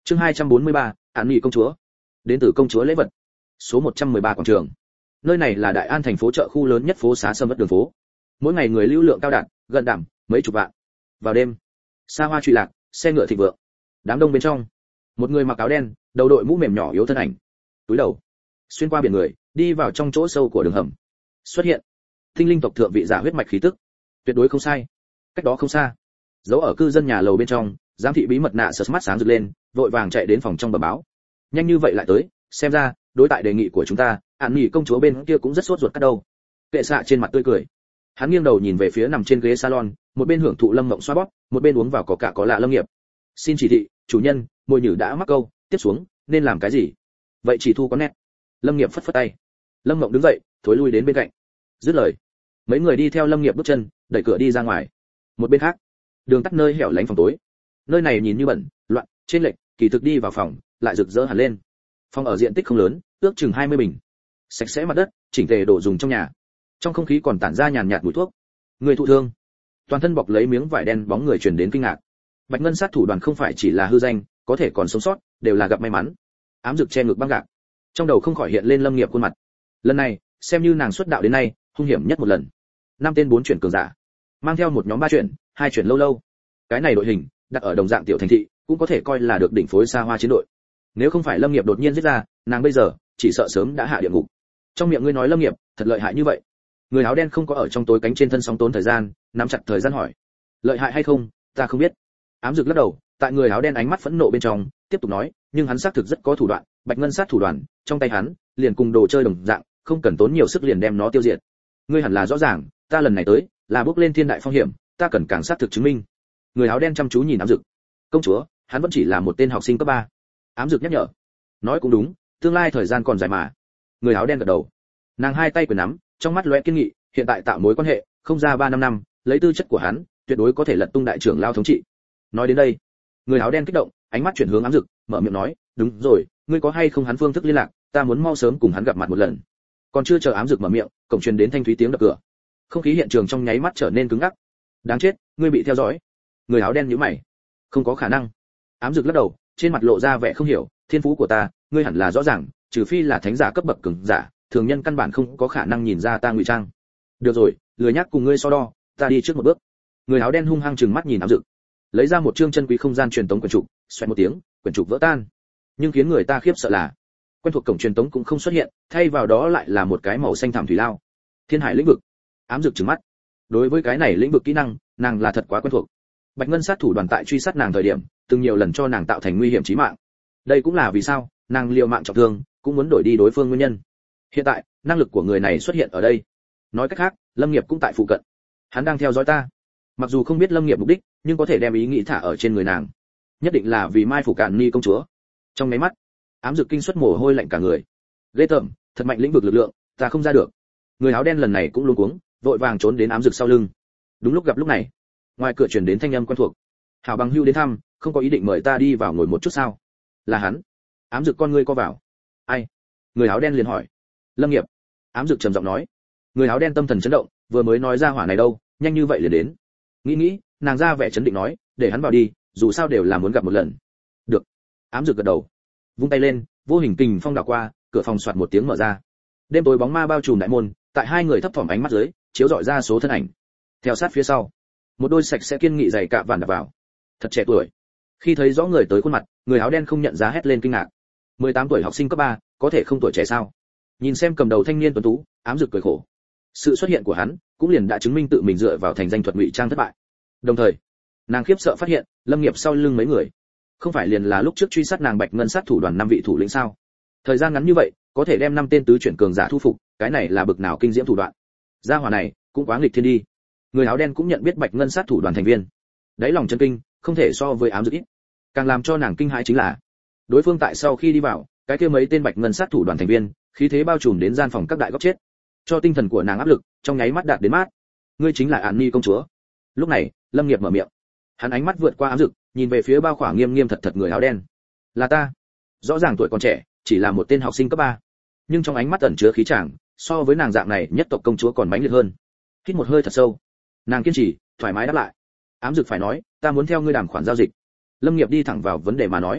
Chương 243, Án Nghị công chúa. Đến từ công chúa lễ vật. Số 113 quảng trường. Nơi này là Đại An thành phố chợ khu lớn nhất phố xá sầm uất đường phố. Mỗi ngày người lưu lượng cao đạt, gần đảm mấy chục vạn. Vào đêm, xa hoa trụy lạc, xe ngựa thịnh vượng. Đám đông bên trong, một người mặc áo đen, đầu đội mũ mềm nhỏ yếu thân ảnh. Túi đầu, xuyên qua biển người, đi vào trong chỗ sâu của đường hầm. Xuất hiện, tinh linh tộc thượng vị giả huyết mạch khí tức. Tuyệt đối không sai. Cách đó không xa, giấu ở cư dân nhà lầu bên trong, giám thị bí mật nạ sờ mắt sáng rực lên, vội vàng chạy đến phòng trong bẩm báo. Nhanh như vậy lại tới, xem ra đối tại đề nghị của chúng ta, Án Nghị công chúa bên kia cũng rất sốt ruột cắt đâu. Kệ xạ trên mặt tươi cười, hắn nghiêng đầu nhìn về phía nằm trên ghế salon, một bên hưởng thụ lâm mộng xoa bóp, một bên uống vào có cả có lạ Lâm Nghiệp. Xin chỉ thị, chủ nhân, mồi nhử đã mắc câu, tiếp xuống nên làm cái gì? Vậy chỉ thu có nét. Lâm Nghiệp phất phất tay. Lâm Mộng đứng dậy, thối lui đến bên cạnh. Dứt lời, mấy người đi theo Lâm Nghiệp bước chân, đẩy cửa đi ra ngoài. Một bên khác, đường tắt nơi hẻo lánh phòng tối. Nơi này nhìn như bẩn, loạn, trên lệch, kỳ thực đi vào phòng, lại rực rỡ hẳn lên. Phòng ở diện tích không lớn, ước chừng 20 bình. Sạch sẽ mặt đất, chỉnh tề đồ dùng trong nhà. Trong không khí còn tản ra nhàn nhạt mùi thuốc. Người thụ thương, toàn thân bọc lấy miếng vải đen bóng người truyền đến kinh ngạc. Bạch Ngân sát thủ đoàn không phải chỉ là hư danh, có thể còn sống sót, đều là gặp may mắn. Ám Dực che ngực băng gạc, trong đầu không khỏi hiện lên Lâm Nghiệp khuôn mặt. Lần này, xem như nàng xuất đạo đến nay, hung hiểm nhất một lần. 5 tên 4 chuyển cường giả, mang theo một nhóm 3 chuyển, 2 chuyển lâu lâu. Cái này đội hình, đặt ở đồng dạng tiểu thành thị, cũng có thể coi là được đỉnh phối xa hoa chiến đội. Nếu không phải Lâm Nghiệp đột nhiên giết ra, nàng bây giờ chỉ sợ sớm đã hạ địa ngục. Trong miệng ngươi nói Lâm Nghiệp, thật lợi hại như vậy. Người áo đen không có ở trong tối cánh trên thân sóng tốn thời gian, nắm chặt thời gian hỏi. Lợi hại hay không, ta không biết. Ám Dực lắc đầu, tại người áo đen ánh mắt phẫn nộ bên trong, tiếp tục nói, nhưng hắn xác thực rất có thủ đoạn, Bạch Ngân sát thủ đoàn, trong tay hắn, liền cùng đồ chơi đồng dạng, không cần tốn nhiều sức liền đem nó tiêu diệt. Ngươi hẳn là rõ ràng, ta lần này tới, là bước lên thiên đại phong hiểm, ta cần càng xác thực chứng minh. Người áo đen chăm chú nhìn Ám Dực. Công chúa, hắn vẫn chỉ là một tên học sinh cấp 3. Ám Dực nhắc nhở. Nói cũng đúng, tương lai thời gian còn dài mà. Người áo đen gật đầu. Nàng hai tay quyền nắm, trong mắt lóe kiên nghị, hiện tại tạo mối quan hệ, không ra 3-5 năm, lấy tư chất của hắn, tuyệt đối có thể lật tung đại trưởng lao thống trị. Nói đến đây, người áo đen kích động, ánh mắt chuyển hướng Ám Dực, mở miệng nói, đúng rồi, ngươi có hay không hắn phương thức liên lạc, ta muốn mau sớm cùng hắn gặp mặt một lần. Còn chưa chờ Ám Dực mở miệng, cổng truyền đến thanh thúy tiếng đập cửa. Không khí hiện trường trong nháy mắt trở nên cứng ngắc. Đáng chết, ngươi bị theo dõi. Người áo đen nhíu mày. Không có khả năng. Ám Dực lắc đầu, trên mặt lộ ra vẻ không hiểu, thiên phú của ta, ngươi hẳn là rõ ràng, trừ phi là thánh giả cấp bậc cường giả, thường nhân căn bản không có khả năng nhìn ra ta ngụy trang. Được rồi, lười nhắc cùng ngươi so đo, ta đi trước một bước. Người áo đen hung hăng trừng mắt nhìn Ám Dực, lấy ra một chương chân quý không gian truyền tống quyển trục, xoẹt một tiếng, quyển trục vỡ tan. Nhưng khiến người ta khiếp sợ là, quen thuộc cổng truyền tống cũng không xuất hiện, thay vào đó lại là một cái màu xanh thảm thủy lao. Thiên Hải lĩnh vực. Ám Dực trừng mắt. Đối với cái này lĩnh vực kỹ năng, nàng là thật quá quen thuộc. Bạch Ngân sát thủ đoàn tại truy sát nàng thời điểm, từng nhiều lần cho nàng tạo thành nguy hiểm chí mạng. Đây cũng là vì sao nàng liều mạng trọng thương, cũng muốn đổi đi đối phương nguyên nhân. Hiện tại, năng lực của người này xuất hiện ở đây. Nói cách khác, Lâm Nghiệp cũng tại phụ cận. Hắn đang theo dõi ta. Mặc dù không biết Lâm Nghiệp mục đích, nhưng có thể đem ý nghĩ thả ở trên người nàng. Nhất định là vì mai phục Cạn Ni công chúa. Trong mấy mắt, Ám Dực kinh suất mồ hôi lạnh cả người. Ghê tởm, thật mạnh lĩnh vực lực lượng, ta không ra được. Người áo đen lần này cũng luống cuống, vội vàng trốn đến Ám Dực sau lưng. Đúng lúc gặp lúc này, ngoài cửa truyền đến thanh âm quen thuộc. Hảo bằng hưu đến thăm, không có ý định mời ta đi vào ngồi một chút sao? Là hắn. Ám Dực con ngươi co vào. Ai? Người áo đen liền hỏi. Lâm Nghiệp. Ám Dực trầm giọng nói. Người áo đen tâm thần chấn động, vừa mới nói ra hỏa này đâu, nhanh như vậy liền đến. Nghĩ, nàng ra vẻ chấn định nói, để hắn vào đi, dù sao đều là muốn gặp một lần. Được. Ám Dực gật đầu. Vung tay lên, vô hình kình phong đảo qua, cửa phòng soạt một tiếng mở ra. Đêm tối bóng ma bao trùm đại môn, tại hai người thấp thỏm ánh mắt dưới, chiếu rọi ra số thân ảnh. Theo sát phía sau, một đôi sạch sẽ kiên nghị giày cạ vàng đạp vào. Thật trẻ tuổi. Khi thấy rõ người tới khuôn mặt, người áo đen không nhận ra hét lên kinh ngạc. 18 tuổi học sinh cấp 3, có thể không tuổi trẻ sao? Nhìn xem cầm đầu thanh niên tuấn tú, Ám Dực cười khổ. Sự xuất hiện của hắn, cũng liền đã chứng minh tự mình dựa vào thành danh thuật ngụy trang thất bại. Đồng thời, nàng khiếp sợ phát hiện, Lâm Nghiệp sau lưng mấy người, không phải liền là lúc trước truy sát nàng Bạch Ngân sát thủ đoàn 5 vị thủ lĩnh sao? Thời gian ngắn như vậy, có thể đem 5 tên tứ chuyển cường giả thu phục, cái này là bực nào kinh diễm thủ đoạn. Gia hỏa này, cũng quá nghịch thiên đi. Người áo đen cũng nhận biết Bạch Ngân sát thủ đoàn thành viên. Đáy lòng chân kinh, không thể so với Ám Dực ít. Càng làm cho nàng kinh hãi chính là, đối phương tại sau khi đi vào, cái kia mấy tên Bạch Ngân sát thủ đoàn thành viên, khí thế bao trùm đến gian phòng các đại góc chết, cho tinh thần của nàng áp lực, trong nháy mắt đạt đến mát. Ngươi chính là Án Ni công chúa. Lúc này, Lâm Nghiệp mở miệng. Hắn ánh mắt vượt qua Ám Dực, nhìn về phía bao khỏa nghiêm nghiêm thật thật người áo đen. Là ta. Rõ ràng tuổi còn trẻ, chỉ là một tên học sinh cấp 3, nhưng trong ánh mắt ẩn chứa khí tràng, so với nàng dạng này nhất tộc công chúa còn mãnh liệt hơn. Hít một hơi thật sâu, nàng kiên trì, thoải mái đáp lại. Ám Dực phải nói, ta muốn theo ngươi đàm khoản giao dịch. Lâm Nghiệp đi thẳng vào vấn đề mà nói.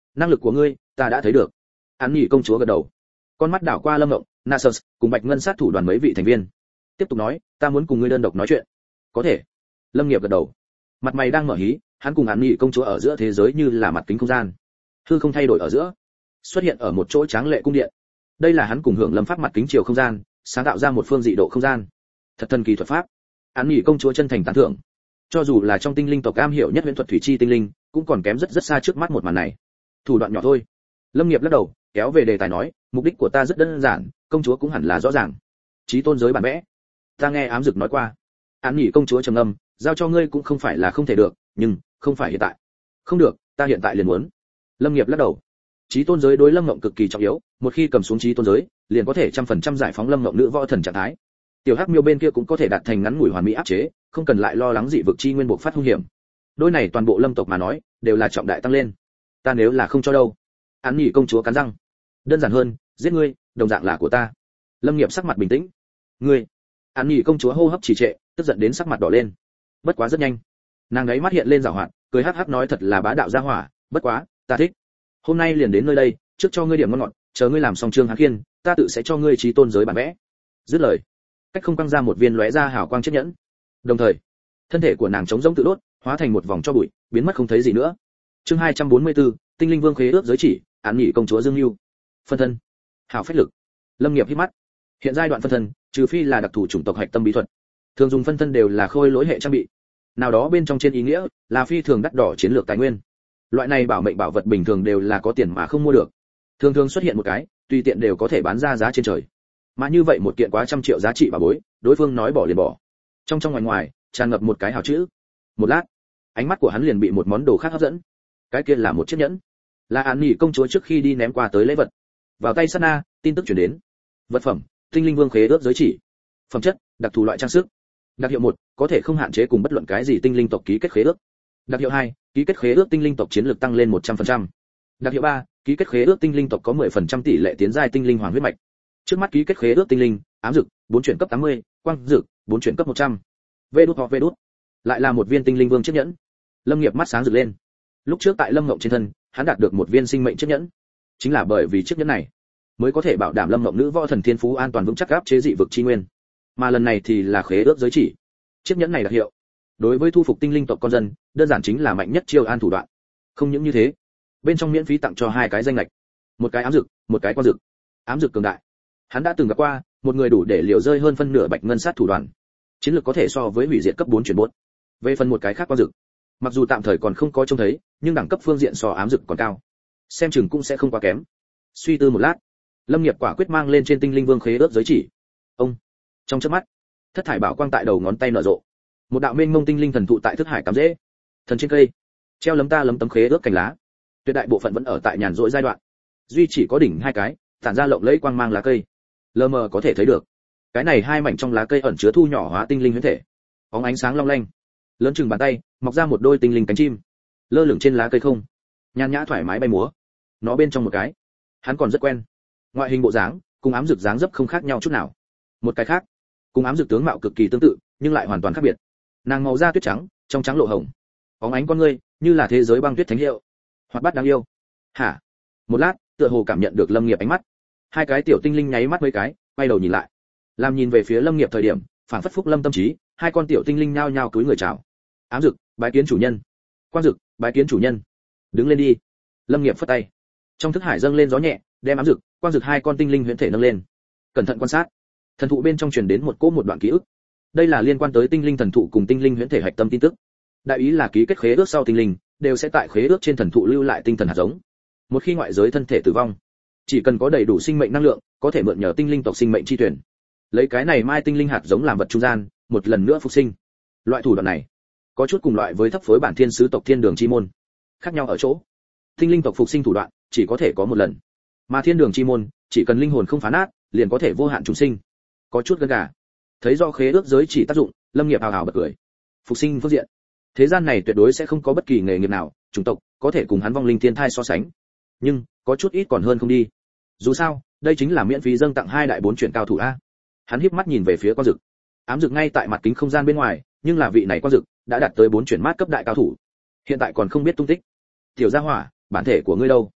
Năng lực của ngươi ta đã thấy được. Án nhỉ công chúa gật đầu, con mắt đảo qua Lâm Ngộng, Nasus cùng Bạch Ngân sát thủ đoàn mấy vị thành viên, tiếp tục nói, ta muốn cùng ngươi đơn độc nói chuyện. Có thể. Lâm Nghiệp gật đầu, mặt mày đang mở hí, hắn cùng Án nhỉ công chúa ở giữa thế giới như là mặt kính không gian, hư không thay đổi ở giữa, xuất hiện ở một chỗ tráng lệ cung điện. Đây là hắn cùng Hưởng Lâm pháp mặt kính chiều không gian, sáng tạo ra một phương dị độ không gian. Thật thần kỳ thuật pháp. Án nhỉ công chúa chân thành tán thưởng. Cho dù là trong tinh linh tộc am hiểu nhất huyễn thuật thủy chi tinh linh, cũng còn kém rất xa trước mắt một màn này. Thủ đoạn nhỏ thôi. Lâm Nghiệp lắc đầu, kéo về đề tài nói, mục đích của ta rất đơn giản, công chúa cũng hẳn là rõ ràng. Chí tôn giới bản vẽ, ta nghe ám dực nói qua. Án nhỉ công chúa trầm ngâm, giao cho ngươi cũng không phải là không thể được, nhưng không phải hiện tại. Không được, ta hiện tại liền muốn. Lâm Nghiệp lắc đầu. Chí tôn giới đối Lâm Ngộng cực kỳ trọng yếu, một khi cầm xuống chí tôn giới, liền có thể 100% giải phóng Lâm Ngộng nữ võ thần trạng thái. Tiểu Hắc Miêu bên kia cũng có thể đạt thành ngắn ngủi hoàn mỹ áp chế, không cần lại lo lắng dị vực chi nguyên bộc phát hung hiểm. Đôi này toàn bộ Lâm tộc mà nói, đều là trọng đại tăng lên. Ta nếu là không cho đâu. Án nhỉ công chúa cắn răng. Đơn giản hơn, giết ngươi, đồng dạng là của ta. Lâm Nghiệp sắc mặt bình tĩnh. Ngươi. Án nhỉ công chúa hô hấp trì trệ, tức giận đến sắc mặt đỏ lên. Bất quá rất nhanh, nàng ấy mắt hiện lên giảo hoạt, cười hắc hắc nói thật là bá đạo gia hỏa, bất quá, ta thích. Hôm nay liền đến nơi đây, trước cho ngươi điểm ngon ngọt, chờ ngươi làm xong Trương Hán Khiên, ta tự sẽ cho ngươi chí tôn giới bản vẽ. Dứt lời, cách không quăng ra một viên lóe ra hào quang chiếc nhẫn. Đồng thời, thân thể của nàng trống rỗng tự đốt, hóa thành một vòng tro bụi, biến mất không thấy gì nữa. Chương 244, Tinh Linh Vương khế ước giới chỉ, Án nhỉ công chúa Dương Nưu. Phân thân. Hào phách lực. Lâm Nghiệp hít mắt. Hiện giai đoạn phân thân, trừ phi là đặc thù chủng tộc hạch tâm bí thuật, thường dùng phân thân đều là khôi lỗi hệ trang bị. Nào đó bên trong trên ý nghĩa, là phi thường đắt đỏ chiến lược tài nguyên. Loại này bảo mệnh bảo vật bình thường đều là có tiền mà không mua được. Thường thường xuất hiện một cái, tùy tiện đều có thể bán ra giá trên trời. Mà như vậy một kiện quá trăm triệu giá trị bảo bối, đối phương nói bỏ liền bỏ. Trong ngoài ngoài, tràn ngập một cái hào chữ. Một lát, ánh mắt của hắn liền bị một món đồ khác hấp dẫn. Cái kia là một chiếc nhẫn, là Án nhỉ công chúa trước khi đi ném qua tới lễ vật. Vào tay sát na, tin tức truyền đến. Vật phẩm, Tinh Linh Vương khế ước giới chỉ. Phẩm chất, đặc thù loại trang sức. Đặc hiệu 1, có thể không hạn chế cùng bất luận cái gì tinh linh tộc ký kết khế ước. Đặc hiệu 2, ký kết khế ước tinh linh tộc chiến lược tăng lên 100%. Đặc hiệu 3, ký kết khế ước tinh linh tộc có 10% tỷ lệ tiến giai tinh linh hoàng huyết mạch. Trước mắt ký kết khế ước tinh linh, ám dực, 4 chuyển cấp 80, quang dực, 4 chuyển cấp 100. Vê đút. Lại là một viên tinh linh vương chiếc nhẫn. Lâm Nghiệp mắt sáng rực lên. Lúc trước tại Lâm Ngộng trên thân, hắn đạt được một viên sinh mệnh chiếc nhẫn. Chính là bởi vì chiếc nhẫn này, mới có thể bảo đảm Lâm Ngộng nữ võ thần thiên phú an toàn vững chắc áp chế dị vực chi nguyên. Mà lần này thì là khế ước giới chỉ. Chiếc nhẫn này đặc hiệu, đối với thu phục tinh linh tộc con dân, đơn giản chính là mạnh nhất chiêu an thủ đoạn. Không những như thế, bên trong miễn phí tặng cho 2 cái danh lệch, một cái ám dực, một cái quang dực. Ám dực cường đại, hắn đã từng gặp qua, một người đủ để liều rơi hơn phân nửa Bạch Ngân sát thủ đoàn, chiến lược có thể so với hủy diệt cấp 4 chuyển bốt. Về phần một cái khác quang dực, mặc dù tạm thời còn không có trông thấy, nhưng đẳng cấp phương diện so ám dực còn cao, xem chừng cũng sẽ không quá kém. Suy tư một lát, Lâm Nghiệp quả quyết mang lên trên Tinh Linh Vương khế ước giới chỉ. Ông, trong chớp mắt, thất thải bảo quang tại đầu ngón tay nở rộ, một đạo mênh mông tinh linh thần thụ tại thức hải cắm rễ. Thần trên cây, treo lấm ta lấm tấm khế ước cành lá, tuyệt đại bộ phận vẫn ở tại nhàn rỗi giai đoạn, duy chỉ có đỉnh 2 cái tản ra lộng lẫy quang mang lá cây, lờ mờ có thể thấy được, cái này 2 mảnh trong lá cây ẩn chứa thu nhỏ hóa tinh linh huyễn thể, bóng ánh sáng long lanh, lớn chừng bàn tay, mọc ra một đôi tinh linh cánh chim, lơ lửng trên lá cây không, nhàn nhã thoải mái bay múa. Nó bên trong một cái, hắn còn rất quen, ngoại hình bộ dáng cùng ám dực dáng dấp không khác nhau chút nào. Một cái khác, cùng ám dực tướng mạo cực kỳ tương tự, nhưng lại hoàn toàn khác biệt. Nàng màu da tuyết trắng, trong trắng lộ hồng, bóng ánh con ngươi như là thế giới băng tuyết thánh hiệu, hoạt bát đáng yêu. Hả? Một lát, tựa hồ cảm nhận được Lâm Nghiệp ánh mắt, 2 cái tiểu tinh linh nháy mắt mấy cái, quay đầu nhìn lại. Làm nhìn về phía Lâm Nghiệp thời điểm, phản phất phúc lâm tâm trí, 2 con tiểu tinh linh nhao nhao cúi người chào. Ám dực, bái kiến chủ nhân. Quang dực, bái kiến chủ nhân. Đứng lên đi. Lâm Nghiệp phất tay. Trong thức hải dâng lên gió nhẹ, đem ám dực, quang dực 2 con tinh linh huyễn thể nâng lên. Cẩn thận quan sát. Thần thụ bên trong truyền đến một đoạn ký ức. Đây là liên quan tới tinh linh thần thụ cùng tinh linh huyễn thể hạch tâm tin tức. Đại ý là ký kết khế ước sau tinh linh đều sẽ tại khế ước trên thần thụ lưu lại tinh thần hạt giống. Một khi ngoại giới thân thể tử vong, chỉ cần có đầy đủ sinh mệnh năng lượng, có thể mượn nhờ tinh linh tộc sinh mệnh chi tuyển, lấy cái này mai tinh linh hạt giống làm vật trung gian, một lần nữa phục sinh. Loại thủ đoạn này có chút cùng loại với thấp phối bản thiên sứ tộc thiên đường chi môn, khác nhau ở chỗ tinh linh tộc phục sinh thủ đoạn chỉ có thể có một lần, mà thiên đường chi môn chỉ cần linh hồn không phá nát, liền có thể vô hạn trùng sinh. Có chút gân gà. Thấy do khế ước giới chỉ tác dụng, Lâm Nghiệp hào hào bật cười. Phục sinh phương diện, thế gian này tuyệt đối sẽ không có bất kỳ nghề nghiệp nào, chủng tộc có thể cùng hắn vong linh thiên thai so sánh. Nhưng có chút ít còn hơn không đi. Dù sao, đây chính là miễn phí dâng tặng 2 đại 4 chuyển cao thủ a. Hắn híp mắt nhìn về phía Quang Dực. Ám dực ngay tại mặt kính không gian bên ngoài, nhưng là vị này Quang Dực đã đạt tới 4 chuyển mát cấp đại cao thủ. Hiện tại còn không biết tung tích. Tiểu gia hỏa, bản thể của ngươi đâu?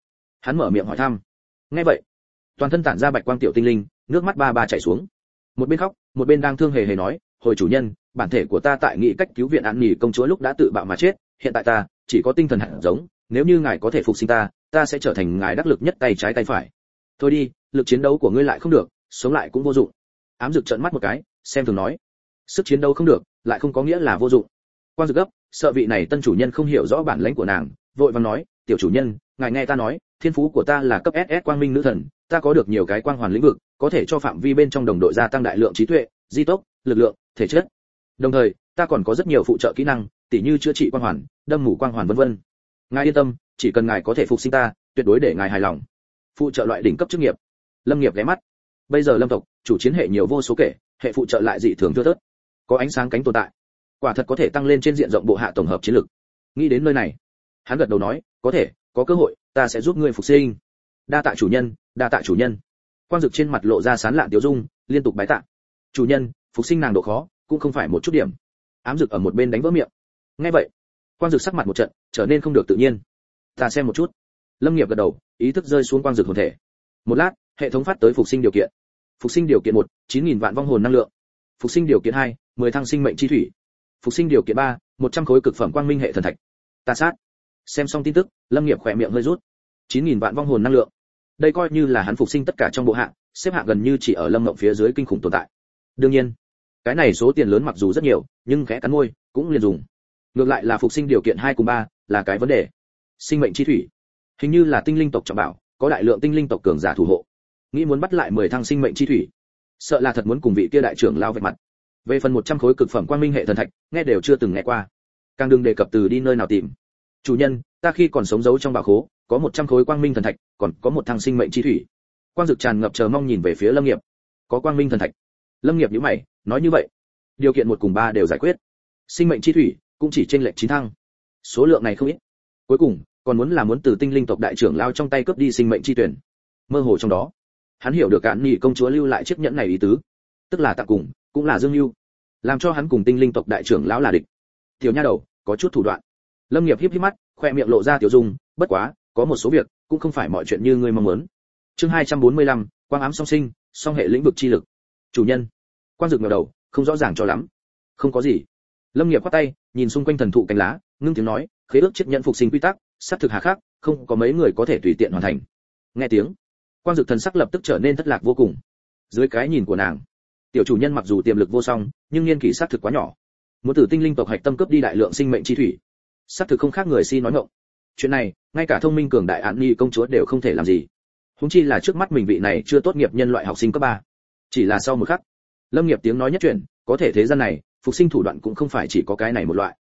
Hắn mở miệng hỏi thăm. Nghe vậy, toàn thân tản ra bạch quang tiểu tinh linh, nước mắt ba ba chảy xuống. Một bên khóc, một bên đang thương hề hề nói, hồi chủ nhân, bản thể của ta tại nghị cách cứu viện An Nhỉ công chúa lúc đã tự bạo mà chết, hiện tại ta chỉ có tinh thần hạt giống, nếu như ngài có thể phục sinh ta sẽ trở thành ngài đắc lực nhất tay trái tay phải. Thôi đi, lực chiến đấu của ngươi lại không được, sống lại cũng vô dụng. Ám Dực trợn mắt một cái, xem thường nói, sức chiến đấu không được, lại không có nghĩa là vô dụng. Quang Dực gấp, sợ vị này tân chủ nhân không hiểu rõ bản lĩnh của nàng, vội vàng nói, tiểu chủ nhân, ngài nghe ta nói, thiên phú của ta là cấp SS quang minh nữ thần, ta có được nhiều cái quang hoàn lĩnh vực, có thể cho phạm vi bên trong đồng đội gia tăng đại lượng trí tuệ, di tốc, lực lượng, thể chất. Đồng thời, ta còn có rất nhiều phụ trợ kỹ năng, tỉ như chữa trị quang hoàn, đâm mù quang hoàn vân vân. Ngài yên tâm, chỉ cần ngài có thể phục sinh ta, tuyệt đối để ngài hài lòng. Phụ trợ loại đỉnh cấp chức nghiệp. Lâm Nghiệp ghé mắt. Bây giờ Lâm tộc, chủ chiến hệ nhiều vô số kể, hệ phụ trợ lại dị thường thưa thớt. Có ánh sáng cánh tồn tại, quả thật có thể tăng lên trên diện rộng bộ hạ tổng hợp chiến lực. Nghĩ đến nơi này, hắn gật đầu nói, có thể, có cơ hội, ta sẽ giúp ngươi phục sinh. Đa tạ chủ nhân, đa tạ chủ nhân. Quang Dực trên mặt lộ ra sán lạn tiêu dung, liên tục bái tạ. Chủ nhân, phục sinh nàng độ khó, cũng không phải một chút điểm. Ám Dực ở một bên đánh vỡ miệng. Nghe vậy, Quang Dực sắc mặt một trận, trở nên không được tự nhiên. Ta xem một chút. Lâm Nghiệp gật đầu, ý thức rơi xuống Quang Dực hồn thể. Một lát, hệ thống phát tới phục sinh điều kiện. Phục sinh điều kiện 1, 9000 vạn vong hồn năng lượng. Phục sinh điều kiện 2, 10 thăng sinh mệnh chi thủy. Phục sinh điều kiện 3, 100 khối cực phẩm quang minh hệ thần thạch. Ta sát. Xem xong tin tức, Lâm Nghiệp khỏe miệng hơi rút. 9000 vạn vong hồn năng lượng. Đây coi như là hắn phục sinh tất cả trong bộ hạng, xếp hạng gần như chỉ ở Lâm Mộng phía dưới kinh khủng tồn tại. Đương nhiên, cái này số tiền lớn mặc dù rất nhiều, nhưng khẽ cắn môi, cũng liền dùng. Ngược lại là phục sinh điều kiện 2 cùng 3 là cái vấn đề. Sinh mệnh chi thủy, hình như là tinh linh tộc trọng bảo, có đại lượng tinh linh tộc cường giả thủ hộ. Nghĩ muốn bắt lại 10 thăng sinh mệnh chi thủy, sợ là thật muốn cùng vị kia đại trưởng lao vạch mặt. Về phần 100 khối cực phẩm quang minh hệ thần thạch, nghe đều chưa từng nghe qua. Càng đừng đề cập từ đi nơi nào tìm. Chủ nhân, ta khi còn sống giấu trong bảo khố, có 100 khối quang minh thần thạch, còn có một thăng sinh mệnh chi thủy. Quang Dực tràn ngập chờ mong nhìn về phía Lâm Nghiệp. Có quang minh thần thạch. Lâm Nghiệp nhíu mày, nói như vậy, điều kiện 1 cùng 3 đều giải quyết. Sinh mệnh chi thủy cũng chỉ chênh lệch 9 thăng. Số lượng này không ít. Cuối cùng, còn muốn từ tinh linh tộc đại trưởng lao trong tay cướp đi sinh mệnh chi tuyển. Mơ hồ trong đó, hắn hiểu được Án Nhỉ công chúa lưu lại chiếc nhẫn này ý tứ, tức là tặng cùng, cũng là dương lưu, làm cho hắn cùng tinh linh tộc đại trưởng lão là địch. Tiểu nha đầu, có chút thủ đoạn. Lâm Nghiệp híp híp mắt, khoe miệng lộ ra tiểu dung, bất quá, có một số việc cũng không phải mọi chuyện như ngươi mong muốn. Chương 245, quang ám song sinh, song hệ lĩnh vực chi lực. Chủ nhân. Quang Dực ngẩng đầu, không rõ ràng cho lắm. Không có gì. Lâm Nghiệp quát tay, nhìn xung quanh thần thụ cánh lá, ngưng tiếng nói, khế ước chiếc nhẫn phục sinh quy tắc, sát thực hà khắc, không có mấy người có thể tùy tiện hoàn thành. Nghe tiếng, Quang Dực thần sắc lập tức trở nên thất lạc vô cùng. Dưới cái nhìn của nàng, tiểu chủ nhân mặc dù tiềm lực vô song, nhưng niên kỷ sát thực quá nhỏ. Muốn từ tinh linh tộc hạch tâm cướp đi đại lượng sinh mệnh chi thủy, sát thực không khác người si nói ngọng. Chuyện này, ngay cả thông minh cường đại Án Nhỉ công chúa đều không thể làm gì. Huống chi là trước mắt mình vị này chưa tốt nghiệp nhân loại học sinh cấp 3. Chỉ là sau một khắc, Lâm Nghiệp tiếng nói nhất chuyển, có thể thế gian này, phục sinh thủ đoạn cũng không phải chỉ có cái này một loại.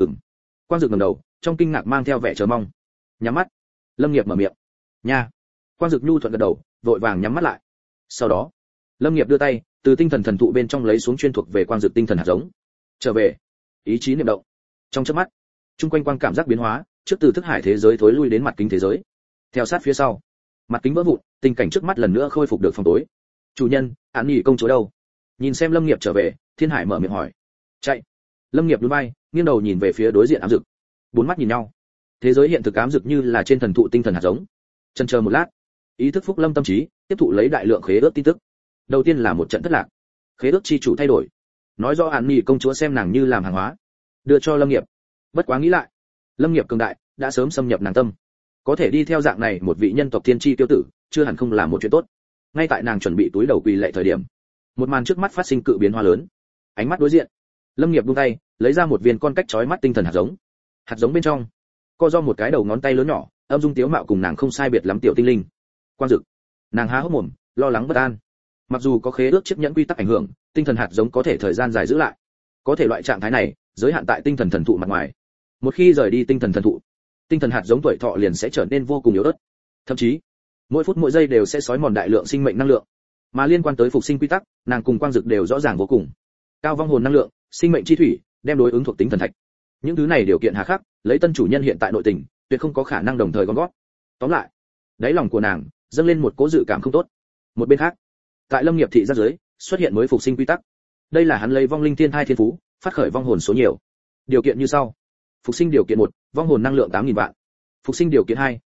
Quang Dực ngẩng đầu, trong kinh ngạc mang theo vẻ chờ mong. Nhắm mắt. Lâm Nghiệp mở miệng. Nha. Quang Dực nhu thuận gật đầu, vội vàng nhắm mắt lại. Sau đó, Lâm Nghiệp đưa tay, từ tinh thần thần thụ bên trong lấy xuống chuyên thuộc về Quang Dực tinh thần hạt giống. Trở về, ý chí niệm động. Trong chớp mắt, trung quanh quang cảm giác biến hóa, trước từ thức hải thế giới thối lui đến mặt kính thế giới. Theo sát phía sau, mặt kính vỡ vụn, tình cảnh trước mắt lần nữa khôi phục được phong tối. Chủ nhân, Án Nhỉ công chúa đâu? Nhìn xem Lâm Nghiệp trở về, Thiên Hải mở miệng hỏi. Chạy. Lâm Nghiệp nhún vai, nghiêng đầu nhìn về phía đối diện Ám Dực. Bốn mắt nhìn nhau. Thế giới hiện thực Ám Dực như là trên thần thụ tinh thần hạt giống. Chần chờ một lát, ý thức Phúc Lâm tâm trí tiếp thụ lấy đại lượng khế ước tin tức. Đầu tiên là một trận thất lạc. Khế ước chi chủ thay đổi, nói rõ Án Nhỉ công chúa xem nàng như làm hàng hóa, đưa cho Lâm Nghiệp. Bất quá nghĩ lại, Lâm Nghiệp cường đại đã sớm xâm nhập nàng tâm, có thể đi theo dạng này một vị nhân tộc thiên chi tiêu tử, chưa hẳn không là một chuyện tốt. Ngay tại nàng chuẩn bị túi đầu quỳ lạy thời điểm, một màn trước mắt phát sinh cự biến hóa lớn. Ánh mắt đối diện, Lâm Nghiệp buông tay, lấy ra một viên con cách chói mắt tinh thần hạt giống. Hạt giống bên trong, co do một cái đầu ngón tay lớn nhỏ, âm dung tiếu mạo cùng nàng không sai biệt lắm tiểu tinh linh. Quang Dực, nàng há hốc mồm, lo lắng bất an. Mặc dù có khế ước chiếc nhẫn quy tắc ảnh hưởng, tinh thần hạt giống có thể thời gian dài giữ lại, có thể loại trạng thái này giới hạn tại tinh thần thần thụ mặt ngoài. Một khi rời đi tinh thần thần thụ, tinh thần hạt giống tuổi thọ liền sẽ trở nên vô cùng yếu ớt, thậm chí mỗi phút mỗi giây đều sẽ xói mòn đại lượng sinh mệnh năng lượng. Mà liên quan tới phục sinh quy tắc, nàng cùng Quang Dực đều rõ ràng vô cùng. Cao vong hồn năng lượng, sinh mệnh chi thủy, đem đối ứng thuộc tính thần thạch. Những thứ này điều kiện hà khắc, lấy tân chủ nhân hiện tại nội tình, tuyệt không có khả năng đồng thời gom gót. Tóm lại, đáy lòng của nàng dâng lên một cố dự cảm không tốt. Một bên khác, tại Lâm Nghiệp thị giác giới xuất hiện mới phục sinh quy tắc. Đây là hắn lấy vong linh thiên thai thiên phú, phát khởi vong hồn số nhiều. Điều kiện như sau: phục sinh điều kiện 1, vong hồn năng lượng 8000 vạn. Phục sinh điều kiện 2,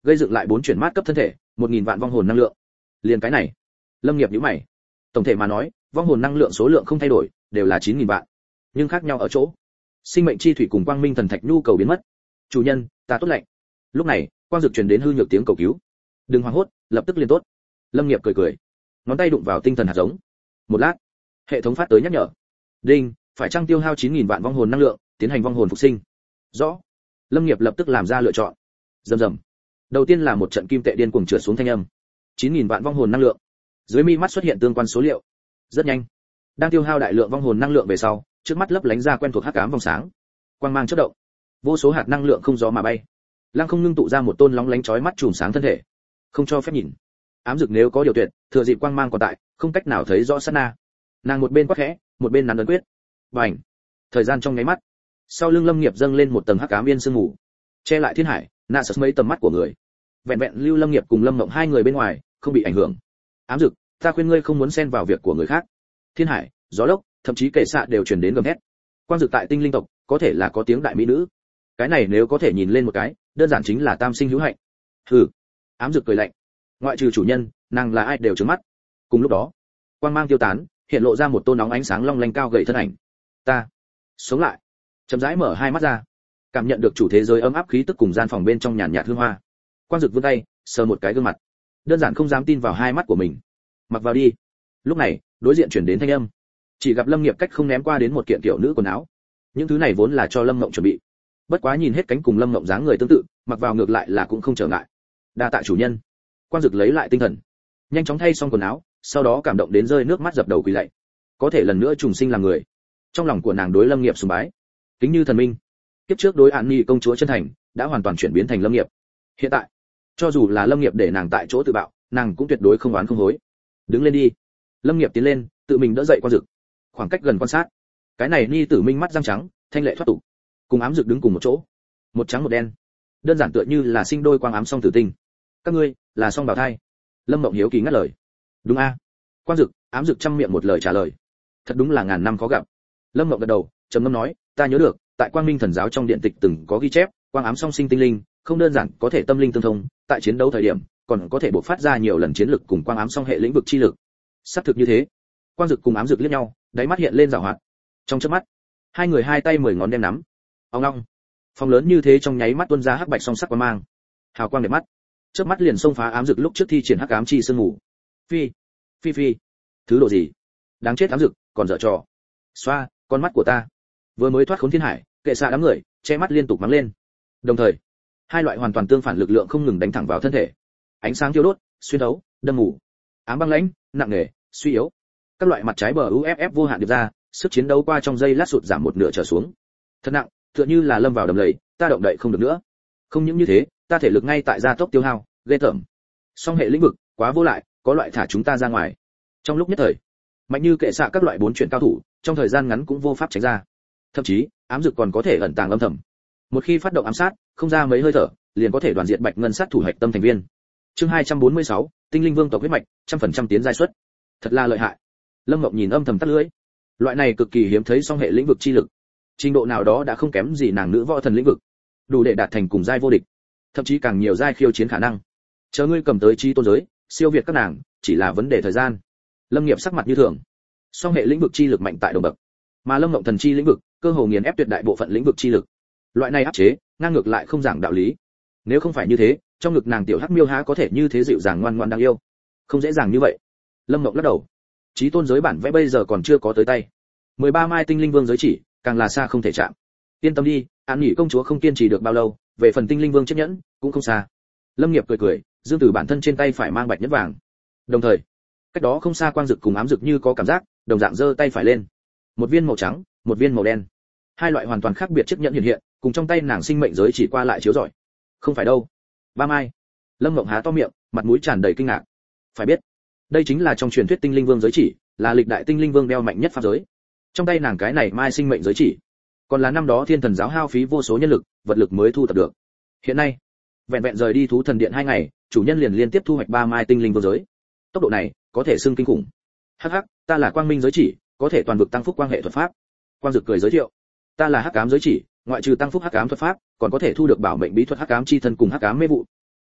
gây dựng lại 4 chuyển mát cấp thân thể, 1000 vạn vong hồn năng lượng. Liền cái này, Lâm Nghiệp nhíu mày. Tổng thể mà nói, vong hồn năng lượng số lượng không thay đổi, đều là 9000 vạn. Nhưng khác nhau ở chỗ, sinh mệnh chi thủy cùng quang minh thần thạch nhu cầu biến mất. Chủ nhân, ta tốt lạnh. Lúc này, quang dực truyền đến hư nhược tiếng cầu cứu. Đừng hoảng hốt, lập tức liền tốt. Lâm Nghiệp cười cười, ngón tay đụng vào tinh thần hạt giống. Một lát, hệ thống phát tới nhắc nhở. Đinh, phải chăng tiêu hao 9000 vạn vong hồn năng lượng, tiến hành vong hồn phục sinh. Rõ. Lâm Nghiệp lập tức làm ra lựa chọn. Rầm rầm. Đầu tiên là một trận kim tệ điên cuồng trượt xuống thanh âm. 9000 vạn vong hồn năng lượng. Dưới mi mắt xuất hiện tương quan số liệu. Rất nhanh. Đang tiêu hao đại lượng vong hồn năng lượng về sau, trước mắt lấp lánh ra quen thuộc hắc ám vòng sáng. Quang mang chớp động. Vô số hạt năng lượng không gió mà bay. Lăng không ngưng tụ ra một tôn lóng lánh chói mắt chùm sáng thân thể. Không cho phép nhìn. Ám Dực nếu có điều tuyệt, thừa dịp quang mang còn tại, không cách nào thấy rõ sát na. Nàng một bên quát khẽ, một bên nắn ấn quyết. Bành. Thời gian trong nháy mắt, sau lưng Lâm Nghiệp dâng lên một tầng hắc ám yên sương mù, che lại thiên hải, nạ sật mấy tầm mắt của người. Vẹn vẹn lưu Lâm Nghiệp cùng Lâm Mộng hai người bên ngoài, không bị ảnh hưởng. Ám Dực, ta khuyên ngươi không muốn xen vào việc của người khác. Thiên hải, gió lốc, thậm chí kẻ xạ đều truyền đến gầm thét. Quang Dực tại tinh linh tộc, có thể là có tiếng đại mỹ nữ. Cái này nếu có thể nhìn lên một cái, đơn giản chính là tam sinh hữu hạnh. Hừ. Ám Dực cười lạnh. Ngoại trừ chủ nhân, nàng là ai đều trướng mắt. Cùng lúc đó, quang mang tiêu tán, hiện lộ ra một tôn nóng ánh sáng long lanh cao gầy thân ảnh. Ta sống lại. Chậm rãi mở hai mắt ra, cảm nhận được chủ thế giới ấm áp khí tức cùng gian phòng bên trong nhàn nhạt hương hoa. Quang Dực vươn tay, sờ một cái gương mặt, đơn giản không dám tin vào hai mắt của mình. Mặc vào đi. Lúc này, đối diện chuyển đến thanh âm. Chỉ gặp Lâm Nghiệp cách không ném qua đến một kiện tiểu nữ quần áo. Những thứ này vốn là cho Lâm Mộng chuẩn bị. Bất quá nhìn hết cánh cùng Lâm Mộng dáng người tương tự, mặc vào ngược lại là cũng không trở ngại. Đa tạ chủ nhân. Quang Dực lấy lại tinh thần, nhanh chóng thay xong quần áo, sau đó cảm động đến rơi nước mắt dập đầu quỳ lạy. Có thể lần nữa trùng sinh làm người. Trong lòng của nàng đối Lâm Nghiệp sùng bái, kính như thần minh. Kiếp trước đối An Nhi công chúa chân thành, đã hoàn toàn chuyển biến thành Lâm Nghiệp. Hiện tại, cho dù là Lâm Nghiệp để nàng tại chỗ tự bạo, nàng cũng tuyệt đối không oán không hối. Đứng lên đi. Lâm Nghiệp tiến lên, tự mình đỡ dậy Quang Dực. Khoảng cách gần quan sát, cái này Nhi tử minh mắt răng trắng, thanh lệ thoát tục, cùng Ám Dực đứng cùng một chỗ, một trắng một đen, đơn giản tựa như là sinh đôi quang ám song tử tinh. Các ngươi là song bào thai? Lâm Mộng hiếu kỳ ngắt lời. Đúng a. Quang Dực, Ám Dực trăm miệng một lời trả lời. Thật đúng là ngàn năm khó gặp. Lâm Mộng gật đầu, trầm ngâm nói, ta nhớ được, tại Quang Minh thần giáo trong điện tịch từng có ghi chép, quang ám song sinh tinh linh, không đơn giản có thể tâm linh tương thông, tại chiến đấu thời điểm, còn có thể bộc phát ra nhiều lần chiến lực cùng quang ám song hệ lĩnh vực chi lực. Xác thực như thế. Quang Dực cùng Ám Dực liếc nhau, đáy mắt hiện lên giảo hoạt. Trong chớp mắt, hai người hai tay 10 ngón đem nắm. Ong ong. Phòng lớn như thế trong nháy mắt tuôn ra hắc bạch song sắc quang mang. Hào quang đẹp mắt. Chớp mắt liền xông phá Ám Dực lúc trước thi triển hắc ám chi sương ngủ. Phi, phi phi. Thứ độ gì? Đáng chết Ám Dực, còn dở trò. Xoa, con mắt của ta. Vừa mới thoát khốn thiên hải, kệ xạ đám người, che mắt liên tục mắng lên. Đồng thời, hai loại hoàn toàn tương phản lực lượng không ngừng đánh thẳng vào thân thể. Ánh sáng thiêu đốt, xuyên thấu, đâm mù. Ám băng lãnh, nặng nề, suy yếu. Các loại mặt trái bờ UFF vô hạn điệp ra, sức chiến đấu qua trong giây lát sụt giảm một nửa trở xuống. Thật nặng, tựa như là lâm vào đầm lầy, ta động đậy không được nữa. Không những như thế, ta thể lực ngay tại gia tốc tiêu hao, ghê tởm. Song hệ lĩnh vực, quá vô lại, có loại thả chúng ta ra ngoài. Trong lúc nhất thời, mạnh như kệ xạ các loại 4 chuyển cao thủ, trong thời gian ngắn cũng vô pháp tránh ra. Thậm chí, Ám Dực còn có thể ẩn tàng âm thầm. Một khi phát động ám sát, không ra mấy hơi thở, liền có thể đoàn diện Bạch Ngân sát thủ hạch tâm thành viên. Chương 246, Tinh Linh Vương tộc huyết mạch, 100% tiến giai suất. Thật là lợi hại. Lâm Ngọc nhìn âm thầm tắt lưỡi. Loại này cực kỳ hiếm thấy song hệ lĩnh vực chi lực, trình độ nào đó đã không kém gì nàng nữ võ thần lĩnh vực, đủ để đạt thành cùng giai vô địch, thậm chí càng nhiều giai khiêu chiến khả năng. Chờ ngươi cầm tới chi tôn giới, siêu việt các nàng, chỉ là vấn đề thời gian. Lâm Nghiệp sắc mặt như thường. Song hệ lĩnh vực chi lực mạnh tại đồng bậc, mà Lâm Ngọc thần chi lĩnh vực, cơ hồ nghiền ép tuyệt đại bộ phận lĩnh vực chi lực. Loại này áp chế, ngang ngược lại không giảng đạo lý. Nếu không phải như thế, trong ngực nàng tiểu hắc miêu há có thể như thế dịu dàng ngoan ngoãn đáng yêu. Không dễ dàng như vậy. Lâm Ngọc lắc đầu. Chí tôn giới bản vẽ bây giờ còn chưa có tới tay. 13 mai tinh linh vương giới chỉ, càng là xa không thể chạm. Yên tâm đi, An Nhĩ công chúa không kiên trì được bao lâu, về phần tinh linh vương chiếc nhẫn, cũng không xa. Lâm Nghiệp cười cười, dương từ bản thân trên tay phải mang bạch nhẫn vàng. Đồng thời, cách đó không xa Quang Dực cùng Ám Dực như có cảm giác, đồng dạng giơ tay phải lên. Một viên màu trắng, một viên màu đen. Hai loại hoàn toàn khác biệt chiếc nhẫn hiện hiện, cùng trong tay nàng sinh mệnh giới chỉ qua lại chiếu rọi. Không phải đâu. 3 mai. Lâm Ngộng há to miệng, mặt mũi tràn đầy kinh ngạc. Phải biết, đây chính là trong truyền thuyết tinh linh vương giới chỉ, là lịch đại tinh linh vương đeo mạnh nhất pháp giới. Trong tay nàng cái này mai sinh mệnh giới chỉ, còn là năm đó thiên thần giáo hao phí vô số nhân lực, vật lực mới thu thập được. Hiện nay, vẹn vẹn rời đi thú thần điện 2 ngày, chủ nhân liền liên tiếp thu hoạch 3 mai tinh linh vương giới. Tốc độ này, có thể xưng kinh khủng. Hắc hắc, ta là quang minh giới chỉ, có thể toàn vực tăng phúc quang hệ thuật pháp. Quang Dực cười giới thiệu. Ta là hắc ám giới chỉ, ngoại trừ tăng phúc hắc ám thuật pháp, còn có thể thu được bảo mệnh bí thuật hắc ám chi thân cùng hắc ám mê vụ.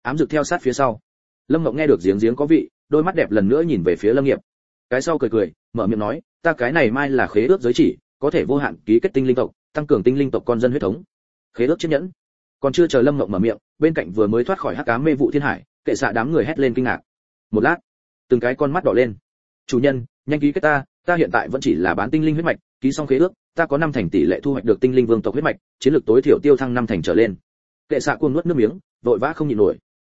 Ám Dực theo sát phía sau. Lâm Ngộng nghe được giếng giếng có vị, đôi mắt đẹp lần nữa nhìn về phía Lâm Nghiệp. Cái sau cười cười, mở miệng nói, ta cái này mai là khế ước giới chỉ, có thể vô hạn ký kết tinh linh tộc, tăng cường tinh linh tộc con dân huyết thống. Khế ước chiếc nhẫn. Còn chưa chờ Lâm Ngộng mở miệng, bên cạnh vừa mới thoát khỏi hắc ám mê vụ thiên hải, kệ xạ đám người hét lên kinh ngạc. Một lát, từng cái con mắt đỏ lên. Chủ nhân, nhanh ký kết ta hiện tại vẫn chỉ là bán tinh linh huyết mạch, ký xong khế ước, ta có 5 thành tỷ lệ thu hoạch được tinh linh vương tộc huyết mạch, chiến lược tối thiểu tiêu thăng 5 thành trở lên. Kệ xạ cuồng nuốt nước miếng, vội vã không nhịn nổi.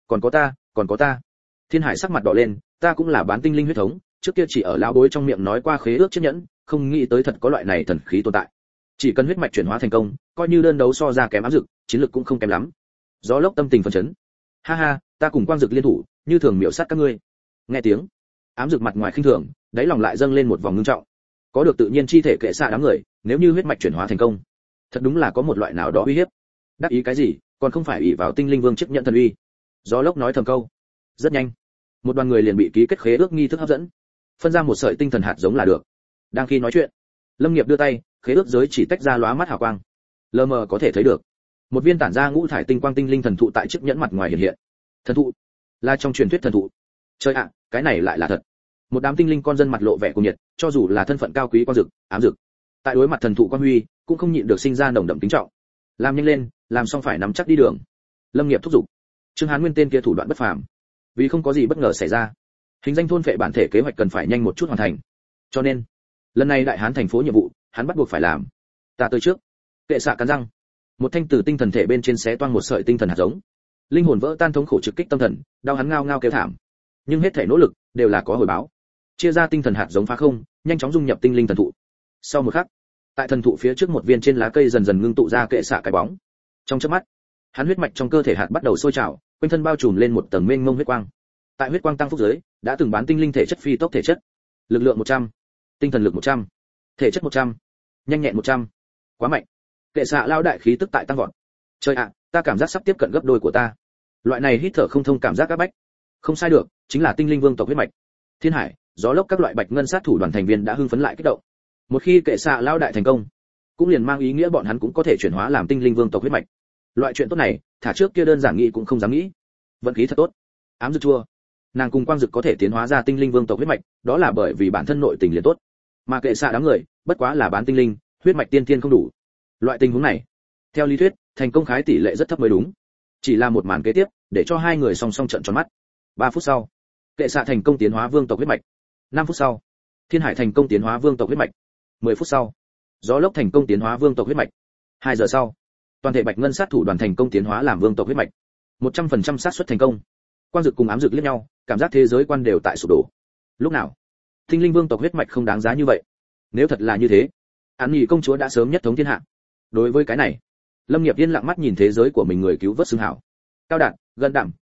Còn có ta. Thiên Hải sắc mặt đỏ lên, ta cũng là bán tinh linh huyết thống, trước kia chỉ ở lão bối trong miệng nói qua khế ước chiếc nhẫn, không nghĩ tới thật có loại này thần khí tồn tại. Chỉ cần huyết mạch chuyển hóa thành công, coi như đơn đấu so ra kém Ám Dực, chiến lược cũng không kém lắm. Gió Lốc tâm tình phấn chấn. Ha ha, ta cùng Quang Dực liên thủ, như thường miểu sát các ngươi. Nghe tiếng, Ám Dực mặt ngoài khinh thường, đáy lòng lại dâng lên một vòng ngưng trọng. Có được tự nhiên chi thể kệ xạ đám người, nếu như huyết mạch chuyển hóa thành công, thật đúng là có một loại nào đó uy hiếp. Đắc ý cái gì, còn không phải ỷ vào tinh linh vương chức nhận thần uy. Gió Lốc nói thầm câu. Rất nhanh, một đoàn người liền bị ký kết khế ước nghi thức hấp dẫn, phân ra một sợi tinh thần hạt giống là được. Đang khi nói chuyện, Lâm Nghiệp đưa tay, khế ước giới chỉ tách ra lóa mắt hào quang. Lờ mờ có thể thấy được một viên tản ra ngũ thải tinh quang tinh linh thần thụ tại chiếc nhẫn mặt ngoài hiện hiện. Thần thụ là trong truyền thuyết thần thụ. Trời ạ, cái này lại là thật. Một đám tinh linh con dân mặt lộ vẻ cuồng nhiệt, cho dù là thân phận cao quý Quang Dực, Ám Dực, tại đối mặt thần thụ quang huy, cũng không nhịn được sinh ra nồng đậm kính trọng. Làm nhanh lên, làm xong phải nắm chắc đi đường. Lâm Nghiệp thúc giục. Trương Hán Nguyên tên kia thủ đoạn bất phàm, vì không có gì bất ngờ xảy ra, hình danh thôn phệ bản thể kế hoạch cần phải nhanh một chút hoàn thành. Cho nên, lần này đại hán thành phố nhiệm vụ, hắn bắt buộc phải làm. Ta tới trước. Kệ xạ cắn răng, một thanh tử tinh thần thể bên trên xé toang một sợi tinh thần hạt giống. Linh hồn vỡ tan thống khổ trực kích tâm thần, đau hắn ngao ngao kêu thảm. Nhưng hết thể nỗ lực đều là có hồi báo. Chia ra tinh thần hạt giống phá không, nhanh chóng dung nhập tinh linh thần thụ. Sau một khắc, tại thần thụ phía trước một viên trên lá cây dần dần ngưng tụ ra kệ xạ cái bóng. Trong chớp mắt, hắn huyết mạch trong cơ thể hạt bắt đầu sôi trào, quanh thân bao trùm lên một tầng mênh mông huyết quang. Tại huyết quang tăng phúc dưới, đã từng bán tinh linh thể chất phi tốc thể chất. Lực lượng 100, tinh thần lực 100, thể chất 100, nhanh nhẹn 100. Quá mạnh. Kệ xạ lao đại khí tức tại tăng vọt. Trời ạ, ta cảm giác sắp tiếp cận gấp đôi của ta. Loại này hít thở không thông cảm giác các bách. Không sai được, chính là tinh linh vương tộc huyết mạch. Thiên Hải, Gió Lốc các loại bạch ngân sát thủ đoàn thành viên đã hưng phấn lại kích động. Một khi kệ xạ lao đại thành công, cũng liền mang ý nghĩa bọn hắn cũng có thể chuyển hóa làm tinh linh vương tộc huyết mạch. Loại chuyện tốt này, thả trước kia đơn giản nghĩ cũng không dám nghĩ. Vận khí thật tốt. Ám Dực chua. Nàng cùng Quang Dực có thể tiến hóa ra tinh linh vương tộc huyết mạch, đó là bởi vì bản thân nội tình liền tốt. Mà kệ xạ đám người, bất quá là bán tinh linh, huyết mạch tiên thiên không đủ. Loại tình huống này, theo lý thuyết, thành công khái tỷ lệ rất thấp mới đúng. Chỉ là một màn kế tiếp, để cho hai người song song trợn tròn mắt. 3 phút sau, kệ xạ thành công tiến hóa vương tộc huyết mạch. 5 phút sau, Thiên Hải thành công tiến hóa vương tộc huyết mạch. 10 phút sau, Gió Lốc thành công tiến hóa vương tộc huyết mạch. 2 giờ sau, toàn thể bạch ngân sát thủ đoàn thành công tiến hóa làm vương tộc huyết mạch. 100% xác suất thành công. Quang Dực cùng Ám Dực liếc nhau, cảm giác thế giới quan đều tại sụp đổ. Lúc nào, tinh linh vương tộc huyết mạch không đáng giá như vậy? Nếu thật là như thế, Án Nhị công chúa đã sớm nhất thống thiên hạ. Đối với cái này, Lâm Nghiệp yên lặng mắt nhìn thế giới của mình người cứu vớt xưng hảo. Cao đạt, gần đảm,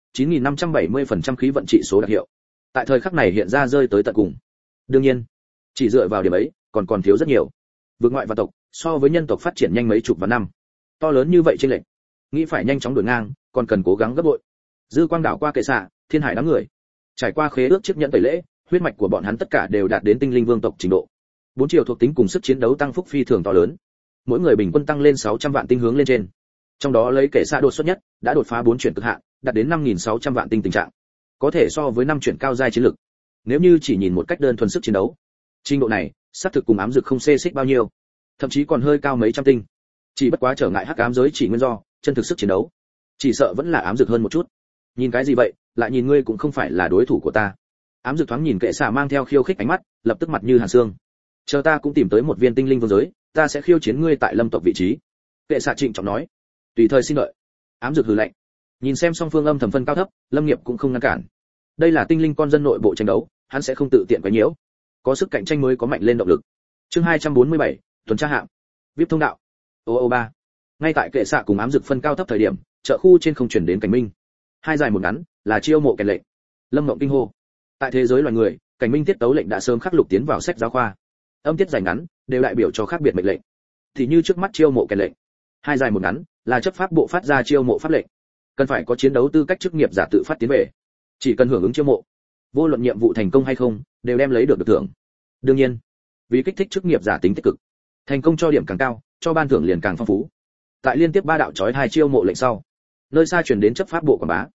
9570% khí vận trị số đặc hiệu. Tại thời khắc này hiện ra rơi tới tận cùng. Đương nhiên, chỉ dựa vào điểm ấy, còn thiếu rất nhiều. Vượt ngoại và tộc, so với nhân tộc phát triển nhanh mấy chục vạn năm. To lớn như vậy chênh lệch, nghĩ phải nhanh chóng đuổi ngang, còn cần cố gắng gấp bội. Dư quang đảo qua kệ xạ, Thiên Hải đám người. Trải qua khế ước chiếc nhẫn tẩy lễ, huyết mạch của bọn hắn tất cả đều đạt đến tinh linh vương tộc trình độ. 4 chiều thuộc tính cùng sức chiến đấu tăng phúc phi thường to lớn. Mỗi người bình quân tăng lên 600 vạn tinh hướng lên trên. Trong đó lấy kệ xạ đột xuất nhất, đã đột phá 4 chuyển cực hạn, đạt đến 5600 vạn tinh tình trạng. Có thể so với 5 chuyển cao giai chiến lực. Nếu như chỉ nhìn một cách đơn thuần sức chiến đấu, trình độ này, xác thực cùng Ám Dực không xê xích bao nhiêu, thậm chí còn hơi cao mấy trăm tinh. Chỉ bất quá trở ngại hắc ám giới chỉ nguyên do, chân thực sức chiến đấu, chỉ sợ vẫn là Ám Dực hơn một chút. Nhìn cái gì vậy, lại nhìn ngươi cũng không phải là đối thủ của ta. Ám Dực thoáng nhìn kệ xạ mang theo khiêu khích ánh mắt, lập tức mặt như hàn xương. Chờ ta cũng tìm tới một viên tinh linh vương giới, ta sẽ khiêu chiến ngươi tại Lâm tộc vị trí. Kệ xạ trịnh trọng nói. Tùy thời xin đợi. Ám Dực hừ lạnh. Nhìn xem song phương âm thầm phân cao thấp, Lâm Nghiệp cũng không ngăn cản. Đây là tinh linh con dân nội bộ tranh đấu, hắn sẽ không tự tiện quấy nhiễu. Có sức cạnh tranh mới có mạnh lên động lực. Chương 247, tuần tra hạm. VIP thông đạo. Ba. Ngay tại kệ xạ cùng Ám Dực phân cao thấp thời điểm, chợ khu trên không chuyển đến cảnh minh. Hai dài một ngắn, là chiêu mộ kèn lệnh. Lâm Ngộng kinh hô. Tại thế giới loài người, cảnh minh tiết tấu lệnh đã sớm khắc lục tiến vào sách giáo khoa. Âm tiết dài ngắn đều đại biểu cho khác biệt mệnh lệnh. Thì như trước mắt chiêu mộ kèn lệnh, hai dài một ngắn là chấp pháp bộ phát ra chiêu mộ pháp lệnh, cần phải có chiến đấu tư cách chức nghiệp giả tự phát tiến về. Chỉ cần hưởng ứng chiêu mộ, vô luận nhiệm vụ thành công hay không, đều đem lấy được thưởng. Đương nhiên, vì kích thích chức nghiệp giả tính tích cực, thành công cho điểm càng cao, cho ban thưởng liền càng phong phú. Tại liên tiếp 3 đạo chói hai chiêu mộ lệnh sau, nơi xa truyền đến chấp pháp bộ quảng bá.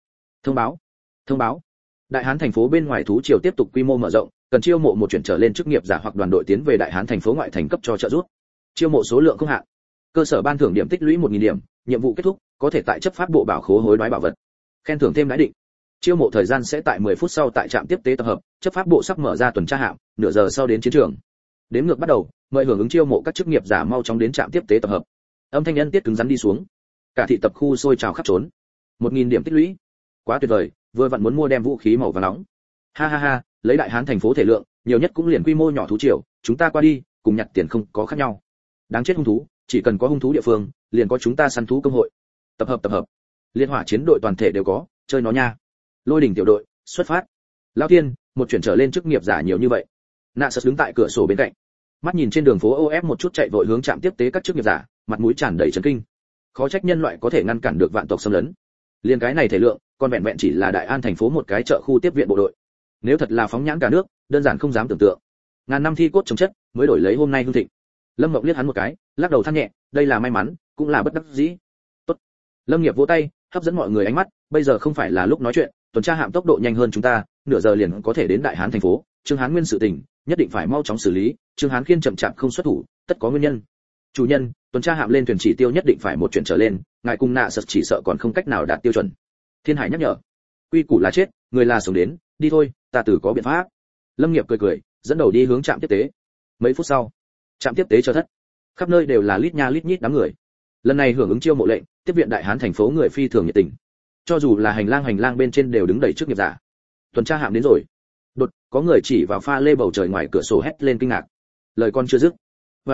Thông báo. Đại Hán thành phố bên ngoài thú triều tiếp tục quy mô mở rộng, cần chiêu mộ một chuyển trở lên chức nghiệp giả hoặc đoàn đội tiến về Đại Hán thành phố ngoại thành cấp cho trợ giúp. Chiêu mộ số lượng không hạn. Cơ sở ban thưởng điểm tích lũy 1000 điểm, nhiệm vụ kết thúc, có thể tại chấp pháp bộ bảo khố hối đoái bảo vật. Khen thưởng thêm đãi định. Chiêu mộ thời gian sẽ tại 10 phút sau tại trạm tiếp tế tập hợp, chấp pháp bộ sắp mở ra tuần tra hạm, nửa giờ sau đến chiến trường. Đếm ngược bắt đầu, mời hưởng ứng chiêu mộ các chức nghiệp giả mau chóng đến trạm tiếp tế tập hợp. Âm thanh nhân tiết cứng rắn đi xuống. Cả thị tập khu sôi trào khắp trốn. 1000 điểm tích lũy. Quá tuyệt vời, vừa vặn muốn mua đem vũ khí màu vàng nóng. Ha ha ha, lấy Đại Hán thành phố thể lượng, nhiều nhất cũng liền quy mô nhỏ thú triều, chúng ta qua đi, cùng nhặt tiền không có khác nhau. Đáng chết hung thú, chỉ cần có hung thú địa phương, liền có chúng ta săn thú công hội. Tập hợp. Liên hỏa chiến đội toàn thể đều có, chơi nó nha. Lôi đỉnh tiểu đội, xuất phát. Lão Tiên, một chuyển trở lên chức nghiệp giả nhiều như vậy. Nasus đứng tại cửa sổ bên cạnh, mắt nhìn trên đường phố OF một chút chạy vội hướng trạm tiếp tế các chức nghiệp giả, mặt mũi tràn đầy chấn kinh. Khó trách nhân loại có thể ngăn cản được vạn tộc xâm lấn. Liên cái này thể lượng, còn vẹn vẹn chỉ là Đại An thành phố một cái chợ khu tiếp viện bộ đội. Nếu thật là phóng nhãn cả nước, đơn giản không dám tưởng tượng. Ngàn năm thi cốt chống chất, mới đổi lấy hôm nay hưng thịnh. Lâm Ngọc liếc hắn một cái, lắc đầu than nhẹ, đây là may mắn, cũng là bất đắc dĩ. Tốt. Lâm Nghiệp vỗ tay, hấp dẫn mọi người ánh mắt, bây giờ không phải là lúc nói chuyện, tuần tra hạm tốc độ nhanh hơn chúng ta, nửa giờ liền có thể đến Đại Hán thành phố, Trương Hán Nguyên sự tình, nhất định phải mau chóng xử lý, Trương Hán Khiên chậm chạp không xuất thủ, tất có nguyên nhân. Chủ nhân, tuần tra hạm lên thuyền chỉ tiêu nhất định phải một chuyển trở lên, ngài cùng nạ sật chỉ sợ còn không cách nào đạt tiêu chuẩn. Thiên Hải nhắc nhở. Quy củ là chết, người là sống đến, đi thôi, ta tự có biện pháp. Lâm Nghiệp cười, dẫn đầu đi hướng trạm tiếp tế. Mấy phút sau, trạm tiếp tế cho thất. Khắp nơi đều là lít nha lít nhít đám người. Lần này hưởng ứng chiêu mộ lệnh, tiếp viện Đại Hán thành phố người phi thường nhiệt tình. Cho dù là hành lang bên trên đều đứng đầy chức nghiệp giả. Tuần tra hạm đến rồi. Đột, có người chỉ vào pha lê bầu trời ngoài cửa sổ hét lên kinh ngạc. Lời con chưa dứt.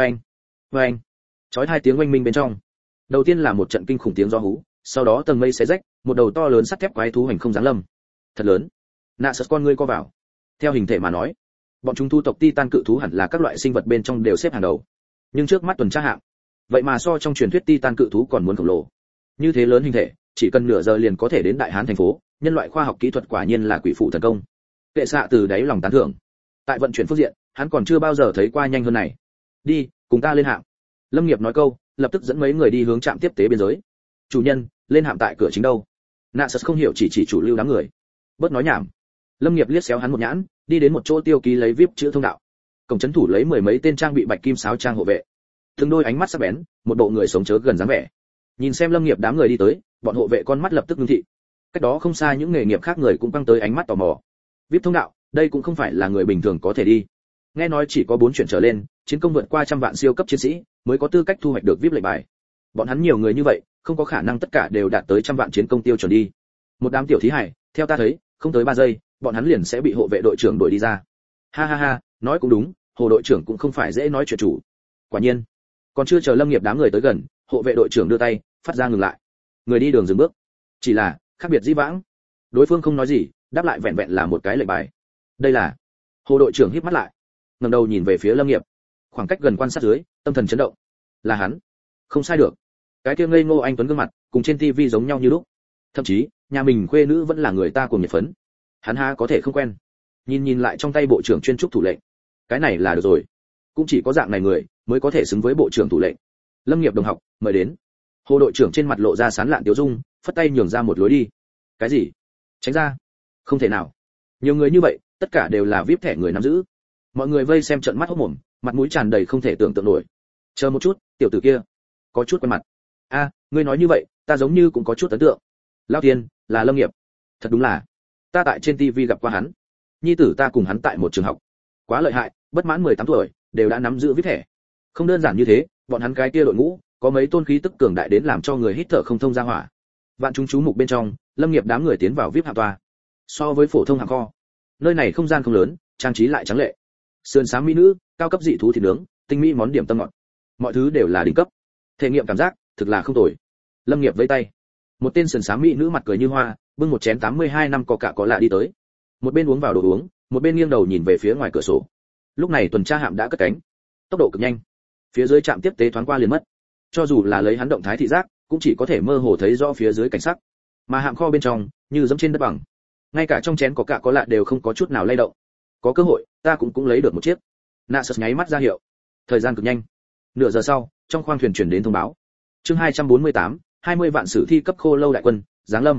Oeng. Chói hai tiếng oanh minh bên trong. Đầu tiên là một trận kinh khủng tiếng gió hú, sau đó tầng mây xé rách, một đầu to lớn sắt thép quái thú hành không giáng lâm. Thật lớn. Nasus con ngươi co vào. Theo hình thể mà nói, bọn chúng thu tộc Titan cự thú hẳn là các loại sinh vật bên trong đều xếp hàng đầu. Nhưng trước mắt tuần tra hạm, vậy mà so trong truyền thuyết Titan cự thú còn muốn khổng lồ. Như thế lớn hình thể, chỉ cần nửa giờ liền có thể đến Đại Hán thành phố, nhân loại khoa học kỹ thuật quả nhiên là quỷ phụ thần công. Kệ xạ từ đáy lòng tán thưởng. Tại vận chuyển phương diện, hắn còn chưa bao giờ thấy qua nhanh hơn này. Đi, cùng ta lên hạm. Lâm Nghiệp nói câu, lập tức dẫn mấy người đi hướng trạm tiếp tế biên giới. Chủ nhân, lên hạm tại cửa chính đâu? Nasus không hiểu chỉ chủ lưu đám người. Bớt nói nhảm. Lâm Nghiệp liếc xéo hắn một nhãn, đi đến một chỗ tiêu ký lấy VIP chữ thông đạo. Cổng trấn thủ lấy mười mấy tên trang bị bạch kim sáo trang hộ vệ. Từng đôi ánh mắt sắc bén, một bộ người sống chớ gần dáng vẻ. Nhìn xem Lâm Nghiệp đám người đi tới, bọn hộ vệ con mắt lập tức ngưng thị. Cách đó không xa những nghề nghiệp khác người cũng căng tới ánh mắt tò mò. VIP thông đạo, đây cũng không phải là người bình thường có thể đi. Nghe nói chỉ có 4 chuyển trở lên, chiến công vượt qua trăm vạn siêu cấp chiến sĩ mới có tư cách thu hoạch được VIP lệnh bài. Bọn hắn nhiều người như vậy, không có khả năng tất cả đều đạt tới trăm vạn chiến công tiêu chuẩn đi. Một đám tiểu thí hải, theo ta thấy, không tới 3 giây, bọn hắn liền sẽ bị hộ vệ đội trưởng đuổi đi ra. Ha ha ha, nói cũng đúng, Hồ đội trưởng cũng không phải dễ nói chuyện chủ. Quả nhiên, còn chưa chờ Lâm Nghiệp đám người tới gần, hộ vệ đội trưởng đưa tay, phát ra ngừng lại. Người đi đường dừng bước. Chỉ là, khác biệt dĩ vãng. Đối phương không nói gì, đáp lại vẹn vẹn là một cái lệnh bài. Đây là. Hồ đội trưởng híp mắt lại, ngẩng đầu nhìn về phía Lâm Nghiệp. Khoảng cách gần quan sát dưới, tâm thần chấn động. Là hắn. Không sai được. Cái kia ngây ngô anh tuấn gương mặt, cùng trên tivi giống nhau như lúc. Thậm chí, nhà mình khuê nữ vẫn là người ta cùng nhiệt phấn. Hắn ha có thể không quen. Nhìn lại trong tay bộ trưởng chuyên trúc thủ lệnh. Cái này là được rồi. Cũng chỉ có dạng này người mới có thể xứng với bộ trưởng thủ lệnh. Lâm Nghiệp đồng học, mời đến. Hồ đội trưởng trên mặt lộ ra sán lạn tiêu dung, phất tay nhường ra một lối đi. Cái gì? Tránh ra. Không thể nào. Nhiều người như vậy, tất cả đều là VIP thẻ người nắm giữ. Mọi người vây xem trợn mắt hốt mồm, mặt mũi tràn đầy không thể tưởng tượng nổi. Chờ một chút, tiểu tử kia có chút quen mặt. A, ngươi nói như vậy, ta giống như cũng có chút ấn tượng. Lão Tiên, là Lâm Nghiệp. Thật đúng là, ta tại trên TV gặp qua hắn. Nhi tử ta cùng hắn tại một trường học. Quá lợi hại, bất mãn 18 tuổi, đều đã nắm giữ VIP thẻ. Không đơn giản như thế, bọn hắn cái kia đội ngũ, có mấy tôn khí tức cường đại đến làm cho người hít thở không thông ra hỏa. Vạn chúng chú mục bên trong, Lâm Nghiệp đám người tiến vào VIP hạng toa. So với phổ thông hạng kho, nơi này không gian không lớn, trang trí lại trắng lệ. Sườn xám mỹ nữ, cao cấp dị thú thịt nướng, tinh mỹ món điểm tâm ngọt. Mọi thứ đều là đỉnh cấp. Thể nghiệm cảm giác, thực là không tồi. Lâm Nghiệp vẫy tay. Một tên sườn xám mỹ nữ mặt cười như hoa, bưng một chén 82 năm coca có lạ đi tới. Một bên uống vào đồ uống, một bên nghiêng đầu nhìn về phía ngoài cửa sổ. Lúc này tuần tra hạm đã cất cánh, tốc độ cực nhanh. Phía dưới trạm tiếp tế thoáng qua liền mất. Cho dù là lấy hắn động thái thị giác, cũng chỉ có thể mơ hồ thấy rõ phía dưới cảnh sắc. Mà hạm kho bên trong, như dẫm trên đất bằng. Ngay cả trong chén coca có lạ đều không có chút nào lay động. Có cơ hội, ta cũng lấy được một chiếc. Nasus nháy mắt ra hiệu. Thời gian cực nhanh. Nửa giờ sau, trong khoang thuyền truyền đến thông báo. Chương 248, 20 vạn sử thi cấp khô lâu đại quân, giáng lâm.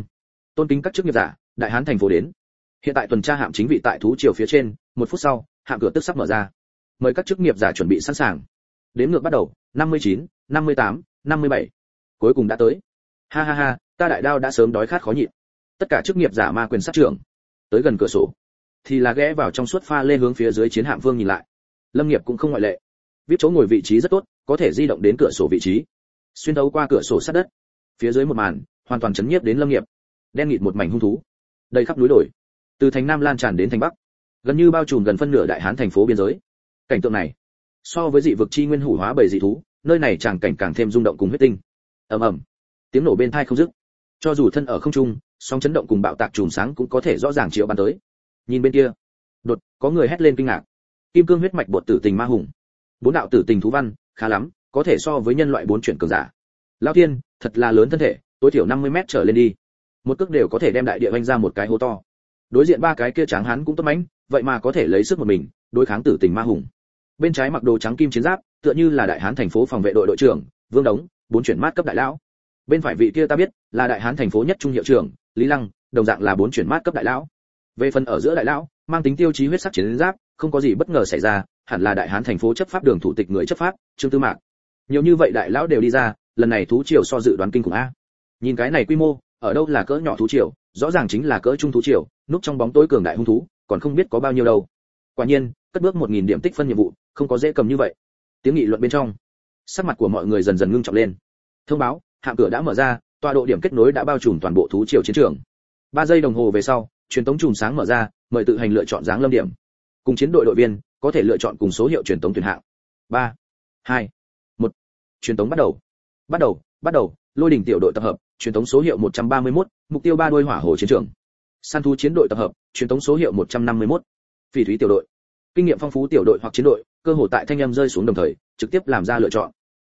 Tôn kính các chức nghiệp giả, đại hán thành phố đến. Hiện tại tuần tra hạm chính vị tại thú triều phía trên, 1 phút sau, hạm cửa tức sắp mở ra. Mời các chức nghiệp giả chuẩn bị sẵn sàng. Đếm ngược bắt đầu, 59, 58, 57. Cuối cùng đã tới. Ha ha ha, ta đại đao đã sớm đói khát khó nhịn. Tất cả chức nghiệp giả ma quyền sát trưởng. Tới gần cửa sổ, thì là ghé vào trong suốt pha lê hướng phía dưới chiến hạm vương nhìn lại. Lâm Nghiệp cũng không ngoại lệ. Viết chỗ ngồi vị trí rất tốt, có thể di động đến cửa sổ vị trí. Xuyên thấu qua cửa sổ sát đất, phía dưới một màn, hoàn toàn chấn nhiếp đến Lâm Nghiệp. Đen nghịt một mảnh hung thú, đầy khắp núi đồi, từ thành Nam lan tràn đến thành Bắc, gần như bao trùm gần phân nửa đại hán thành phố biên giới. Cảnh tượng này, so với dị vực chi nguyên hủ hóa bầy dị thú, nơi này tràng cảnh càng thêm rung động cùng huyết tinh. Ầm ầm, tiếng nổ bên tai không dứt. Cho dù thân ở không trung, sóng chấn động cùng bạo tạc chùm sáng cũng có thể rõ ràng chiếu bắn tới. Nhìn bên kia, đột có người hét lên kinh ngạc. Kim cương huyết mạch bột tử tình ma hùng, 4 đạo tử tình thú văn, khá lắm, có thể so với nhân loại 4 chuyển cường giả. Lão thiên, thật là lớn thân thể, tối thiểu 50 mét trở lên đi. Một cước đều có thể đem đại địa vênh ra một cái hố to. Đối diện 3 cái kia tráng hán cũng tốt mãnh, vậy mà có thể lấy sức một mình đối kháng tử tình ma hùng. Bên trái mặc đồ trắng kim chiến giáp, tựa như là đại hán thành phố phòng vệ đội đội trưởng Vương Đống, 4 chuyển mát cấp đại lão. Bên phải vị kia ta biết, là đại hán thành phố nhất trung hiệu trưởng Lý Lăng, đồng dạng là 4 chuyển mát cấp đại lão. Về phần ở giữa đại lão, mang tính tiêu chí huyết sắc chiến giáp, không có gì bất ngờ xảy ra, hẳn là đại hán thành phố chấp pháp đường thủ tịch người chấp pháp, Trương Tư Mạc. Nhiều như vậy đại lão đều đi ra, lần này thú triều so dự đoán kinh khủng a. Nhìn cái này quy mô, ở đâu là cỡ nhỏ thú triều, rõ ràng chính là cỡ trung thú triều, núp trong bóng tối cường đại hung thú, còn không biết có bao nhiêu đâu. Quả nhiên, cất bước 1000 điểm tích phân nhiệm vụ, không có dễ cầm như vậy. Tiếng nghị luận bên trong, sắc mặt của mọi người dần dần ngưng trọng lên. Thông báo, hạm cửa đã mở ra, tọa độ điểm kết nối đã bao trùm toàn bộ thú triều chiến trường. 3 giây đồng hồ về sau, truyền tống chùm sáng mở ra, mời tự hành lựa chọn dáng lâm điểm. Cùng chiến đội đội viên có thể lựa chọn cùng số hiệu truyền tống tuyển hạng. 3, 2, 1. Truyền tống bắt đầu. Bắt đầu, Lôi đỉnh tiểu đội tập hợp, truyền tống số hiệu 131, mục tiêu 3 đuôi hỏa hồ chiến trường. Săn thú chiến đội tập hợp, truyền tống số hiệu 151. Phỉ thúy tiểu đội. Kinh nghiệm phong phú tiểu đội hoặc chiến đội, cơ hội tại thanh âm rơi xuống đồng thời, trực tiếp làm ra lựa chọn.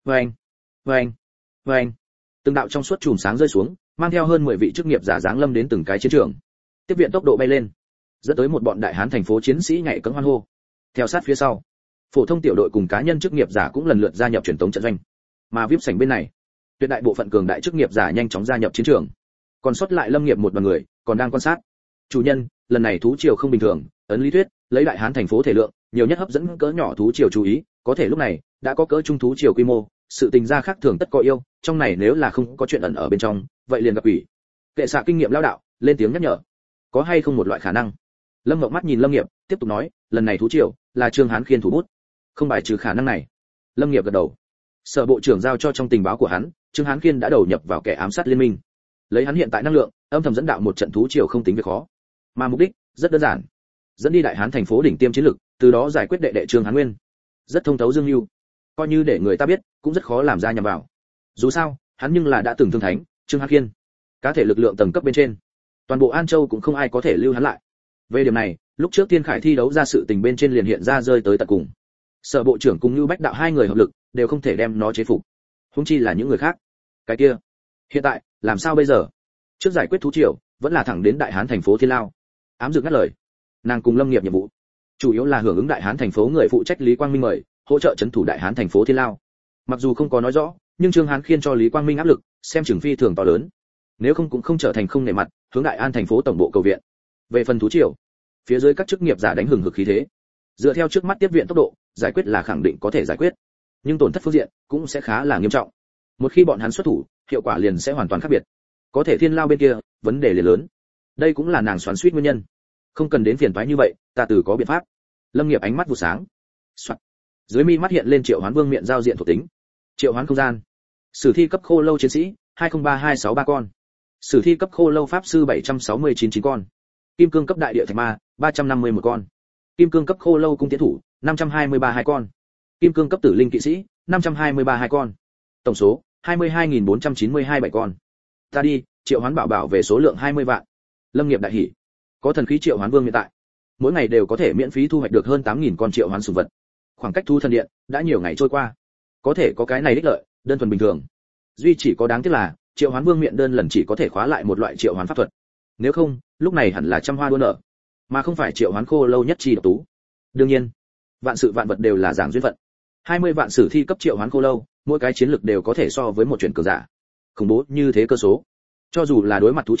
Vâng. Từng đạo trong suốt chùm sáng rơi xuống, mang theo hơn 10 vị chức nghiệp giả dáng lâm đến từng cái chiến trường. Tiếp viện tốc độ bay lên, dẫn tới một bọn đại hán thành phố chiến sĩ nhảy cẫng hoan hô. Theo sát phía sau, phổ thông tiểu đội cùng cá nhân chức nghiệp giả cũng lần lượt gia nhập truyền tống trận doanh. Mà VIP sảnh bên này, tuyệt đại bộ phận cường đại chức nghiệp giả nhanh chóng gia nhập chiến trường. Còn sót lại Lâm Nghiệp một đoàn người, còn đang quan sát. Chủ nhân, lần này thú triều không bình thường, ấn lý thuyết, lấy đại hán thành phố thể lượng, nhiều nhất hấp dẫn cỡ nhỏ thú triều chú ý, có thể lúc này, đã có cỡ trung thú triều quy mô, sự tình gia khác thường tất có yêu, trong này nếu là không có chuyện ẩn ở bên trong, vậy liền gặp ủy. Kệ xạ kinh nghiệm lão đạo, lên tiếng nhắc nhở. Có hay không một loại khả năng? Lâm Ngọc mắt nhìn Lâm Nghiệp, tiếp tục nói, lần này thú triều là Trương Hán Khiên thủ bút. Không bài trừ khả năng này. Lâm Nghiệp gật đầu. Sở bộ trưởng giao cho trong tình báo của hắn, Trương Hán Khiên đã đầu nhập vào kẻ ám sát liên minh. Lấy hắn hiện tại năng lượng, âm thầm dẫn đạo một trận thú triều không tính việc khó. Mà mục đích rất đơn giản, dẫn đi đại hán thành phố đỉnh tiêm chiến lực, từ đó giải quyết đệ đệ Trương Hán Nguyên. Rất thông thấu dương lưu, coi như để người ta biết, cũng rất khó làm ra nhằm vào. Dù sao, hắn nhưng là đã từng thương thánh, Trương Hán Khiên. Cá thể lực lượng tầng cấp bên trên, toàn bộ An Châu cũng không ai có thể lưu hắn lại. Về điểm này, lúc trước Thiên Khải thi đấu ra sự tình bên trên liền hiện ra rơi tới tận cùng. Sở bộ trưởng cùng Nưu Bách Đạo hai người hợp lực, đều không thể đem nó chế phục. Huống chi là những người khác. Cái kia, hiện tại, làm sao bây giờ? Trước giải quyết thú triều, vẫn là thẳng đến đại hán thành phố Thiên Lao. Ám Dược ngắt lời. Nàng cùng Lâm Nghiệp nhiệm vụ, chủ yếu là hưởng ứng đại hán thành phố người phụ trách Lý Quang Minh mời, hỗ trợ trấn thủ đại hán thành phố Thiên Lao. Mặc dù không có nói rõ, nhưng Trương Hán Khiên cho Lý Quang Minh áp lực, xem chừng phi thường to lớn. Nếu không cũng không trở thành không nể mặt, hướng Đại An thành phố tổng bộ cầu viện. Về phần thú triều, phía dưới các chức nghiệp giả đánh hừng hực khí thế. Dựa theo trước mắt tiếp viện tốc độ, giải quyết là khẳng định có thể giải quyết, nhưng tổn thất phương diện cũng sẽ khá là nghiêm trọng. Một khi bọn hắn xuất thủ, hiệu quả liền sẽ hoàn toàn khác biệt. Có thể Thiên Lao bên kia, vấn đề liền lớn. Đây cũng là nàng xoắn xuýt nguyên nhân. Không cần đến phiền toái như vậy, ta từ có biện pháp. Lâm Nghiệp ánh mắt vụ sáng. Soạn. Dưới mi mắt hiện lên Triệu Hoán Vương miệng giao diện thuộc tính. Triệu hoán không gian. Sử thi cấp khô lâu chiến sĩ, 203263 con. Sử thi cấp khô lâu pháp sư 7699 con. Kim cương cấp đại địa thạch ma, 351 con. Kim cương cấp khô lâu cung tiến thủ, 523 con. Kim cương cấp tử linh kỵ sĩ, 523 con. Tổng số, 22.492 con. Ta đi, triệu hoán bảo bảo về số lượng 20 vạn. Lâm Nghiệp đại hỉ. Có thần khí triệu hoán vương hiện tại, mỗi ngày đều có thể miễn phí thu hoạch được hơn 8.000 con triệu hoán sủng vật. Khoảng cách thu thần điện đã nhiều ngày trôi qua, có thể có cái này đích lợi, đơn thuần bình thường. Duy chỉ có đáng tiếc là, triệu hoán vương miệng đơn lần chỉ có thể khóa lại một loại triệu hoán pháp thuật. Nếu không, lúc này hẳn là trăm hoa đua nở, mà không phải triệu hoán khô lâu nhất chi độc tú. Đương nhiên, vạn sự vạn vật đều là giảng duyên phận. 20 vạn sử thi cấp triệu hoán khô lâu, mỗi cái chiến lực đều có thể so với một chuyển cường giả. Khủng bố như thế cơ số, cho dù là đối mặt thú triều,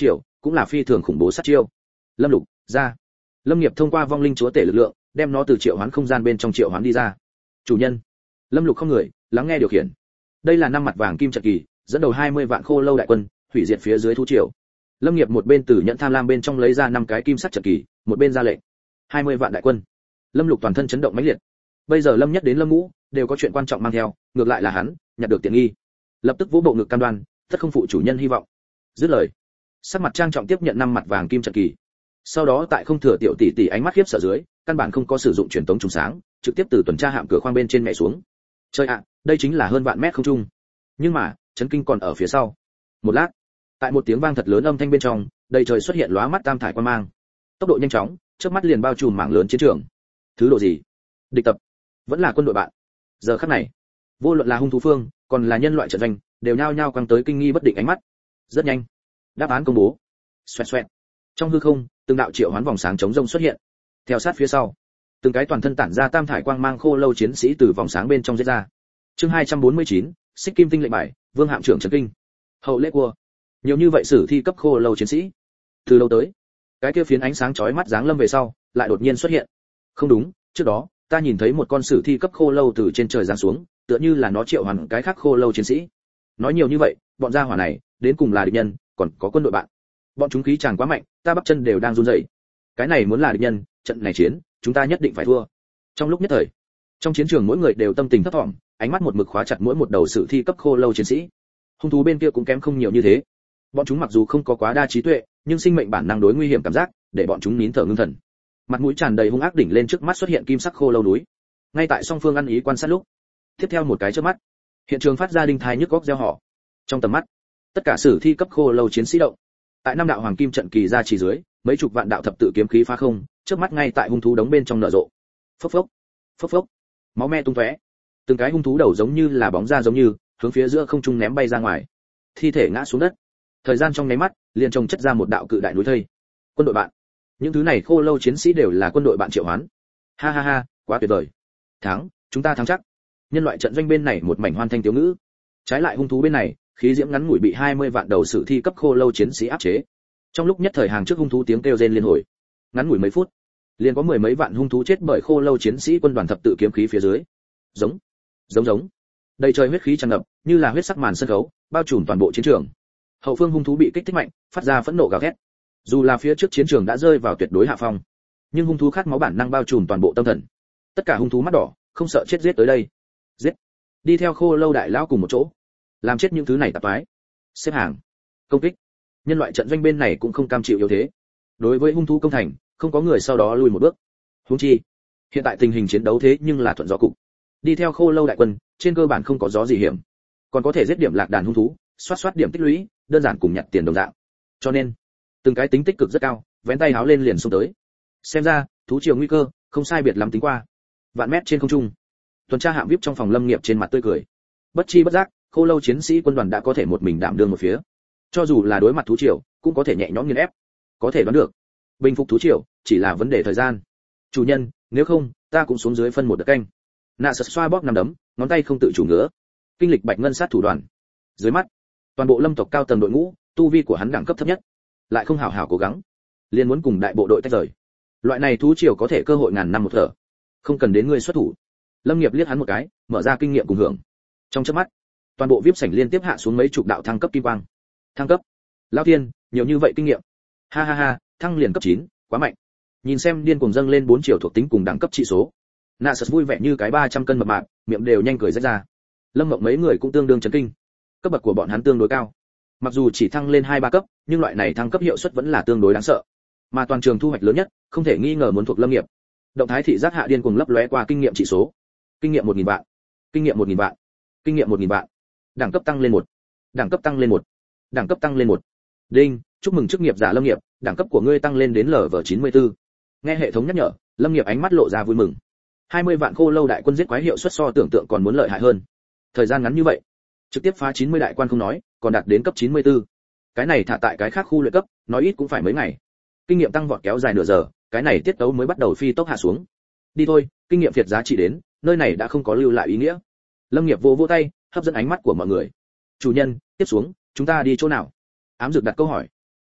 cũng là phi thường khủng bố sát chiêu. Lâm Lục, ra. Lâm Nghiệp thông qua vong linh chúa tể lực lượng, đem nó từ triệu hoán không gian bên trong triệu hoán đi ra. Chủ nhân. Lâm Lục không người, lắng nghe điều khiển. Đây là 5 mặt vàng kim trận kỳ, dẫn đầu 20 vạn khô lâu đại quân, hủy diệt phía dưới thú triều. Lâm Nghiệp một bên từ nhận tham lam bên trong lấy ra 5 cái kim sắc trận kỳ, một bên ra lệnh. 20 vạn đại quân. Lâm Lục toàn thân chấn động mãnh liệt. Bây giờ Lâm Nhất đến Lâm Ngũ, đều có chuyện quan trọng mang theo, ngược lại là hắn, nhặt được tiện nghi. Lập tức vỗ bộ ngực cam đoan, tất không phụ chủ nhân hy vọng. Dứt lời, sắc mặt trang trọng tiếp nhận 5 mặt vàng kim trận kỳ. Sau đó tại không thừa tiểu tỷ tỷ ánh mắt khiếp sợ dưới, căn bản không có sử dụng truyền tống trùng sáng, trực tiếp từ tuần tra hạm cửa khoang bên trên mẹ xuống. Trời ạ, đây chính là hơn vạn mét không trung. Nhưng mà, chấn kinh còn ở phía sau. Một lát, tại một tiếng vang thật lớn âm thanh bên trong, đầy trời xuất hiện lóa mắt tam thải quang mang. Tốc độ nhanh chóng, chớp mắt liền bao trùm mảng lớn chiến trường. Thứ độ gì? Địch tập, vẫn là quân đội bạn. Giờ khắc này, vô luận là hung thú phương, còn là nhân loại trận doanh, đều nhao nhao quăng tới kinh nghi bất định ánh mắt. Rất nhanh, đáp án công bố. Xoẹt xoẹt. Trong hư không, từng đạo triệu hoán vòng sáng chống rông xuất hiện. Theo sát phía sau, từng cái toàn thân tản ra tam thải quang mang khô lâu chiến sĩ từ vòng sáng bên trong giết ra. Chương 249, Xích Kim Tinh lệnh bài, Vương hạm trưởng trấn kinh. Hậu lễ cua. Nhiều như vậy sử thi cấp khô lâu chiến sĩ. Từ lâu tới, cái kia phiến ánh sáng chói mắt giáng lâm về sau, lại đột nhiên xuất hiện. Không đúng, trước đó, ta nhìn thấy một con sử thi cấp khô lâu từ trên trời giáng xuống, tựa như là nó triệu hoán cái khác khô lâu chiến sĩ. Nói nhiều như vậy, bọn gia hỏa này, đến cùng là địch nhân, còn có quân đội bạn. Bọn chúng khí tràng quá mạnh, ta bắp chân đều đang run rẩy. Cái này muốn là địch nhân, trận này chiến, chúng ta nhất định phải thua. Trong lúc nhất thời, trong chiến trường mỗi người đều tâm tình thấp thỏm, ánh mắt một mực khóa chặt mỗi một đầu sử thi cấp khô lâu chiến sĩ. Hung thú bên kia cũng kém không nhiều như thế. Bọn chúng mặc dù không có quá đa trí tuệ, nhưng sinh mệnh bản năng đối nguy hiểm cảm giác, để bọn chúng nín thở ngưng thần. Mặt mũi tràn đầy hung ác đỉnh lên trước mắt xuất hiện kim sắc khô lâu núi. Ngay tại song phương ăn ý quan sát lúc, tiếp theo một cái chớp mắt, hiện trường phát ra đinh thai nhức góc reo hò. Trong tầm mắt, tất cả sử thi cấp khô lâu chiến sĩ động. Tại 5 đạo hoàng kim trận kỳ ra chỉ dưới, mấy chục vạn đạo thập tự kiếm khí phá không, chớp mắt ngay tại hung thú đống bên trong nở rộ. Phốc phốc, phốc phốc, máu me tung tóe. Từng cái hung thú đầu giống như là bóng ra giống như, hướng phía giữa không trung ném bay ra ngoài. Thi thể ngã xuống đất. Thời gian trong nháy mắt, liền trồng chất ra một đạo cự đại núi thây. Quân đội bạn. Những thứ này khô lâu chiến sĩ đều là quân đội bạn triệu hoán. Ha ha ha, quá tuyệt vời. Thắng, chúng ta thắng chắc. Nhân loại trận doanh bên này một mảnh hoan thanh tiếu ngữ. Trái lại hung thú bên này, khí diễm ngắn ngủi bị 20 vạn đầu sử thi cấp khô lâu chiến sĩ áp chế. Trong lúc nhất thời hàng trước hung thú tiếng kêu rên liên hồi. Ngắn ngủi mấy phút, liền có mười mấy vạn hung thú chết bởi khô lâu chiến sĩ quân đoàn thập tự kiếm khí phía dưới. Giống, giống giống. Đầy trời huyết khí tràn ngập, như là huyết sắc màn sân khấu, bao trùm toàn bộ chiến trường. Hậu phương hung thú bị kích thích mạnh, phát ra phẫn nộ gào thét. Dù là phía trước chiến trường đã rơi vào tuyệt đối hạ phong, nhưng hung thú khát máu bản năng bao trùm toàn bộ tâm thần. Tất cả hung thú mắt đỏ, không sợ chết giết tới đây. Giết. Đi theo khô lâu đại lão cùng một chỗ, làm chết những thứ này tạp toái. Xếp hàng, công kích. Nhân loại trận doanh bên này cũng không cam chịu yếu thế. Đối với hung thú công thành, không có người sau đó lùi một bước. Huống chi, hiện tại tình hình chiến đấu thế nhưng là thuận gió cục. Đi theo khô lâu đại quân, trên cơ bản không có gió gì hiểm, còn có thể giết điểm lạc đàn hung thú, soát điểm tích lũy, đơn giản cùng nhặt tiền đồng dạng. Cho nên, từng cái tính tích cực rất cao, vén tay háo lên liền xông tới. Xem ra, thú triều nguy cơ, không sai biệt lắm tính qua. Vạn mét trên không trung, tuần tra hạm VIP trong phòng Lâm Nghiệp trên mặt tươi cười. Bất chi bất giác, khô lâu chiến sĩ quân đoàn đã có thể một mình đảm đương một phía. Cho dù là đối mặt thú triều, cũng có thể nhẹ nhõm nghiền ép. Có thể đoán được, bình phục thú triều chỉ là vấn đề thời gian. Chủ nhân, nếu không, ta cũng xuống dưới phân một đợt canh. Nạ sật xoa bóp nằm đấm, ngón tay không tự chủ ngứa. Kinh lịch bạch ngân sát thủ đoàn. Dưới mắt, toàn bộ Lâm tộc cao tầng đội ngũ, tu vi của hắn đẳng cấp thấp nhất, lại không hào hào cố gắng, liền muốn cùng đại bộ đội tách rời. Loại này thú triều có thể cơ hội ngàn năm một thở, không cần đến ngươi xuất thủ. Lâm Nghiệp liếc hắn một cái, mở ra kinh nghiệm cùng hưởng. Trong chớp mắt, toàn bộ VIP sảnh liên tiếp hạ xuống mấy chục đạo thăng cấp kim quang. Thăng cấp? Lão Thiên, nhiều như vậy kinh nghiệm. Ha ha ha, thăng liền cấp 9, quá mạnh. Nhìn xem điên cuồng dâng lên 4 triệu thuộc tính cùng đẳng cấp trị số. Nạ sật vui vẻ như cái 300 cân mập mạp, miệng đều nhanh cười rách ra. Lâm Mộng mấy người cũng tương đương chấn kinh. Cấp bậc của bọn hắn tương đối cao. Mặc dù chỉ thăng lên 2-3 cấp, nhưng loại này thăng cấp hiệu suất vẫn là tương đối đáng sợ. Mà toàn trường thu hoạch lớn nhất, không thể nghi ngờ muốn thuộc Lâm Nghiệp. Động thái thị giác hạ điên cuồng lấp lóe qua kinh nghiệm trị số. Kinh nghiệm 1000 vạn, kinh nghiệm 1000 vạn, kinh nghiệm 1000 vạn. Đẳng cấp tăng lên 1, đẳng cấp tăng lên 1, đẳng cấp tăng lên 1. Đinh, chúc mừng chức nghiệp giả Lâm Nghiệp, đẳng cấp của ngươi tăng lên đến Lv94. Nghe hệ thống nhắc nhở, Lâm Nghiệp ánh mắt lộ ra vui mừng. 20 vạn khô lâu đại quân giết quái hiệu suất so tưởng tượng còn muốn lợi hại hơn. Thời gian ngắn như vậy, trực tiếp phá 90 đại quan không nói, còn đạt đến cấp 94. Cái này thả tại cái khác khu luyện cấp, nói ít cũng phải mấy ngày. Kinh nghiệm tăng vọt kéo dài nửa giờ, cái này tiết tấu mới bắt đầu phi tốc hạ xuống. Đi thôi, kinh nghiệm phiệt giá trị đến, nơi này đã không có lưu lại ý nghĩa. Lâm Nghiệp vỗ tay, hấp dẫn ánh mắt của mọi người. Chủ nhân, tiếp xuống, chúng ta đi chỗ nào? Ám Dược đặt câu hỏi.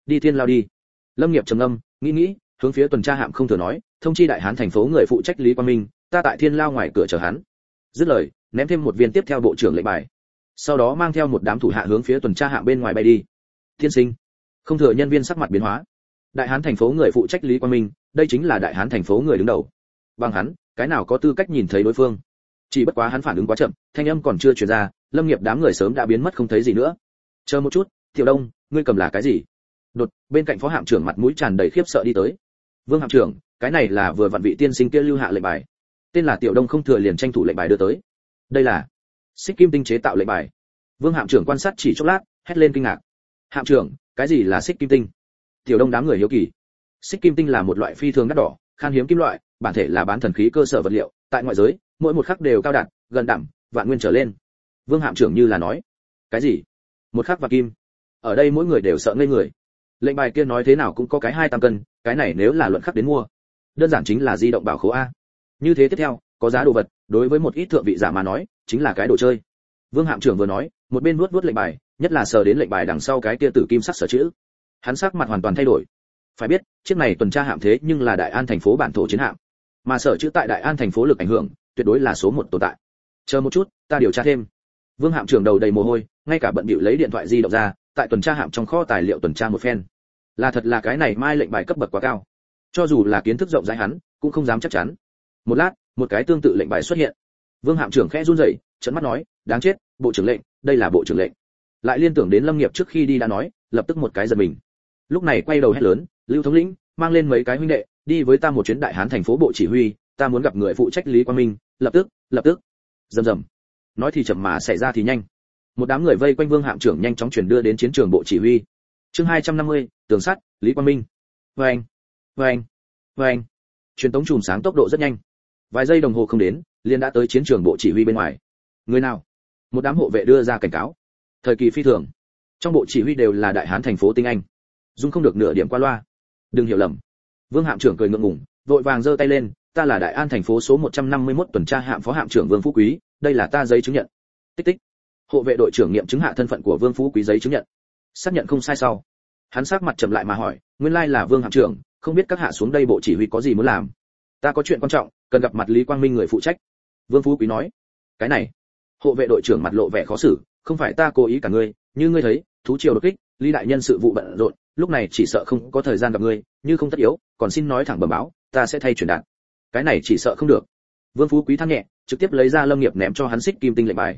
đi thiên lao đi. Lâm Nghiệp trầm ngâm, nghĩ, hướng phía tuần tra hạm không thừa nói, thông chi đại hán thành phố người phụ trách Lý Quang Minh, ta tại thiên lao ngoài cửa chờ hắn. Dứt lời, ném thêm một viên tiếp theo bộ trưởng lệnh bài. Sau đó mang theo một đám thủ hạ hướng phía tuần tra hạm bên ngoài bay đi. Tiên sinh, không thừa nhân viên sắc mặt biến hóa. Đại hán thành phố người phụ trách Lý Quang Minh, đây chính là đại hán thành phố người đứng đầu. Bằng hắn, cái nào có tư cách nhìn thấy đối phương. Chỉ bất quá hắn phản ứng quá chậm, thanh âm còn chưa truyền ra, Lâm Nghiệp đám người sớm đã biến mất không thấy gì nữa. Chờ một chút, Tiểu Đông, ngươi cầm là cái gì? Đột, bên cạnh phó hạm trưởng mặt mũi tràn đầy khiếp sợ đi tới. Vương hạm trưởng, cái này là vừa vặn vị tiên sinh kia lưu hạ lệnh bài. Tên là Tiểu Đông không thừa liền tranh thủ lệnh bài đưa tới. Đây là xích kim tinh chế tạo lệnh bài. Vương hạm trưởng quan sát chỉ chốc lát, hét lên kinh ngạc. Hạm trưởng, cái gì là xích kim tinh? Tiểu Đông đám người hiếu kỳ. Xích kim tinh là một loại phi thường đắt đỏ, khan hiếm kim loại, bản thể là bán thần khí cơ sở vật liệu, tại ngoại giới, mỗi một khắc đều cao đạt, gần đẳng, vạn nguyên trở lên. Vương hạm trưởng như là nói, cái gì? Một khắc và kim? Ở đây mỗi người đều sợ ngây người. Lệnh bài kia nói thế nào cũng có cái 200 cân, cái này nếu là luận khắc đến mua, đơn giản chính là di động bảo khố a. Như thế tiếp theo, có giá đồ vật, đối với một ít thượng vị giả mà nói, chính là cái đồ chơi. Vương hạm trưởng vừa nói, một bên vuốt lệnh bài, nhất là sờ đến lệnh bài đằng sau cái kia tử kim sắc sở chữ. Hắn sắc mặt hoàn toàn thay đổi. Phải biết, chiếc này tuần tra hạm thế nhưng là Đại An thành phố bản thổ chiến hạm, mà sở chữ tại Đại An thành phố lực ảnh hưởng, tuyệt đối là số 1 tồn tại. Chờ một chút, ta điều tra thêm. Vương hạm trưởng đầu đầy mồ hôi, ngay cả bận bịu lấy điện thoại di động ra, tại tuần tra hạm trong kho tài liệu tuần tra một phen. Là thật là cái này mai lệnh bài cấp bậc quá cao, cho dù là kiến thức rộng rãi hắn cũng không dám chắc chắn. Một lát, một cái tương tự lệnh bài xuất hiện. Vương hạm trưởng khẽ run rẩy, trợn mắt nói, đáng chết, bộ trưởng lệnh, đây là bộ trưởng lệnh. Lại liên tưởng đến Lâm Nghiệp trước khi đi đã nói, lập tức một cái giật mình. Lúc này quay đầu hét lớn, Lưu thống lĩnh, mang lên mấy cái huynh đệ, đi với ta một chuyến Đại Hán thành phố bộ chỉ huy, ta muốn gặp người phụ trách Lý Quang Minh, lập tức. Rầm rầm. Nói thì chậm mà xảy ra thì nhanh. Một đám người vây quanh Vương hạm trưởng nhanh chóng chuyển đưa đến chiến trường bộ chỉ huy. Chương 250, tường sắt, Lý Quang Minh. Vâng. Truyền tống chùm sáng tốc độ rất nhanh. Vài giây đồng hồ không đến, liền đã tới chiến trường bộ chỉ huy bên ngoài. Người nào? Một đám hộ vệ đưa ra cảnh cáo. Thời kỳ phi thường. Trong bộ chỉ huy đều là Đại Hán thành phố tinh anh. Dung không được nửa điểm qua loa. Đừng hiểu lầm. Vương hạm trưởng cười ngượng ngùng, vội vàng giơ tay lên, ta là Đại An thành phố số 151 tuần tra hạm phó hạm trưởng Vương Phú Quý, đây là ta giấy chứng nhận. Tích tích. Hộ vệ đội trưởng nghiệm chứng hạ thân phận của Vương Phú Quý giấy chứng nhận. Xác nhận không sai sau, hắn sắc mặt trầm lại mà hỏi, nguyên lai là Vương hạm trưởng, không biết các hạ xuống đây bộ chỉ huy có gì muốn làm? Ta có chuyện quan trọng, cần gặp mặt Lý Quang Minh người phụ trách. Vương Phú Quý nói. Cái này. Hộ vệ đội trưởng mặt lộ vẻ khó xử, không phải ta cố ý cả ngươi, như ngươi thấy, thú triều đột kích, Lý đại nhân sự vụ bận rộn, lúc này chỉ sợ không có thời gian gặp ngươi, như không tất yếu, còn xin nói thẳng bẩm báo, ta sẽ thay truyền đạt. Cái này chỉ sợ không được. Vương Phú Quý than nhẹ, trực tiếp lấy ra Lâm Nghiệp ném cho hắn xích kim tinh lệnh bài.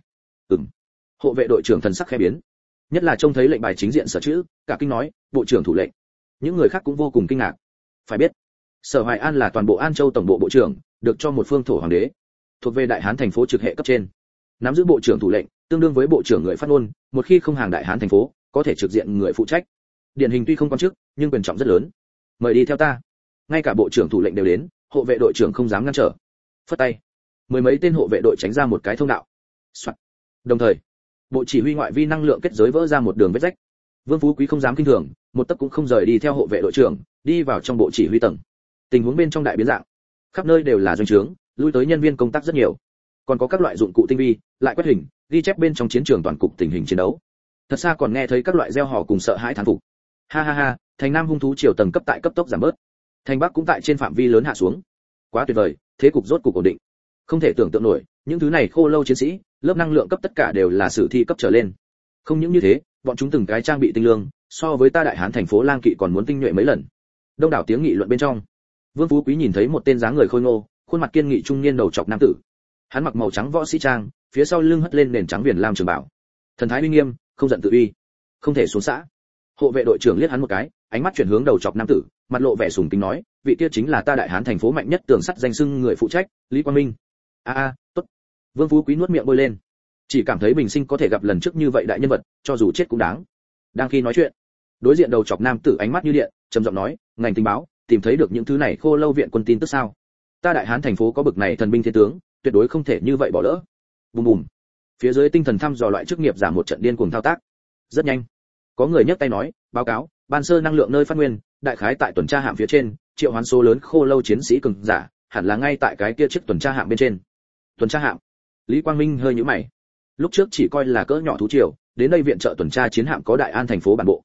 Hộ vệ đội trưởng thần sắc khẽ biến, nhất là trông thấy lệnh bài chính diện sở chữ, cả kinh nói, bộ trưởng thủ lệnh. Những người khác cũng vô cùng kinh ngạc. Phải biết, Sở Hoài An là toàn bộ An Châu tổng bộ bộ trưởng, được cho một phương thổ hoàng đế, thuộc về Đại Hán thành phố trực hệ cấp trên, nắm giữ bộ trưởng thủ lệnh, tương đương với bộ trưởng người phát ngôn, một khi không hàng Đại Hán thành phố, có thể trực diện người phụ trách. Điển hình tuy không quan chức, nhưng quyền trọng rất lớn. Mời đi theo ta. Ngay cả bộ trưởng thủ lệnh đều đến, hộ vệ đội trưởng không dám ngăn trở. Phất tay, mười mấy tên hộ vệ đội tránh ra một cái thông đạo. Soạn. Đồng thời, bộ chỉ huy ngoại vi năng lượng kết giới vỡ ra một đường vết rách. Vương Phú Quý không dám kinh thường, một tấc cũng không rời đi theo hộ vệ đội trưởng, đi vào trong bộ chỉ huy tầng. Tình huống bên trong đại biến dạng, khắp nơi đều là doanh trướng, lui tới nhân viên công tác rất nhiều, còn có các loại dụng cụ tinh vi, lại quét hình, ghi chép bên trong chiến trường toàn cục tình hình chiến đấu. Thật xa còn nghe thấy các loại reo hò cùng sợ hãi thán phục. Ha, thành Nam hung thú triều tầng cấp tại cấp tốc giảm bớt, thành Bắc cũng tại trên phạm vi lớn hạ xuống. Quá tuyệt vời, thế cục rốt cục ổn định. Không thể tưởng tượng nổi, những thứ này khô lâu chiến sĩ, lớp năng lượng cấp tất cả đều là sử thi cấp trở lên. Không những như thế, bọn chúng từng cái trang bị tinh lương, so với ta Đại Hán thành phố lang kỵ còn muốn tinh nhuệ mấy lần. Đông đảo tiếng nghị luận bên trong, Vương Phú Quý nhìn thấy một tên dáng người khôi ngô, khuôn mặt kiên nghị trung niên đầu trọc nam tử. Hắn mặc màu trắng võ sĩ trang, phía sau lưng hất lên nền trắng viền lam trường bảo, thần thái uy nghiêm, không giận tự uy, không thể xuống xã. Hộ vệ đội trưởng liếc hắn một cái, ánh mắt chuyển hướng đầu trọc nam tử, mặt lộ vẻ sùng kính nói, vị kia chính là ta Đại Hán thành phố mạnh nhất tường sắt danh xưng người phụ trách, Lý Quang Minh. Tốt. Vương Phú Quý nuốt miệng bôi lên, chỉ cảm thấy bình sinh có thể gặp lần trước như vậy đại nhân vật, cho dù chết cũng đáng. Đang khi nói chuyện, đối diện đầu chọc nam tử ánh mắt như điện, trầm giọng nói, ngành tình báo tìm thấy được những thứ này khô lâu viện quân tin tức sao? Ta Đại Hán thành phố có bực này thần binh thiên tướng, tuyệt đối không thể như vậy bỏ lỡ. Bùm bùm. Phía dưới tinh thần thăm dò loại chức nghiệp giả một trận điên cuồng thao tác. Rất nhanh, có người nhấc tay nói, báo cáo, ban sơ năng lượng nơi phát nguyên, đại khái tại tuần tra hạm phía trên, triệu hoán số lớn khô lâu chiến sĩ cường giả, hẳn là ngay tại cái kia chiếc tuần tra hạm bên trên. Tuần tra hạm? Lý Quang Minh hơi nhíu mày. Lúc trước chỉ coi là cỡ nhỏ thú triều, đến đây viện trợ tuần tra chiến hạm có Đại An thành phố bản bộ.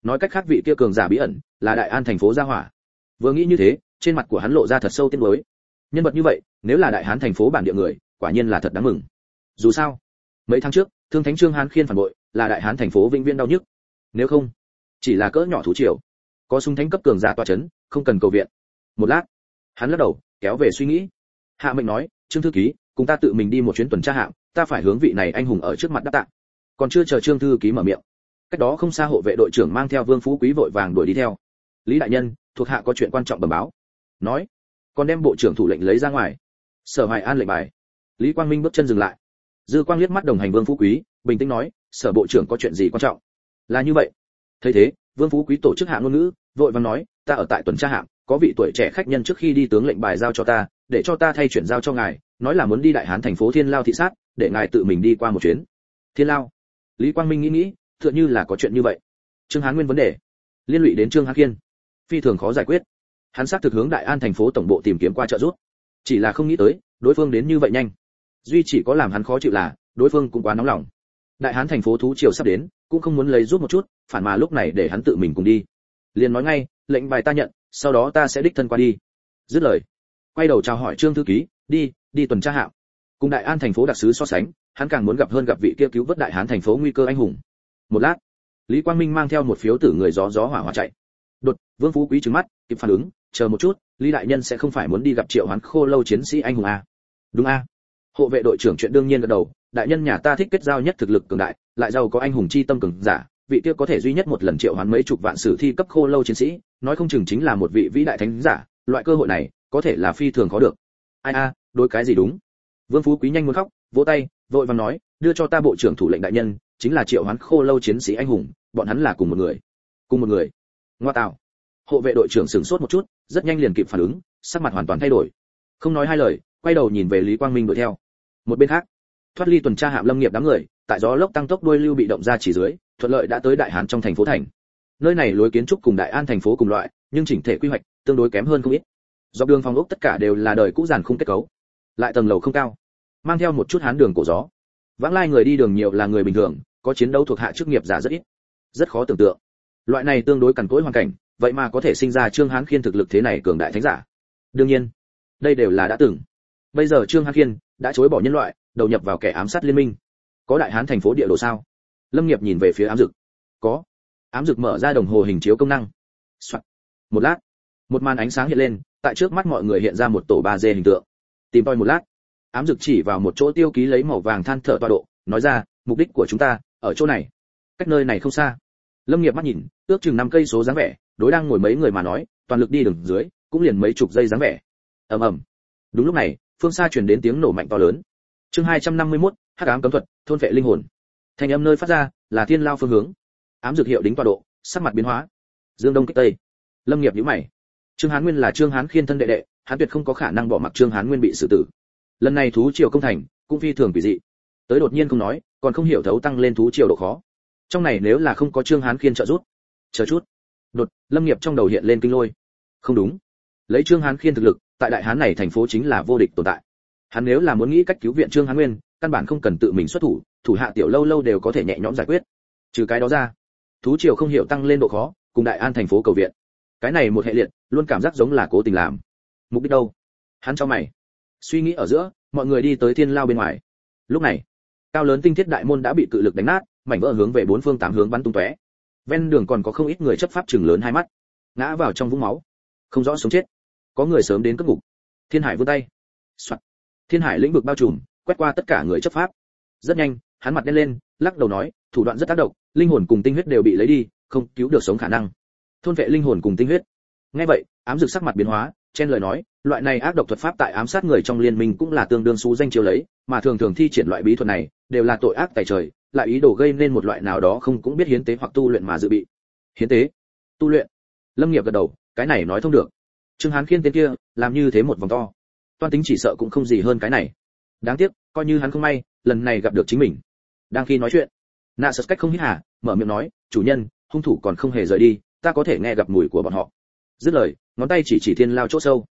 nói cách khác vị kia cường giả bí ẩn là Đại An thành phố gia hỏa. Vừa nghĩ như thế, trên mặt của hắn lộ ra thật sâu tiếc nuối. Nhân vật như vậy, nếu là Đại Hán thành phố bản địa người, quả nhiên là thật đáng mừng. Dù sao, mấy tháng trước, Thương Thánh Trương Hán Khiên phản bội, là Đại Hán thành phố vĩnh viễn đau nhức. Nếu không, chỉ là cỡ nhỏ thú triều, có súng thánh cấp cường giả tọa chấn, không cần cầu viện. Một lát, hắn lắc đầu, kéo về suy nghĩ. Hạ mệnh nói, Trương thư ký, cùng ta tự mình đi một chuyến tuần tra hạm, ta phải hướng vị này anh hùng ở trước mặt đáp tạ. Còn chưa chờ Trương thư ký mở miệng, cách đó không xa hộ vệ đội trưởng mang theo Vương Phú Quý vội vàng đuổi đi theo. Lý đại nhân, thuộc hạ có chuyện quan trọng bẩm báo. Nói, còn đem bộ trưởng thủ lệnh lấy ra ngoài. Sở Hoài An lệnh bài. Lý Quang Minh bước chân dừng lại. Dư Quang liếc mắt đồng hành Vương Phú Quý, bình tĩnh nói, sở bộ trưởng có chuyện gì quan trọng? Là như vậy. Thấy thế, Vương Phú Quý tổ chức hạ ngôn ngữ, vội vàng nói, ta ở tại tuần tra hạm, có vị tuổi trẻ khách nhân trước khi đi tướng lệnh bài giao cho ta, để cho ta thay chuyển giao cho ngài, nói là muốn đi Đại Hán thành phố Thiên Lao thị sát, để ngài tự mình đi qua một chuyến. Thiên Lao? Lý Quang Minh nghĩ, tựa như là có chuyện như vậy. Trương Hán Nguyên vấn đề, liên lụy đến Trương Hán Kiên, phi thường khó giải quyết. Hắn xác thực hướng Đại An thành phố tổng bộ tìm kiếm qua trợ giúp, chỉ là không nghĩ tới, đối phương đến như vậy nhanh. Duy chỉ có làm hắn khó chịu là, đối phương cũng quá nóng lòng. Đại Hán thành phố thú triều sắp đến, cũng không muốn lấy giúp một chút, phản mà lúc này để hắn tự mình cùng đi. Liền nói ngay, lệnh bài ta nhận, sau đó ta sẽ đích thân qua đi. Dứt lời, quay đầu chào hỏi Trương thư ký, đi tuần tra hạm. Cùng Đại An thành phố đặc sứ so sánh, hắn càng muốn gặp hơn gặp vị kia cứu vớt Đại Hán thành phố nguy cơ anh hùng. Một lát, Lý Quang Minh mang theo một phiếu tử người gió hỏa chạy. Đột, Vương Phú Quý trừng mắt, kịp phản ứng, chờ một chút, Lý đại nhân sẽ không phải muốn đi gặp Triệu Hoán Khô Lâu chiến sĩ anh hùng à? Đúng à? Hộ vệ đội trưởng chuyện đương nhiên gật đầu, đại nhân nhà ta thích kết giao nhất thực lực cường đại, lại giàu có anh hùng chi tâm cường giả, vị kia có thể duy nhất một lần triệu hoán mấy chục vạn sử thi cấp Khô Lâu chiến sĩ, nói không chừng chính là một vị vĩ đại thánh giả, loại cơ hội này, có thể là phi thường khó được. Ai a, đối cái gì đúng? Vương Phú Quý nhanh muốn khóc, vỗ tay, vội vàng nói, đưa cho ta bộ trưởng thủ lệnh đại nhân, chính là Triệu Hoán Khô Lâu chiến sĩ anh hùng, bọn hắn là cùng một người. Cùng một người? Ngoa tạo. Hộ vệ đội trưởng sửng sốt một chút, rất nhanh liền kịp phản ứng, sắc mặt hoàn toàn thay đổi. Không nói hai lời, quay đầu nhìn về Lý Quang Minh đuổi theo. Một bên khác, thoát ly tuần tra hạm Lâm Nghiệp đám người, tại gió lốc tăng tốc đuôi lưu bị động ra chỉ dưới, thuận lợi đã tới Đại Hán trong thành phố thành. Nơi này lối kiến trúc cùng Đại An thành phố cùng loại, nhưng chỉnh thể quy hoạch tương đối kém hơn không ít. Dọc đường phòng ốc tất cả đều là đời cũ giản khung kết cấu, lại tầng lầu không cao, mang theo một chút hán đường cổ gió. Vãng lai người đi đường nhiều là người bình thường, có chiến đấu thuộc hạ chức nghiệp giả rất ít, rất khó tưởng tượng. Loại này tương đối cằn cỗi hoàn cảnh, vậy mà có thể sinh ra Trương Hán Khiên thực lực thế này cường đại thánh giả. Đương nhiên, đây đều là đã từng. Bây giờ Trương Hán Khiên đã chối bỏ nhân loại, đầu nhập vào kẻ ám sát liên minh. Có Đại Hán thành phố địa đồ sao? Lâm Nghiệp nhìn về phía ám dực. Có. Ám dực mở ra đồng hồ hình chiếu công năng. Soạn. Một lát, một màn ánh sáng hiện lên, tại trước mắt mọi người hiện ra một tổ 3D hình tượng. Tìm tòi một lát, ám dực chỉ vào một chỗ tiêu ký lấy màu vàng than thở tọa độ, nói ra, mục đích của chúng ta ở chỗ này, cách nơi này không xa. Lâm Nghiệp mắt nhìn, ước chừng 5 cây số dáng vẻ, đối đang ngồi mấy người mà nói, toàn lực đi đường dưới, cũng liền mấy chục giây dáng vẻ. Ầm ầm. Đúng lúc này, phương xa truyền đến tiếng nổ mạnh to lớn. Chương 251, Hắc ám cấm thuật, thôn vệ linh hồn. Thanh âm nơi phát ra là Thiên Lao phương hướng. Ám dược hiệu đính tọa độ, sắc mặt biến hóa. Dương đông kích tây. Lâm Nghiệp nhíu mày. Trương Hán Nguyên là Trương Hán Khiên thân đệ đệ, hắn tuyệt không có khả năng bỏ mặc Trương Hán Nguyên bị xử tử. Lần này thú triều công thành, cũng phi thường quỷ dị. Tới đột nhiên không nói, còn không hiểu thấu tăng lên thú triều độ khó. Trong này nếu là không có Trương Hán Khiên trợ giúp, chờ chút. Đột, Lâm Nghiệp trong đầu hiện lên kinh lôi. Không đúng, lấy Trương Hán Khiên thực lực, tại Đại Hán này thành phố chính là vô địch tồn tại. Hắn nếu là muốn nghĩ cách cứu viện Trương Hán Nguyên, căn bản không cần tự mình xuất thủ, thủ hạ tiểu lâu lâu đều có thể nhẹ nhõm giải quyết. Trừ cái đó ra, thú triều không hiểu tăng lên độ khó, cùng Đại An thành phố cầu viện. Cái này một hệ liệt, luôn cảm giác giống là cố tình làm. Mục đích đâu? Hắn cho mày. Suy nghĩ ở giữa, mọi người đi tới Thiên Lao bên ngoài. Lúc này, cao lớn tinh thiết đại môn đã bị cự lực đánh nát, mảnh vỡ hướng về bốn phương tám hướng bắn tung tóe. Ven đường còn có không ít người chấp pháp trừng lớn hai mắt, ngã vào trong vũng máu, không rõ sống chết. Có người sớm đến cất ngục. Thiên Hải vươn tay. Soạt. Thiên Hải lĩnh vực bao trùm, quét qua tất cả người chấp pháp. Rất nhanh, hắn mặt đen lên, lắc đầu nói, thủ đoạn rất tác động, linh hồn cùng tinh huyết đều bị lấy đi, không cứu được sống khả năng. Thôn vệ linh hồn cùng tinh huyết. Nghe vậy, ám dực sắc mặt biến hóa, chen lời nói, loại này ác độc thuật pháp tại ám sát người trong liên minh cũng là tương đương xú danh chiêu lấy, mà thường thường thi triển loại bí thuật này, đều là tội ác tày trời, lại ý đồ gây nên một loại nào đó không cũng biết hiến tế hoặc tu luyện mà dự bị. Hiến tế, tu luyện. Lâm Nghiệp gật đầu, cái này nói thông được. Trương Hán Khiên tên kia, làm như thế một vòng to, toan tính chỉ sợ cũng không gì hơn cái này. Đáng tiếc, coi như hắn không may, lần này gặp được chính mình. Đang khi nói chuyện, Nạ Sật cách không hít hà, mở miệng nói, chủ nhân, hung thủ còn không hề rời đi, ta có thể nghe gặp mùi của bọn họ. Dứt lời, ngón tay chỉ Thiên Lao chỗ sâu.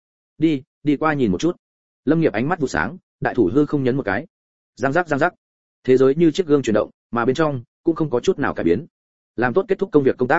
Đi qua nhìn một chút. Lâm Nghiệp ánh mắt vụ sáng, đại thủ hư không nhấn một cái. Giang giác. Thế giới như chiếc gương chuyển động, mà bên trong cũng không có chút nào cải biến. Làm tốt kết thúc công việc công tác,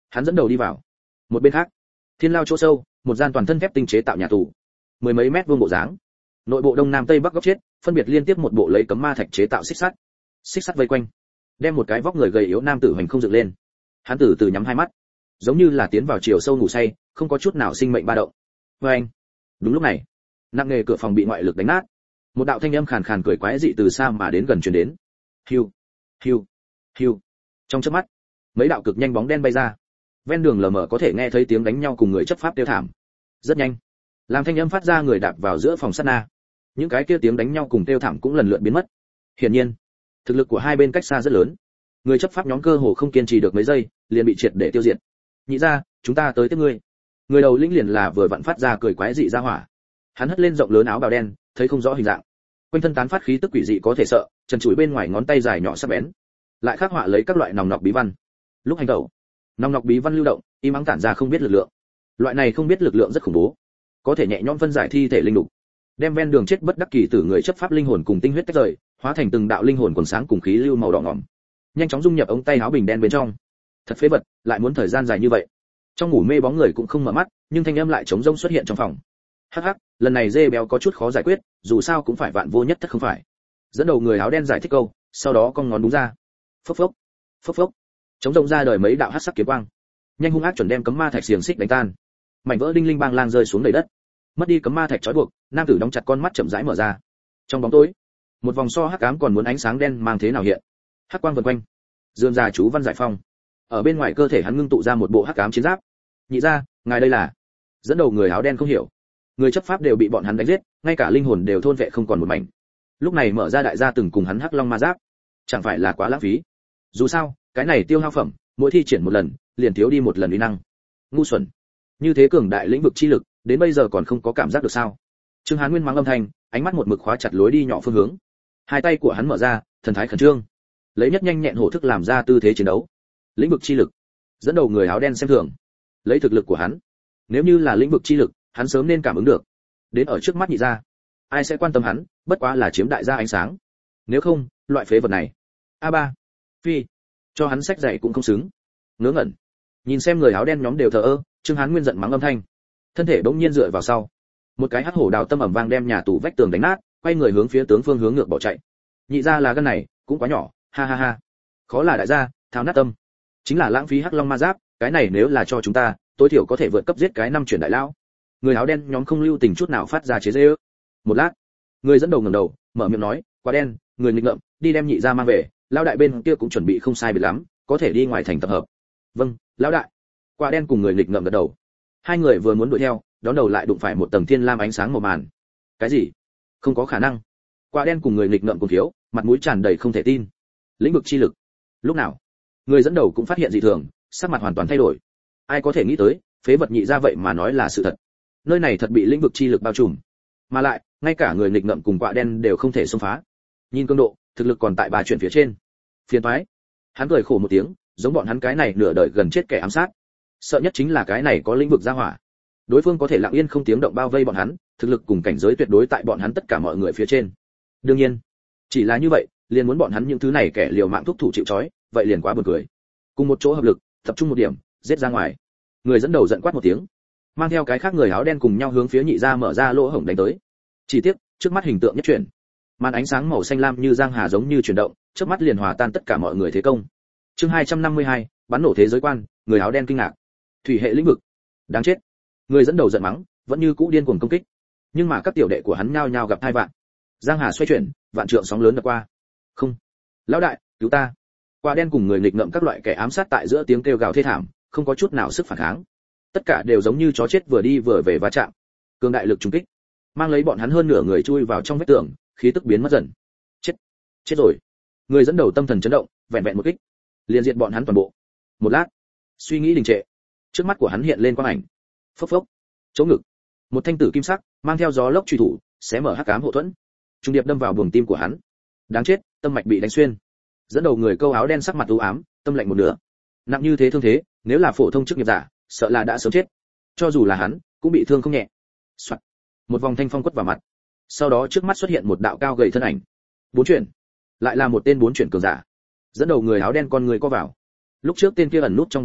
Hắn dẫn đầu đi vào. Một bên khác, thiên lao chỗ sâu, một gian toàn thân thép tinh chế tạo nhà tù, mười mấy mét vuông bộ dáng, nội bộ đông nam tây bắc góc chết, phân biệt liên tiếp một bộ lấy cấm ma thạch chế tạo xích sắt vây quanh, đem một cái vóc người gầy yếu nam tử hoành không dựng lên. Hắn từ từ nhắm hai mắt, giống như là tiến vào chiều sâu ngủ say, không có chút nào sinh mệnh ba động. Và anh, đúng lúc này, nặng nề cửa phòng bị ngoại lực đánh nát, một đạo thanh âm khàn khàn cười quái dị từ xa mà đến gần truyền đến. Hiu, hiu, hiu. Trong chớp mắt, mấy đạo cực nhanh bóng đen bay ra. Ven đường lờ mờ có thể nghe thấy tiếng đánh nhau cùng người chấp pháp tiêu thảm. Rất nhanh, làm thanh âm phát ra người đạp vào giữa phòng sát na. Những cái kia tiếng đánh nhau cùng tiêu thảm cũng lần lượt biến mất. Hiển nhiên, thực lực của hai bên cách xa rất lớn. Người chấp pháp nhóm cơ hồ không kiên trì được mấy giây, liền bị triệt để tiêu diệt. Nhị ra, chúng ta tới tiếp ngươi. Người đầu lĩnh liền là vừa vặn phát ra cười quái dị ra hỏa. Hắn hất lên rộng lớn áo bào đen, thấy không rõ hình dạng. Quanh thân tán phát khí tức quỷ dị có thể sợ, trần trụi bên ngoài ngón tay dài nhỏ sắc bén, lại khắc họa lấy các loại nòng nọc bí văn. Lúc hành động, nòng nọc bí văn lưu động, im ắng tản ra không biết lực lượng. Loại này không biết lực lượng rất khủng bố, có thể nhẹ nhõm phân giải thi thể linh đục, đem ven đường chết bất đắc kỳ tử người chấp pháp linh hồn cùng tinh huyết tách rời, hóa thành từng đạo linh hồn quần sáng cùng khí lưu màu đỏ ngỏm, nhanh chóng dung nhập ống tay áo bình đen bên trong. Thật phế vật, lại muốn thời gian dài như vậy. Trong ngủ mê bóng người cũng không mở mắt, nhưng thanh âm lại trống rỗng xuất hiện trong phòng. Hắc hắc, lần này dê béo có chút khó giải quyết, dù sao cũng phải vạn vô nhất thất không phải. Dẫn đầu người áo đen giải thích câu, sau đó cong ngón đúng ra. Phốc phốc, phốc phốc. Chống rộng ra đời mấy đạo hắc sắc kiếm quang, nhanh hung ác chuẩn đem cấm ma thạch xiềng xích đánh tan. Mảnh vỡ đinh linh bang lang rơi xuống đầy đất. Mất đi cấm ma thạch trói buộc, nam tử đóng chặt con mắt chậm rãi mở ra. Trong bóng tối, một vòng so hắc ám còn muốn ánh sáng đen mang thế nào hiện. Hắc quang vần quanh, dương ra chú văn giải phong. Ở bên ngoài cơ thể hắn ngưng tụ ra một bộ hắc ám chiến giáp. Nhị ra, ngài đây là? Dẫn đầu người áo đen không hiểu. Người chấp pháp đều bị bọn hắn đánh giết, ngay cả linh hồn đều thôn vệ không còn một mảnh. Lúc này mở ra đại gia từng cùng hắn hắc long ma giáp, chẳng phải là quá lãng phí? Dù sao, cái này tiêu hao phẩm, mỗi thi triển một lần, liền thiếu đi một lần uy năng. Ngu xuẩn! Như thế cường đại lĩnh vực chi lực, đến bây giờ còn không có cảm giác được sao? Trương Hán Nguyên mắng âm thanh, ánh mắt một mực khóa chặt lối đi nhỏ phương hướng. Hai tay của hắn mở ra, thần thái khẩn trương, lấy nhất nhanh nhẹn hổ thức làm ra tư thế chiến đấu. Lĩnh vực chi lực, dẫn đầu người áo đen xem thường. Lấy thực lực của hắn, nếu như là lĩnh vực chi lực, hắn sớm nên cảm ứng được. Đến ở trước mắt nhị ra, ai sẽ quan tâm hắn, bất quá là chiếm đại gia ánh sáng. Nếu không, loại phế vật này, A3, phi, cho hắn sách dạy cũng không xứng. Ngớ ngẩn. Nhìn xem người áo đen nhóm đều thờ ơ, Trương Hán Nguyên giận mắng âm thanh. Thân thể bỗng nhiên dựa vào sau. Một cái hắc hổ đào tâm ầm vang đem nhà tù vách tường đánh nát, quay người hướng phía tướng phương hướng ngược bỏ chạy. Nhị ra là gân này, cũng quá nhỏ, ha ha ha. Khó là đại gia, thao nát tâm. Chính là lãng phí hắc long ma giáp, cái này nếu là cho chúng ta, tối thiểu có thể vượt cấp giết cái năm chuyển đại lão. Người áo đen nhóm không lưu tình chút nào phát ra chế giễu. Một lát, người dẫn đầu ngẩng đầu, mở miệng nói, quá đen, người nghịch ngợm, đi đem nhị ra mang về, lão đại bên kia cũng chuẩn bị không sai biệt lắm, có thể đi ngoài thành tập hợp. Vâng, lão đại. Quả đen cùng người nghịch ngợm gật đầu. Hai người vừa muốn đuổi theo, đón đầu lại đụng phải một tầng thiên lam ánh sáng màu màn. Cái gì? Không có khả năng. Quả đen cùng người nghịch ngợm cùng thiếu, mặt mũi tràn đầy không thể tin. Lĩnh vực chi lực. Lúc nào? Người dẫn đầu cũng phát hiện dị thường, sắc mặt hoàn toàn thay đổi. Ai có thể nghĩ tới, phế vật nhị ra vậy mà nói là sự thật. Nơi này thật bị lĩnh vực chi lực bao trùm, mà lại ngay cả người nghịch ngợm cùng quạ đen đều không thể xông phá. Nhìn cường độ, thực lực còn tại bà chuyển phía trên. Phiền toái. Hắn cười khổ một tiếng, giống bọn hắn cái này nửa đời gần chết kẻ ám sát. Sợ nhất chính là cái này có lĩnh vực ra hỏa. Đối phương có thể lặng yên không tiếng động bao vây bọn hắn, thực lực cùng cảnh giới tuyệt đối tại bọn hắn tất cả mọi người phía trên. Đương nhiên, chỉ là như vậy, liền muốn bọn hắn những thứ này kẻ liều mạng thúc thủ chịu trói, vậy liền quá buồn cười. Cùng một chỗ hợp lực, tập trung một điểm, giết ra ngoài. Người dẫn đầu giận quát một tiếng, mang theo cái khác người áo đen cùng nhau hướng phía nhị gia mở ra lỗ hổng đánh tới. Chỉ tiếc, trước mắt hình tượng nhất chuyển, màn ánh sáng màu xanh lam như giang hà giống như chuyển động, trước mắt liền hòa tan tất cả mọi người thế công. Chương 252, bắn nổ thế giới quan, người áo đen kinh ngạc. Thủy hệ lĩnh vực, đáng chết. Người dẫn đầu giận mắng, vẫn như cũ điên cuồng công kích. Nhưng mà các tiểu đệ của hắn nhao nhao gặp tai vạn. Giang hà xoay chuyển, vạn trượng sóng lớn đập qua. Không, lão đại, cứu ta. Quả đen cùng người nghịch ngợm các loại kẻ ám sát tại giữa tiếng kêu gào thê thảm, không có chút nào sức phản kháng. Tất cả đều giống như chó chết vừa đi vừa về va chạm. Cường đại lực trùng kích, mang lấy bọn hắn hơn nửa người chui vào trong vách tường, khí tức biến mất dần. Chết, chết rồi. Người dẫn đầu tâm thần chấn động, vẹn vẹn một kích, liền diệt bọn hắn toàn bộ. Một lát, suy nghĩ đình trệ, trước mắt của hắn hiện lên quang ảnh. Phốc phốc, chỗ ngực, một thanh tử kim sắc, mang theo gió lốc truy thủ, xé mở hắc ám hộ thuẫn, trung điệp đâm vào buồng tim của hắn. Đáng chết, tâm mạch bị đánh xuyên. Dẫn đầu người câu áo đen sắc mặt u ám, tâm lạnh một nửa. Nặng như thế thương thế, nếu là phổ thông chức nghiệp giả, sợ là đã sớm chết. Cho dù là hắn, cũng bị thương không nhẹ. Soạt. Một vòng thanh phong quất vào mặt. Sau đó trước mắt xuất hiện một đạo cao gầy thân ảnh. Bốn chuyển. Lại là một tên bốn chuyển cường giả. Dẫn đầu người áo đen con người co vào. Lúc trước tên kia ẩn nút trong bóng tối,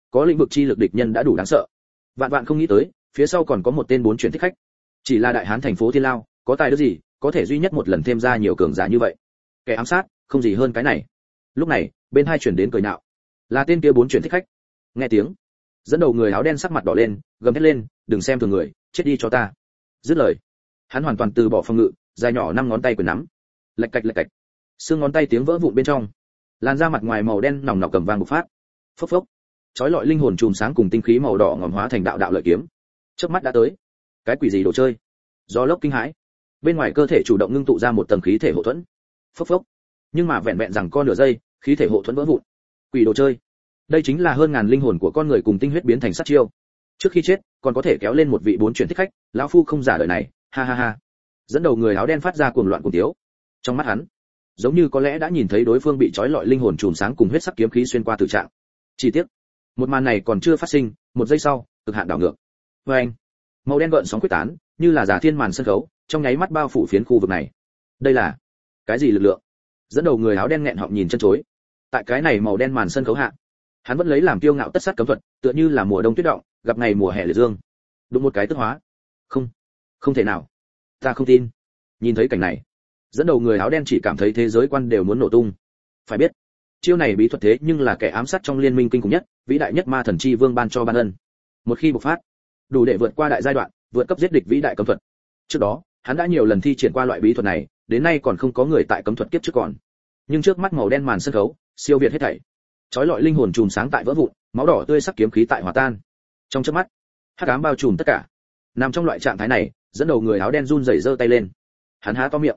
có lĩnh vực chi lực địch nhân đã đủ đáng sợ. Vạn vạn không nghĩ tới, phía sau còn có một tên 4 chuyển thích khách. Chỉ là đại hán thành phố Thiên Lao, có tài đức gì, có thể duy nhất một lần thêm ra nhiều cường giả như vậy. Kẻ ám sát, không gì hơn cái này. Lúc này, bên hai chuyển đến cười nhạo. Là tên kia 4 chuyển thích khách. Nghe tiếng, dẫn đầu người áo đen sắc mặt đỏ lên, gầm thét lên, đừng xem thường người, chết đi cho ta. Dứt lời, hắn hoàn toàn từ bỏ phòng ngự, dài nhỏ 5 ngón tay quyền nắm. Lạch cạch, xương ngón tay tiếng vỡ vụn bên trong. Làn da mặt ngoài màu đen nòng nọc cầm vang bộc phát. Phốc phốc. Chói lọi linh hồn chùm sáng cùng tinh khí màu đỏ ngòm hóa thành đạo đạo lợi kiếm. Chớp mắt đã tới. Cái quỷ gì đồ chơi? Do lốc kinh hãi. Bên ngoài cơ thể chủ động ngưng tụ ra một tầng khí thể hộ thuẫn. Phốc phốc. Nhưng mà vẹn vẹn rằng con nửa giây, khí thể hộ thuẫn vỡ vụn. Quỷ đồ chơi. Đây chính là hơn ngàn linh hồn của con người cùng tinh huyết biến thành sát chiêu. Trước khi chết, còn có thể kéo lên một vị 4 chuyển thích khách, lão phu không giả đời này, ha ha ha. Dẫn đầu người áo đen phát ra cuồng loạn cuồng tiếu. Trong mắt hắn, giống như có lẽ đã nhìn thấy đối phương bị trói lọi linh hồn chùm sáng cùng huyết sắc kiếm khí xuyên qua tử trạng. Chi tiết, một màn này còn chưa phát sinh, một giây sau, cực hạn đảo ngược. Anh, màu đen gợn sóng quyết tán, như là giả thiên màn sân khấu, trong nháy mắt bao phủ phiến khu vực này. Đây là cái gì lực lượng? Dẫn đầu người áo đen nghẹn họng nhìn chân chối. Tại cái này màu đen màn sân khấu hạ, hắn vẫn lấy làm kiêu ngạo tất sát cấm thuật, tựa như là mùa đông tuyết động, gặp ngày mùa hè liệt dương. Đụng một cái tức hóa. Không thể nào. Ta không tin. Nhìn thấy cảnh này, dẫn đầu người áo đen chỉ cảm thấy thế giới quan đều muốn nổ tung. Phải biết, chiêu này bí thuật thế nhưng là kẻ ám sát trong liên minh kinh khủng nhất, vĩ đại nhất ma thần chi vương ban cho ban ân. Một khi bộc phát, đủ để vượt qua đại giai đoạn, vượt cấp giết địch vĩ đại cấm thuật. Trước đó, hắn đã nhiều lần thi triển qua loại bí thuật này, đến nay còn không có người tại cấm thuật kiếp trước còn. Nhưng trước mắt màu đen màn sân khấu, siêu việt hết thảy. Chói lọi linh hồn chùm sáng tại vỡ vụn, máu đỏ tươi sắc kiếm khí tại hòa tan. Trong chớp mắt, hắc ám bao trùm tất cả. Nằm trong loại trạng thái này, dẫn đầu người áo đen run rẩy giơ tay lên. Hắn há to miệng.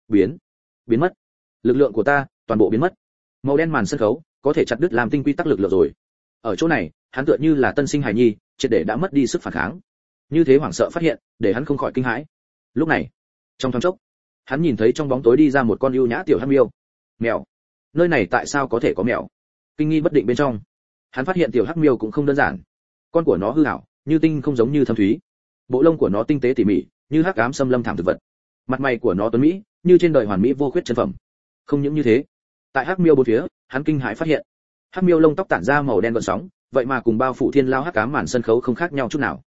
Biến mất. Lực lượng của ta, toàn bộ biến mất. Màu đen màn sân khấu, có thể chặt đứt làm tinh quy tắc lực lượng rồi. Ở chỗ này, hắn tựa như là tân sinh hài nhi, triệt để đã mất đi sức phản kháng. Như thế hoảng sợ phát hiện, để hắn không khỏi kinh hãi. Lúc này, trong thoáng chốc, hắn nhìn thấy trong bóng tối đi ra một con ưu nhã tiểu hắc miêu. Mèo. Nơi này tại sao có thể có mèo? Kinh nghi bất định bên trong, hắn phát hiện tiểu hắc miêu cũng không đơn giản. Con của nó hư ảo, như tinh không giống như thâm thúy. Bộ lông của nó tinh tế tỉ mỉ, như hắc ám xâm lâm thảm thực vật. Mặt mày của nó tuấn mỹ, như trên đời hoàn mỹ vô khuyết chân phẩm. Không những như thế, tại hắc miêu bốn phía, hắn kinh hãi phát hiện, hắc miêu lông tóc tản ra màu đen gợn sóng, vậy mà cùng bao phủ thiên lao hắc ám màn sân khấu không khác nhau chút nào.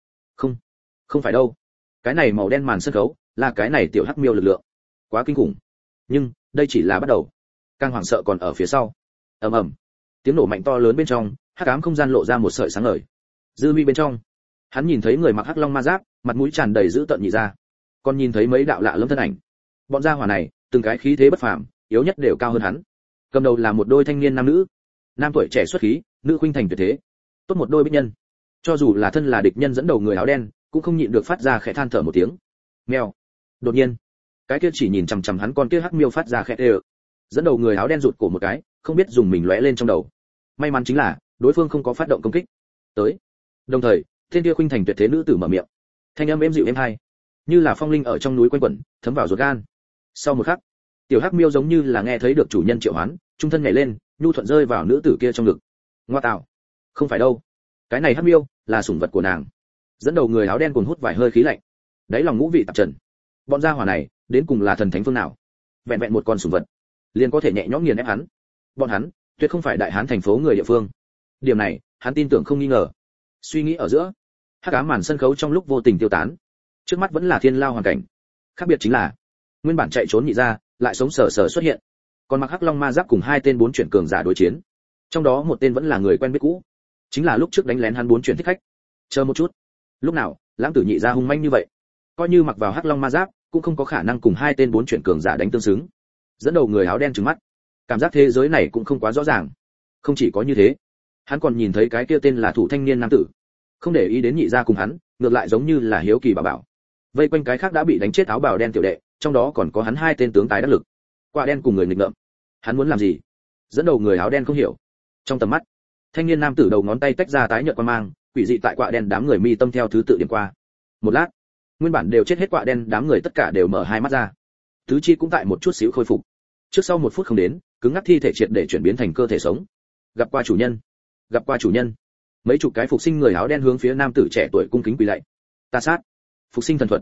Không phải đâu. Cái này màu đen màn sân khấu, là cái này tiểu hắc miêu lực lượng. Quá kinh khủng. Nhưng, đây chỉ là bắt đầu. Càng hoảng sợ còn ở phía sau. Ầm ầm. Tiếng nổ mạnh to lớn bên trong, hắc ám không gian lộ ra một sợi sáng ngời. Dư mi bên trong, hắn nhìn thấy người mặc hắc long ma giáp, mặt mũi tràn đầy dữ tợn nhị ra. Còn nhìn thấy mấy đạo lạ lẫm thân ảnh. Bọn gia hỏa này, từng cái khí thế bất phàm, yếu nhất đều cao hơn hắn. Cầm đầu là một đôi thanh niên nam nữ. Nam tuổi trẻ xuất khí, nữ khuynh thành tuyệt thế. Tốt một đôi bích nhân. Cho dù là thân là địch nhân dẫn đầu người áo đen, cũng không nhịn được phát ra khẽ than thở một tiếng. Mèo. Đột nhiên, cái kia chỉ nhìn chằm chằm hắn con kia hắc miêu phát ra khẽ tê. Dẫn đầu người áo đen rụt cổ một cái, không biết dùng mình lóe lên trong đầu. May mắn chính là, đối phương không có phát động công kích. Tới. Đồng thời, thiên kia khuynh thành tuyệt thế nữ tử mở miệng. Thanh âm êm dịu êm hay, như là phong linh ở trong núi quanh quẩn, thấm vào ruột gan. Sau một khắc, tiểu hắc miêu giống như là nghe thấy được chủ nhân triệu hoán, trung thân nhảy lên, nhu thuận rơi vào nữ tử kia trong ngực. Ngoa tạo, không phải đâu, cái này hắc miêu là sủng vật của nàng. Dẫn đầu người áo đen cuồng hút vài hơi khí lạnh, đáy lòng ngũ vị tạp trần. Bọn gia hỏa này, đến cùng là thần thánh phương nào? Vẹn vẹn một con sủng vật, liền có thể nhẹ nhõm nghiền ép hắn. Bọn hắn, tuyệt không phải đại hán thành phố người địa phương. Điểm này, hắn tin tưởng không nghi ngờ. Suy nghĩ ở giữa, hắc ám màn sân khấu trong lúc vô tình tiêu tán. Trước mắt vẫn là thiên lao hoàn cảnh. Khác biệt chính là, nguyên bản chạy trốn nhị ra, lại sống sờ sờ xuất hiện. Còn mặc hắc long ma giáp cùng hai tên 4 chuyển cường giả đối chiến. Trong đó một tên vẫn là người quen biết cũ, chính là lúc trước đánh lén hắn 4 chuyển thích khách. Chờ một chút, lúc nào lãng tử nhị ra hung manh như vậy, coi như mặc vào hắc long ma giáp, cũng không có khả năng cùng hai tên 4 chuyển cường giả đánh tương xứng. Dẫn đầu người áo đen trừng mắt, cảm giác thế giới này cũng không quá rõ ràng. Không chỉ có như thế, hắn còn nhìn thấy cái kia tên là thủ thanh niên nam tử, không để ý đến nhị gia cùng hắn, ngược lại giống như là hiếu kỳ bảo bảo. Vây quanh cái khác đã bị đánh chết áo bào đen tiểu đệ, trong đó còn có hắn hai tên tướng tài đắc lực. Quả đen cùng người nghịch ngợm, hắn muốn làm gì? Dẫn đầu người áo đen không hiểu. Trong tầm mắt, thanh niên nam tử đầu ngón tay tách ra tái nhợt quang mang, quỷ dị tại quạ đen đám người mi tâm theo thứ tự điểm qua. Một lát, nguyên bản đều chết hết quạ đen đám người tất cả đều mở hai mắt ra. Tứ chi cũng tại một chút xíu khôi phục. Trước sau 1 phút không đến, cứng ngắc thi thể triệt để chuyển biến thành cơ thể sống. Gặp qua chủ nhân, gặp qua chủ nhân. Mấy chục cái phục sinh người áo đen hướng phía nam tử trẻ tuổi cung kính quỳ lạy. Ta sát, phục sinh thần thuật.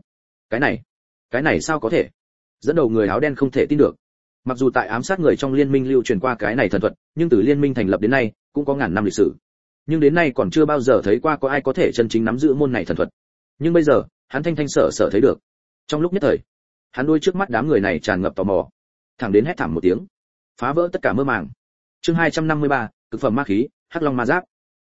Cái này sao có thể? Dẫn đầu người áo đen không thể tin được. Mặc dù tại ám sát người trong liên minh lưu truyền qua cái này thần thuật, nhưng từ liên minh thành lập đến nay cũng có ngàn năm lịch sử. nhưng đến nay còn chưa bao giờ thấy qua có ai có thể chân chính nắm giữ môn này thần thuật. Nhưng bây giờ hắn thanh thanh sở sở thấy được. Trong lúc nhất thời, hắn đôi trước mắt đám người này tràn ngập tò mò, thẳng đến hét thảm một tiếng, phá vỡ tất cả mơ màng. Chương 253, cực phẩm ma khí, Hắc Long ma giáp.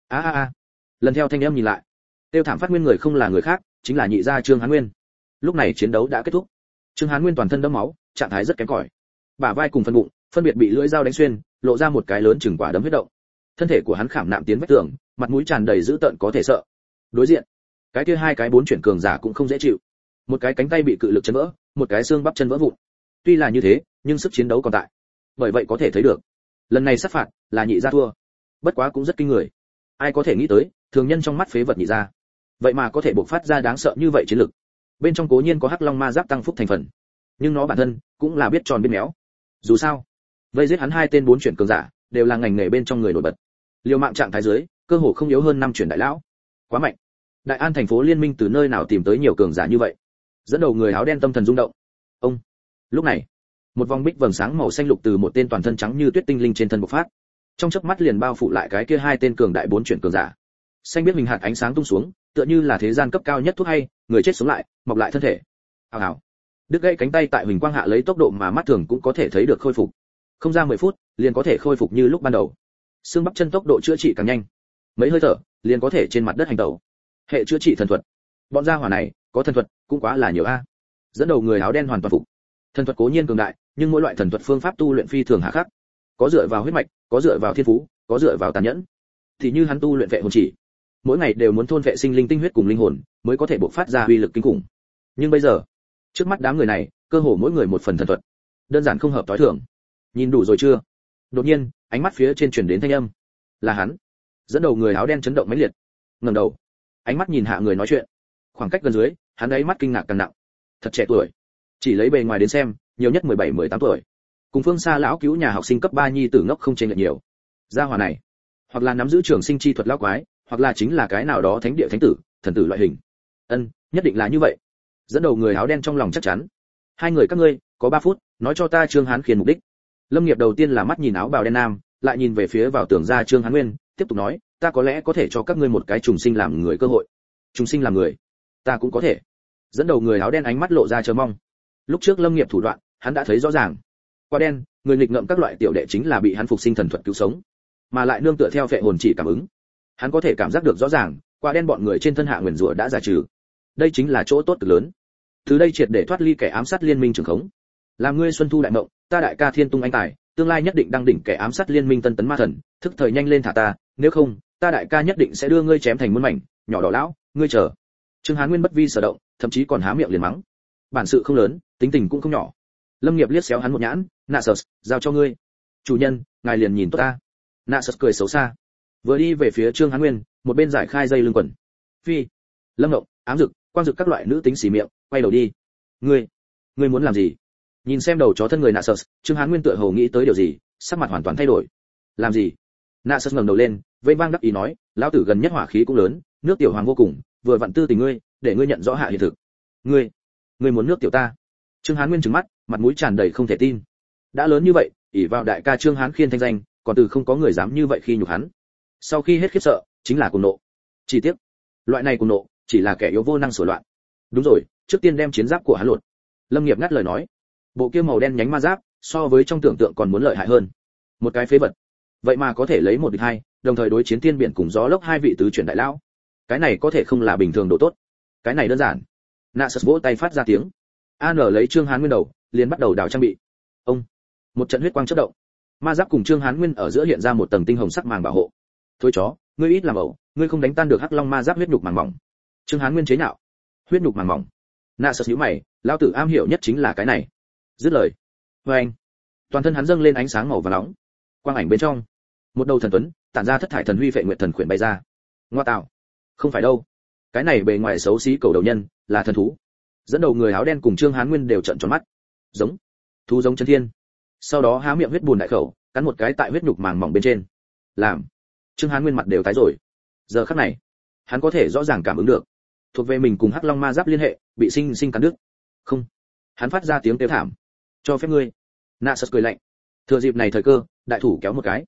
Lần theo thanh âm nhìn lại, tiêu thảm phát nguyên người không là người khác, chính là nhị gia Trương Hán Nguyên. Lúc này chiến đấu đã kết thúc. Trương Hán Nguyên toàn thân đẫm máu, trạng thái rất kém cỏi. Bả vai cùng phần bụng phân biệt bị lưỡi dao đánh xuyên, lộ ra một cái lớn chừng quả đấm huyết động. Thân thể của hắn khảm nạm tiến vách tường, mặt mũi tràn đầy dữ tợn có thể sợ. Đối diện, cái kia hai cái bốn chuyển cường giả cũng không dễ chịu. Một cái cánh tay bị cự lực chấn vỡ, một cái xương bắp chân vỡ vụn. Tuy là như thế, nhưng sức chiến đấu còn tại. Bởi vậy có thể thấy được, lần này sát phạt là nhị gia thua. Bất quá cũng rất kinh người. Ai có thể nghĩ tới, thường nhân trong mắt phế vật nhị gia, vậy mà có thể bộc phát ra đáng sợ như vậy chiến lực. Bên trong cố nhiên có Hắc Long ma giáp tăng phúc thành phần, nhưng nó bản thân cũng là biết tròn biết méo. Dù sao, vây giết hắn hai tên bốn chuyển cường giả, đều là ngành nghề bên trong người nổi bật. Liều mạng trạng thái dưới, cơ hồ không yếu hơn năm chuyển đại lão. Quá mạnh. Đại An thành phố liên minh từ nơi nào tìm tới nhiều cường giả như vậy? Dẫn đầu người áo đen tâm thần rung động. Ông. Lúc này, một vòng bích vầng sáng màu xanh lục từ một tên toàn thân trắng như tuyết tinh linh trên thân bộc phát. Trong chớp mắt liền bao phủ lại cái kia hai tên cường đại bốn chuyển cường giả. Xanh biết hình hạt ánh sáng tung xuống, tựa như là thế gian cấp cao nhất thuốc hay, người chết sống lại, mọc lại thân thể. Hào hào. Đứt gãy cánh tay tại huỳnh quang hạ lấy tốc độ mà mắt thường cũng có thể thấy được khôi phục. Không ra 10 phút, liền có thể khôi phục như lúc ban đầu. Xương bắp chân tốc độ chữa trị càng nhanh. Mấy hơi thở, liền có thể trên mặt đất hành tẩu. Hệ chữa trị thần thuật. Bọn gia hỏa này, có thần thuật, cũng quá là nhiều a. Dẫn đầu người áo đen hoàn toàn phục. Thần thuật cố nhiên cường đại, nhưng mỗi loại thần thuật phương pháp tu luyện phi thường hà khắc. Có dựa vào huyết mạch, có dựa vào thiên phú, có dựa vào tàn nhẫn. Thì như hắn tu luyện vệ hồn chỉ, mỗi ngày đều muốn thôn vệ sinh linh tinh huyết cùng linh hồn, mới có thể bộc phát ra uy lực kinh khủng. Nhưng bây giờ, trước mắt đám người này, cơ hồ mỗi người một phần thần thuật, đơn giản không hợp tối thường. Nhìn đủ rồi chưa? Đột nhiên, ánh mắt phía trên truyền đến thanh âm. Là hắn. Dẫn đầu người áo đen chấn động mãnh liệt. Ngẩng đầu, ánh mắt nhìn hạ người nói chuyện. Khoảng cách gần dưới, hắn ấy mắt kinh ngạc càng nặng. Thật trẻ tuổi. Chỉ lấy bề ngoài đến xem, nhiều nhất 17-18 tuổi. Cùng phương xa lão cứu nhà học sinh cấp 3 nhi tử ngốc không chênh lệch nhiều. Gia hỏa này, hoặc là nắm giữ trường sinh chi thuật lão quái, hoặc là chính là cái nào đó thánh địa thánh tử, thần tử loại hình. Nhất định là như vậy. Dẫn đầu người áo đen trong lòng chắc chắn. Hai người các ngươi, có 3 phút, nói cho ta Trương Hán Khiên mục đích. Lâm Nghiệp đầu tiên là mắt nhìn áo bào đen nam, lại nhìn về phía vào tưởng ra Trương Hán Nguyên, tiếp tục nói, ta có lẽ có thể cho các ngươi một cái trùng sinh làm người cơ hội. Trùng sinh làm người, ta cũng có thể. Dẫn đầu người áo đen ánh mắt lộ ra chờ mong. Lúc trước Lâm Nghiệp thủ đoạn, hắn đã thấy rõ ràng. Qua đen, người nghịch ngợm các loại tiểu đệ chính là bị hắn phục sinh thần thuật cứu sống, mà lại nương tựa theo vệ hồn chỉ cảm ứng. Hắn có thể cảm giác được rõ ràng, qua đen bọn người trên thân hạ nguyền rủa đã giải trừ. Đây chính là chỗ tốt cực lớn. Từ đây triệt để thoát ly kẻ ám sát liên minh trường khống. Làm ngươi xuân thu đại mộng, ta đại ca thiên tung anh tài, tương lai nhất định đăng đỉnh kẻ ám sát liên minh tân tấn ma thần, thức thời nhanh lên thả ta, nếu không, ta đại ca nhất định sẽ đưa ngươi chém thành muôn mảnh, nhỏ đỏ lão, ngươi chờ. Trương Hán Nguyên bất vi sở động, thậm chí còn há miệng liền mắng. Bản sự không lớn, tính tình cũng không nhỏ. Lâm Nghiệp liếc xéo hắn một nhãn, nạ sờ, giao cho ngươi. Chủ nhân, ngài liền nhìn tốt ta. Nạ sờ cười xấu xa, vừa đi về phía Trương Hán Nguyên, một bên giải khai dây lưng quần. Phi, Lâm Ngộng, ám dực, quang dực các loại nữ tính xì miệng, quay đầu đi. Ngươi muốn làm gì? Nhìn xem đầu chó thân người nạ sờ, Trương Hán Nguyên tựa hồ nghĩ tới điều gì, sắc mặt hoàn toàn thay đổi. Làm gì? Nạ sờ ngẩng đầu lên, vây vang đắc ý nói, lão tử gần nhất hỏa khí cũng lớn, nước tiểu hoàng vô cùng, vừa vặn tư tình ngươi, để ngươi nhận rõ hạ hiện thực. Ngươi muốn nước tiểu ta? Trương Hán Nguyên trừng mắt, mặt mũi tràn đầy không thể tin. Đã lớn như vậy, ỷ vào đại ca Trương Hán Khiên thanh danh, còn từ không có người dám như vậy khi nhục hắn. Sau khi hết khiếp sợ, chính là cuồng nộ. Chỉ tiếc, loại này cuồng nộ, chỉ là kẻ yếu vô năng sửa loạn. Đúng rồi, trước tiên đem chiến giáp của hắn lột. Lâm Nghiệp ngắt lời nói, bộ kia màu đen nhánh ma giáp, so với trong tưởng tượng còn muốn lợi hại hơn. Một cái phế vật, vậy mà có thể lấy một địch hai, đồng thời đối chiến thiên biển cùng gió lốc hai vị tứ chuyển đại lão. Cái này có thể không là bình thường độ tốt. Cái này đơn giản. Nạ sật vỗ tay phát ra tiếng. An lấy Trương Hán Nguyên đầu, liền bắt đầu đào trang bị. Ông, một trận huyết quang chớp động. Ma giáp cùng Trương Hán Nguyên ở giữa hiện ra một tầng tinh hồng sắc màng bảo hộ. Thôi chó, ngươi ít làm ẩu, ngươi không đánh tan được Hắc Long ma giáp huyết nhục màng mỏng. Trương Hán Nguyên chế nhạo. Huyết nhục màng mỏng. Nạ sật nhíu mày, lão tử am hiểu nhất chính là cái này. Dứt lời, với anh, toàn thân hắn dâng lên ánh sáng màu vàng nóng. Quang ảnh bên trong, một đầu thần tuấn tản ra thất thải thần huy phệ nguyệt thần khuyển bay ra. Ngoa tạo, không phải đâu, cái này bề ngoài xấu xí cầu đầu nhân là thần thú. Dẫn đầu người áo đen cùng Trương Hán Nguyên đều trợn tròn mắt. Giống, thú giống chân thiên. Sau đó há miệng huyết bùn đại khẩu, cắn một cái tại huyết nhục màng mỏng bên trên. Làm Trương Hán Nguyên mặt đều tái rồi. Giờ khắc này, hắn có thể rõ ràng cảm ứng được, thuộc về mình cùng Hắc Long ma giáp liên hệ bị sinh sinh cắn đứt. Không, hắn phát ra tiếng kêu thảm. Cho phép ngươi. Nạ sật cười lạnh. Thừa dịp này thời cơ, đại thủ kéo một cái.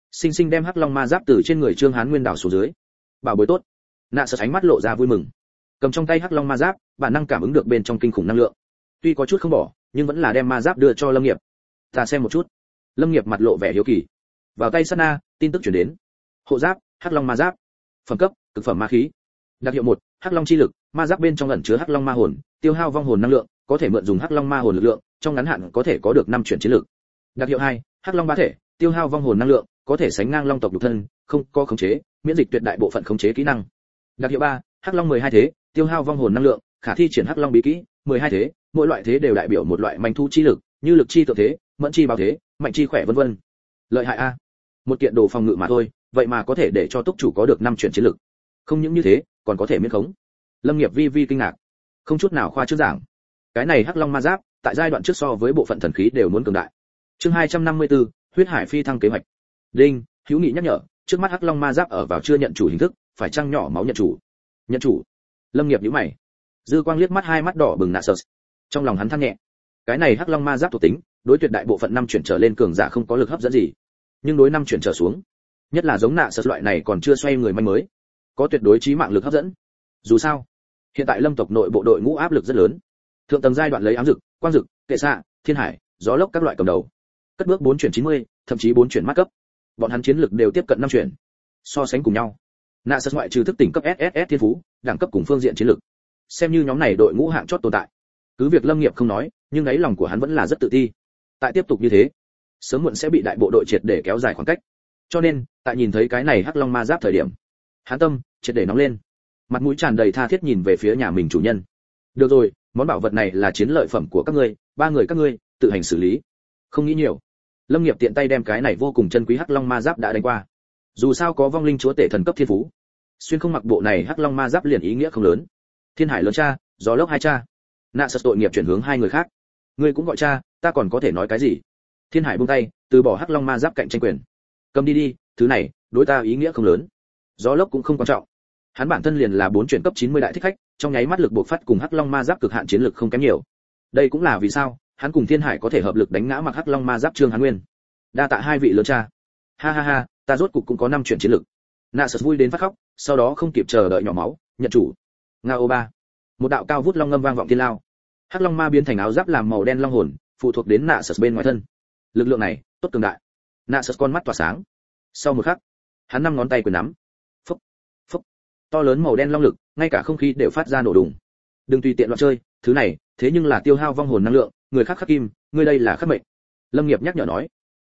sinh sinh đem hắc long ma giáp từ trên người Trương Hán Nguyên đảo xuống dưới. Bảo bối tốt. Nạ Sở ánh mắt lộ ra vui mừng, cầm trong tay hắc long ma giáp, bản năng cảm ứng được bên trong kinh khủng năng lượng. Tuy có chút không bỏ, nhưng vẫn là đem ma giáp đưa cho Lâm Nghiệp. Ta xem một chút. Lâm Nghiệp mặt lộ vẻ hiếu kỳ. Vào tay sát na, tin tức truyền đến. Hộ giáp, hắc long ma giáp. Phẩm cấp, cực phẩm ma khí. Đặc hiệu 1, hắc long chi lực, ma giáp bên trong ẩn chứa hắc long ma hồn, tiêu hao vong hồn năng lượng, có thể mượn dùng hắc long ma hồn lực lượng, trong ngắn hạn có thể có được 5 chuyển chiến lực. Đặc hiệu 2, hắc long bá thể, tiêu hao vong hồn năng lượng, có thể sánh ngang long tộc nhục thân, không có khống chế, miễn dịch tuyệt đại bộ phận khống chế kỹ năng. Đặc hiệu 3, hắc long 12 thế, tiêu hao vong hồn năng lượng, khả thi triển hắc long bí kỹ, 12 thế, mỗi loại thế đều đại biểu một loại manh thu chi lực, như lực chi tự thế, mẫn chi báo thế, mạnh chi khỏe vân vân. Lợi hại a. Một kiện đồ phòng ngự mà thôi, vậy mà có thể để cho túc chủ có được 5 chuyển chiến lực. Không những như thế, còn có thể miễn khống. Lâm Nghiệp vi vi kinh ngạc, không chút nào khoa trương giảng. Cái này hắc long ma giáp, tại giai đoạn trước so với bộ phận thần khí đều muốn cường đại. Chương 254, huyết hải phi thăng kế hoạch. Đinh, hữu nghị nhắc nhở, trước mắt hắc long ma giáp ở vào chưa nhận chủ hình thức, phải chăng nhỏ máu nhận chủ. Nhận chủ. Lâm Nghiệp nhíu mày, dư quang liếc mắt hai mắt đỏ bừng nạ sợ. Trong lòng hắn than nhẹ, cái này hắc long ma giáp thuộc tính, đối tuyệt đại bộ phận 5 chuyển trở lên cường giả không có lực hấp dẫn gì, nhưng đối 5 chuyển trở xuống, nhất là giống nạ sợ loại này còn chưa xoay người manh mới, có tuyệt đối chí mạng lực hấp dẫn. Dù sao, hiện tại Lâm tộc nội bộ đội ngũ áp lực rất lớn. Thượng tầng giai đoạn lấy ám dực, quang dực, kệ xạ, thiên hải, gió lốc các loại cầm đầu. Cất bước 4 chuyển 90, thậm chí 4 chuyển mắt cấp. Bọn hắn chiến lực đều tiếp cận 5 chuyển. So sánh cùng nhau, nạ sợ ngoại trừ thức tỉnh cấp SSS thiên phú, đẳng cấp cùng phương diện chiến lực, xem như nhóm này đội ngũ hạng chót tồn tại. Cứ việc Lâm Nghiệp không nói, nhưng đáy lòng của hắn vẫn là rất tự ti. Tại tiếp tục như thế, sớm muộn sẽ bị đại bộ đội triệt để kéo dài khoảng cách. Cho nên, tại nhìn thấy cái này hắc long ma giáp thời điểm, hắn tâm triệt để nóng lên, mặt mũi tràn đầy tha thiết nhìn về phía nhà mình chủ nhân. Được rồi, món bảo vật này là chiến lợi phẩm của các ngươi, 3 người các ngươi tự hành xử lý. Không nghĩ nhiều. Lâm Nghiệp tiện tay đem cái này vô cùng chân quý hắc long ma giáp đã đánh qua. Dù sao có vong linh chúa tể thần cấp thiên phú, xuyên không mặc bộ này hắc long ma giáp liền ý nghĩa không lớn. Thiên hải lớn cha, gió lốc hai cha. Nạ sợ tội nghiệp chuyển hướng 2 người khác. Ngươi cũng gọi cha, ta còn có thể nói cái gì? Thiên hải buông tay, từ bỏ hắc long ma giáp cạnh tranh quyền. Cầm đi đi, thứ này đối ta ý nghĩa không lớn. Gió lốc cũng không quan trọng. Hắn bản thân liền là 4 chuyển cấp 90 đại thích khách, trong nháy mắt lực bộc phát cùng hắc long ma giáp cực hạn chiến lực không kém nhiều. Đây cũng là vì sao hắn cùng Thiên Hải có thể hợp lực đánh ngã mặc hắc long ma giáp Trương Hán Nguyên. Đa tạ 2 vị lớn cha. Ha ha ha, ta rốt cục cũng có 5 chuyển chiến lực. Nạ Sật vui đến phát khóc, sau đó không kịp chờ đợi nhỏ máu, nhận chủ. Ngao ba. Một đạo cao vút long ngâm vang vọng thiên lao. Hắc long ma biến thành áo giáp làm màu đen long hồn, phụ thuộc đến Nạ Sật bên ngoài thân. Lực lượng này, tốt cường đại. Nạ Sật con mắt tỏa sáng. Sau một khắc, hắn 5 ngón tay quyền nắm. Phốc, phốc. To lớn màu đen long lực, ngay cả không khí đều phát ra nổ đùng. Đừng tùy tiện loạn chơi, thứ này, thế nhưng là tiêu hao vong hồn năng lượng, người khác khắc kim, ngươi đây là khắc mệnh. Lâm Nghiệp nhắc nhở nói.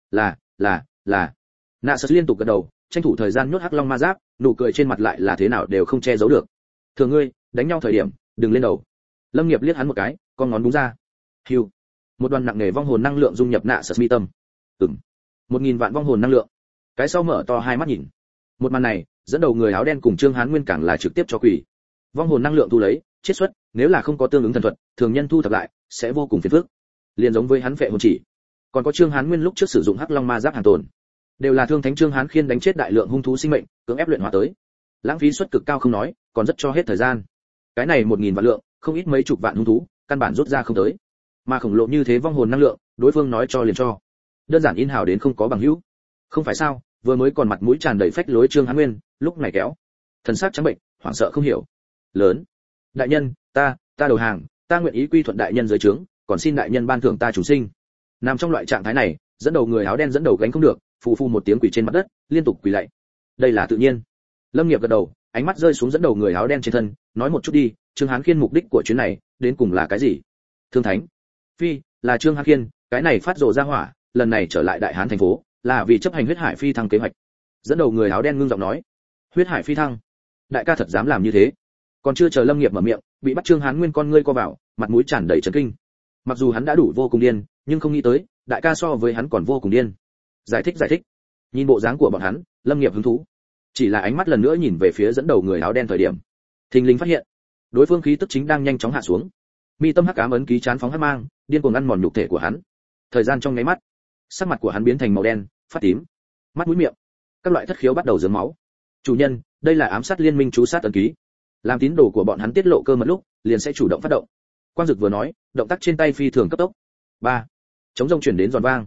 Là. Nạ Sật liên tục gật đầu, tranh thủ thời gian nhốt hắc long ma giáp, nụ cười trên mặt lại là thế nào đều không che giấu được. Thường ngươi, đánh nhau thời điểm, đừng lên đầu. Lâm Nghiệp liếc hắn một cái, con ngón đúng ra. Hưu. Một đoàn nặng nề vong hồn năng lượng dung nhập Nạ Sật mi tâm. 1000 vạn vong hồn năng lượng. Cái sau mở to 2 mắt nhìn. Một màn này, dẫn đầu người áo đen cùng Trương Hán Nguyên càng là trực tiếp cho quỷ. Vong hồn năng lượng thu lấy, chiết xuất, nếu là không có tương ứng thần thuật, thường nhân thu thập lại sẽ vô cùng phiền phức. Liền giống với hắn phệ hồn chỉ, còn có Trương Hán Nguyên lúc trước sử dụng hắc long ma giáp hàng tồn, đều là thương thánh Trương Hán Khiên đánh chết đại lượng hung thú sinh mệnh, cưỡng ép luyện hóa tới. Lãng phí suất cực cao không nói, còn rất cho hết thời gian. Cái này 1000 vạn lượng, không ít mấy chục vạn hung thú, căn bản rút ra không tới. Mà khổng lồ như thế vong hồn năng lượng, đối phương nói cho liền cho. Đơn giản in hào đến không có bằng hữu. Không phải sao, vừa mới còn mặt mũi tràn đầy phách lối Trương Hán Nguyên, lúc này kéo, thần sắc trắng bệnh, hoảng sợ không hiểu. Lớn, đại nhân, ta đầu hàng, ta nguyện ý quy thuận đại nhân dưới trướng, còn xin đại nhân ban thưởng ta chúng sinh. Nằm trong loại trạng thái này, dẫn đầu người áo đen dẫn đầu gánh không được, phù phù một tiếng quỳ trên mặt đất, liên tục quỳ lạy. Đây là tự nhiên. Lâm Nghiệp gật đầu, ánh mắt rơi xuống dẫn đầu người áo đen trên thân, nói một chút đi, Trương Hán Khiên mục đích của chuyến này, đến cùng là cái gì? Thương thánh. Phi, là Trương Hán Khiên, cái này phát rồ ra hỏa, lần này trở lại Đại Hán thành phố, là vì chấp hành huyết hải phi thăng kế hoạch. Dẫn đầu người áo đen ngưng giọng nói. Huyết hải phi thăng? Đại ca thật dám làm như thế? Còn chưa chờ Lâm Nghiệp mở miệng, bị bắt Trương Hán Nguyên con ngươi co vào, mặt mũi tràn đầy chấn kinh. Mặc dù hắn đã đủ vô cùng điên, nhưng không nghĩ tới, đại ca so với hắn còn vô cùng điên. Giải thích. Nhìn bộ dáng của bọn hắn, Lâm Nghiệp hứng thú. Chỉ là ánh mắt lần nữa nhìn về phía dẫn đầu người áo đen thời điểm, thình lình phát hiện, đối phương khí tức chính đang nhanh chóng hạ xuống. Mi tâm hắc ám ấn ký chán phóng hắc mang, điên cuồng ăn mòn nhục thể của hắn. Thời gian trong nháy mắt, sắc mặt của hắn biến thành màu đen, phát tím, mắt mũi miệng, các loại thất khiếu bắt đầu rớm máu. Chủ nhân, đây là ám sát liên minh chú sát ấn ký. Làm tín đồ của bọn hắn tiết lộ cơ mật lúc, liền sẽ chủ động phát động. Quang Dực vừa nói, động tác trên tay phi thường cấp tốc. 3. Chống rông chuyển đến giòn vang.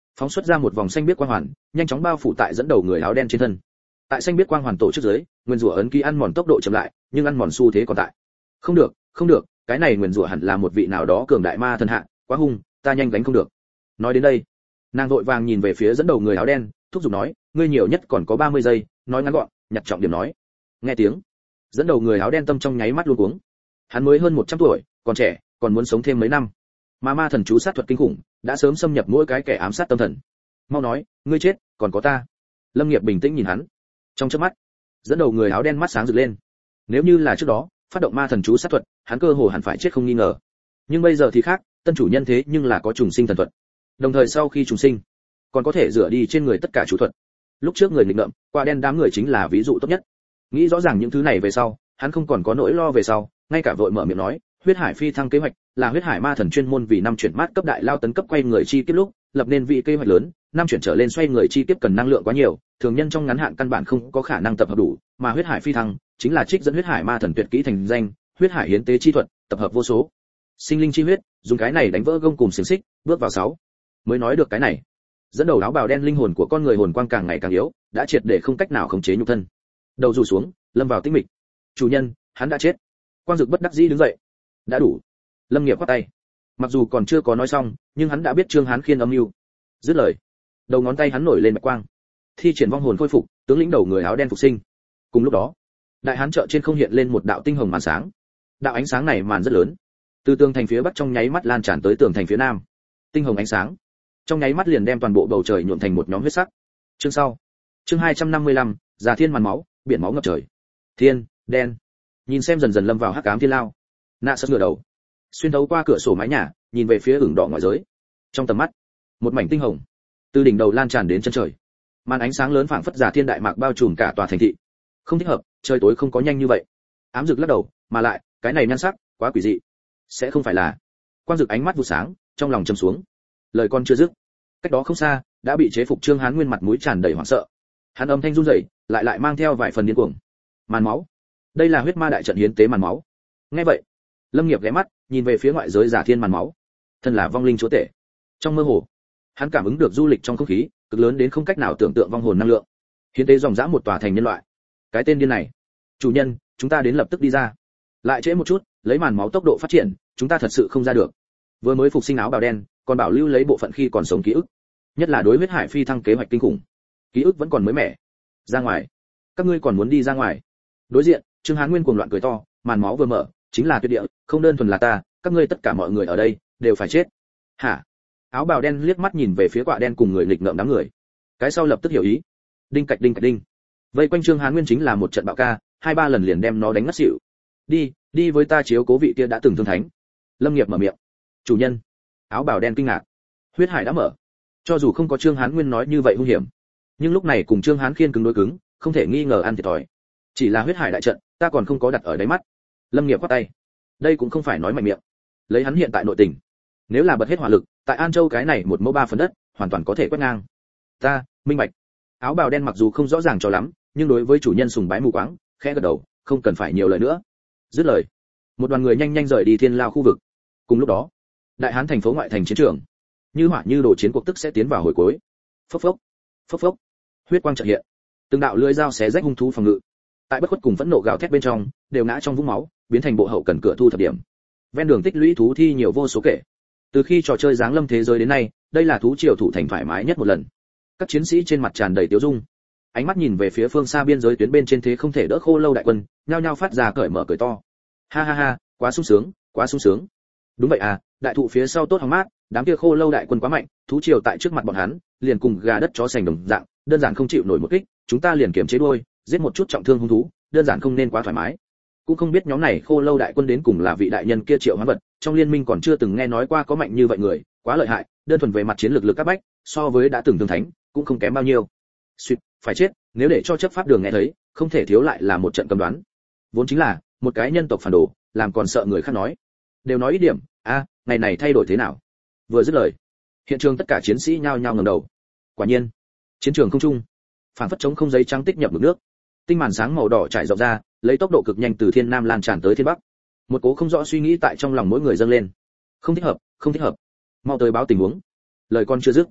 phóng xuất ra một vòng xanh biếc quang hoàn, nhanh chóng bao phủ tại dẫn đầu người áo đen trên thân. Tại xanh biếc quang hoàn tổ chức dưới, nguyên rủa ấn ký ăn mòn tốc độ chậm lại, nhưng ăn mòn xu thế còn tại. Không được, không được, cái này nguyên rủa hẳn là một vị nào đó cường đại ma thần hạ, quá hung, ta nhanh gánh không được. Nói đến đây, nàng vội vàng nhìn về phía dẫn đầu người áo đen, thúc giục nói, ngươi nhiều nhất còn có 30 giây, nói ngắn gọn, nhặt trọng điểm nói. Nghe tiếng, dẫn đầu người áo đen tâm trong nháy mắt luống cuống. Hắn mới hơn 100 tuổi, còn trẻ, còn muốn sống thêm mấy năm. Mà ma thần chú sát thuật kinh khủng, đã sớm xâm nhập mỗi cái kẻ ám sát tâm thần. Mau nói, ngươi chết, còn có ta. Lâm Nghiệp bình tĩnh nhìn hắn. Trong chớp mắt, dẫn đầu người áo đen mắt sáng rực lên. Nếu như là trước đó, phát động ma thần chú sát thuật, hắn cơ hồ hẳn phải chết không nghi ngờ. Nhưng bây giờ thì khác, tân chủ nhân thế nhưng là có trùng sinh thần thuật. Đồng thời sau khi trùng sinh, còn có thể rửa đi trên người tất cả chú thuật. Lúc trước người nghịch ngợm, qua đen đám người chính là ví dụ tốt nhất. Nghĩ rõ ràng những thứ này về sau, hắn không còn có nỗi lo về sau, ngay cả vội mở miệng nói, huyết hải phi thăng kế hoạch là huyết hải ma thần chuyên môn vì năm chuyển mát cấp đại lao tấn cấp quay người chi kiếp lúc lập nên vị kế hoạch lớn, năm chuyển trở lên xoay người chi kiếp cần năng lượng quá nhiều, thường nhân trong ngắn hạn căn bản không có khả năng tập hợp đủ, mà huyết hải phi thăng chính là trích dẫn huyết hải ma thần tuyệt kỹ thành danh, huyết hải hiến tế chi thuật, tập hợp vô số sinh linh chi huyết, dùng cái này đánh vỡ gông cùm xiềng xích, bước vào 6. Mới nói được cái này, dẫn đầu áo bào đen linh hồn của con người hồn quang càng ngày càng yếu, đã triệt để không cách nào khống chế nhục thân. Đầu rủ xuống, lâm vào tĩnh mịch. Chủ nhân, hắn đã chết. Quang Dực bất đắc dĩ đứng dậy. Đã đủ. Lâm Nghiệp quát tay. Mặc dù còn chưa có nói xong, nhưng hắn đã biết Trương Hán Khiên âm mưu. Dứt lời, đầu ngón tay hắn nổi lên bạch quang, thi triển vong hồn khôi phục, tướng lĩnh đầu người áo đen phục sinh. Cùng lúc đó, đại hán chợ trên không hiện lên một đạo tinh hồng màn sáng. Đạo ánh sáng này màn rất lớn, từ tường thành phía bắc trong nháy mắt lan tràn tới tường thành phía nam. Tinh hồng ánh sáng trong nháy mắt liền đem toàn bộ bầu trời nhuộm thành một nhóm huyết sắc. Chương sau. Chương 255, Già Thiên màn máu, biển máu ngập trời. Thiên, đen. Nhìn xem dần dần lâm vào hắc ám thiên lao. Nạ sất ngửa đầu, xuyên thấu qua cửa sổ mái nhà, nhìn về phía ửng đỏ ngoại giới. Trong tầm mắt, một mảnh tinh hồng từ đỉnh đầu lan tràn đến chân trời. Màn ánh sáng lớn phảng phất Già Thiên đại mạc bao trùm cả tòa thành thị. Không thích hợp, trời tối không có nhanh như vậy. Ám Dực lắc đầu, mà lại, cái này nhan sắc quá quỷ dị. Sẽ không phải là. Quang Dực ánh mắt vụ sáng, trong lòng trầm xuống. Lời con chưa dứt, cách đó không xa đã bị chế phục Trương Hán Nguyên mặt mũi tràn đầy hoảng sợ. Hắn âm thanh run rẩy, lại mang theo vài phần điên cuồng. Màn máu, đây là huyết ma đại trận hiến tế màn máu. Nghe vậy, Lâm Nghiệp ghé mắt nhìn về phía ngoại giới Già Thiên màn máu. Thân là vong linh chúa tể, trong mơ hồ hắn cảm ứng được du lịch trong không khí cực lớn đến không cách nào tưởng tượng vong hồn năng lượng, hiến tế dòng dã một tòa thành nhân loại. Cái tên điên này. Chủ nhân, chúng ta đến lập tức đi ra. Lại trễ một chút, lấy màn máu tốc độ phát triển, chúng ta thật sự không ra được. Vừa mới phục sinh áo bào đen, còn bảo lưu lấy bộ phận khi còn sống ký ức, nhất là đối huyết hải phi thăng kế hoạch kinh khủng, ký ức vẫn còn mới mẻ. Ra ngoài, các ngươi còn muốn đi ra ngoài? Đối diện, Trương Hán Nguyên cuồng loạn cười to, màn máu vừa mở, chính là tuyệt địa, không đơn thuần là ta, các ngươi tất cả mọi người ở đây đều phải chết. Hả? Áo bào đen liếc mắt nhìn về phía quạ đen cùng người nghịch ngợm đám người, cái sau lập tức hiểu ý. Đinh cạch đinh cạch đinh. Vây quanh Trương Hán Nguyên chính là một trận bạo ca, 2-3 lần liền đem nó đánh ngất xỉu. Đi với ta chiếu cố vị kia đã từng thương thánh. Lâm Nghiệp mở miệng. Chủ nhân. Áo bào đen kinh ngạc. Huyết hải đã mở. Cho dù không có Trương Hán Nguyên nói như vậy hung hiểm, nhưng lúc này cùng Trương Hán Khiên cứng đối cứng, không thể nghi ngờ ăn thiệt thòi. Chỉ là huyết hải đại trận, ta còn không có đặt ở đáy mắt. Lâm Nghiệp quát tay. Đây cũng không phải nói mạnh miệng. Lấy hắn hiện tại nội tình, nếu là bật hết hỏa lực, tại An Châu cái này 1/3 phần đất, hoàn toàn có thể quét ngang. Ta, minh bạch. Áo bào đen mặc dù không rõ ràng cho lắm, nhưng đối với chủ nhân sùng bái mù quáng, khẽ gật đầu, không cần phải nhiều lời nữa. Dứt lời, một đoàn người nhanh nhanh rời đi thiên lao khu vực. Cùng lúc đó, đại hán thành phố ngoại thành chiến trường, như hỏa như đồ chiến cuộc tức sẽ tiến vào hồi cuối. Phốc phốc, phốc phốc, huyết quang chợt hiện, từng đạo lưỡi dao xé rách hung thú phòng ngự. Tại bất khuất cùng phẫn nộ gào thét bên trong, đều ngã trong vũng máu, biến thành bộ hậu cần cửa thu thập điểm. Ven đường tích lũy thú thi nhiều vô số kể. Từ khi trò chơi giáng lâm thế giới đến nay, đây là thú triều thủ thành thoải mái nhất một lần. Các chiến sĩ trên mặt tràn đầy tiêu dung, ánh mắt nhìn về phía phương xa biên giới tuyến bên trên thế không thể đỡ Khô Lâu đại quân, nhao nhao phát ra cởi mở cười to. Ha ha ha, quá sung sướng, quá sung sướng. Đúng vậy à, đại thụ phía sau tốt hóng mát, đám kia Khô Lâu đại quân quá mạnh, thú triều tại trước mặt bọn hắn, liền cùng gà đất chó sành đồng dạng, đơn giản không chịu nổi một kích, chúng ta liền kiềm chế đuôi, giết một chút trọng thương hung thú, đơn giản không nên quá thoải mái. Cũng không biết nhóm này Khô Lâu đại quân đến cùng là vị đại nhân kia Triệu Hoán Vật, trong liên minh còn chưa từng nghe nói qua có mạnh như vậy người, quá lợi hại, đơn thuần về mặt chiến lược lực các bách, so với đã từng thương thánh, cũng không kém bao nhiêu. Suýt, phải chết, nếu để cho chấp pháp đường nghe thấy, không thể thiếu lại là một trận cầm đoán. Vốn chính là một cái nhân tộc phản đồ, làm còn sợ người khác nói. Đều nói ít điểm, ngày này thay đổi thế nào? Vừa dứt lời, hiện trường tất cả chiến sĩ nhao nhao ngẩng đầu. Quả nhiên, chiến trường không trung, phản phất trống không giấy trắng tích nhập mực nước. Tinh màn sáng màu đỏ trải rộng ra, lấy tốc độ cực nhanh từ thiên nam lan tràn tới thiên bắc. Một cố không rõ suy nghĩ tại trong lòng mỗi người dâng lên. Không thích hợp, không thích hợp. Mau tới báo tình huống. Lời con chưa dứt,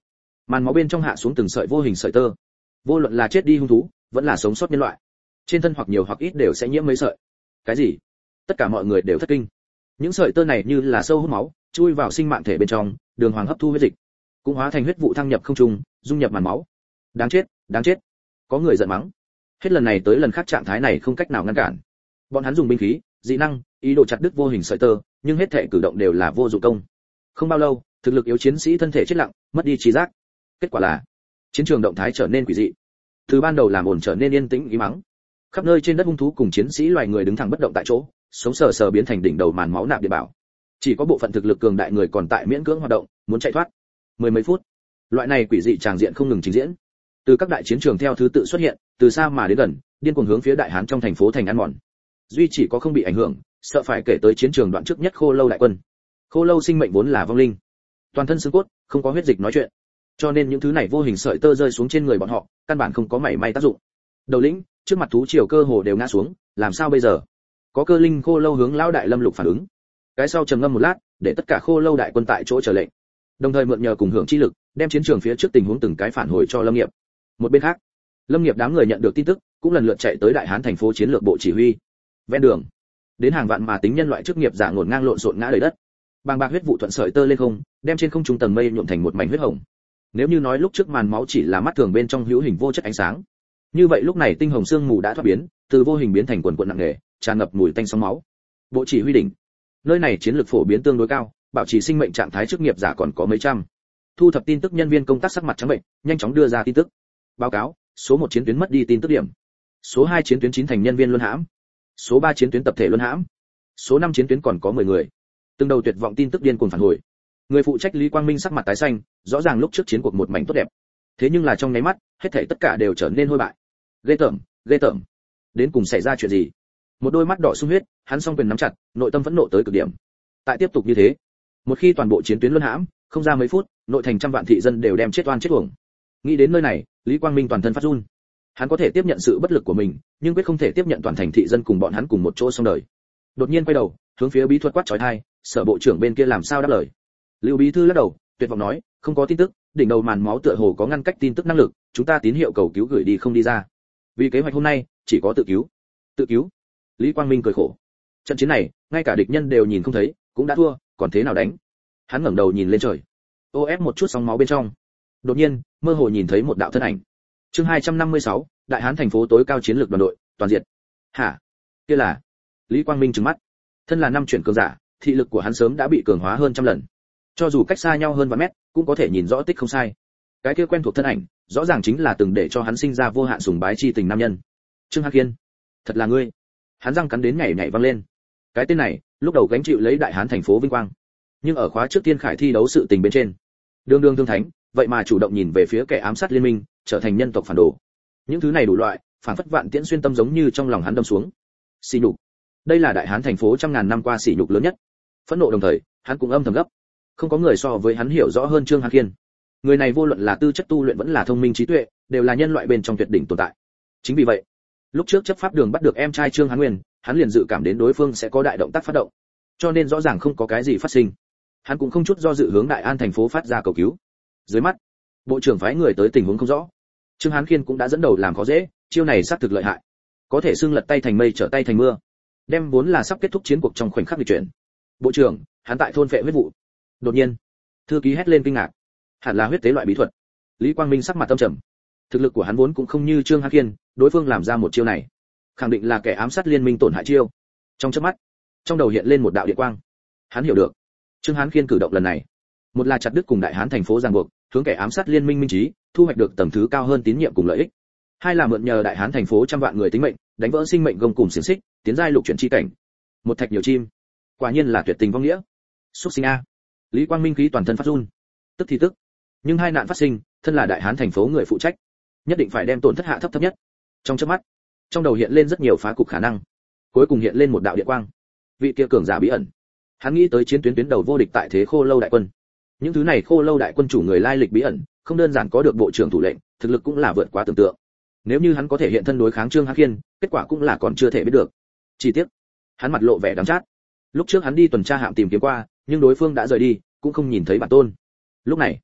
Màn máu bên trong hạ xuống từng sợi vô hình sợi tơ. Vô luận là chết đi hung thú, vẫn là sống sót nhân loại, trên thân hoặc nhiều hoặc ít đều sẽ nhiễm mấy sợi. Cái gì? Tất cả mọi người đều thất kinh. Những sợi tơ này như là sâu hút máu, chui vào sinh mạng thể bên trong, đường hoàng hấp thu huyết dịch, cũng hóa thành huyết vụ thăng nhập không trung, dung nhập màn máu. Đáng chết, đáng chết. Có người giận mắng. Hết lần này tới lần khác trạng thái này không cách nào ngăn cản. Bọn hắn dùng binh khí, dị năng, ý đồ chặt đứt vô hình sợi tơ, nhưng hết thảy cử động đều là vô dụng công. Không bao lâu, thực lực yếu chiến sĩ thân thể chết lặng, mất đi trí giác. Kết quả là chiến trường động thái trở nên quỷ dị. Từ ban đầu làm ổn trở nên yên tĩnh ý mắng. Khắp nơi trên đất hung thú cùng chiến sĩ loài người đứng thẳng bất động tại chỗ, sống sờ sờ biến thành đỉnh đầu màn máu nạp địa bảo. Chỉ có bộ phận thực lực cường đại người còn tại miễn cưỡng hoạt động, muốn chạy thoát. Mười mấy phút, loại này quỷ dị tràng diện không ngừng trình diễn. Từ các đại chiến trường theo thứ tự xuất hiện, từ xa mà đến gần, điên cuồng hướng phía đại hán trong thành phố thành ăn mòn. Duy chỉ có không bị ảnh hưởng, sợ phải kể tới chiến trường đoạn trước nhất Khô Lâu đại quân. Khô Lâu sinh mệnh vốn là vong linh, toàn thân xương cốt, không có huyết dịch nói chuyện, cho nên những thứ này vô hình sợi tơ rơi xuống trên người bọn họ, căn bản không có mảy may tác dụng. Đầu lĩnh, trước mặt thú triều cơ hồ đều ngã xuống, làm sao bây giờ? Có cơ linh Khô Lâu hướng lão đại Lâm Lục phản ứng. Cái sau trầm ngâm một lát, để tất cả Khô Lâu đại quân tại chỗ chờ lệnh, đồng thời mượn nhờ cùng hưởng chi lực, đem chiến trường phía trước tình huống từng cái phản hồi cho Lâm Nghiệp. Một bên khác, Lâm Nghiệp đám người nhận được tin tức, cũng lần lượt chạy tới đại hán thành phố chiến lược bộ chỉ huy. Ven đường, đến hàng vạn mà tính nhân loại chức nghiệp giả ngổn ngang lộn xộn ngã đầy đất. Bàng bạc huyết vụ thuận sợi tơ lên không, đem trên không trung tầng mây nhuộm thành một mảnh huyết hồng. Nếu như nói lúc trước màn máu chỉ là mắt thường bên trong hữu hình vô chất ánh sáng, như vậy lúc này tinh hồng sương mù đã thoát biến, từ vô hình biến thành quần quần nặng nề, tràn ngập mùi tanh sóng máu. Bộ chỉ huy đỉnh, nơi này chiến lược phổ biến tương đối cao, bảo trì sinh mệnh trạng thái chức nghiệp giả còn có mấy trăm. Thu thập tin tức nhân viên công tác sắc mặt trắng bệnh, nhanh chóng đưa ra tin tức. Báo cáo, số 1 chiến tuyến mất đi tin tức điểm. Số 2 chiến tuyến 9 thành nhân viên luân hãm. Số 3 chiến tuyến tập thể luân hãm. Số 5 chiến tuyến còn có 10 người. Từng đầu tuyệt vọng tin tức điên cuồng phản hồi. Người phụ trách Lý Quang Minh sắc mặt tái xanh, rõ ràng lúc trước chiến cuộc một mảnh tốt đẹp. Thế nhưng là trong nháy mắt, hết thảy tất cả đều trở nên hôi bại. Ghê tởm, ghê tởm. Đến cùng xảy ra chuyện gì? Một đôi mắt đỏ sung huyết, hắn song quyền nắm chặt, nội tâm phẫn nộ tới cực điểm. Tại tiếp tục như thế, một khi toàn bộ chiến tuyến luân hãm, không ra mấy phút, nội thành trăm vạn thị dân đều đem chết oan chết uổng. Nghĩ đến nơi này, Lý Quang Minh toàn thân phát run. Hắn có thể tiếp nhận sự bất lực của mình, nhưng quyết không thể tiếp nhận toàn thành thị dân cùng bọn hắn cùng một chỗ xong đời. Đột nhiên quay đầu, hướng phía bí thuật quát chói tai, Sở bộ trưởng bên kia làm sao đáp lời. Lưu bí thư lắc đầu, tuyệt vọng nói, không có tin tức, đỉnh đầu màn máu tựa hồ có ngăn cách tin tức năng lực, chúng ta tín hiệu cầu cứu gửi đi không đi ra. Vì kế hoạch hôm nay, chỉ có tự cứu. Tự cứu? Lý Quang Minh cười khổ. Trận chiến này, ngay cả địch nhân đều nhìn không thấy, cũng đã thua, còn thế nào đánh? Hắn ngẩng đầu nhìn lên trời. Ô ép một chút sóng máu bên trong. Đột nhiên, mơ hồ nhìn thấy một đạo thân ảnh. Chương 256, Đại Hán thành phố tối cao chiến lược đoàn đội, toàn diện. Hả? Kia là? Lý Quang Minh trừng mắt. Thân là năm chuyển cường giả, thị lực của hắn sớm đã bị cường hóa hơn trăm lần. Cho dù cách xa nhau hơn vạn mét, cũng có thể nhìn rõ tích không sai. Cái kia quen thuộc thân ảnh, rõ ràng chính là từng để cho hắn sinh ra vô hạn sùng bái chi tình nam nhân. Trương Hắc Kiên, thật là ngươi. Hắn răng cắn đến nhảy nhảy vang lên. Cái tên này, lúc đầu gánh chịu lấy Đại Hán thành phố vinh quang, nhưng ở khóa trước tiên khải thi đấu sự tình bên trên, đương đương thương thánh, vậy mà chủ động nhìn về phía kẻ ám sát liên minh, trở thành nhân tộc phản đồ. Những thứ này đủ loại, phản phất vạn tiễn xuyên tâm giống như trong lòng hắn đâm xuống. Sỉ nhục. Đây là Đại Hán thành phố trăm ngàn năm qua sỉ nhục lớn nhất. Phẫn nộ đồng thời, hắn cũng âm thầm gấp. Không có người so với hắn hiểu rõ hơn Trương Hắc Kiên. Người này vô luận là tư chất tu luyện vẫn là thông minh trí tuệ, đều là nhân loại bên trong tuyệt đỉnh tồn tại. Chính vì vậy, lúc trước chấp pháp đường bắt được em trai Trương Hán Nguyên, hắn liền dự cảm đến đối phương sẽ có đại động tác phát động. Cho nên rõ ràng không có cái gì phát sinh. Hắn cũng không chút do dự hướng Đại An thành phố phát ra cầu cứu. Dưới mắt, bộ trưởng phái người tới tình huống không rõ. Trương Hán Kiên cũng đã dẫn đầu làm khó dễ, chiêu này xác thực lợi hại. Có thể xưng lật tay thành mây trở tay thành mưa. Đem vốn là sắp kết thúc chiến cuộc trong khoảnh khắc lịch chuyển. Bộ trưởng, hắn tại thôn phệ huyết vụ. Đột nhiên, thư ký hét lên kinh ngạc. Hẳn là huyết tế loại bí thuật. Lý Quang Minh sắc mặt tâm trầm. Thực lực của hắn vốn cũng không như Trương Hán Kiên, đối phương làm ra một chiêu này, khẳng định là kẻ ám sát liên minh tổn hại chiêu. Trong chớp mắt, trong đầu hiện lên một đạo điện quang. Hắn hiểu được, Trương Hán Kiên cử động lần này, một là chặt đứt cùng Đại Hán thành phố ràng buộc, hướng kẻ ám sát liên minh minh trí, thu hoạch được tầng thứ cao hơn tín nhiệm cùng lợi ích. Hai là mượn nhờ Đại Hán thành phố trăm vạn người tính mệnh, đánh vỡ sinh mệnh gông cùng xiềng xích, tiến giai lục chuyển chi cảnh. Một thạch nhiều chim, quả nhiên là tuyệt tình vong nghĩa. Xuất sinh a. Lý Quang Minh khí toàn thân phát run. Tức thì tức, nhưng hai nạn phát sinh, thân là Đại Hán thành phố người phụ trách, nhất định phải đem tổn thất hạ thấp thấp nhất. Trong chớp mắt, trong đầu hiện lên rất nhiều phá cục khả năng, cuối cùng hiện lên một đạo điện quang. Vị kia cường giả bí ẩn. Hắn nghĩ tới chiến tuyến đầu vô địch tại thế Khô Lâu đại quân. Những thứ này Khô Lâu đại quân chủ người lai lịch bí ẩn, không đơn giản có được bộ trưởng thủ lệnh, thực lực cũng là vượt quá tưởng tượng. Nếu như hắn có thể hiện thân đối kháng Trương Hắc Kiên, kết quả cũng là còn chưa thể biết được. Chi tiết, hắn mặt lộ vẻ đắng chát. Lúc trước hắn đi tuần tra hạm tìm kiếm qua, nhưng đối phương đã rời đi, cũng không nhìn thấy bản tôn. Lúc này,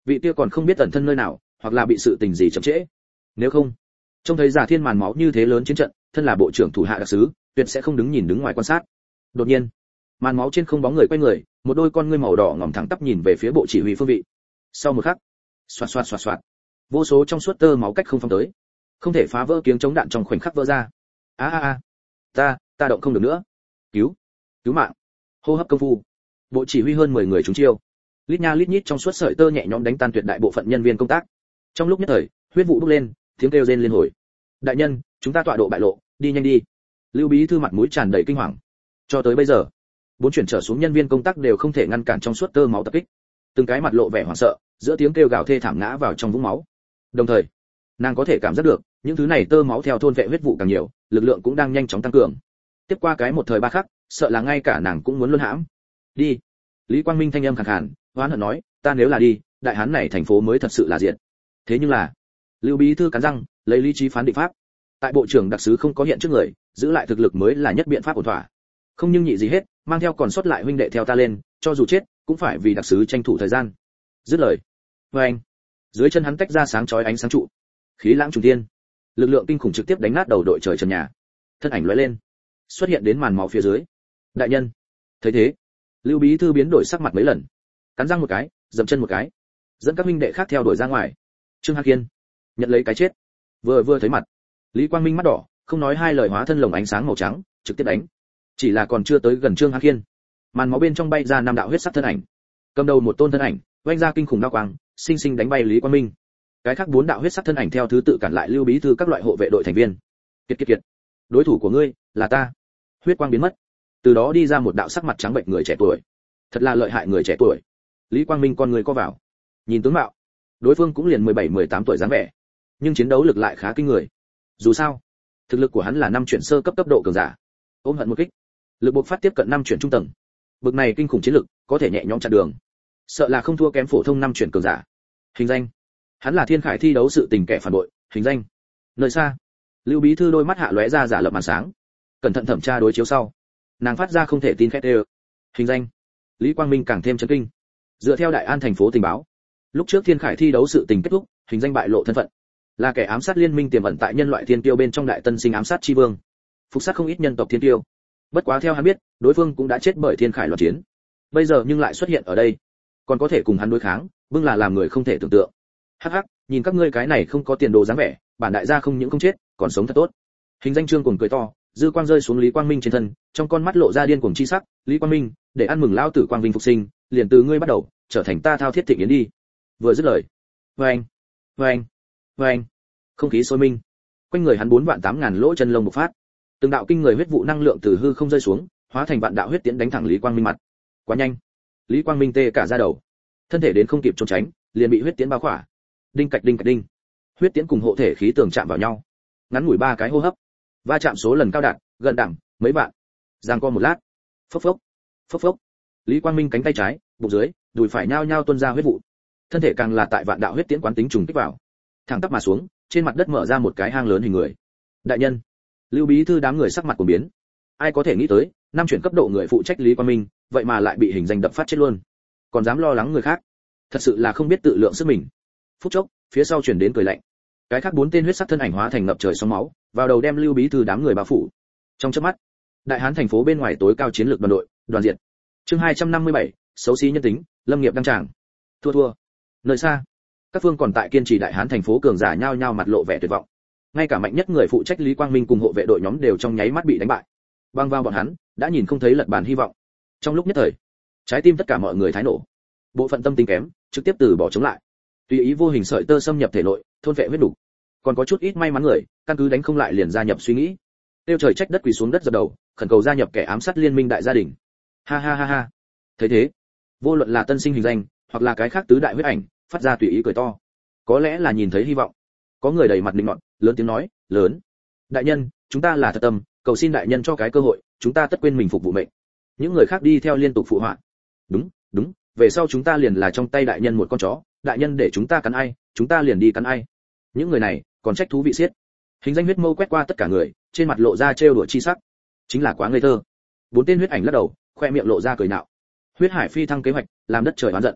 vị kia còn không biết ẩn thân nơi nào, hoặc là bị sự tình gì chậm trễ. Nếu không, trông thấy giả thiên màn máu như thế lớn chiến trận, thân là bộ trưởng thủ hạ đặc sứ, tuyệt sẽ không đứng ngoài quan sát. Đột nhiên, màn máu trên không bóng người quay người, một đôi con ngươi màu đỏ ngòm thẳng tắp nhìn về phía bộ chỉ huy phương vị. Sau một khắc, xoạt xoạt xoạt xoạt, vô số trong suốt tơ máu cách không phong tới, không thể phá vỡ kiếng chống đạn trong khoảnh khắc vỡ ra. Ta động không được nữa. Cứu mạng. Hô hấp công phu, bộ chỉ huy hơn 10 người trúng chiêu, lít nha lít nhít trong suốt sợi tơ nhẹ nhõm đánh tan tuyệt đại bộ phận nhân viên công tác. Trong lúc nhất thời, huyết vụ bốc lên, tiếng kêu rên liên hồi. Đại nhân, chúng ta tọa độ bại lộ, đi nhanh đi. Lưu bí thư mặt mũi tràn đầy kinh hoàng. Cho tới bây giờ, 4 chuyển trở xuống nhân viên công tác đều không thể ngăn cản trong suốt tơ máu tập kích, từng cái mặt lộ vẻ hoảng sợ, giữa tiếng kêu gào thê thảm ngã vào trong vũng máu. Đồng thời, nàng có thể cảm giác được, những thứ này tơ máu theo thôn vệ huyết vụ càng nhiều, lực lượng cũng đang nhanh chóng tăng cường. Tiếp qua cái một thời ba khắc, sợ là ngay cả nàng cũng muốn luân hãm. Đi. Lý Quang Minh thanh âm khàn khàn, oán hận nói, ta nếu là đi, đại hán này thành phố mới thật sự là diệt. Thế nhưng là, Lưu bí thư cắn răng, lấy lý trí phán định pháp. Tại bộ trưởng đặc sứ không có hiện trước người, giữ lại thực lực mới là nhất biện pháp ổn thỏa. Không nhưng nhị gì hết, mang theo còn sót lại huynh đệ theo ta lên, cho dù chết, cũng phải vì đặc sứ tranh thủ thời gian. Dứt lời. Oeng. Dưới chân hắn tách ra sáng chói ánh sáng trụ. Khí lãng trùng thiên. Lực lượng kinh khủng trực tiếp đánh nát đầu đội trời trần nhà. Thân ảnh lóe lên, xuất hiện đến màn máu phía dưới. Đại nhân. Thấy thế, Lưu bí thư biến đổi sắc mặt mấy lần, cắn răng một cái, dậm chân một cái, dẫn các huynh đệ khác theo đuổi ra ngoài. Trương Hạc Kiên nhận lấy cái chết. Vừa thấy mặt, Lý Quang Minh mắt đỏ, không nói hai lời hóa thân lồng ánh sáng màu trắng, trực tiếp đánh. Chỉ là còn chưa tới gần Trương Hạc Kiên, màn máu bên trong bay ra 5 đạo huyết sắc thân ảnh. Cầm đầu một tôn thân ảnh, oanh ra kinh khủng đao quang, sinh sinh đánh bay Lý Quang Minh. Cái khác 4 đạo huyết sắc thân ảnh theo thứ tự cản lại Lưu bí thư các loại hộ vệ đội thành viên. Kiệt. Đối thủ của ngươi là ta. Huyết quang biến mất. Từ đó đi ra một đạo sắc mặt trắng bệnh người trẻ tuổi. Thật là lợi hại người trẻ tuổi. Lý Quang Minh con người co vào. Nhìn tướng mạo, đối phương cũng liền 17-18 tuổi dáng vẻ, nhưng chiến đấu lực lại khá kinh người. Dù sao, thực lực của hắn là 5 chuyển sơ cấp cấp độ cường giả. Ôm hận một kích, lực bộc phát tiếp cận 5 chuyển trung tầng. Bực này kinh khủng chiến lực, có thể nhẹ nhõm chặn đường. Sợ là không thua kém phổ thông 5 chuyển cường giả. Hình danh, hắn là Thiên Khải thi đấu sự tình kẻ phản bội. Hình danh, nơi xa, Lưu bí thư đôi mắt hạ lóe ra giả lập màn sáng, cẩn thận thẩm tra đối chiếu sau, nàng phát ra không thể tin khét đều. Hình danh, Lý Quang Minh càng thêm chấn kinh. Dựa theo Đại An thành phố tình báo, lúc trước Thiên Khải thi đấu sự tình kết thúc, hình danh bại lộ thân phận, là kẻ ám sát liên minh tiềm ẩn tại nhân loại thiên tiêu bên trong Đại Tân Sinh ám sát chi vương, phục sát không ít nhân tộc thiên tiêu. Bất quá theo hắn biết, đối phương cũng đã chết bởi Thiên Khải loạn chiến, bây giờ nhưng lại xuất hiện ở đây, còn có thể cùng hắn đối kháng, bưng là làm người không thể tưởng tượng. Hắc, nhìn các ngươi cái này không có tiền đồ dáng vẻ, bản đại gia không những không chết, còn sống thật tốt. Hình danh trương cuồng cười to, dư quang rơi xuống Lý Quang Minh trên thân, trong con mắt lộ ra điên cuồng chi sắc. Lý Quang Minh, để ăn mừng lão tử quang vinh phục sinh, liền từ ngươi bắt đầu, trở thành ta thao thiết thịnh yến đi. Vừa dứt lời, vang, không khí sôi minh, quanh người hắn 4.800.000 lỗ chân lông bộc phát, từng đạo kinh người huyết vụ năng lượng từ hư không rơi xuống, hóa thành vạn đạo huyết tiễn đánh thẳng Lý Quang Minh mặt. Quá nhanh, Lý Quang Minh tê cả da đầu, thân thể đến không kịp trốn tránh, liền bị huyết tiễn bao khỏa. Đinh cạch đinh, huyết tiễn cùng hộ thể khí tường chạm vào nhau, ngắn ngủi 3 cái hô hấp, va chạm số lần cao đạt gần đẳng mấy vạn. Giằng co một lát, phốc phốc, Lý Quang Minh cánh tay trái, bụng dưới, đùi phải nhao nhao tuôn ra huyết vụ, thân thể càng là tại vạn đạo huyết tiễn quán tính trùng kích vào, thẳng tắp mà xuống, trên mặt đất mở ra một cái hang lớn hình người. Đại nhân, Lưu bí thư đám người sắc mặt của biến. Ai có thể nghĩ tới, 5 chuyển cấp độ người phụ trách Lý Quang Minh, vậy mà lại bị hình danh đập phát chết luôn, còn dám lo lắng người khác, thật sự là không biết tự lượng sức mình. Phút chốc, phía sau truyền đến cười lạnh. Cái khác 4 tên huyết sắc thân ảnh hóa thành ngập trời sóng máu, vào đầu đem Lưu bí thư đám người bao phủ. Trong chớp mắt, Đại Hán thành phố bên ngoài tối cao chiến lược đoàn đội, đoàn diệt. Chương 257, xấu xí nhân tính, lâm nghiệp đăng tràng. Thua. Nơi xa, các phương còn tại kiên trì Đại Hán thành phố cường giả nhao nhao mặt lộ vẻ tuyệt vọng. Ngay cả mạnh nhất người phụ trách Lý Quang Minh cùng hộ vệ đội nhóm đều trong nháy mắt bị đánh bại. Băng vào bọn hắn, đã nhìn không thấy lật bàn hy vọng. Trong lúc nhất thời, trái tim tất cả mọi người thái nổ. Bộ phận tâm tính kém, trực tiếp từ bỏ chống lại. Tùy ý vô hình sợi tơ xâm nhập thể nội, thôn vệ huyết đủ. Còn có chút ít may mắn người, căn cứ đánh không lại liền gia nhập suy nghĩ. Tiêu trời trách đất quỳ xuống đất dập đầu, khẩn cầu gia nhập kẻ ám sát liên minh đại gia đình. Ha. Thấy thế, vô luận là tân sinh hình danh, hoặc là cái khác tứ đại huyết ảnh, phát ra tùy ý cười to. Có lẽ là nhìn thấy hy vọng. Có người đầy mặt định nọt, lớn tiếng nói, lớn. Đại nhân, chúng ta là thật tâm, cầu xin đại nhân cho cái cơ hội, chúng ta tất quên mình phục vụ mệnh. Những người khác đi theo liên tục phụ họa. Đúng, về sau chúng ta liền là trong tay đại nhân một con chó, đại nhân để chúng ta cắn ai, chúng ta liền đi cắn ai. Những người này, còn trách thú vị xiết. Hình danh huyết mâu quét qua tất cả người, trên mặt lộ ra trêu đùa chi sắc. Chính là quá ngây thơ. 4 tên huyết ảnh lắc đầu, khoe miệng lộ ra cười nạo. Huyết hải phi thăng kế hoạch, làm đất trời oán giận.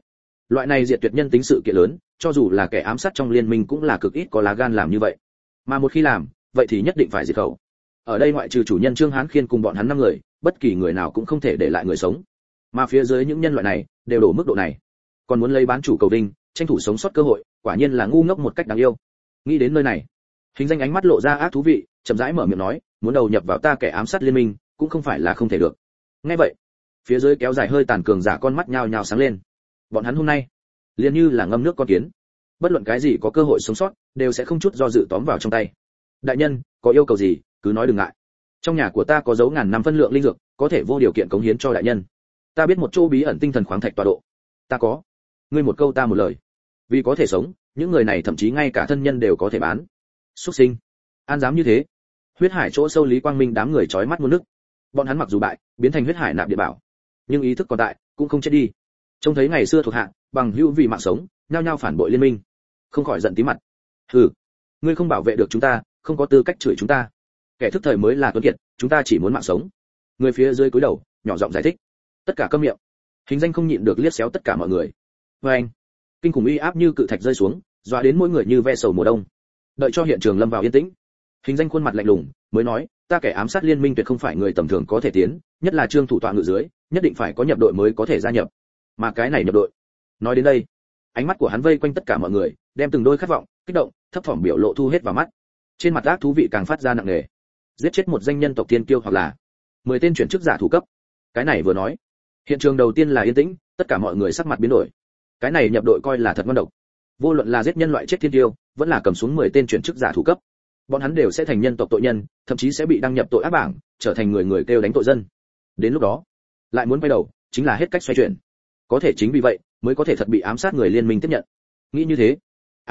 Loại này diệt tuyệt nhân tính sự kiện lớn, cho dù là kẻ ám sát trong liên minh cũng là cực ít có lá gan làm như vậy. Mà một khi làm, vậy thì nhất định phải diệt khẩu. Ở đây ngoại trừ chủ nhân Trương Hán Khiên cùng bọn hắn 5 người, bất kỳ người nào cũng không thể để lại người sống. Mà phía dưới những nhân loại này đều đổ mức độ này, còn muốn lấy bán chủ cầu vinh, tranh thủ sống sót cơ hội, quả nhiên là ngu ngốc một cách đáng yêu. Nghĩ đến nơi này, Hình Danh ánh mắt lộ ra ác thú vị, chậm rãi mở miệng nói, muốn đầu nhập vào ta kẻ ám sát liên minh, cũng không phải là không thể được. Nghe vậy, phía dưới kéo dài hơi tàn cường giả con mắt nhao nhao sáng lên. Bọn hắn hôm nay liền như là ngâm nước con kiến, bất luận cái gì có cơ hội sống sót đều sẽ không chút do dự tóm vào trong tay. Đại nhân, có yêu cầu gì cứ nói đừng ngại, trong nhà của ta có dấu ngàn năm phân lượng linh dược, có thể vô điều kiện cống hiến cho đại nhân. Ta biết một chỗ bí ẩn tinh thần khoáng thạch tọa độ, ta có, ngươi một câu ta một lời. Vì có thể sống, những người này thậm chí ngay cả thân nhân đều có thể bán. Xuất sinh, an dám như thế? Huyết hải chỗ sâu Lý Quang Minh đám người chói mắt muôn nước. Bọn hắn mặc dù bại, biến thành huyết hải nạp địa bảo, nhưng ý thức còn tại, cũng không chết đi. Trông thấy ngày xưa thuộc hạ bằng hữu vì mạng sống, nhao nhao phản bội liên minh, không khỏi giận tí mặt. Hừ, ngươi không bảo vệ được chúng ta, không có tư cách chửi chúng ta. Kẻ thức thời mới là tuấn kiệt, chúng ta chỉ muốn mạng sống. Người phía dưới cúi đầu, nhỏ giọng giải thích. Tất cả câm miệng. Hình Danh không nhịn được liếc xéo tất cả mọi người. Và anh, kinh khủng uy áp như cự thạch rơi xuống, dọa đến mỗi người như ve sầu mùa đông. Đợi cho hiện trường lâm vào yên tĩnh, Hình Danh khuôn mặt lạnh lùng mới nói, ta kẻ ám sát liên minh tuyệt không phải người tầm thường có thể tiến, nhất là Trương thủ tọa ngự dưới, nhất định phải có nhập đội mới có thể gia nhập. Mà cái này nhập đội. Nói đến đây, ánh mắt của hắn vây quanh tất cả mọi người, đem từng đôi khát vọng, kích động, thấp thỏm biểu lộ thu hết vào mắt. Trên mặt ác thú vị càng phát ra nặng nề. Giết chết một danh nhân tộc thiên kiêu hoặc là 10 tên chuyển chức giả thủ cấp. Cái này vừa nói, hiện trường đầu tiên là yên tĩnh, tất cả mọi người sắc mặt biến đổi. Cái này nhập đội coi là thật ngon độc. Vô luận là giết nhân loại chết thiên kiêu, vẫn là cầm xuống 10 tên chuyển chức giả thủ cấp, bọn hắn đều sẽ thành nhân tộc tội nhân, thậm chí sẽ bị đăng nhập tội ác bảng, trở thành người kêu đánh tội dân. Đến lúc đó, lại muốn quay đầu, chính là hết cách xoay chuyển. Có thể chính vì vậy, mới có thể thật bị ám sát người liên minh tiếp nhận. Nghĩ như thế,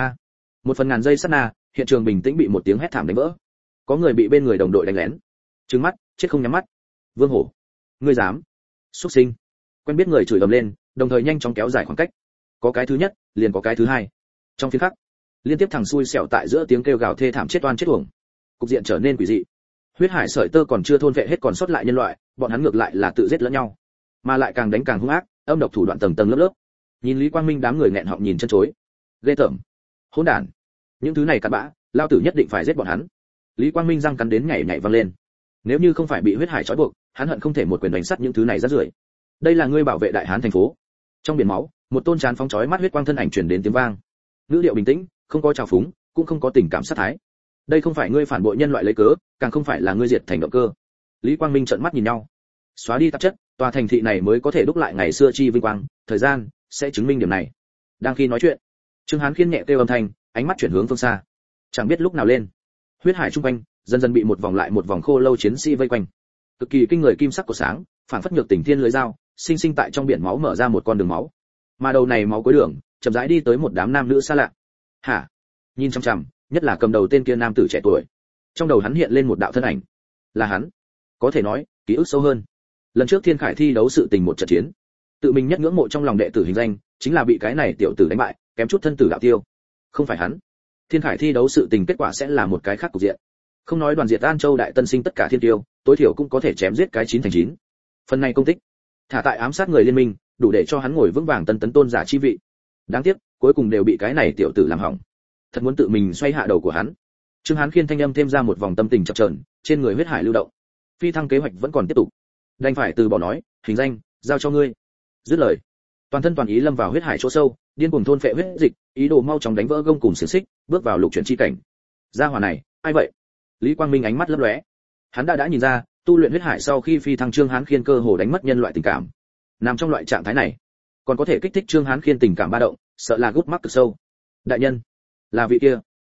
một phần ngàn giây sát na, hiện trường bình tĩnh bị một tiếng hét thảm đánh vỡ. Có người bị bên người đồng đội đánh lén, trừng mắt, chết không nhắm mắt. Vương Hổ, ngươi dám? Xuất sinh. Quen biết người chửi ầm lên, đồng thời nhanh chóng kéo dài khoảng cách. Có cái thứ nhất, liền có cái thứ hai. Trong phiên khắc, liên tiếp thằng xui xẻo tại giữa tiếng kêu gào thê thảm chết oan chết uổng. Cục diện trở nên quỷ dị. Huyết hải sợi tơ còn chưa thôn vệ hết còn sót lại nhân loại, bọn hắn ngược lại là tự giết lẫn nhau, mà lại càng đánh càng hung ác, âm độc thủ đoạn tầng tầng lớp lớp. Nhìn Lý Quang Minh đám người nghẹn họng nhìn chân chối. Ghê tởm, hỗn đản, những thứ này cặn bã, lao tử nhất định phải giết bọn hắn. Lý Quang Minh răng cắn đến nhảy nhảy vang lên. Nếu như không phải bị huyết hải trói buộc, hắn hận không thể một quyền đánh sắt những thứ này rác rưởi. Đây là ngươi bảo vệ đại hán thành phố. Trong biển máu, một tôn trán phóng chói mắt huyết quang thân ảnh truyền đến tiếng vang. Ngữ điệu bình tĩnh, không có trào phúng, cũng không có tình cảm sát thái. Đây không phải ngươi phản bội nhân loại lấy cớ, càng không phải là ngươi diệt thành động cơ. Lý Quang Minh trợn mắt nhìn nhau. Xóa đi tạp chất, tòa thành thị này mới có thể đúc lại ngày xưa chi vinh quang, thời gian sẽ chứng minh điểm này. Đang khi nói chuyện, Trương Hán Khiên nhẹ kêu âm thanh, ánh mắt chuyển hướng phương xa. Chẳng biết lúc nào lên, huyết hải trung quanh dần dần bị một vòng lại một vòng khô lâu chiến sĩ vây quanh. Cực kỳ kinh người kim sắc của sáng, phản phất nhược tình thiên lưới dao, sinh sinh tại trong biển máu mở ra một con đường máu. Mà đầu này máu cuối đường, chậm rãi đi tới một đám nam nữ xa lạ. Hả? Nhìn chằm chằm, nhất là cầm đầu tên kia nam tử trẻ tuổi. Trong đầu hắn hiện lên một đạo thân ảnh. Là hắn. Có thể nói, ký ức sâu hơn. Lần trước Thiên Khải thi đấu sự tình một trận chiến, tự mình nhất ngưỡng mộ trong lòng đệ tử Hình Danh, chính là bị cái này tiểu tử đánh bại, kém chút thân tử đạo tiêu. Không phải hắn. Thiên Khải thi đấu sự tình kết quả sẽ là một cái khác cục diện. Không nói đoàn diệt An Châu đại tân sinh tất cả thiên tiêu, tối thiểu cũng có thể chém giết cái 9 thành 9. Phần này công tích, thả tại ám sát người liên minh, đủ để cho hắn ngồi vững vàng tân tấn tôn giả chi vị. Đáng tiếc, cuối cùng đều bị cái này tiểu tử làm hỏng. Thật muốn tự mình xoay hạ đầu của hắn. Trương Hán Khiên thanh âm thêm ra một vòng tâm tình chập chờn, trên người huyết hải lưu động. Phi thăng kế hoạch vẫn còn tiếp tục. Đành phải từ bỏ nói, Hình Danh, giao cho ngươi. Dứt lời, toàn thân toàn ý lâm vào huyết hải chỗ sâu, điên cuồng thôn phệ huyết dịch, ý đồ mau chóng đánh vỡ gông cùng xiềng xích, bước vào lục chuyển chi cảnh. Gia hỏa này, ai vậy? Lý Quang Minh ánh mắt lấp lóe. Hắn đã nhìn ra, tu luyện huyết hải sau khi phi thăng Trương Hán Khiên cơ hồ đánh mất nhân loại tình cảm. Nằm trong loại trạng thái này, còn có thể kích thích Trương Hán Khiên tình cảm ba động, sợ là gút mắc cực sâu. Đại nhân, là vị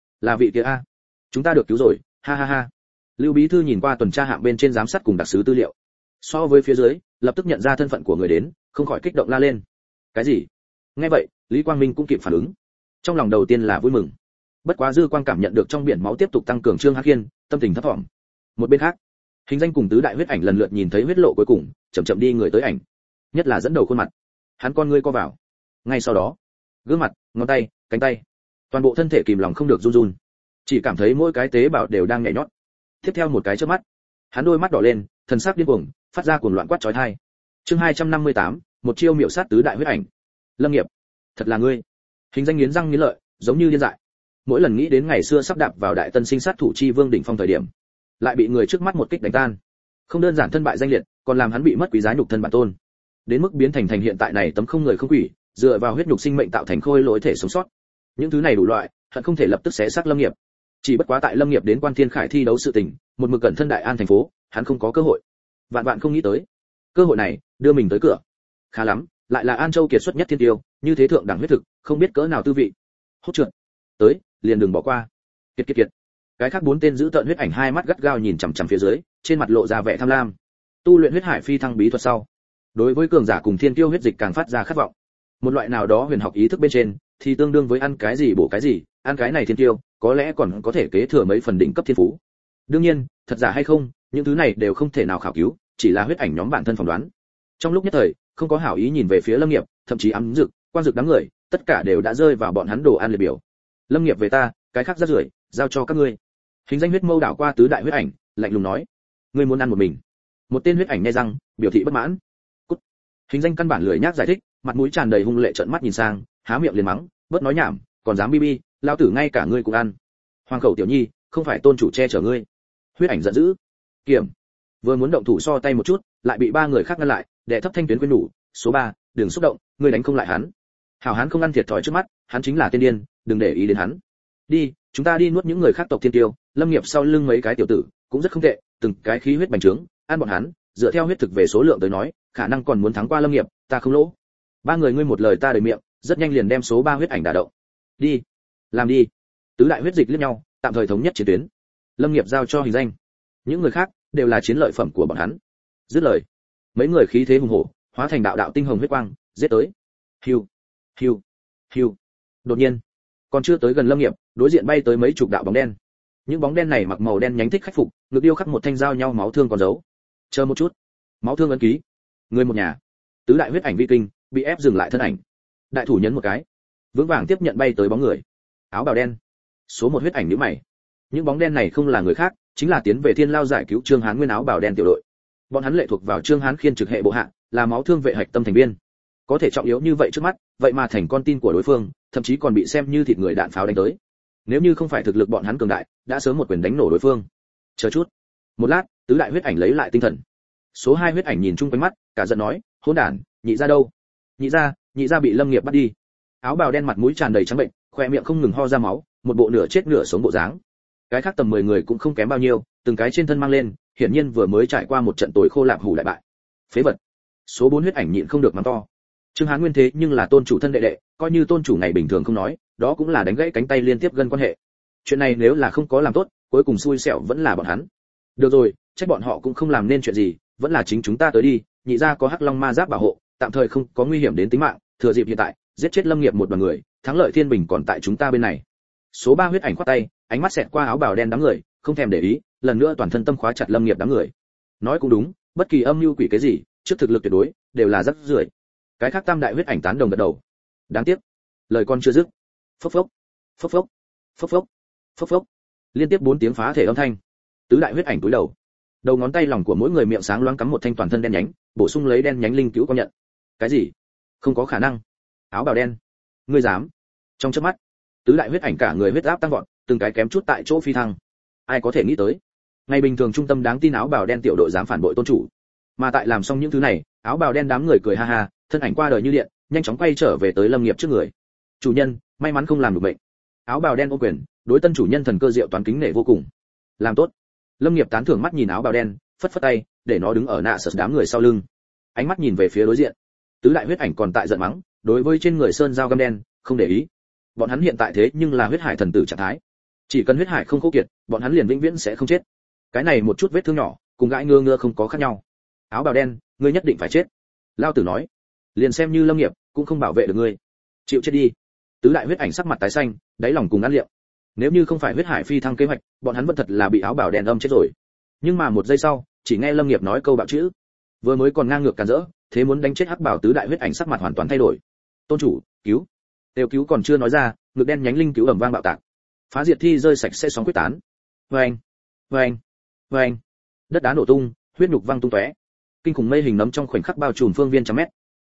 kia a. Chúng ta được cứu rồi, ha ha ha. Lưu bí thư nhìn qua tuần tra hạng bên trên giám sát cùng đặc sứ tư liệu. So với phía dưới, lập tức nhận ra thân phận của người đến, không khỏi kích động la lên. Cái gì? Nghe vậy, Lý Quang Minh cũng kịp phản ứng. Trong lòng đầu tiên là vui mừng. Bất quá dư quang cảm nhận được trong biển máu tiếp tục tăng cường Trương Hán Khiên, tâm tình thấp thỏm. Một bên khác, Hình Danh cùng tứ đại huyết ảnh lần lượt nhìn thấy huyết lộ cuối cùng, chậm chậm đi người tới ảnh. Nhất là dẫn đầu khuôn mặt. Hắn con ngươi co vào. Ngay sau đó, gương mặt, ngón tay, cánh tay, toàn bộ thân thể kìm lòng không được run run. Chỉ cảm thấy mỗi cái tế bào đều đang nhảy nhót. Tiếp theo một cái chớp mắt, hắn đôi mắt đỏ lên, thần sắc điên cuồng, phát ra cuồng loạn quát chói tai. Chương 258, một chiêu miểu sát tứ đại huyết ảnh. Lâm Nghiệp, Thật là ngươi. Hình danh nghiến răng nghiến lợi, giống như điên dại. Mỗi lần nghĩ đến ngày xưa sắp đạp vào đại tân sinh sát thủ chi vương đỉnh phong thời điểm, lại bị người trước mắt một kích đánh tan. Không đơn giản thân bại danh liệt, còn làm hắn bị mất quý giá nhục thân bản tôn. Đến mức biến thành hiện tại này tấm không người không quỷ, dựa vào huyết nhục sinh mệnh tạo thành khôi lỗi thể sống sót. Những thứ này đủ loại, hận không thể lập tức xé xác Lâm Nghiệp. Chỉ bất quá tại Lâm Nghiệp đến Quan Thiên Khải thi đấu sự tình, một mực cẩn thân Đại An thành phố, hắn không có cơ hội. Vạn vạn không nghĩ tới, cơ hội này đưa mình tới cửa. Khá lắm, lại là An Châu kiệt xuất nhất thiên tiêu, như thế thượng đẳng huyết thực, không biết cỡ nào tư vị. Hốt trượt, tới, liền đừng bỏ qua. Kiệt kiệt kiệt. Cái khác bốn tên giữ tợn huyết ảnh hai mắt gắt gao nhìn chằm chằm phía dưới, trên mặt lộ ra vẻ tham lam. Tu luyện huyết hải phi thăng bí thuật sau, đối với cường giả cùng thiên tiêu huyết dịch càng phát ra khát vọng. Một loại nào đó huyền học ý thức bên trên, thì tương đương với ăn cái gì bổ cái gì, ăn cái này thiên tiêu, có lẽ còn có thể kế thừa mấy phần đỉnh cấp thiên phú. Đương nhiên, thật giả hay không, những thứ này đều không thể nào khảo cứu, chỉ là huyết ảnh nhóm bản thân phỏng đoán. Trong lúc nhất thời, không có hảo ý nhìn về phía Lâm Nghiệp, thậm chí ám dực, quan dực đám người, tất cả đều đã rơi vào bọn hắn đồ ăn liệt biểu. Lâm Nghiệp về ta, cái khác rác rưởi, giao cho các ngươi. Hình danh huyết mâu đảo qua tứ đại huyết ảnh, lạnh lùng nói, ngươi muốn ăn một mình. Một tên huyết ảnh nghe răng, biểu thị bất mãn. Cút. Hình danh căn bản lười nhác giải thích, mặt mũi tràn đầy hung lệ trợn mắt nhìn sang, há miệng liền mắng, bớt nói nhảm, còn dám bi bi, lao tử ngay cả ngươi cũng ăn. Hoàng khẩu tiểu nhi, không phải tôn chủ che chở ngươi. Huyết ảnh giận dữ. Kiểm. Vừa muốn động thủ so tay một chút, lại bị ba người khác ngăn lại, đệ thấp thanh tuyến quyến nhủ, số 3, đừng xúc động, ngươi đánh không lại hắn. Hảo hán không ăn thiệt thòi trước mắt, hắn chính là tiên điên, đừng để ý đến hắn. Đi, chúng ta đi nuốt những người khác tộc thiên tiêu. Lâm Nghiệp sau lưng mấy cái tiểu tử cũng rất không tệ, từng cái khí huyết bành trướng, ăn bọn hắn, dựa theo huyết thực về số lượng tới nói, khả năng còn muốn thắng qua Lâm Nghiệp, ta không lỗ. Ba người ngươi một lời ta đầy miệng, rất nhanh liền đem số 3 huyết ảnh đả động. Đi, làm đi. Tứ đại huyết dịch liếc nhau, tạm thời thống nhất chiến tuyến. Lâm Nghiệp giao cho hình danh, những người khác đều là chiến lợi phẩm của bọn hắn. Dứt lời, mấy người khí thế hùng hổ, hóa thành đạo đạo tinh hồng huyết quang, giết tới. Hiu, hiu, hiu. Đột nhiên, còn chưa tới gần Lâm Nghiệp, đối diện bay tới mấy chục đạo bóng đen. Những bóng đen này mặc màu đen nhánh thích khách phục, ngực điêu khắc một thanh dao nhau máu thương còn dấu. Chờ một chút, máu thương ấn ký. Người một nhà. Tứ đại huyết ảnh vi kinh, bị ép dừng lại thân ảnh. Đại thủ nhấn một cái, vững vàng tiếp nhận bay tới bóng người. Áo bào đen. Số 1 huyết ảnh nhíu mày. Những bóng đen này không là người khác, chính là tiến về Thiên Lao giải cứu Trương Hán Nguyên áo bào đen tiểu đội. Bọn hắn lệ thuộc vào Trương Hán Khiên trực hệ bộ hạ, là máu thương vệ hạch tâm thành viên. Có thể trọng yếu như vậy trước mắt, vậy mà thành con tin của đối phương, thậm chí còn bị xem như thịt người đạn pháo đánh tới. Nếu như không phải thực lực bọn hắn cường đại, đã sớm một quyền đánh nổ đối phương. Chờ chút. Một lát, tứ đại huyết ảnh lấy lại tinh thần. Số 2 huyết ảnh nhìn chung quanh mắt, cả giận nói, hỗn đản, nhị ra đâu? Nhị ra bị Lâm Nghiệp bắt đi. Áo bào đen mặt mũi tràn đầy trắng bệnh, khoe miệng không ngừng ho ra máu, một bộ nửa chết nửa sống bộ dáng. Cái khác tầm 10 người cũng không kém bao nhiêu, từng cái trên thân mang lên, hiển nhiên vừa mới trải qua một trận tối khô lạp hủ đại bại. Phế vật. Số 4 huyết ảnh nhịn không được mắng to. Trương Hán Nguyên thế nhưng là tôn chủ thân đệ đệ, coi như tôn chủ ngày bình thường không nói, đó cũng là đánh gãy cánh tay liên tiếp gần quan hệ. Chuyện này nếu là không có làm tốt, cuối cùng xui xẻo vẫn là bọn hắn. Được rồi, trách bọn họ cũng không làm nên chuyện gì, vẫn là chính chúng ta tới đi, nhị gia có Hắc Long ma giáp bảo hộ, tạm thời không có nguy hiểm đến tính mạng, thừa dịp hiện tại, giết chết Lâm Nghiệp một đoàn người, thắng lợi thiên bình còn tại chúng ta bên này. Số 3 huyết ảnh khoát tay, ánh mắt xẹt qua áo bào đen đám người, không thèm để ý, lần nữa toàn thân tâm khóa chặt Lâm Nghiệp đám người. Nói cũng đúng, bất kỳ âm mưu quỷ cái gì, trước thực lực tuyệt đối, đều là rất rưởi. Cái khác tam đại huyết ảnh tán đồng gật đầu. Đáng tiếc, lời con chưa dứt. Phốc phốc, phốc phốc, phốc phốc, phốc phốc. Liên tiếp 4 tiếng phá thể âm thanh. Tứ đại huyết ảnh cúi đầu. Đầu ngón tay lòng của mỗi người miệng sáng loáng cắm một thanh toàn thân đen nhánh, bổ sung lấy đen nhánh linh cứu công nhận. Cái gì? Không có khả năng. Áo bào đen, ngươi dám? Trong chớp mắt, tứ đại huyết ảnh cả người huyết áp tăng vọt, từng cái kém chút tại chỗ phi thăng. Ai có thể nghĩ tới? Ngày bình thường trung tâm đáng tin áo bào đen tiểu đội dám phản bội tôn chủ. Mà tại làm xong những thứ này, áo bào đen đám người cười ha ha, thân ảnh qua đời như điện, nhanh chóng quay trở về tới Lâm Nghiệp trước người. Chủ nhân, may mắn không làm được bệnh. Áo bào đen ôm quyền, đối tân chủ nhân thần cơ diệu toán kính nể vô cùng. Làm tốt. Lâm Nghiệp tán thưởng mắt nhìn áo bào đen, phất phất tay, để nó đứng ở nạ sợ đám người sau lưng. Ánh mắt nhìn về phía đối diện. Tứ đại huyết ảnh còn tại giận mắng, đối với trên người sơn dao găm đen, không để ý. Bọn hắn hiện tại thế nhưng là huyết hải thần tử trạng thái. Chỉ cần huyết hải không khô kiệt, bọn hắn liền vĩnh viễn sẽ không chết. Cái này một chút vết thương nhỏ, cùng gãi ngưa ngưa không có khác nhau. Áo bào đen, ngươi nhất định phải chết. Lao tử nói, liền xem như Lâm Nghiệp cũng không bảo vệ được ngươi. Chịu chết đi. Tứ đại huyết ảnh sắc mặt tái xanh, đáy lòng cùng ăn liệu. Nếu như không phải huyết hải phi thăng kế hoạch, bọn hắn vẫn thật là bị áo bào đen âm chết rồi. Nhưng mà một giây sau, chỉ nghe Lâm Nghiệp nói câu bạo chữ, vừa mới còn ngang ngược càn rỡ, thế muốn đánh chết hắc bảo tứ đại huyết ảnh sắc mặt hoàn toàn thay đổi. Tôn chủ, cứu. Đều cứu còn chưa nói ra, ngực đen nhánh linh cứu ầm vang bạo tạc. Phá diệt thi rơi sạch sẽ sóng quyết tán. Oeng, oeng, oeng. Đất đá nổ tung, huyết nhục văng tung tóe. Kinh khủng mây hình nấm trong khoảnh khắc bao trùm phương viên trăm mét.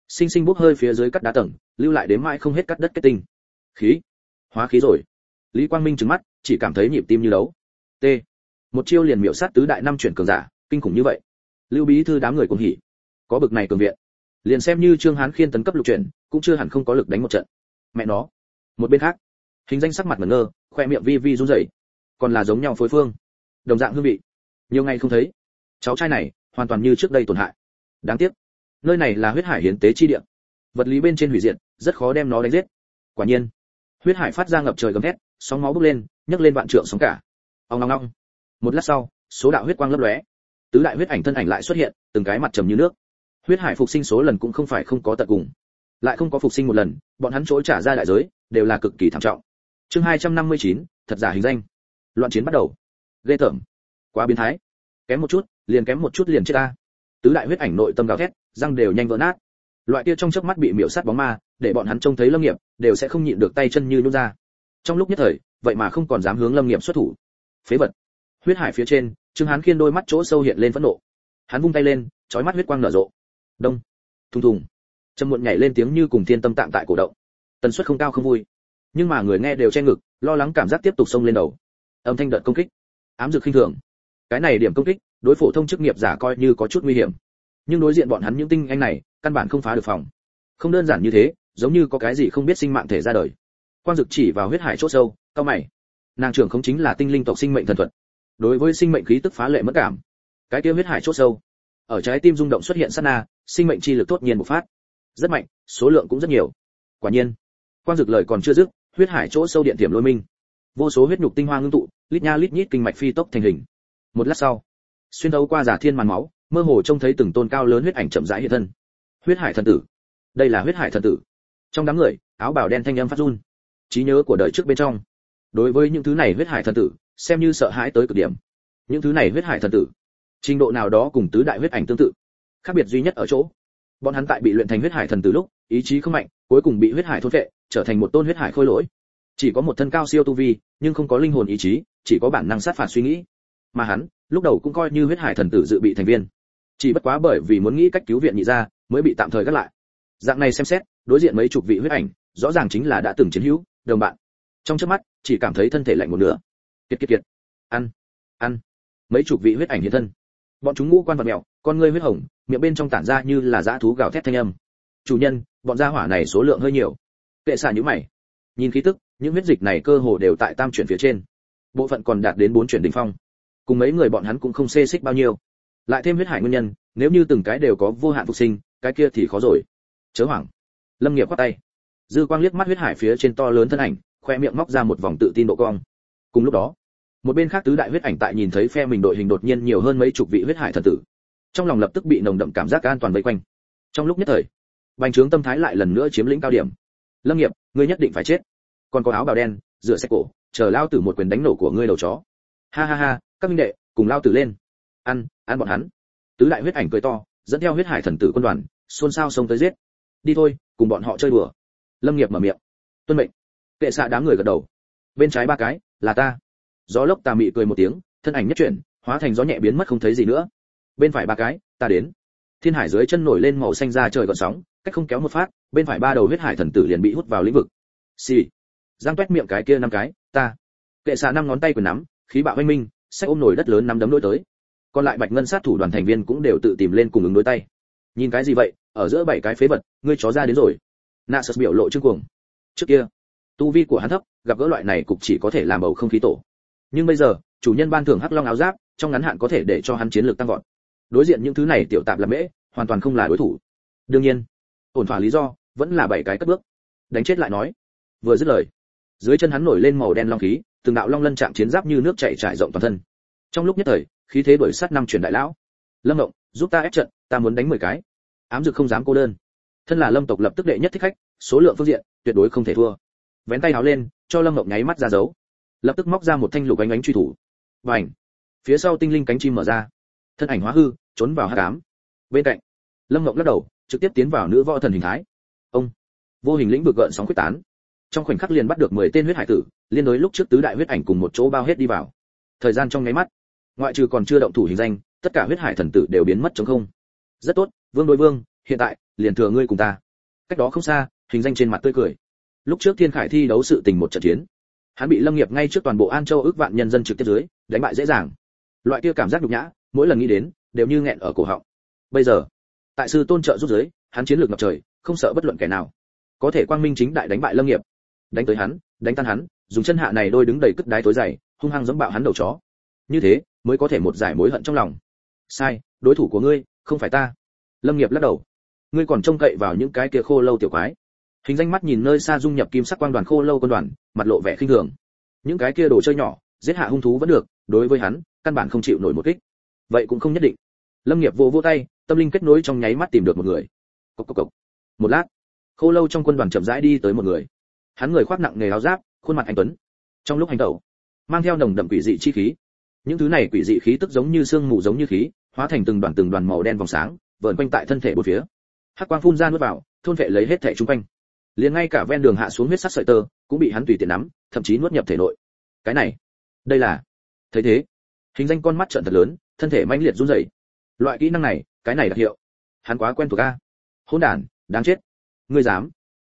sinh sinh bốc hơi phía dưới cắt đá tầng, lưu lại đến mãi không hết cắt đất kết tinh. Khí, hóa khí rồi. Lý Quang Minh trừng mắt, chỉ cảm thấy nhịp tim như đấu. T. Một chiêu liền miểu sát tứ đại năm chuyển cường giả, kinh khủng như vậy. Lưu bí thư đám người cuồng hỉ. Có bực này cường viện, liền xem như Trương Hán Khiên tấn cấp lục chuyển, cũng chưa hẳn không có lực đánh một trận. Mẹ nó. Một bên khác, Hình Danh sắc mặt ngẩn ngơ, khoe miệng vi vi run rẩy. Còn là giống nhau phối phương, đồng dạng hương vị. Nhiều ngày không thấy, cháu trai này hoàn toàn như trước đây tổn hại. Đáng tiếc, nơi này là huyết hải hiến tế chi địa, vật lý bên trên hủy diệt, rất khó đem nó đánh giết. Quả nhiên, huyết hải phát ra ngập trời gầm thét, sóng máu bốc lên, nhấc lên vạn trượng sóng cả. Ong ong ong. Một lát sau, số đạo huyết quang lấp lóe, tứ đại huyết ảnh thân ảnh lại xuất hiện, từng cái mặt trầm như nước. Huyết hải phục sinh số lần cũng không phải không có tận cùng, lại không có phục sinh một lần, bọn hắn chỗ trả ra đại giới đều là cực kỳ thảm trọng. Chương 259, thật giả Hình Danh. Loạn chiến bắt đầu. Ghê tởm, quá biến thái, kém một chút liền chết ta. Tứ đại huyết ảnh nội tâm gào thét, răng đều nhanh vỡ nát. Loại kia trong chớp mắt bị miểu sát bóng ma, để bọn hắn trông thấy Lâm Nghiệp, đều sẽ không nhịn được tay chân như nhũn ra. Trong lúc nhất thời, vậy mà không còn dám hướng Lâm Nghiệp xuất thủ. Phế vật. Huyết hải phía trên, Trương Hán Khiên đôi mắt chỗ sâu hiện lên phẫn nộ. Hắn vung tay lên, chói mắt huyết quang nở rộ. Đông, thùng thùng. Trầm muộn nhảy lên tiếng như cùng thiên tâm tạng tại cổ động. Tần suất không cao không vui, nhưng mà người nghe đều che ngực, lo lắng cảm giác tiếp tục xông lên đầu. Âm thanh đợt công kích, ám dược khinh thường. Cái này điểm công kích, đối phổ thông chức nghiệp giả coi như có chút nguy hiểm, nhưng đối diện bọn hắn những tinh anh này, căn bản không phá được phòng. Không đơn giản như thế, giống như có cái gì không biết sinh mạng thể ra đời. Quang Dực chỉ vào huyết hải chỗ sâu, cao mày. Nàng trưởng không chính là tinh linh tộc sinh mệnh thần thuật, đối với sinh mệnh khí tức phá lệ mất cảm. Cái kia huyết hải chỗ sâu, ở trái tim rung động xuất hiện sát na, sinh mệnh chi lực tốt nhiên bộc phát, rất mạnh, số lượng cũng rất nhiều. Quả nhiên, Quang Dực lời còn chưa dứt, huyết hải chỗ sâu điện tiềm lôi minh, vô số huyết nhục tinh hoa ngưng tụ, lít nha lít nhít kinh mạch phi tốc thành hình. Một lát sau, xuyên thấu qua giả thiên màn máu, mơ hồ trông thấy từng tôn cao lớn huyết ảnh chậm rãi hiện thân. Huyết hải thần tử, đây là huyết hải thần tử. Trong đám người, áo bào đen thanh âm phát run. Trí nhớ của đời trước bên trong, đối với những thứ này huyết hải thần tử, xem như sợ hãi tới cực điểm. Những thứ này huyết hải thần tử, trình độ nào đó cùng tứ đại huyết ảnh tương tự. Khác biệt duy nhất ở chỗ, bọn hắn tại bị luyện thành huyết hải thần tử lúc, ý chí không mạnh, cuối cùng bị huyết hải thôn phệ, trở thành một tôn huyết hải khôi lỗi. Chỉ có một thân cao siêu tu vi, nhưng không có linh hồn ý chí, chỉ có bản năng sát phạt suy nghĩ. Mà hắn, lúc đầu cũng coi như huyết hải thần tử dự bị thành viên, chỉ bất quá bởi vì muốn nghĩ cách cứu viện nhị gia, mới bị tạm thời gác lại. Dạng này xem xét, đối diện mấy chục vị huyết ảnh, rõ ràng chính là đã từng chiến hữu, đồng bạn. Trong chớp mắt, chỉ cảm thấy thân thể lạnh một nửa. Kiệt. Ăn. Mấy chục vị huyết ảnh hiện thân. Bọn chúng ngũ quan vật mèo, con ngươi huyết hồng, miệng bên trong tản ra như là dã thú gào thét thanh âm. Chủ nhân, bọn gia hỏa này số lượng hơi nhiều. Kệ xạ nhíu mày. Nhìn khí tức, những huyết dịch này cơ hồ đều tại tam chuyển phía trên. Bộ phận còn đạt đến 4 chuyển đỉnh phong. Cùng mấy người bọn hắn cũng không xê xích bao nhiêu. Lại thêm huyết hải nguyên nhân, nếu như từng cái đều có vô hạn phục sinh, cái kia thì khó rồi. Chớ hoảng. Lâm Nghiệp quát tay. Dư quang liếc mắt huyết hải phía trên to lớn thân ảnh, khoe miệng móc ra một vòng tự tin độ cong. Cùng lúc đó, một bên khác tứ đại huyết ảnh tại nhìn thấy phe mình đội hình đột nhiên nhiều hơn mấy chục vị huyết hải thần tử, trong lòng lập tức bị nồng đậm cảm giác an toàn vây quanh. Trong lúc nhất thời, bành trướng tâm thái lại lần nữa chiếm lĩnh cao điểm. Lâm Nghiệp, ngươi nhất định phải chết. Còn có áo bào đen, rửa sạch cổ, chờ lao tử một quyền đánh nổ của ngươi đầu chó. Ha, các minh đệ, cùng lao tử lên. Ăn bọn hắn. Tứ đại huyết ảnh cười to, dẫn theo huyết hải thần tử quân đoàn, xôn xao xông tới giết. Đi thôi, cùng bọn họ chơi đùa. Lâm Nghiệp mở miệng. Tuân mệnh. Kệ xạ đám người gật đầu. Bên trái 3 cái, là ta. Gió lốc tà mị cười một tiếng, thân ảnh nhất chuyển, hóa thành gió nhẹ biến mất không thấy gì nữa. Bên phải 3 cái, ta đến. Thiên hải dưới chân nổi lên màu xanh ra trời gợn sóng, cách không kéo một phát, bên phải 3 đầu huyết hải thần tử liền bị hút vào lĩnh vực. Xì. Giang toét miệng cái kia 5 cái, ta. Kệ xạ 5 ngón tay quyền nắm, khí bạo oanh minh, sách ôm nổi đất lớn nắm đấm đối tới. Còn lại Bạch Ngân sát thủ đoàn thành viên cũng đều tự tìm lên cùng ứng đối tay. Nhìn cái gì vậy, ở giữa 7 cái phế vật, ngươi chó ra đến rồi. Nasus biểu lộ trương cuồng. Trước kia, tu vi của hắn thấp, gặp gỡ loại này cục chỉ có thể làm bầu không khí tổ. Nhưng bây giờ, chủ nhân ban thưởng Hắc Long áo giáp, trong ngắn hạn có thể để cho hắn chiến lược tăng vọt. Đối diện những thứ này tiểu tạp làm mễ, hoàn toàn không là đối thủ. Đương nhiên, ổn thỏa lý do, vẫn là 7 cái cất bước. Đánh chết lại nói. Vừa dứt lời, dưới chân hắn nổi lên màu đen long khí, từng đạo long lân chạm chiến giáp như nước chảy trải rộng toàn thân. Trong lúc nhất thời, khí thế đuổi sát 5 truyền đại lão. Lâm Ngộng, giúp ta ép trận, ta muốn đánh 10 cái. Ám Dực không dám cô đơn. Thân là Lâm tộc lập tức đệ nhất thích khách, số lượng phương diện, tuyệt đối không thể thua. Vén tay áo lên, cho Lâm Ngộng nháy mắt ra dấu. Lập tức móc ra một thanh lục ánh truy thủ. Bành! Phía sau tinh linh cánh chim mở ra, thân ảnh hóa hư, trốn vào hắc ám. Bên cạnh, Lâm Ngộng lắc đầu, trực tiếp tiến vào nữ võ thần hình thái. Ông! Vô hình lĩnh vực gợn sóng quyết tán. Trong khoảnh khắc liền bắt được 10 tên huyết hải tử, liên đối lúc trước tứ đại huyết ảnh cùng một chỗ bao hết đi vào. Thời gian trong nháy mắt, ngoại trừ còn chưa động thủ hình danh, tất cả huyết hải thần tử đều biến mất trống không. Rất tốt, vương đối vương, hiện tại liền thừa ngươi cùng ta. Cách đó không xa, Hình Danh trên mặt tươi cười. Lúc trước Thiên Khải thi đấu sự tình một trận chiến, hắn bị Lâm Nghiệp ngay trước toàn bộ An Châu ước vạn nhân dân trực tiếp dưới đánh bại dễ dàng. Loại kia cảm giác nhục nhã, mỗi lần nghĩ đến đều như nghẹn ở cổ họng. Bây giờ, tại sư tôn trợ giúp dưới, hắn chiến lược ngập trời, không sợ bất luận kẻ nào, có thể quang minh chính đại đánh bại Lâm Nghiệp. Đánh tới hắn, đánh tan hắn, dùng chân hạ này đôi đứng đầy cất đái tối dày, hung hăng giẫm bạo hắn đầu chó. Như thế, mới có thể một giải mối hận trong lòng. Sai, đối thủ của ngươi không phải ta. Lâm Nghiệp lắc đầu. Ngươi còn trông cậy vào những cái kia khô lâu tiểu quái. Hình Danh mắt nhìn nơi xa dung nhập kim sắc quang đoàn khô lâu quân đoàn, mặt lộ vẻ khinh thường. Những cái kia đồ chơi nhỏ, giết hạ hung thú vẫn được, đối với hắn, căn bản không chịu nổi một kích. Vậy cũng không nhất định. Lâm Nghiệp vỗ tay, tâm linh kết nối trong nháy mắt tìm được một người. Cộc cộc cộc. Một lát, khô lâu trong quân đoàn chậm rãi đi tới một người. Hắn người khoác nặng nghề áo giáp, khuôn mặt anh tuấn. Trong lúc hành tẩu, mang theo nồng đậm quỷ dị chi khí. Những thứ này quỷ dị khí tức giống như sương mù giống như khí, hóa thành từng đoàn màu đen vòng sáng, vờn quanh tại thân thể bốn phía. Hắc quang phun ra nuốt vào, thôn vệ lấy hết thể xung quanh. Liền ngay cả ven đường hạ xuống huyết sắc sợi tơ, cũng bị hắn tùy tiện nắm, thậm chí nuốt nhập thể nội. Cái này, đây là. Thấy thế, Hình Danh con mắt trợn thật lớn, thân thể mãnh liệt run rẩy. Loại kỹ năng này, cái này đặc hiệu, hắn quá quen thuộc a. Hỗn đản, đáng chết. Ngươi dám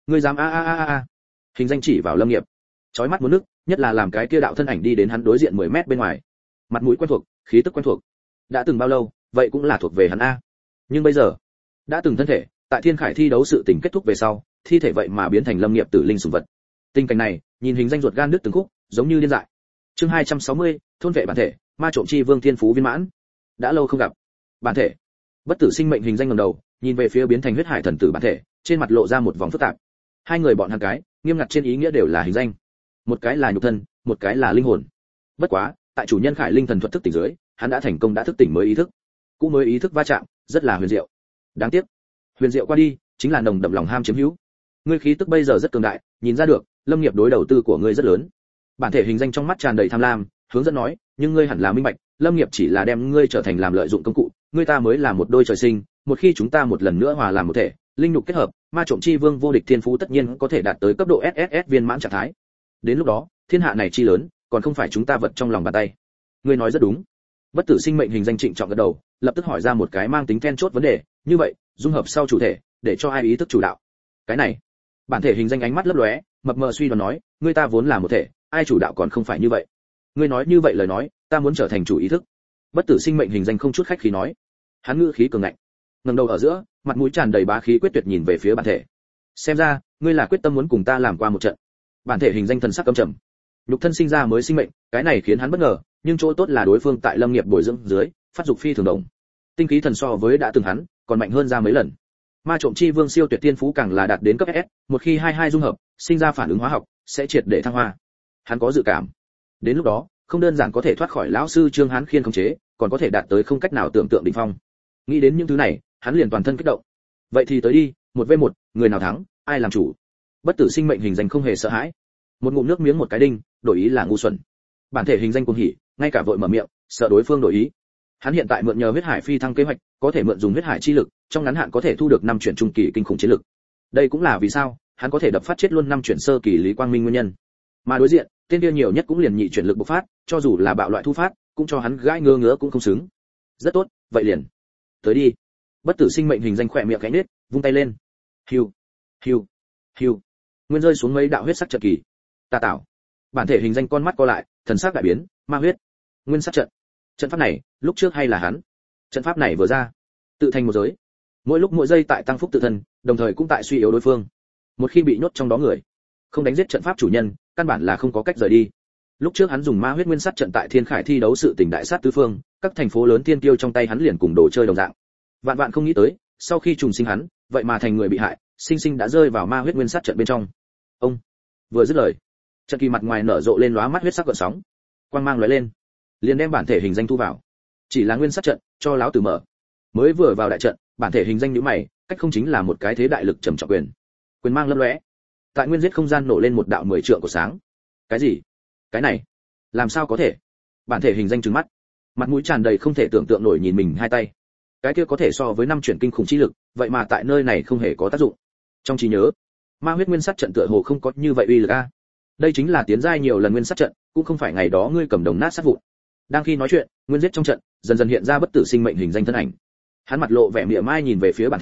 a. Hình Danh chỉ vào Lâm Nghiệp. Chói mắt muốn nước, nhất là làm cái kia đạo thân ảnh đi đến hắn đối diện 10 mét bên ngoài. Mặt mũi quen thuộc, khí tức quen thuộc. Đã từng bao lâu, vậy cũng là thuộc về hắn a. Nhưng bây giờ, đã từng thân thể, tại Thiên Khải thi đấu sự tình kết thúc về sau, thi thể vậy mà biến thành Lâm Nghiệp tử linh sủng vật. Tình cảnh này, nhìn Hình Danh ruột gan nứt từng khúc, giống như điên dại. Chương 260, thôn vệ bản thể, ma trộm chi vương thiên phú viên mãn. Đã lâu không gặp. Bản thể. Bất tử sinh mệnh Hình Danh ngẩng đầu, nhìn về phía biến thành huyết hải thần tử bản thể, trên mặt lộ ra một vòng phức tạp. Hai người bọn hắn cái, nghiêm ngặt trên ý nghĩa đều là Hình Danh. Một cái là nhục thân, một cái là linh hồn. Bất quá, tại chủ nhân Khải Linh thần thuật thức tỉnh dưới, hắn đã thành công đã thức tỉnh mới ý thức. Cũ mới ý thức va chạm, rất là huyền diệu. Đáng tiếc, huyền diệu qua đi, chính là nồng đậm lòng ham chiếm hữu. Ngươi khí tức bây giờ rất cường đại, nhìn ra được, Lâm Nghiệp đối đầu tư của ngươi rất lớn. Bản thể Hình Danh trong mắt tràn đầy tham lam, hướng dẫn nói, nhưng ngươi hẳn là minh bạch, Lâm Nghiệp chỉ là đem ngươi trở thành làm lợi dụng công cụ, ngươi ta mới là một đôi trời sinh, một khi chúng ta một lần nữa hòa làm một thể, linh nhục kết hợp, ma trộm chi vương vô địch thiên phú tất nhiên có thể đạt tới cấp độ SSS viên mãn trạng thái. Đến lúc đó, thiên hạ này chi lớn, còn không phải chúng ta vật trong lòng bàn tay. Ngươi nói rất đúng. Bất tử sinh mệnh Hình Danh trịnh trọng gật đầu, lập tức hỏi ra một cái mang tính then chốt vấn đề, như vậy, dung hợp sau chủ thể, để cho ai ý thức chủ đạo. Cái này, bản thể Hình Danh ánh mắt lấp lóe, mập mờ suy đoán nói, ngươi ta vốn là một thể, ai chủ đạo còn không phải như vậy. Ngươi nói như vậy lời nói, ta muốn trở thành chủ ý thức. Bất tử sinh mệnh Hình Danh không chút khách khí nói. Hắn ngữ khí cường ngạnh, ngẩng đầu ở giữa, mặt mũi tràn đầy bá khí quyết tuyệt nhìn về phía bản thể. Xem ra, ngươi là quyết tâm muốn cùng ta làm qua một trận. Bản thể Hình Danh thần sắc căm trầm. Nhục thân sinh ra mới sinh mệnh, cái này khiến hắn bất ngờ, nhưng chỗ tốt là đối phương tại Lâm Nghiệp bồi dưỡng dưới, phát dục phi thường đồng. Tinh khí thần so với đã từng hắn, còn mạnh hơn ra mấy lần. Ma trộm chi vương siêu tuyệt tiên phú càng là đạt đến cấp SS, một khi hai dung hợp, sinh ra phản ứng hóa học, sẽ triệt để thăng hoa. Hắn có dự cảm, đến lúc đó, không đơn giản có thể thoát khỏi lão sư Trương Hán Khiên khống chế, còn có thể đạt tới không cách nào tưởng tượng đỉnh phong. Nghĩ đến những thứ này, hắn liền toàn thân kích động. Vậy thì tới đi, 1v1, người nào thắng, ai làm chủ. Bất tử sinh mệnh Hình Danh không hề sợ hãi. Một ngụm nước miếng một cái đinh, đổi ý là ngu xuẩn. Bản thể Hình Danh cuồng hỉ, ngay cả vội mở miệng, sợ đối phương đổi ý. Hắn hiện tại mượn nhờ huyết hải phi thăng kế hoạch, có thể mượn dùng huyết hải chi lực, trong ngắn hạn có thể thu được 5 chuyển trung kỳ kinh khủng chiến lực. Đây cũng là vì sao hắn có thể đập phát chết luôn 5 chuyển sơ kỳ Lý Quang Minh nguyên nhân. Mà đối diện, tên kia nhiều nhất cũng liền nhị chuyển lực bộc phát, cho dù là bạo loại thu phát, cũng cho hắn gãi ngứa cũng không xứng. Rất tốt, vậy liền. Tới đi. Bất tử sinh mệnh Hình Danh khỏe miệng khẽ nhếch, vung tay lên. Hiu, hiu, hiu. Nguyên rơi xuống mấy đạo huyết sắc trận kỳ. Ta tạo. Bản thể Hình Danh con mắt co lại, thần sắc đại biến, ma huyết. Nguyên sắc trận. Trận pháp này, lúc trước hay là hắn? Trận pháp này vừa ra, tự thành một giới. Mỗi lúc mỗi giây tại tăng phúc tự thân, đồng thời cũng tại suy yếu đối phương. Một khi bị nhốt trong đó người, không đánh giết trận pháp chủ nhân, căn bản là không có cách rời đi. Lúc trước hắn dùng ma huyết nguyên sát trận tại Thiên Khải thi đấu sự tình đại sát tứ phương, các thành phố lớn thiên tiêu trong tay hắn liền cùng đồ chơi đồng dạng. Vạn vạn không nghĩ tới, sau khi trùng sinh hắn, vậy mà thành người bị hại, sinh sinh đã rơi vào ma huyết nguyên sát trận bên trong. Ông vừa dứt lời, trận kỳ mặt ngoài nở rộ lên lóa mắt huyết sắc gợn sóng, quang mang lóe lên, liền đem bản thể Hình Danh thu vào. Chỉ là nguyên sát trận, cho láo tử mở. Mới vừa vào đại trận, bản thể Hình Danh nhíu mày, cách không chính là một cái thế đại lực trầm trọng quyền. Quyền mang lấp lóe. Tại nguyên giết không gian nổ lên một đạo 10 trượng của sáng. Cái gì? Cái này, làm sao có thể? Bản thể Hình Danh trừng mắt, mặt mũi tràn đầy không thể tưởng tượng nổi nhìn mình hai tay. Cái kia có thể so với 5 chuyển kinh khủng chi lực, vậy mà tại nơi này không hề có tác dụng. Trong trí nhớ, ma huyết nguyên sát trận tựa hồ không có như vậy uy lực a. Đây chính là tiến giai nhiều lần nguyên sát trận, cũng không phải ngày đó ngươi cầm đồng nát sát vụn. Đang khi nói chuyện, nguyên giết trong trận dần dần hiện ra bất tử sinh mệnh Hình Danh thân ảnh. Hắn mặt lộ vẻ mỉa mai nhìn về phía bản thể,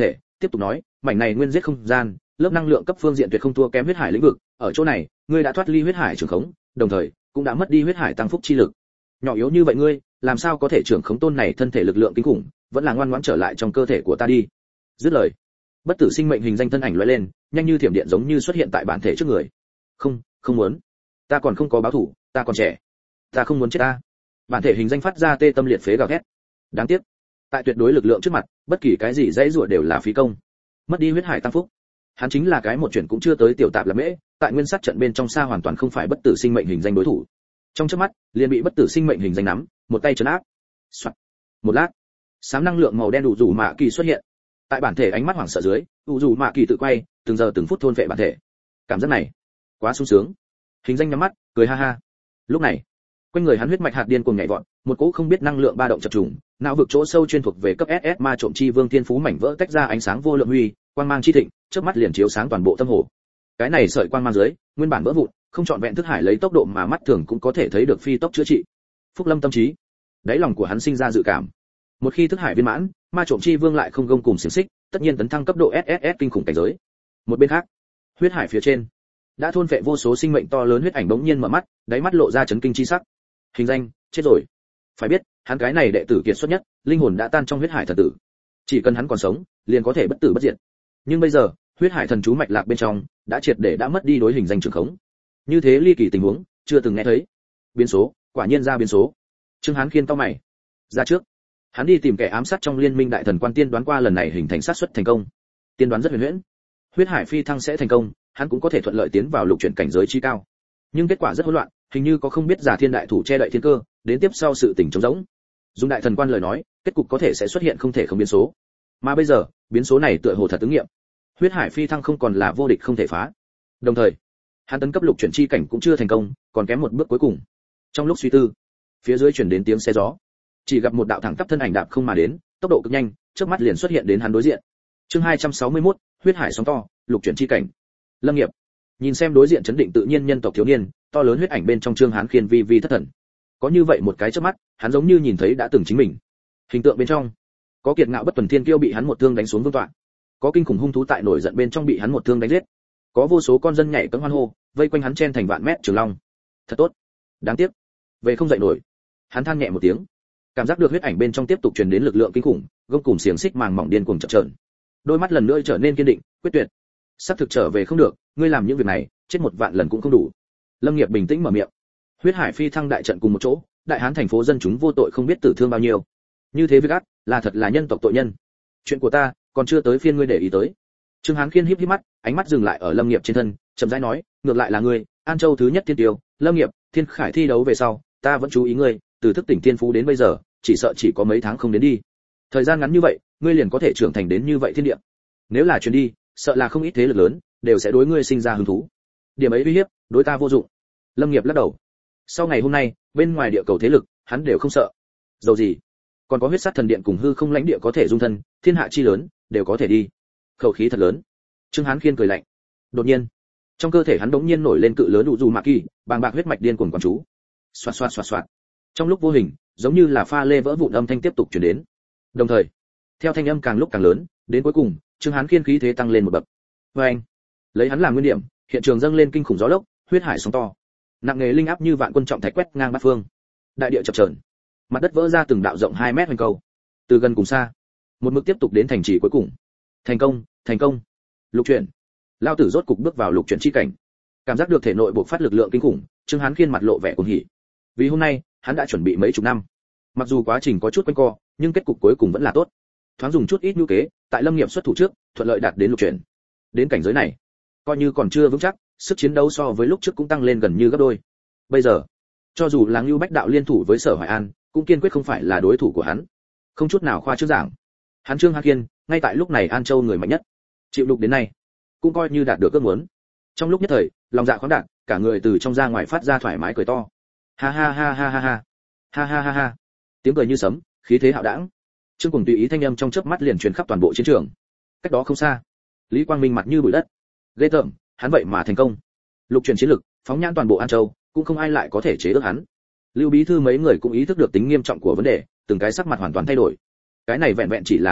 tiếp tục nói, mảnh này nguyên giết không gian, lớp năng lượng cấp phương diện tuyệt không thua kém huyết hải lĩnh vực, ở chỗ này, ngươi đã thoát ly huyết hải trường khống, đồng thời cũng đã mất đi huyết hải tăng phúc chi lực. Nhỏ yếu như vậy ngươi, làm sao có thể trưởng khống tôn này thân thể lực lượng kinh khủng, vẫn là ngoan ngoãn trở lại trong cơ thể của ta đi. Dứt lời, bất tử sinh mệnh hình danh thân ảnh lóe lên, nhanh như thiểm điện giống như xuất hiện tại bản thể trước người. Không, không muốn. Ta còn không có báo thủ, ta còn trẻ. Ta không muốn chết ta. Bản thể hình danh phát ra tê tâm liệt phế gào thét. Đáng tiếc, tại tuyệt đối lực lượng trước mặt, bất kỳ cái gì dãy rủa đều là phí công. Mất đi huyết hải tăng phúc, hắn chính là cái một chuyện cũng chưa tới tiểu tạp là mễ, tại nguyên sát trận bên trong xa hoàn toàn không phải bất tử sinh mệnh hình danh đối thủ. Trong chớp mắt, liền bị bất tử sinh mệnh hình danh nắm, một tay trấn áp. Soạt. Một lát, sám năng lượng màu đen đủ rủ mạ kỳ xuất hiện. Tại bản thể ánh mắt hoảng sợ dưới, đủ rủ mạ kỳ tự quay, từng giờ từng phút thôn vệ bản thể. Cảm giác này, quá sung sướng. Hình danh nhắm mắt, cười ha ha. Lúc này, quanh người hắn huyết mạch hạt điên cuồng nhảy vọt, một cỗ không biết năng lượng ba động chập trùng, não vực chỗ sâu chuyên thuộc về cấp SS ma trộm chi vương thiên phú mảnh vỡ tách ra ánh sáng vô lượng huy, quang mang chi thịnh, chớp mắt liền chiếu sáng toàn bộ tâm hồ. Cái này sợi quang mang dưới, nguyên bản vỡ vụn, không chọn vẹn thức hải lấy tốc độ mà mắt thường cũng có thể thấy được phi tốc chữa trị. Phúc Lâm tâm trí, đáy lòng của hắn sinh ra dự cảm. Một khi thức hải viên mãn, ma trộm chi vương lại không gông cùng xiển xích, tất nhiên tấn thăng cấp độ SSS kinh khủng cảnh giới. Một bên khác, huyết hải phía trên, đã thôn phệ vô số sinh mệnh to lớn huyết ảnh bỗng nhiên mở mắt, đáy mắt lộ ra chấn kinh chi sắc. Hình danh, chết rồi. Phải biết, hắn cái này đệ tử kiệt xuất nhất, linh hồn đã tan trong huyết hải thần tử. Chỉ cần hắn còn sống, liền có thể bất tử bất diệt. Nhưng bây giờ, huyết hải thần chú mạch lạc bên trong, đã triệt để đã mất đi đối hình danh trường khống. Như thế ly kỳ tình huống, chưa từng nghe thấy. Biến số, quả nhiên ra biến số. Trương Hán khiên cau mày. Ra trước, hắn đi tìm kẻ ám sát trong liên minh đại thần quan tiên đoán qua lần này hình thành sát xuất thành công. Tiên đoán rất huyền huyễn. Huyết hải phi thăng sẽ thành công, hắn cũng có thể thuận lợi tiến vào lục chuyển cảnh giới chi cao. Nhưng kết quả rất hỗn loạn, hình như có không biết giả thiên đại thủ che đậy thiên cơ, đến tiếp sau sự tình trống rỗng. Dùng đại thần quan lời nói, kết cục có thể sẽ xuất hiện không thể không biến số. Mà bây giờ, biến số này tựa hồ thật ứng nghiệm. Huyết hải phi thăng không còn là vô địch không thể phá. Đồng thời, hắn tấn cấp lục chuyển chi cảnh cũng chưa thành công, còn kém một bước cuối cùng. Trong lúc suy tư, phía dưới chuyển đến tiếng xe gió. Chỉ gặp một đạo thẳng tắp thân ảnh đạp không mà đến, tốc độ cực nhanh, trước mắt liền xuất hiện đến hắn đối diện. Chương 261, huyết hải sóng to, lục chuyển chi cảnh. Lâm Nghiệp nhìn xem đối diện chấn định tự nhiên nhân tộc thiếu niên, to lớn huyết ảnh bên trong Trương Hán khiên vi vi thất thần. Có như vậy một cái chớp mắt, hắn giống như nhìn thấy đã từng chính mình. Hình tượng bên trong, có kiệt ngạo bất tuần thiên kiêu bị hắn một thương đánh xuống vương tọa, có kinh khủng hung thú tại nổi giận bên trong bị hắn một thương đánh giết, có vô số con dân nhảy cẫng hoan hô, vây quanh hắn chen thành vạn mét trường long. Thật tốt. Đáng tiếc, về không dậy nổi. Hắn than nhẹ một tiếng, cảm giác được huyết ảnh bên trong tiếp tục truyền đến lực lượng kinh khủng, gông cùm xiềng xích màng mỏng điên cuồng chập chờn. Đôi mắt lần nữa trở nên kiên định, quyết tuyệt. Sắp thực trở về không được, ngươi làm những việc này, chết một vạn lần cũng không đủ. Lâm Nghiệp bình tĩnh mở miệng. Huyết hải phi thăng đại trận cùng một chỗ, đại hán thành phố dân chúng vô tội không biết tử thương bao nhiêu. Như thế việc ác, là thật là nhân tộc tội nhân. Chuyện của ta, còn chưa tới phiên ngươi để ý tới. Trương Hán khiên híp híp mắt, ánh mắt dừng lại ở Lâm Nghiệp trên thân, chậm rãi nói, ngược lại là ngươi, An Châu thứ nhất thiên tiêu, Lâm Nghiệp, Thiên Khải thi đấu về sau, ta vẫn chú ý ngươi, từ thức tỉnh thiên phú đến bây giờ, chỉ sợ chỉ có mấy tháng không đến đi. Thời gian ngắn như vậy, ngươi liền có thể trưởng thành đến như vậy thiên địa. Nếu là truyền đi, sợ là không ít thế lực lớn đều sẽ đối ngươi sinh ra hứng thú. Điểm ấy uy hiếp, đối ta vô dụng. Lâm Nghiệp lắc đầu. Sau ngày hôm nay, bên ngoài địa cầu thế lực, hắn đều không sợ. Dầu gì, còn có huyết sát thần điện cùng hư không lãnh địa có thể dung thân, thiên hạ chi lớn, đều có thể đi. Khẩu khí thật lớn. Trương Hán khiên cười lạnh. Đột nhiên, trong cơ thể hắn đống nhiên nổi lên cự lớn đủ dù mạ kỳ, bàng bạc huyết mạch điên cuồng quán chú. Xoạt xoạt xoạt xoạt. Trong lúc vô hình, giống như là pha lê vỡ vụn âm thanh tiếp tục truyền đến. Đồng thời, theo thanh âm càng lúc càng lớn, đến cuối cùng, Trương Hán khiên khí thế tăng lên một bậc. Và anh, lấy hắn làm nguyên điểm, hiện trường dâng lên kinh khủng gió lốc, huyết hải sóng to, nặng nề linh áp như vạn quân trọng thạch quét ngang bát phương. Đại địa chập chờn, mặt đất vỡ ra từng đạo rộng 2 mét hoành cầu. Từ gần cùng xa, một mực tiếp tục đến thành trì cuối cùng. Thành công, thành công. Lục chuyển. Lao tử rốt cục bước vào lục chuyển chi cảnh. Cảm giác được thể nội bộc phát lực lượng kinh khủng, Trương Hán khiên mặt lộ vẻ cuồng hỉ. Vì hôm nay, hắn đã chuẩn bị mấy chục năm. Mặc dù quá trình có chút quanh co, nhưng kết cục cuối cùng vẫn là tốt. Thoáng dùng chút ít nhu kế, tại Lâm Nghiệp xuất thủ trước, thuận lợi đạt đến lục chuyển. Đến cảnh giới này, coi như còn chưa vững chắc, sức chiến đấu so với lúc trước cũng tăng lên gần như gấp đôi. Bây giờ, cho dù là Ngưu Bách Đạo liên thủ với Sở Hoài An, cũng kiên quyết không phải là đối thủ của hắn. Không chút nào khoa trương giảng, hắn Trương Hán khiên, ngay tại lúc này An Châu người mạnh nhất, chịu đục đến nay, cũng coi như đạt được ước muốn. Trong lúc nhất thời, lòng dạ khoáng đạt, cả người từ trong ra ngoài phát ra thoải mái cười to. Ha ha ha ha ha ha. Ha ha ha ha. Tiếng cười như sấm, khí thế hạo đãng. Trương Cuồng tùy ý thanh âm trong chớp mắt liền truyền khắp toàn bộ chiến trường. Cách đó không xa, Lý Quang Minh mặt như bụi đất. Ghê tởm, hắn vậy mà thành công. Lục chuyển chiến lực, phóng nhãn toàn bộ An Châu, cũng không ai lại có thể chế ước hắn. Lưu bí thư mấy người cũng ý thức được tính nghiêm trọng của vấn đề, từng cái sắc mặt hoàn toàn thay đổi. Cái này vẹn vẹn chỉ là bắt đầu,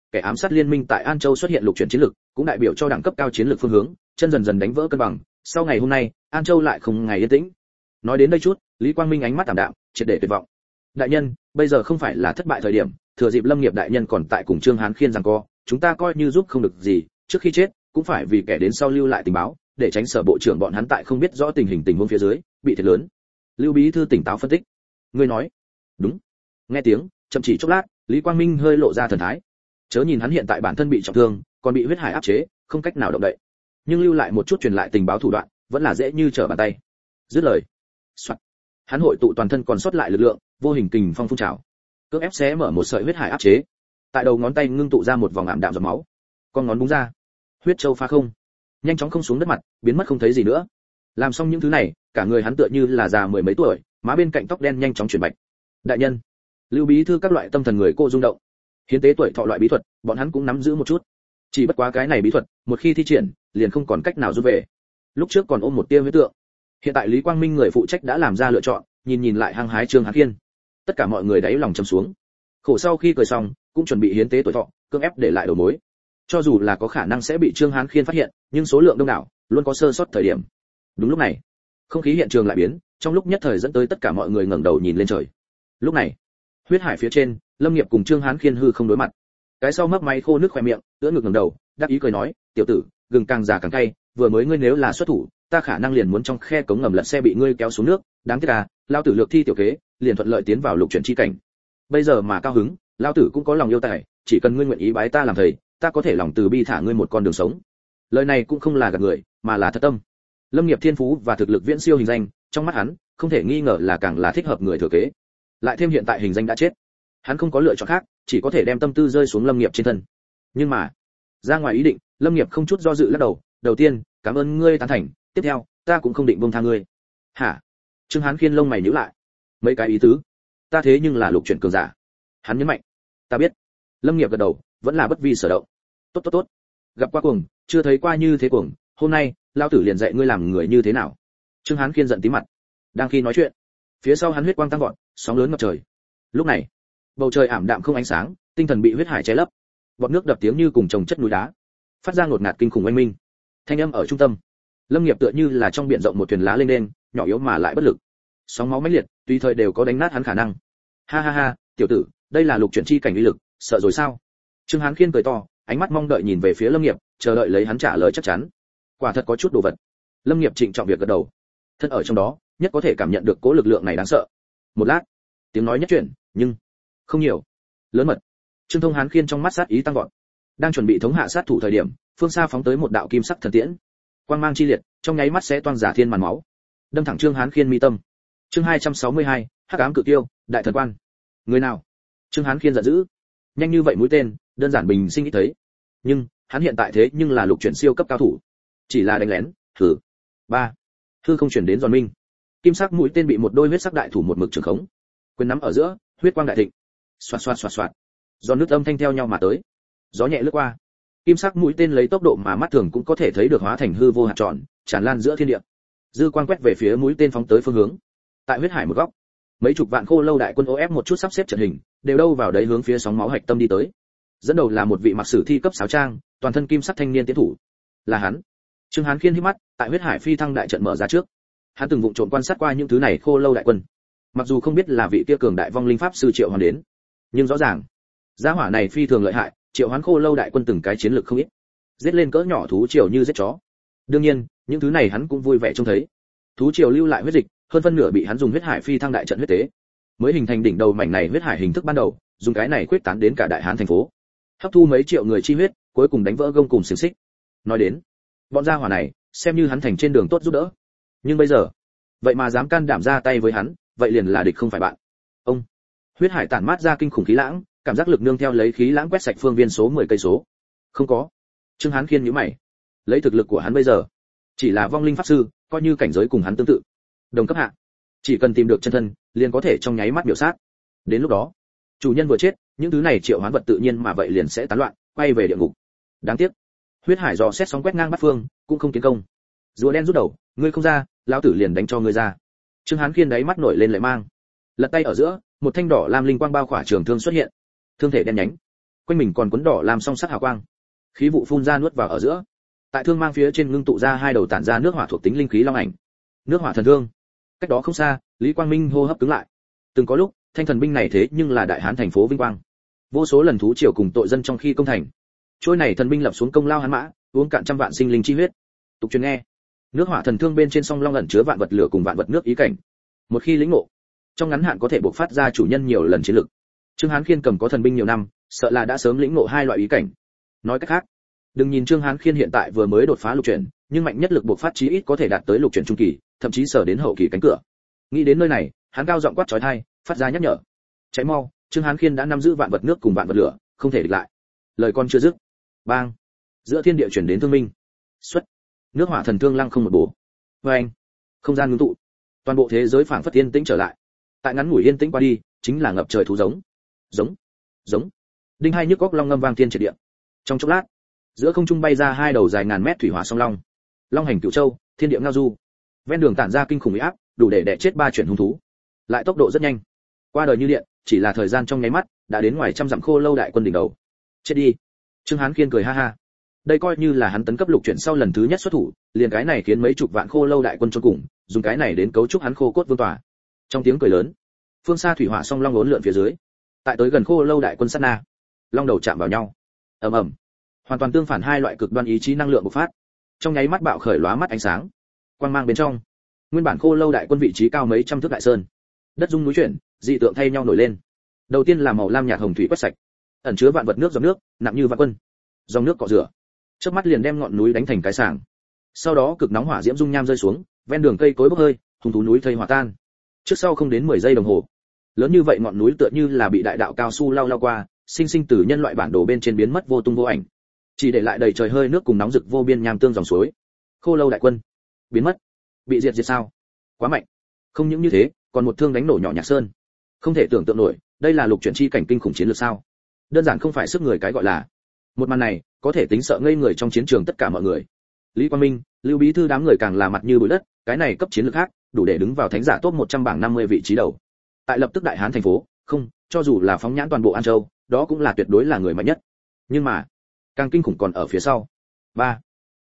kẻ ám sát liên minh tại An Châu xuất hiện lục chuyển chiến lực, cũng đại biểu cho đẳng cấp cao chiến lược phương hướng, chân dần dần đánh vỡ cân bằng, sau ngày hôm nay, An Châu lại không ngày yên tĩnh. Nói đến đây chút, Lý Quang Minh ánh mắt tạm đạm, triệt để tuyệt vọng. Đại nhân, bây giờ không phải là thất bại thời điểm, thừa dịp Lâm Nghiệp đại nhân còn tại cùng Trương Hán Khiên giằng co, chúng ta coi như giúp không được gì, trước khi chết, cũng phải vì kẻ đến sau lưu lại tình báo, để tránh Sở bộ trưởng bọn hắn tại không biết rõ tình huống phía dưới, bị thiệt lớn. Lưu bí thư tỉnh táo phân tích. Ngươi nói, đúng. Nghe tiếng, chậm chỉ chốc lát, Lý Quang Minh hơi lộ ra thần thái. Chớ nhìn hắn hiện tại bản thân bị trọng thương, còn bị huyết hải áp chế, không cách nào động đậy, nhưng lưu lại một chút truyền lại tình báo thủ đoạn, vẫn là dễ như trở bàn tay. Dứt lời, soạt, hắn hội tụ toàn thân còn sót lại lực lượng, vô hình kình phong phun trào, cưỡng ép xé mở một sợi huyết hải áp chế. Tại đầu ngón tay ngưng tụ ra một vòng ảm đạm giọt máu, con ngón búng ra, huyết châu phá không, nhanh chóng không xuống đất mặt, biến mất không thấy gì nữa. Làm xong những thứ này, cả người hắn tựa như là già mười mấy tuổi, má bên cạnh tóc đen nhanh chóng chuyển bạch. Đại nhân, Lưu bí thư các loại tâm thần người cô rung động. Hiến tế tuổi thọ loại bí thuật, bọn hắn cũng nắm giữ một chút. Chỉ bất quá cái này bí thuật, một khi thi triển, liền không còn cách nào rút về. Lúc trước còn ôm một tia huyết tượng, hiện tại Lý Quang Minh người phụ trách đã làm ra lựa chọn, nhìn lại hăng hái Trương Hán Khiên. Tất cả mọi người đáy lòng trầm xuống. Khổ sau khi cười xong, cũng chuẩn bị hiến tế tuổi thọ, cưỡng ép để lại đầu mối. Cho dù là có khả năng sẽ bị Trương Hán Khiên phát hiện, nhưng số lượng đông đảo, luôn có sơ sót thời điểm. Đúng lúc này, không khí hiện trường lại biến, trong lúc nhất thời dẫn tới tất cả mọi người ngẩng đầu nhìn lên trời. Lúc này, huyết hải phía trên, Lâm Nghiệp cùng Trương Hán Khiên hư không đối mặt. Cái sau mấp máy khô nước khóe miệng, ưỡn ngực ngẩng đầu, đáp ý cười nói, "Tiểu tử, gừng càng già càng cay, vừa mới ngươi nếu là xuất thủ, ta khả năng liền muốn trong khe cống ngầm lật xe bị ngươi kéo xuống nước, đáng tiếc à, lao tử lược thi tiểu kế, liền thuận lợi tiến vào lục chuyển chi cảnh. Bây giờ mà cao hứng, lao tử cũng có lòng yêu tài, chỉ cần ngươi nguyện ý bái ta làm thầy, ta có thể lòng từ bi thả ngươi một con đường sống." Lời này cũng không là gạt người, mà là thật tâm. Lâm Nghiệp thiên phú và thực lực viễn siêu hình danh, trong mắt hắn, không thể nghi ngờ là càng là thích hợp người thừa kế. Lại thêm hiện tại hình danh đã chết, hắn không có lựa chọn khác, chỉ có thể đem tâm tư rơi xuống Lâm Nghiệp trên thân. Nhưng mà, ra ngoài ý định, Lâm Nghiệp không chút do dự lắc đầu, "Đầu tiên, cảm ơn ngươi tán thành, tiếp theo, ta cũng không định buông tha ngươi." "Hả?" Trương Hán Khiên lông mày nhíu lại. "Mấy cái ý tứ? Ta thế nhưng là lục chuyển cường giả." Hắn nhấn mạnh. "Ta biết." Lâm Nghiệp gật đầu, vẫn là bất vi sở động. Tốt. Gặp qua cuồng, chưa thấy qua như thế cuồng, hôm nay, lão tử liền dạy ngươi làm người như thế nào." Trương Hán Khiên giận tím mặt. Đang khi nói chuyện, phía sau hắn huyết quang tăng vọt, sóng lớn ngập trời. Lúc này, bầu trời ảm đạm không ánh sáng, tinh thần bị huyết hải che lấp. Bọt nước đập tiếng như cùng chồng chất núi đá, phát ra ngột ngạt kinh khủng oanh minh. Thanh âm ở trung tâm. Lâm Nghiệp tựa như là trong biển rộng một thuyền lá lên đên, nhỏ yếu mà lại bất lực. Sóng máu mãnh liệt, tùy thời đều có đánh nát hắn khả năng. Ha, tiểu tử, đây là lục chuyển chi cảnh uy lực, sợ rồi sao?" Trương Hán Khiên cười to, ánh mắt mong đợi nhìn về phía Lâm Nghiệp, chờ đợi lấy hắn trả lời chắc chắn. Quả thật có chút đồ vật. Lâm Nghiệp trịnh trọng việc gật đầu. Thân ở trong đó, nhất có thể cảm nhận được cố lực lượng này đáng sợ. Một lát, tiếng nói nhất chuyển, nhưng không nhiều. Lớn mật. Trương Thông Hán Khiên trong mắt sát ý tăng vọt. Đang chuẩn bị thống hạ sát thủ thời điểm, phương xa phóng tới một đạo kim sắc thần tiễn. Quang mang chi liệt, trong nháy mắt sẽ toang giả thiên màn máu, đâm thẳng Trương Hán Khiên mi tâm. Chương 262, Hắc ám cự tiêu, đại thần quan. Người nào? Trương Hán Khiên giận dữ. Nhanh như vậy mũi tên, đơn giản bình sinh ít thấy. Nhưng, hắn hiện tại thế nhưng là lục chuyển siêu cấp cao thủ. Chỉ là đánh lén, thử. 3. Hư không chuyển đến giòn minh. Kim sắc mũi tên bị một đôi huyết sắc đại thủ một mực trường khống. Quyền nắm ở giữa, huyết quang đại thịnh. Xoạt. Giòn nước âm thanh theo nhau mà tới. Gió nhẹ lướt qua. Kim sắc mũi tên lấy tốc độ mà mắt thường cũng có thể thấy được hóa thành hư vô hạt tròn, tràn lan giữa thiên địa. Dư quang quét về phía mũi tên phóng tới phương hướng. Tại huyết hải một góc, mấy chục vạn khô lâu đại quân ép một chút sắp xếp trận hình, đều đâu vào đấy hướng phía sóng máu hạch tâm đi tới. Dẫn đầu là một vị mặc sử thi cấp sáo trang, toàn thân kim sắc thanh niên tiến thủ. Là hắn. Trương Hán Khiên híp mắt, tại huyết hải phi thăng đại trận mở ra trước, hắn từng vụng trộm quan sát qua những thứ này khô lâu đại quân. Mặc dù không biết là vị kia cường đại vong linh pháp sư Triệu Hoán đến, nhưng rõ ràng, gia hỏa này phi thường lợi hại, Triệu Hoán khô lâu đại quân từng cái chiến lược không ít, giết lên cỡ nhỏ thú triều như giết chó. Đương nhiên, những thứ này hắn cũng vui vẻ trông thấy. Thú triều lưu lại huyết dịch, hơn phân nửa bị hắn dùng huyết hải phi thăng đại trận huyết tế, mới hình thành đỉnh đầu mảnh này huyết hải hình thức ban đầu, dùng cái này quyết tán đến cả đại hán thành phố, hấp thu mấy triệu người chi huyết, cuối cùng đánh vỡ gông cùng xiềng xích. Nói đến, bọn gia hỏa này, xem như hắn thành trên đường tốt giúp đỡ. Nhưng bây giờ, vậy mà dám can đảm ra tay với hắn, vậy liền là địch không phải bạn. Ông, huyết hải tản mát ra kinh khủng khí lãng, cảm giác lực nương theo lấy khí lãng quét sạch phương viên số 10 cây số. Không có. Trương Hán Khiên nhíu mày. Lấy thực lực của hắn bây giờ, chỉ là vong linh pháp sư, coi như cảnh giới cùng hắn tương tự, đồng cấp hạ, chỉ cần tìm được chân thân, liền có thể trong nháy mắt biểu sát. Đến lúc đó, chủ nhân vừa chết, những thứ này triệu hoán vật tự nhiên mà vậy liền sẽ tán loạn, quay về địa ngục. Đáng tiếc, huyết hải dò xét sóng quét ngang bát phương, cũng không tiến công. Rùa đen rút đầu, ngươi không ra, lão tử liền đánh cho ngươi ra. Trương Hán Khiên đáy mắt nổi lên lệ mang, lật tay ở giữa, một thanh đỏ lam linh quang bao khỏa trường thương xuất hiện. Thương thể đen nhánh, quanh mình còn cuốn đỏ làm song sắc hào quang, khí vụ phun ra nuốt vào ở giữa. Tại thương mang phía trên ngưng tụ ra hai đầu tản ra nước hỏa thuộc tính linh khí long ảnh. Nước hỏa thần thương. Cách đó không xa, Lý Quang Minh hô hấp cứng lại. Từng có lúc, thanh thần binh này thế nhưng là đại hán thành phố vinh quang. Vô số lần thú triều cùng tội dân trong khi công thành. Trôi này thần binh lập xuống công lao hán mã, uống cạn trăm vạn sinh linh chi huyết. Tục truyền nghe, nước hỏa thần thương bên trên song long ẩn chứa vạn vật lửa cùng vạn vật nước ý cảnh. Một khi lĩnh ngộ, trong ngắn hạn có thể bộc phát ra chủ nhân nhiều lần chiến lực. Trương Hán Khiên cầm có thần binh nhiều năm, sợ là đã sớm lĩnh ngộ hai loại ý cảnh. Nói cách khác, đừng nhìn Trương Hán Khiên hiện tại vừa mới đột phá lục chuyển, nhưng mạnh nhất lực bộc phát chí ít có thể đạt tới lục chuyển trung kỳ, thậm chí sở đến hậu kỳ cánh cửa. Nghĩ đến nơi này, hắn cao giọng quát chói tai, phát ra nhắc nhở. Cháy mau, Trương Hán Khiên đã nắm giữ vạn vật nước cùng vạn vật lửa, không thể địch lại. Lời con chưa dứt, bang, giữa thiên địa chuyển đến thương minh. Xuất, nước hỏa thần thương lăng không một bổ. Oeng, không gian ngưng tụ, toàn bộ thế giới phảng phất yên tĩnh trở lại. Tại ngắn ngủi yên tĩnh qua đi, chính là ngập trời thú giống. Giống, giống. Đinh hai nhức óc long ngâm vang thiên triệt địa. Trong chốc lát, giữa không trung bay ra hai đầu dài ngàn mét thủy hỏa song long. Long hành cửu châu, thiên địa ngao du. Ven đường tản ra kinh khủng uy áp, đủ để đè chết ba chuyển hung thú. Lại tốc độ rất nhanh. Qua đời như điện, chỉ là thời gian trong nháy mắt, đã đến ngoài trăm dặm Khô Lâu đại quân đỉnh đầu. Chết đi. Trương Hán Khiên cười ha ha. Đây coi như là hắn tấn cấp lục chuyển sau lần thứ nhất xuất thủ, liền cái này khiến mấy chục vạn Khô Lâu đại quân chôn cùng, dùng cái này đến cấu trúc hắn khô cốt vương tỏa. Trong tiếng cười lớn, phương xa thủy hỏa song long uốn lượn phía dưới. Tại tới gần Khô Lâu đại quân sát na, long đầu chạm vào nhau. Ầm ầm. Hoàn toàn tương phản hai loại cực đoan ý chí năng lượng bộc phát. Trong nháy mắt bạo khởi lóa mắt ánh sáng. Quang mang bên trong, nguyên bản Khô Lâu đại quân vị trí cao mấy trăm thước đại sơn, đất rung núi chuyển, dị tượng thay nhau nổi lên. Đầu tiên là màu lam nhạt hồng thủy quét sạch, ẩn chứa vạn vật nước dòng nước, nặng như vạn quân. Dòng nước cọ rửa, chớp mắt liền đem ngọn núi đánh thành cái sảng. Sau đó cực nóng hỏa diễm dung nham rơi xuống, ven đường cây cối bốc hơi, hung thú núi thây hòa tan. Trước sau không đến 10 giây đồng hồ, lớn như vậy ngọn núi tựa như là bị đại đạo cao su lao lao qua, sinh sinh từ nhân loại bản đồ bên trên biến mất vô tung vô ảnh, chỉ để lại đầy trời hơi nước cùng nóng rực vô biên nham tương dòng suối. Khô Lâu đại quân biến mất, bị diệt sao? Quá mạnh. Không những như thế, còn một thương đánh nổ nhỏ Nhạc Sơn. Không thể tưởng tượng nổi, đây là lục chuyển chi cảnh kinh khủng chiến lược sao? Đơn giản không phải sức người cái gọi là. Một màn này, có thể tính sợ ngây người trong chiến trường tất cả mọi người. Lý Quang Minh, Lưu Bí thư đám người càng là mặt như bụi đất, cái này cấp chiến lược khác, đủ để đứng vào thánh giả top 100 bảng 50 vị trí đầu. Tại lập tức đại hán thành phố, không, cho dù là phóng nhãn toàn bộ An Châu, đó cũng là tuyệt đối là người mạnh nhất. Nhưng mà, càng kinh khủng còn ở phía sau. Ba,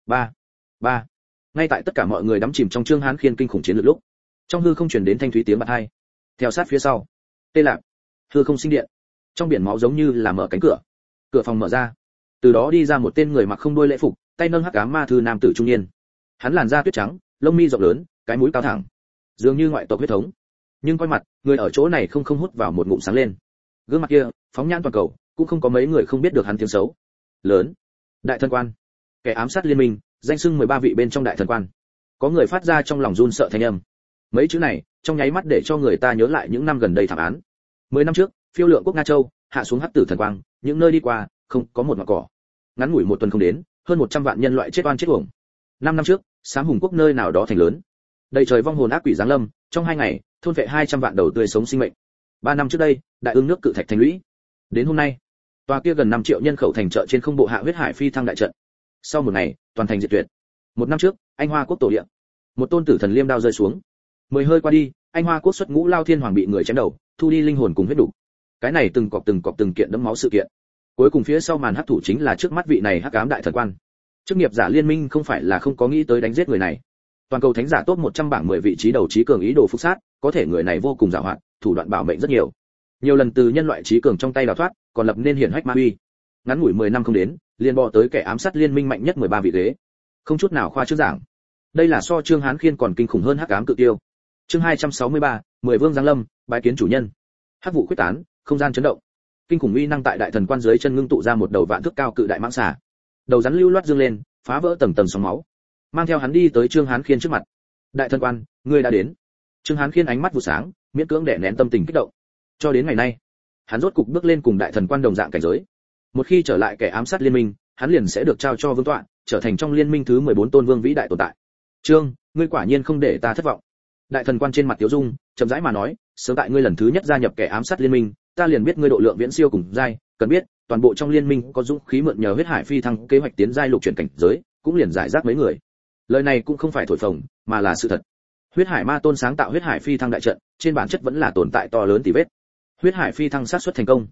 ba. Ngay tại tất cả mọi người đắm chìm trong Trương Hán Khiên kinh khủng chiến lược lúc, trong hư không truyền đến thanh thúy tiếng bạt hai. Theo sát phía sau, tê lạc, hư không sinh điện. Trong biển máu giống như là mở cánh cửa. Cửa phòng mở ra. Từ đó đi ra một tên người mặc không đuôi lễ phục, tay nâng hắc ám ma thư nam tử trung niên. Hắn làn da tuyết trắng, lông mi rộng lớn, cái mũi cao thẳng, dường như ngoại tộc huyết thống. Nhưng coi mặt, người ở chỗ này không hút vào một ngụm sáng lên. Gương mặt kia, phóng nhãn toàn cầu, cũng không có mấy người không biết được hắn tiếng xấu. Lớn, đại thần quan, kẻ ám sát liên minh, danh xưng 13 vị bên trong đại thần quan. Có người phát ra trong lòng run sợ thanh âm. Mấy chữ này, trong nháy mắt để cho người ta nhớ lại những năm gần đây thảm án. 10 năm trước, phiêu lượng quốc Nga Châu, hạ xuống hắc tử thần quang, những nơi đi qua, không có một ngọn cỏ. Ngắn ngủi một tuần không đến, hơn 100 vạn nhân loại chết oan chết uổng. 5 năm trước, Sám Hùng quốc nơi nào đó thành lớn. Đầy trời vong hồn ác quỷ giáng lâm, trong 2 ngày, thôn vệ 200 vạn đầu tươi sống sinh mệnh. 3 năm trước đây, đại ương nước cự thạch thành lũy. Đến hôm nay, tòa kia gần 5 triệu nhân khẩu thành chợ trên không bộ hạ huyết hải phi thăng đại trận. Sau một ngày, toàn thành diệt tuyệt. 1 năm trước, Anh Hoa quốc tổ địa, một tôn tử thần liêm đao rơi xuống. 10 hơi qua đi, Anh Hoa quốc xuất ngũ lao thiên hoàng bị người chém đầu, thu đi linh hồn cùng huyết đủ. Cái này từng cọp từng kiện đẫm máu sự kiện. Cuối cùng phía sau màn hắc thủ chính là trước mắt vị này hắc ám đại thần quan. Chức nghiệp giả liên minh không phải là không có nghĩ tới đánh giết người này. Toàn cầu thánh giả top 100 bảng 10 vị trí đầu trí cường ý đồ phục sát, có thể người này vô cùng giàu hoạt, thủ đoạn bảo mệnh rất nhiều. Nhiều lần từ nhân loại trí cường trong tay đào thoát, còn lập nên hiển hách ma uy. Ngắn ngủi 10 năm không đến, liền bò tới kẻ ám sát liên minh mạnh nhất 13 vị ghế. Không chút nào khoa trương giảng. Đây là so Trương Hán Khiên còn kinh khủng hơn hắc ám cự tiêu. Chương 263, 10 vương giáng lâm, bái kiến chủ nhân. Hắc vụ quyết tán, không gian chấn động. Kinh khủng uy năng tại đại thần quan dưới chân ngưng tụ ra một đầu vạn thước cao cự đại mãng xà. Đầu rắn lưu loát dương lên, phá vỡ tầng tầng sóng máu. Mang theo hắn đi tới Trương Hán Khiên trước mặt. Đại thần quan, ngươi đã đến. Trương Hán Khiên ánh mắt vụ sáng, miễn cưỡng đè nén tâm tình kích động. Cho đến ngày nay, hắn rốt cục bước lên cùng đại thần quan đồng dạng cảnh giới. Một khi trở lại kẻ ám sát liên minh, hắn liền sẽ được trao cho vương tọa, trở thành trong liên minh thứ 14 tôn vương vĩ đại tồn tại. Trương, ngươi quả nhiên không để ta thất vọng. Đại thần quan trên mặt tiếu dung, chậm rãi mà nói, sớm tại ngươi lần thứ nhất gia nhập kẻ ám sát liên minh, ta liền biết ngươi độ lượng viễn siêu cùng giai, cần biết, toàn bộ trong liên minh có dũng khí mượn nhờ huyết hải phi thăng kế hoạch tiến giai lục chuyển cảnh giới, cũng liền giải rác mấy người. Lời này cũng không phải thổi phồng, mà là sự thật. Huyết hải ma tôn sáng tạo huyết hải phi thăng đại trận, trên bản chất vẫn là tồn tại to lớn tỉ vết. Huyết hải phi thăng sát suất thành công,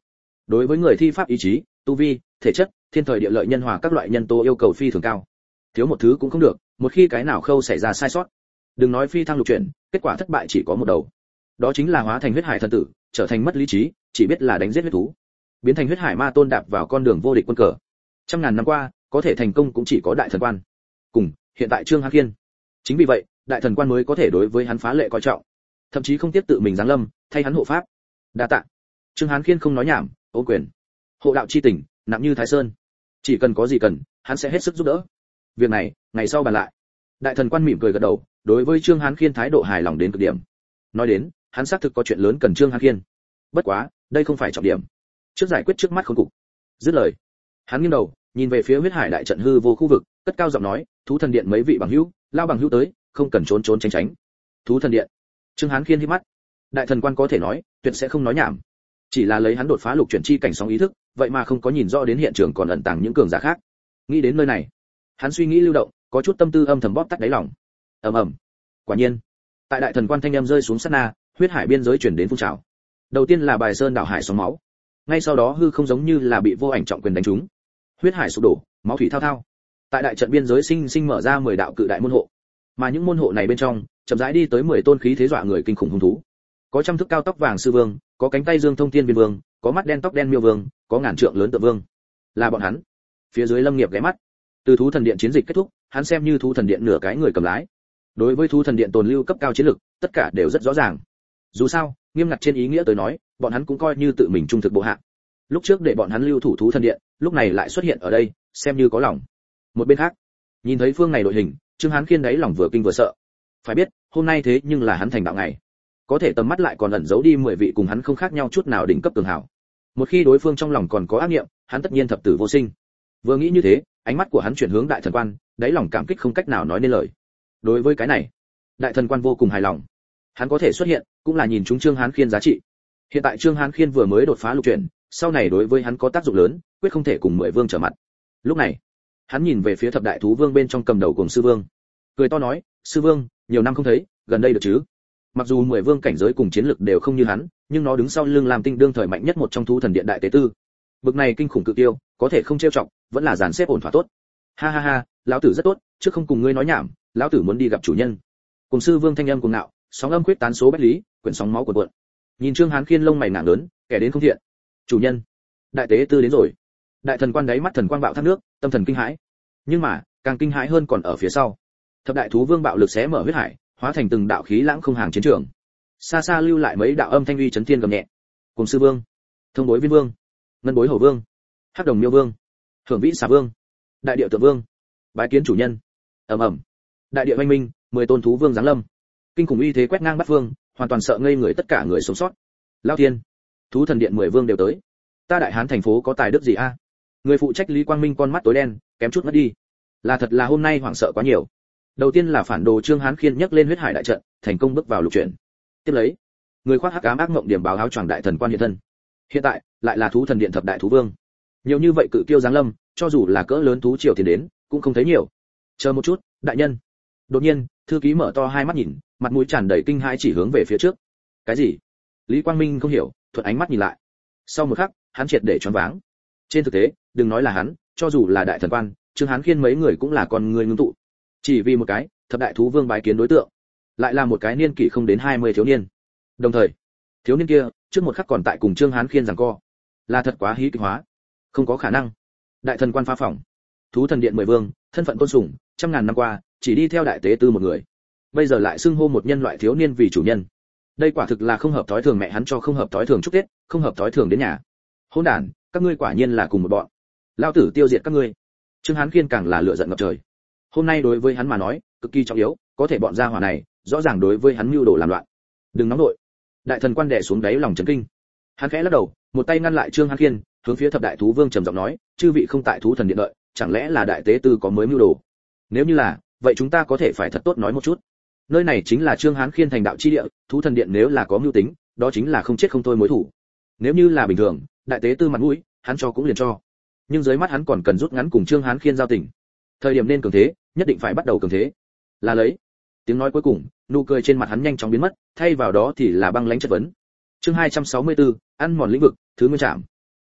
đối với người thi pháp ý chí, tu vi, thể chất, thiên thời địa lợi nhân hòa các loại nhân tố yêu cầu phi thường cao. Thiếu một thứ cũng không được, một khi cái nào khâu xảy ra sai sót, đừng nói phi thăng lục chuyển, kết quả thất bại chỉ có một đầu. Đó chính là hóa thành huyết hải thần tử, trở thành mất lý trí, chỉ biết là đánh giết huyết thú. Biến thành huyết hải ma tôn đạp vào con đường vô địch quân cờ. Trăm ngàn năm qua, có thể thành công cũng chỉ có đại thần quan. Cùng, hiện tại Trương Hán Khiên. Chính vì vậy, đại thần quan mới có thể đối với hắn phá lệ coi trọng, thậm chí không tiếp tự mình giáng lâm, thay hắn hộ pháp. Đa tạ. Trương Hán Khiên không nói nhảm, ôm quyền. Hộ đạo chi tình, nặng như Thái Sơn. Chỉ cần có gì cần, hắn sẽ hết sức giúp đỡ. Việc này, ngày sau bàn lại. Đại thần quan mỉm cười gật đầu, đối với Trương Hán Khiên thái độ hài lòng đến cực điểm. Nói đến, hắn xác thực có chuyện lớn cần Trương Hán Khiên. Bất quá, đây không phải trọng điểm. Trước giải quyết trước mắt khốn cục. Dứt lời, hắn nghiêng đầu, nhìn về phía huyết hải đại trận hư vô khu vực, cất cao giọng nói, thú thần điện mấy vị bằng hữu, lao bằng hữu tới, không cần trốn trốn tránh tránh. Thú thần điện. Trương Hán Khiên híp mắt. Đại thần quan có thể nói, tuyệt sẽ không nói nhảm. Chỉ là lấy hắn đột phá lục chuyển chi cảnh sóng ý thức, vậy mà không có nhìn rõ đến hiện trường còn ẩn tàng những cường giả khác. Nghĩ đến nơi này, hắn suy nghĩ lưu động, có chút tâm tư âm thầm bóp tắt đáy lòng. Ầm ầm. Quả nhiên, tại đại thần quan thanh âm rơi xuống sát na, huyết hải biên giới chuyển đến phun trào. Đầu tiên là bài sơn đảo hải sóng máu, ngay sau đó hư không giống như là bị vô ảnh trọng quyền đánh trúng. Huyết hải sụp đổ, máu thủy thao thao. Tại đại trận biên giới sinh sinh mở ra 10 đạo cự đại môn hộ, mà những môn hộ này bên trong, chậm rãi đi tới 10 tôn khí thế dọa người kinh khủng hung thú. Có trăm thước cao tóc vàng sư vương, có cánh tay dương thông thiên viên vương, có mắt đen tóc đen miêu vương, có ngàn trượng lớn tự vương. Là bọn hắn. Phía dưới Lâm Nghiệp ghé mắt. Từ thú thần điện chiến dịch kết thúc, hắn xem như thú thần điện nửa cái người cầm lái. Đối với thú thần điện tồn lưu cấp cao chiến lực, tất cả đều rất rõ ràng. Dù sao, nghiêm ngặt trên ý nghĩa tới nói, bọn hắn cũng coi như tự mình trung thực bộ hạ. Lúc trước để bọn hắn lưu thủ thú thần điện, lúc này lại xuất hiện ở đây, xem như có lòng. Một bên khác, nhìn thấy phương này đội hình, Trương Hán Khiên đáy lòng vừa kinh vừa sợ. Phải biết, hôm nay thế nhưng là hắn thành đạo ngày. Có thể tầm mắt lại còn ẩn giấu đi 10 vị cùng hắn không khác nhau chút nào đỉnh cấp cường hảo. Một khi đối phương trong lòng còn có ác niệm, hắn tất nhiên thập tử vô sinh. Vừa nghĩ như thế, ánh mắt của hắn chuyển hướng đại thần quan, đáy lòng cảm kích không cách nào nói nên lời. Đối với cái này, đại thần quan vô cùng hài lòng. Hắn có thể xuất hiện, cũng là nhìn chúng Trương Hán Khiên giá trị. Hiện tại Trương Hán Khiên vừa mới đột phá lục chuyển, sau này đối với hắn có tác dụng lớn, quyết không thể cùng 10 vương trở mặt. Lúc này, hắn nhìn về phía thập đại thú vương bên trong cầm đầu cùng sư vương, cười to nói, sư vương, nhiều năm không thấy, gần đây được chứ? Mặc dù 10 vương cảnh giới cùng chiến lực đều không như hắn, nhưng nó đứng sau lưng làm tinh đương thời mạnh nhất một trong thú thần điện đại tế tư. Bực này kinh khủng cự tiêu, có thể không trêu chọc, vẫn là dàn xếp ổn thỏa tốt. Ha ha ha, lão tử rất tốt, chứ không cùng ngươi nói nhảm, lão tử muốn đi gặp chủ nhân. Cùng sư vương thanh âm cuồng ngạo, sóng âm quyết tán số bách lý, quyển sóng máu cuộn cuộn. Nhìn Trương Hán Khiên lông mày nặng lớn, kẻ đến không thiện. Chủ nhân, đại tế tư đến rồi. Đại thần quan đáy mắt thần quang bạo thác nước, tâm thần kinh hãi. Nhưng mà, càng kinh hãi hơn còn ở phía sau. Thập đại thú vương bạo lực xé mở huyết hải, hóa thành từng đạo khí lãng không hàng chiến trường. Xa xa lưu lại mấy đạo âm thanh uy chấn thiên gầm nhẹ. Cùng sư vương, thông bối viên vương, ngân bối hổ vương, hắc đồng miêu vương, hưởng vĩ xà vương, đại địa tượng vương, bái kiến chủ nhân. ầm ầm, đại địa oanh minh, 10 tôn thú vương giáng lâm, kinh khủng uy thế quét ngang bát phương, hoàn toàn sợ ngây người tất cả người sống sót. Lao thiên, thú thần điện 10 vương đều tới. Ta đại hán thành phố có tài đức gì a? Người phụ trách Lý Quang Minh con mắt tối đen, kém chút mất đi. Là thật là hôm nay hoảng sợ quá nhiều. Đầu tiên là phản đồ Trương Hán Khiên nhấc lên huyết hải đại trận, thành công bước vào lục chuyển. Tiếp lấy, người khoác hắc ám ác mộng điểm báo áo choàng đại thần quan hiện thân. Hiện tại, lại là thú thần điện thập đại thú vương. Nhiều như vậy cự kiêu giáng lâm, cho dù là cỡ lớn thú triều thì đến, cũng không thấy nhiều. Chờ một chút, đại nhân. Đột nhiên, thư ký mở to hai mắt nhìn, mặt mũi tràn đầy kinh hãi chỉ hướng về phía trước. Cái gì? Lý Quang Minh không hiểu, thuận ánh mắt nhìn lại. Sau một khắc, hắn triệt để choáng váng. Trên thực tế, đừng nói là hắn, cho dù là đại thần quan, Trương Hán Khiên mấy người cũng là con người ngưng tụ. Chỉ vì một cái, thập đại thú vương bái kiến đối tượng, lại là một cái niên kỷ không đến 20 thiếu niên. Đồng thời, thiếu niên kia, trước một khắc còn tại cùng Trương Hán Khiên giằng co. Là thật quá hí kịch hóa. Không có khả năng. Đại thần quan phá phỏng. Thú thần điện 10 vương, thân phận tôn sủng, trăm ngàn năm qua, chỉ đi theo đại tế tư một người. Bây giờ lại xưng hô một nhân loại thiếu niên vì chủ nhân. Đây quả thực là không hợp thói thường, mẹ hắn cho không hợp thói thường chúc Tết, không hợp thói thường đến nhà. Hỗn đản, các ngươi quả nhiên là cùng một bọn. Lão tử tiêu diệt các ngươi. Trương Hán Khiên càng là lửa giận ngập trời. Hôm nay đối với hắn mà nói, cực kỳ trọng yếu, có thể bọn gia hỏa này, rõ ràng đối với hắn mưu đồ làm loạn. Đừng nóng nội. Đại thần quan đè xuống đáy lòng chấn kinh. Hắn khẽ lắc đầu, một tay ngăn lại Trương Hán Khiên, hướng phía thập đại thú vương trầm giọng nói, chư vị không tại thú thần điện đợi, chẳng lẽ là đại tế tư có mới mưu đồ? Nếu như là, vậy chúng ta có thể phải thật tốt nói một chút. Nơi này chính là Trương Hán Khiên thành đạo chi địa, thú thần điện nếu là có mưu tính, đó chính là không chết không thôi mối thủ. Nếu như là bình thường, đại tế tư mặt mũi, hắn cho cũng liền cho. Nhưng dưới mắt hắn còn cần rút ngắn cùng Trương Hán Khiên giao tình. Thời điểm nên cường thế, nhất định phải bắt đầu cường thế. Là lấy. Tiếng nói cuối cùng, nụ cười trên mặt hắn nhanh chóng biến mất, thay vào đó thì là băng lãnh chất vấn. Chương 264, ăn mòn lĩnh vực, thứ nguyên trạm.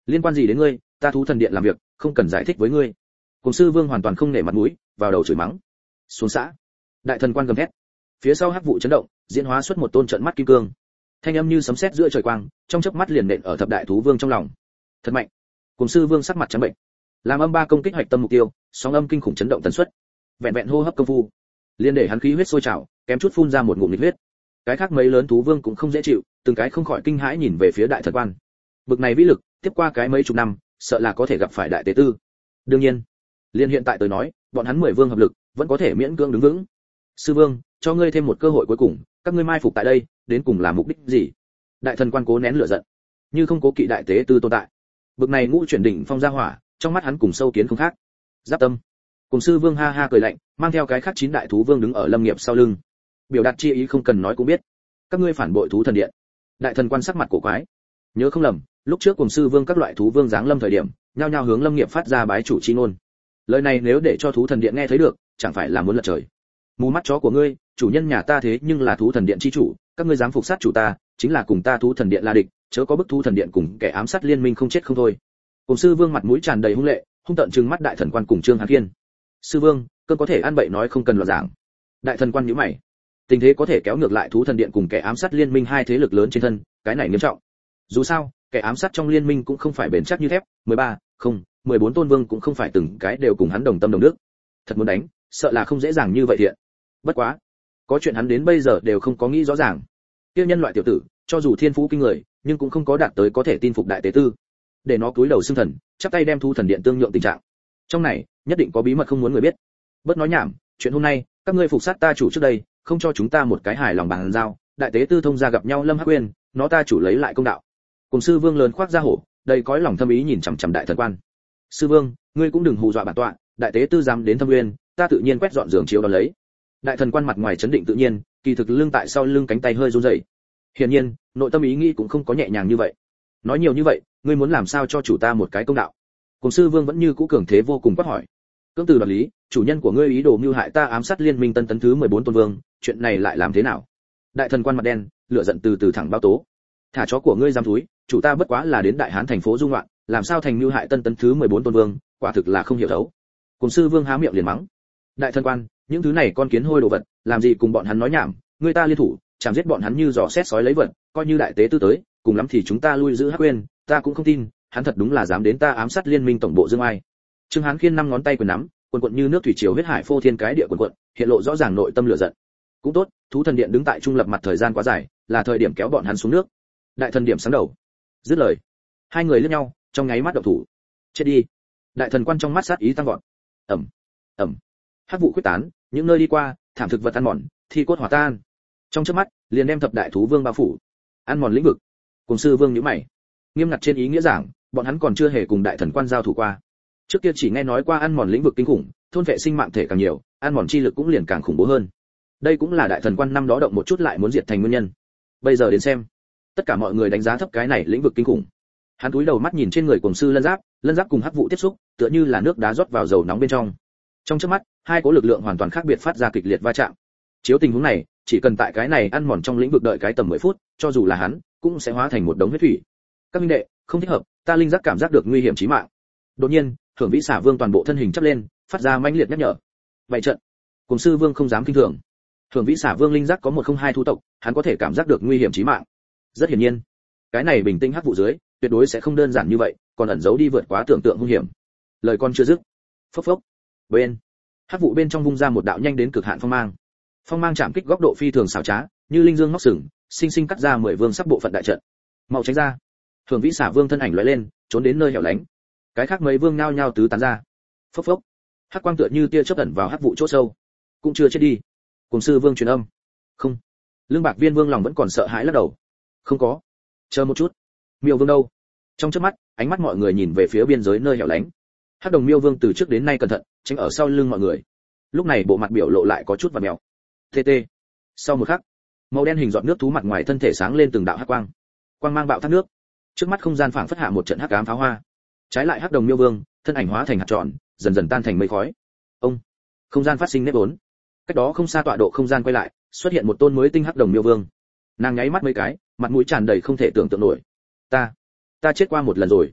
Liên quan gì đến ngươi, ta thú thần điện làm việc, không cần giải thích với ngươi. Cùng sư vương hoàn toàn không nể mặt mũi, vào đầu chửi mắng. Xuống xã. Đại thần quan gầm thét. Phía sau hắc vụ chấn động, diễn hóa xuất một tôn trận mắt kim cương. Thanh âm như sấm sét giữa trời quang, trong chớp mắt liền nện ở thập đại thú vương trong lòng. Thật mạnh. Cùng sư vương sắc mặt trắng bệnh. Làm âm ba công kích hoạch tâm mục tiêu, sóng âm kinh khủng chấn động tần suất. Vẹn vẹn hô hấp công phu, liền để hắn khí huyết sôi trào, kém chút phun ra một ngụm nhiệt huyết. Cái khác mấy lớn thú vương cũng không dễ chịu, từng cái không khỏi kinh hãi nhìn về phía đại thần quan. Bực này vĩ lực, tiếp qua cái mấy chục năm, sợ là có thể gặp phải đại tế tư. Đương nhiên, liên hiện tại tôi nói, bọn hắn 10 vương hợp lực, vẫn có thể miễn cưỡng đứng vững. Sư vương, cho ngươi thêm một cơ hội cuối cùng, các ngươi mai phục tại đây, đến cùng là mục đích gì? Đại thần quan cố nén lửa giận, như không cố kỵ đại tế tư tồn tại. Bực này ngũ chuyển đỉnh phong gia hỏa, trong mắt hắn cùng sâu kiến không khác. Giáp tâm. Cùng sư vương ha ha cười lạnh, mang theo cái khác 9 đại thú vương đứng ở Lâm Nghiệp sau lưng. Biểu đạt chi ý không cần nói cũng biết. Các ngươi phản bội thú thần điện. Đại thần quan sắc mặt cổ quái. Nhớ không lầm, lúc trước cùng sư vương các loại thú vương giáng lâm thời điểm, nhao nhao hướng Lâm Nghiệp phát ra bái chủ chi ngôn. Lời này nếu để cho thú thần điện nghe thấy được, chẳng phải là muốn lật trời. Mù mắt chó của ngươi, chủ nhân nhà ta thế nhưng là thú thần điện chi chủ, các ngươi dám phục sát chủ ta, chính là cùng ta thú thần điện là địch, chớ có bức thú thần điện cùng kẻ ám sát liên minh không chết không thôi. Cùng sư vương mặt mũi tràn đầy hung lệ, hung tợn trừng mắt đại thần quan cùng Trương Hán Kiên. Sư vương, cơn có thể ăn bậy nói không cần loạn giảng. Đại thần quan nhíu mày. Tình thế có thể kéo ngược lại thú thần điện cùng kẻ ám sát liên minh hai thế lực lớn trên thân, cái này nghiêm trọng. Dù sao, kẻ ám sát trong liên minh cũng không phải bền chắc như thép, 13, không, 14 tôn vương cũng không phải từng cái đều cùng hắn đồng tâm đồng đức. Thật muốn đánh, sợ là không dễ dàng như vậy thiện. Bất quá, có chuyện hắn đến bây giờ đều không có nghĩ rõ ràng. Tiêu nhân loại tiểu tử, cho dù thiên phú kinh người, nhưng cũng không có đạt tới có thể tin phục đại tế tư. Để nó cúi đầu xưng thần, chắp tay đem thu thần điện tương nhượng tình trạng. Trong này, nhất định có bí mật không muốn người biết. Bớt nói nhảm, chuyện hôm nay, các ngươi phục sát ta chủ trước đây, không cho chúng ta một cái hài lòng bàn giao, đại tế tư thông gia gặp nhau Lâm Hắc Uyên, nó ta chủ lấy lại công đạo. Cùng sư vương lớn khoác ra hổ, đầy cõi lòng thâm ý nhìn chằm chằm đại thần quan. Sư vương, ngươi cũng đừng hù dọa bản tọa, đại tế tư dám đến Thâm Uyên, ta tự nhiên quét dọn giường chiếu đó lấy. Đại thần quan mặt ngoài chấn định tự nhiên, kỳ thực lưng tại sau lưng cánh tay hơi run rẩy. Hiển nhiên, nội tâm ý nghĩ cũng không có nhẹ nhàng như vậy. Nói nhiều như vậy, ngươi muốn làm sao cho chủ ta một cái công đạo? Cùng sư vương vẫn như cũ cường thế vô cùng quát hỏi. Cưỡng từ đoạt lý, chủ nhân của ngươi ý đồ mưu hại ta ám sát liên minh tân tấn thứ 14 tôn vương, chuyện này lại làm thế nào? Đại thần quan mặt đen, lửa giận từ từ thẳng bao tố. Thả chó của ngươi giam thúi, chủ ta bất quá là đến đại hán thành phố dung loạn, làm sao thành mưu hại tân tấn thứ 14 tôn vương, quả thực là không hiểu thấu. Cùng sư vương há miệng liền mắng. Đại thần quan, những thứ này con kiến hôi đồ vật, làm gì cùng bọn hắn nói nhảm, người ta liên thủ, chạm giết bọn hắn như giò xét sói lấy vật, coi như đại tế tư tới, cùng lắm thì chúng ta lui giữ Hắc Uyên, ta cũng không tin, hắn thật đúng là dám đến ta ám sát liên minh tổng bộ Dương Ai. Trương Hán Khiên 5 ngón tay quyền nắm, cuồn cuộn như nước thủy triều huyết hải phô thiên cái địa cuồn cuộn, hiện lộ rõ ràng nội tâm lửa giận. Cũng tốt, thú thần điện đứng tại trung lập mặt thời gian quá dài, là thời điểm kéo bọn hắn xuống nước. Đại thần điểm sáng đầu. Dứt lời, hai người liếc nhau, trong nháy mắt động thủ. Chết đi. Đại thần quan trong mắt sát ý tăng vọt. Ầm, ầm. Hắc vụ quyết tán, những nơi đi qua, thảm thực vật ăn mòn, thi cốt hòa tan. Trong chớp mắt, liền đem thập đại thú vương bao phủ. Ăn mòn lĩnh vực. Cùng sư vương nhíu mày. Nghiêm ngặt trên ý nghĩa giảng, bọn hắn còn chưa hề cùng đại thần quan giao thủ qua. Trước kia chỉ nghe nói qua ăn mòn lĩnh vực kinh khủng, thôn vệ sinh mạng thể càng nhiều, ăn mòn chi lực cũng liền càng khủng bố hơn. Đây cũng là đại thần quan năm đó động một chút lại muốn diệt thành nguyên nhân. Bây giờ đến xem, tất cả mọi người đánh giá thấp cái này lĩnh vực kinh khủng. Hắn cúi đầu mắt nhìn trên người cùng sư lân giáp cùng hắc vụ tiếp xúc, tựa như là nước đá rót vào dầu nóng bên trong. Trong chớp mắt, hai cỗ lực lượng hoàn toàn khác biệt phát ra kịch liệt va chạm. Chiếu tình huống này, chỉ cần tại cái này ăn mòn trong lĩnh vực đợi cái tầm 10 phút, cho dù là hắn, cũng sẽ hóa thành một đống huyết thủy. Các huynh đệ, không thích hợp, ta linh giác cảm giác được nguy hiểm chí mạng. Đột nhiên, Hưởng Vĩ Xả Vương toàn bộ thân hình chắp lên, phát ra mãnh liệt nhắc nhở. Vậy trận, cùng sư vương không dám kinh thường. Hưởng Vĩ Xả Vương linh giác có 102 thu tộc, hắn có thể cảm giác được nguy hiểm chí mạng. Rất hiển nhiên, cái này bình tĩnh hắc vụ dưới, tuyệt đối sẽ không đơn giản như vậy, còn ẩn giấu đi vượt quá tưởng tượng hung hiểm. Lời con chưa dứt, phốc phốc, bên hắc vụ bên trong vung ra một đạo nhanh đến cực hạn phong mang chạm kích góc độ phi thường xảo trá, như linh dương móc sừng, sinh sinh cắt ra 10 vương sắc bộ phận đại trận. Mau tránh ra. Hưởng Vĩ Xả Vương thân ảnh lóe lên, trốn đến nơi hẻo lánh. Cái khác mấy vương nhao nhao tứ tán ra. Phốc phốc, hắc quang tựa như tia chớp ẩn vào hắc vụ chỗ sâu. Cũng chưa chết đi. Cùng sư vương truyền âm. Không. Lương Bạc Viên vương lòng vẫn còn sợ hãi lắc đầu. Không có. Chờ một chút. Miêu vương đâu? Trong chớp mắt, ánh mắt mọi người nhìn về phía biên giới nơi hẻo lánh. Hắc đồng Miêu vương từ trước đến nay cẩn thận, tránh ở sau lưng mọi người. Lúc này bộ mặt biểu lộ lại có chút vặn mèo. TT. Sau một khắc, màu đen hình giọt nước thú mặt ngoài thân thể sáng lên từng đạo hắc quang. Quang mang bạo thác nước. Trước mắt không gian phảng phất hạ một trận hắc ám pháo hoa. Trái lại hắc đồng Miêu vương, thân ảnh hóa thành hạt tròn, dần dần tan thành mây khói. Ông. Không gian phát sinh nếp vốn. Cách đó không xa tọa độ không gian quay lại, xuất hiện một tôn mới tinh hắc đồng Miêu vương. Nàng nháy mắt mấy cái, mặt mũi tràn đầy không thể tưởng tượng nổi. Ta chết qua một lần rồi.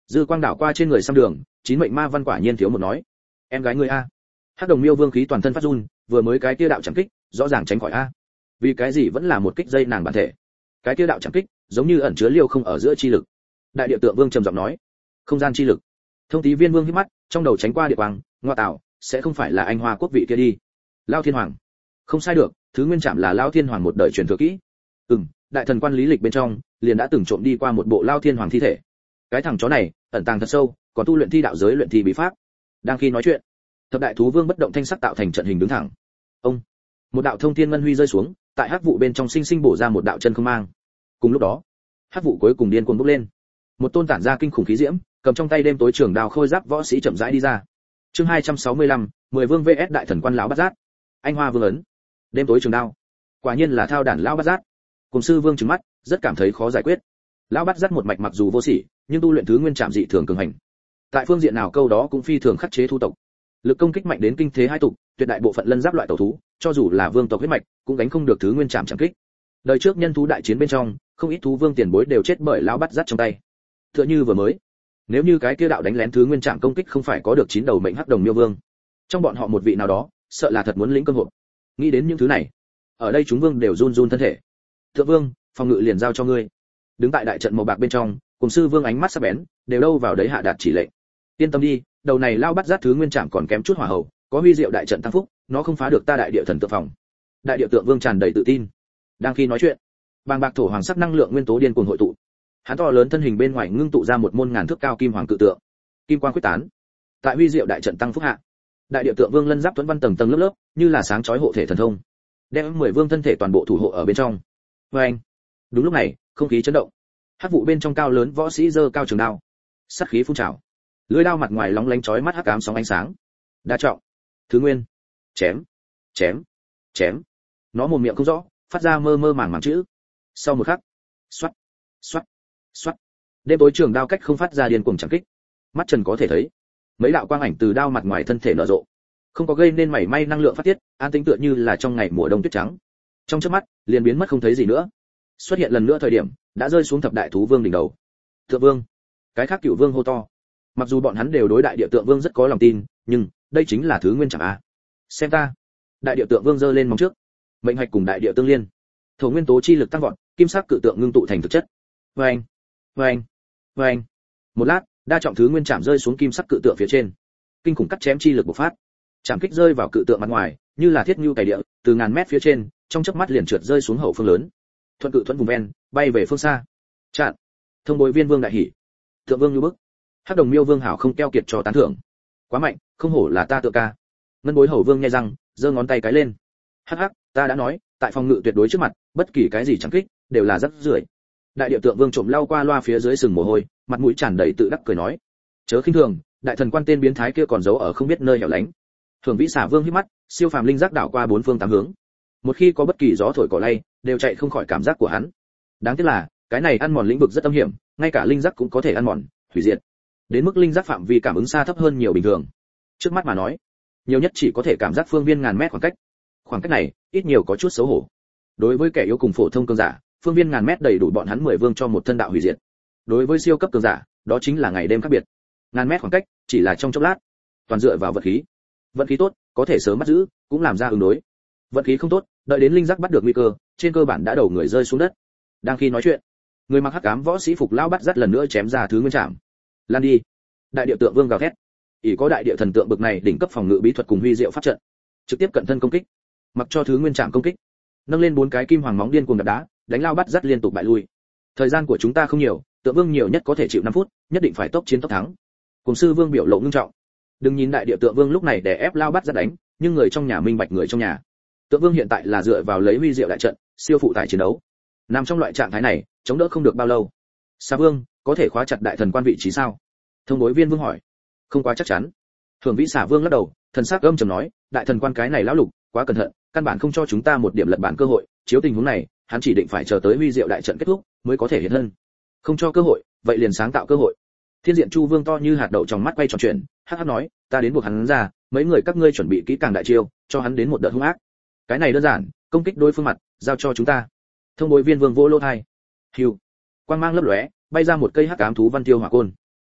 Dư quang đảo qua trên người Sam Đường, chín mệnh ma văn quả nhiên thiếu một nói. Em gái ngươi a. Hắc Đồng Miêu Vương khí toàn thân phát run, vừa mới cái kia đạo chẳng kích, rõ ràng tránh khỏi a. Vì cái gì vẫn là một kích dây nàng bản thể? Cái kia đạo chẳng kích, giống như ẩn chứa liêu không ở giữa chi lực. Đại địa tượng Vương trầm giọng nói, không gian chi lực. Thông Tí Viên Vương hít mắt, trong đầu tránh qua địa quang, ngoa tạo, sẽ không phải là anh Hoa quốc vị kia đi. Lao Thiên Hoàng. Không sai được, thứ nguyên trạm là Lao Thiên Hoàng một đời truyền thừa kỹ. Đại thần quan lý lịch bên trong, liền đã từng trộm đi qua một bộ Lao Thiên Hoàng thi thể. Cái thằng chó này, ẩn tàng thật sâu, còn tu luyện thi đạo giới luyện thi bí pháp. Đang khi nói chuyện, thập đại thú vương bất động thanh sắc tạo thành trận hình đứng thẳng. Ông, một đạo thông thiên ngân huy rơi xuống, tại hắc vụ bên trong sinh sinh bổ ra một đạo chân không mang. Cùng lúc đó, hắc vụ cuối cùng điên cuồng bốc lên. Một tôn tản ra kinh khủng khí diễm, cầm trong tay đêm tối trường đao khôi giáp võ sĩ chậm rãi đi ra. Chương 265, 10 vương VS đại thần quan lão Bát Giác. Anh Hoa Vương ấn. Đêm tối trường đao. Quả nhiên là thao đản lão Bát Giác. Cùng sư vương trừng mắt, rất cảm thấy khó giải quyết. Lão Bát Giác một mạch mặc dù vô sỉ, nhưng tu luyện thứ nguyên trạm dị thường cường hành. Tại phương diện nào câu đó cũng phi thường khắc chế thu tộc. Lực công kích mạnh đến kinh thế hai tục, tuyệt đại bộ phận lân giáp loại tẩu thú, cho dù là vương tộc huyết mạch, cũng gánh không được thứ nguyên trạm chẳng kích. Đời trước nhân thú đại chiến bên trong, không ít thú vương tiền bối đều chết bởi lão Bát Giác trong tay. Tựa như vừa mới, nếu như cái kia đạo đánh lén thứ nguyên trạm công kích không phải có được 9 đầu mệnh hắc đồng miêu vương, trong bọn họ một vị nào đó, sợ là thật muốn lĩnh cơm hộp. Nghĩ đến những thứ này, ở đây chúng vương đều run run thân thể. Thượng vương, phòng ngự liền giao cho ngươi. Đứng tại đại trận màu bạc bên trong, cùng sư vương ánh mắt sắc bén, đều đâu vào đấy hạ đạt chỉ lệnh. Yên tâm đi, đầu này lao Bắt Giác thứ nguyên trạm còn kém chút hỏa hậu, có huy diệu đại trận tăng phúc, nó không phá được ta đại địa thần tượng phòng. Đại địa tượng vương tràn đầy tự tin. Đang khi nói chuyện, bàng bạc thổ hoàng sắc năng lượng nguyên tố điên cuồng hội tụ. Hắn to lớn thân hình bên ngoài ngưng tụ ra một môn ngàn thước cao kim hoàng cự tượng. Kim quang quyết tán. Tại huy diệu đại trận tăng phúc hạ, đại địa tượng vương lân giáp tuấn văn tầng tầng lớp lớp, như là sáng chói hộ thể thần thông, đem 10 vương thân thể toàn bộ thủ hộ ở bên trong. Oeng. Đúng lúc này, không khí chấn động. Hắc vụ bên trong cao lớn võ sĩ giơ cao trường đao, sát khí phun trào. Lưỡi đao mặt ngoài lóng lánh chói mắt hắc ám sóng ánh sáng. Đa trọng, thứ nguyên, chém, chém, chém. Nó mồm miệng không rõ, phát ra mơ mơ màng màng chữ. Sau một khắc, xoát, xoát, xoát. Đêm tối trường đao cách không phát ra điên cuồng chẳng kích. Mắt Trần có thể thấy, mấy đạo quang ảnh từ đao mặt ngoài thân thể nở rộ, không có gây nên mảy may năng lượng phát tiết, an tĩnh tựa như là trong ngày mùa đông tuyết trắng. Trong chớp mắt, liền biến mất không thấy gì nữa. Xuất hiện lần nữa thời điểm, đã rơi xuống thập đại thú vương đỉnh đầu. Thượng vương, cái khác cửu vương hô to. Mặc dù bọn hắn đều đối đại địa tượng vương rất có lòng tin, nhưng đây chính là thứ nguyên chẳng a. Xem ta. Đại địa tượng vương giơ lên móng trước, mệnh hạch cùng đại địa tương liên. Thổ nguyên tố chi lực tăng vọt, kim sắc cự tượng ngưng tụ thành thực chất. Oeng, oeng, oeng. Một lát, đa trọng thứ nguyên chạm rơi xuống kim sắc cự tượng phía trên. Kinh khủng cắt chém chi lực bộc phát. Chạm kích rơi vào cự tượng mặt ngoài, như là thiết nhu cày địa, từ ngàn mét phía trên, trong chớp mắt liền trượt rơi xuống hậu phương lớn. Thuận cự thuận vùng ven, bay về phương xa. Chặn. Thông bối viên vương đại hỉ. Thượng vương như bức. Hắc đồng miêu vương hảo không keo kiệt cho tán thưởng. Quá mạnh, không hổ là ta tượng ca. Ngân bối hầu vương nghe răng, giơ ngón tay cái lên. Hắc hắc, ta đã nói, tại phòng ngự tuyệt đối trước mặt, bất kỳ cái gì chẳng kích, đều là rất rưởi. Đại địa tượng vương trộm lau qua loa phía dưới sừng mồ hôi, mặt mũi tràn đầy tự đắc cười nói. Chớ khinh thường, đại thần quan tên biến thái kia còn giấu ở không biết nơi hẻo lánh. Thường vĩ xả vương hít mắt, siêu phàm linh giác đảo qua bốn phương tám hướng. Một khi có bất kỳ gió thổi cỏ lay, đều chạy không khỏi cảm giác của hắn. Đáng tiếc là, cái này ăn mòn lĩnh vực rất âm hiểm, ngay cả linh giác cũng có thể ăn mòn, hủy diệt. Đến mức linh giác phạm vi cảm ứng xa thấp hơn nhiều bình thường. Trước mắt mà nói, nhiều nhất chỉ có thể cảm giác phương viên ngàn mét khoảng cách. Khoảng cách này, ít nhiều có chút xấu hổ. Đối với kẻ yếu cùng phổ thông cường giả, phương viên ngàn mét đầy đủ bọn hắn 10 vương cho một thân đạo hủy diệt. Đối với siêu cấp cường giả, đó chính là ngày đêm khác biệt. Ngàn mét khoảng cách, chỉ là trong chốc lát, toàn dựa vào vận khí. Vận khí tốt, có thể sớm bắt giữ, cũng làm ra ứng đối. Vận khí không tốt, đợi đến linh giác bắt được nguy cơ, trên cơ bản đã đầu người rơi xuống đất. Đang khi nói chuyện, người mặc hắc ám võ sĩ phục lão bắt dắt lần nữa chém ra thứ nguyên trảm. Lan đi. Đại địa tượng vương gào thét. Ỷ có đại địa thần tượng bực này đỉnh cấp phòng ngự bí thuật cùng huy diệu pháp trận, trực tiếp cận thân công kích, mặc cho thứ nguyên trảm công kích, nâng lên 4 cái kim hoàng móng điên cuồng đập đá, đánh lao bắt dắt liên tục bại lui. Thời gian của chúng ta không nhiều, tượng vương nhiều nhất có thể chịu 5 phút, nhất định phải tốc chiến tốc thắng. Cùng sư vương biểu lộ ngưng trọng. Đừng nhìn đại địa tượng vương lúc này để ép lao bắt dắt đánh, nhưng người trong nhà minh bạch người trong nhà. Tượng vương hiện tại là dựa vào lấy huy diệu đại trận, siêu phụ tải chiến đấu. Nằm trong loại trạng thái này, chống đỡ không được bao lâu. Sa vương, có thể khóa chặt đại thần quan vị trí sao? Thông bối viên vương hỏi. Không quá chắc chắn. Thường vĩ xả vương lắc đầu, thần sắc âm trầm nói, đại thần quan cái này lão lục, quá cẩn thận, căn bản không cho chúng ta một điểm lật bản cơ hội. Chiếu tình huống này, hắn chỉ định phải chờ tới huy diệu đại trận kết thúc mới có thể hiện thân. Không cho cơ hội, vậy liền sáng tạo cơ hội. Thiên diện chu vương to như hạt đậu trong mắt quay tròn chuyện, hắc hắc nói, ta đến buộc hắn ra, mấy người các ngươi chuẩn bị kỹ càng đại chiêu, cho hắn đến một đợt hung ác. Cái này đơn giản, công kích đối phương mặt, giao cho chúng ta. Thông bối viên vương vỗ lỗ thai. Hưu. Quang mang lấp lóe, bay ra một cây hắc ám thú văn tiêu hỏa côn.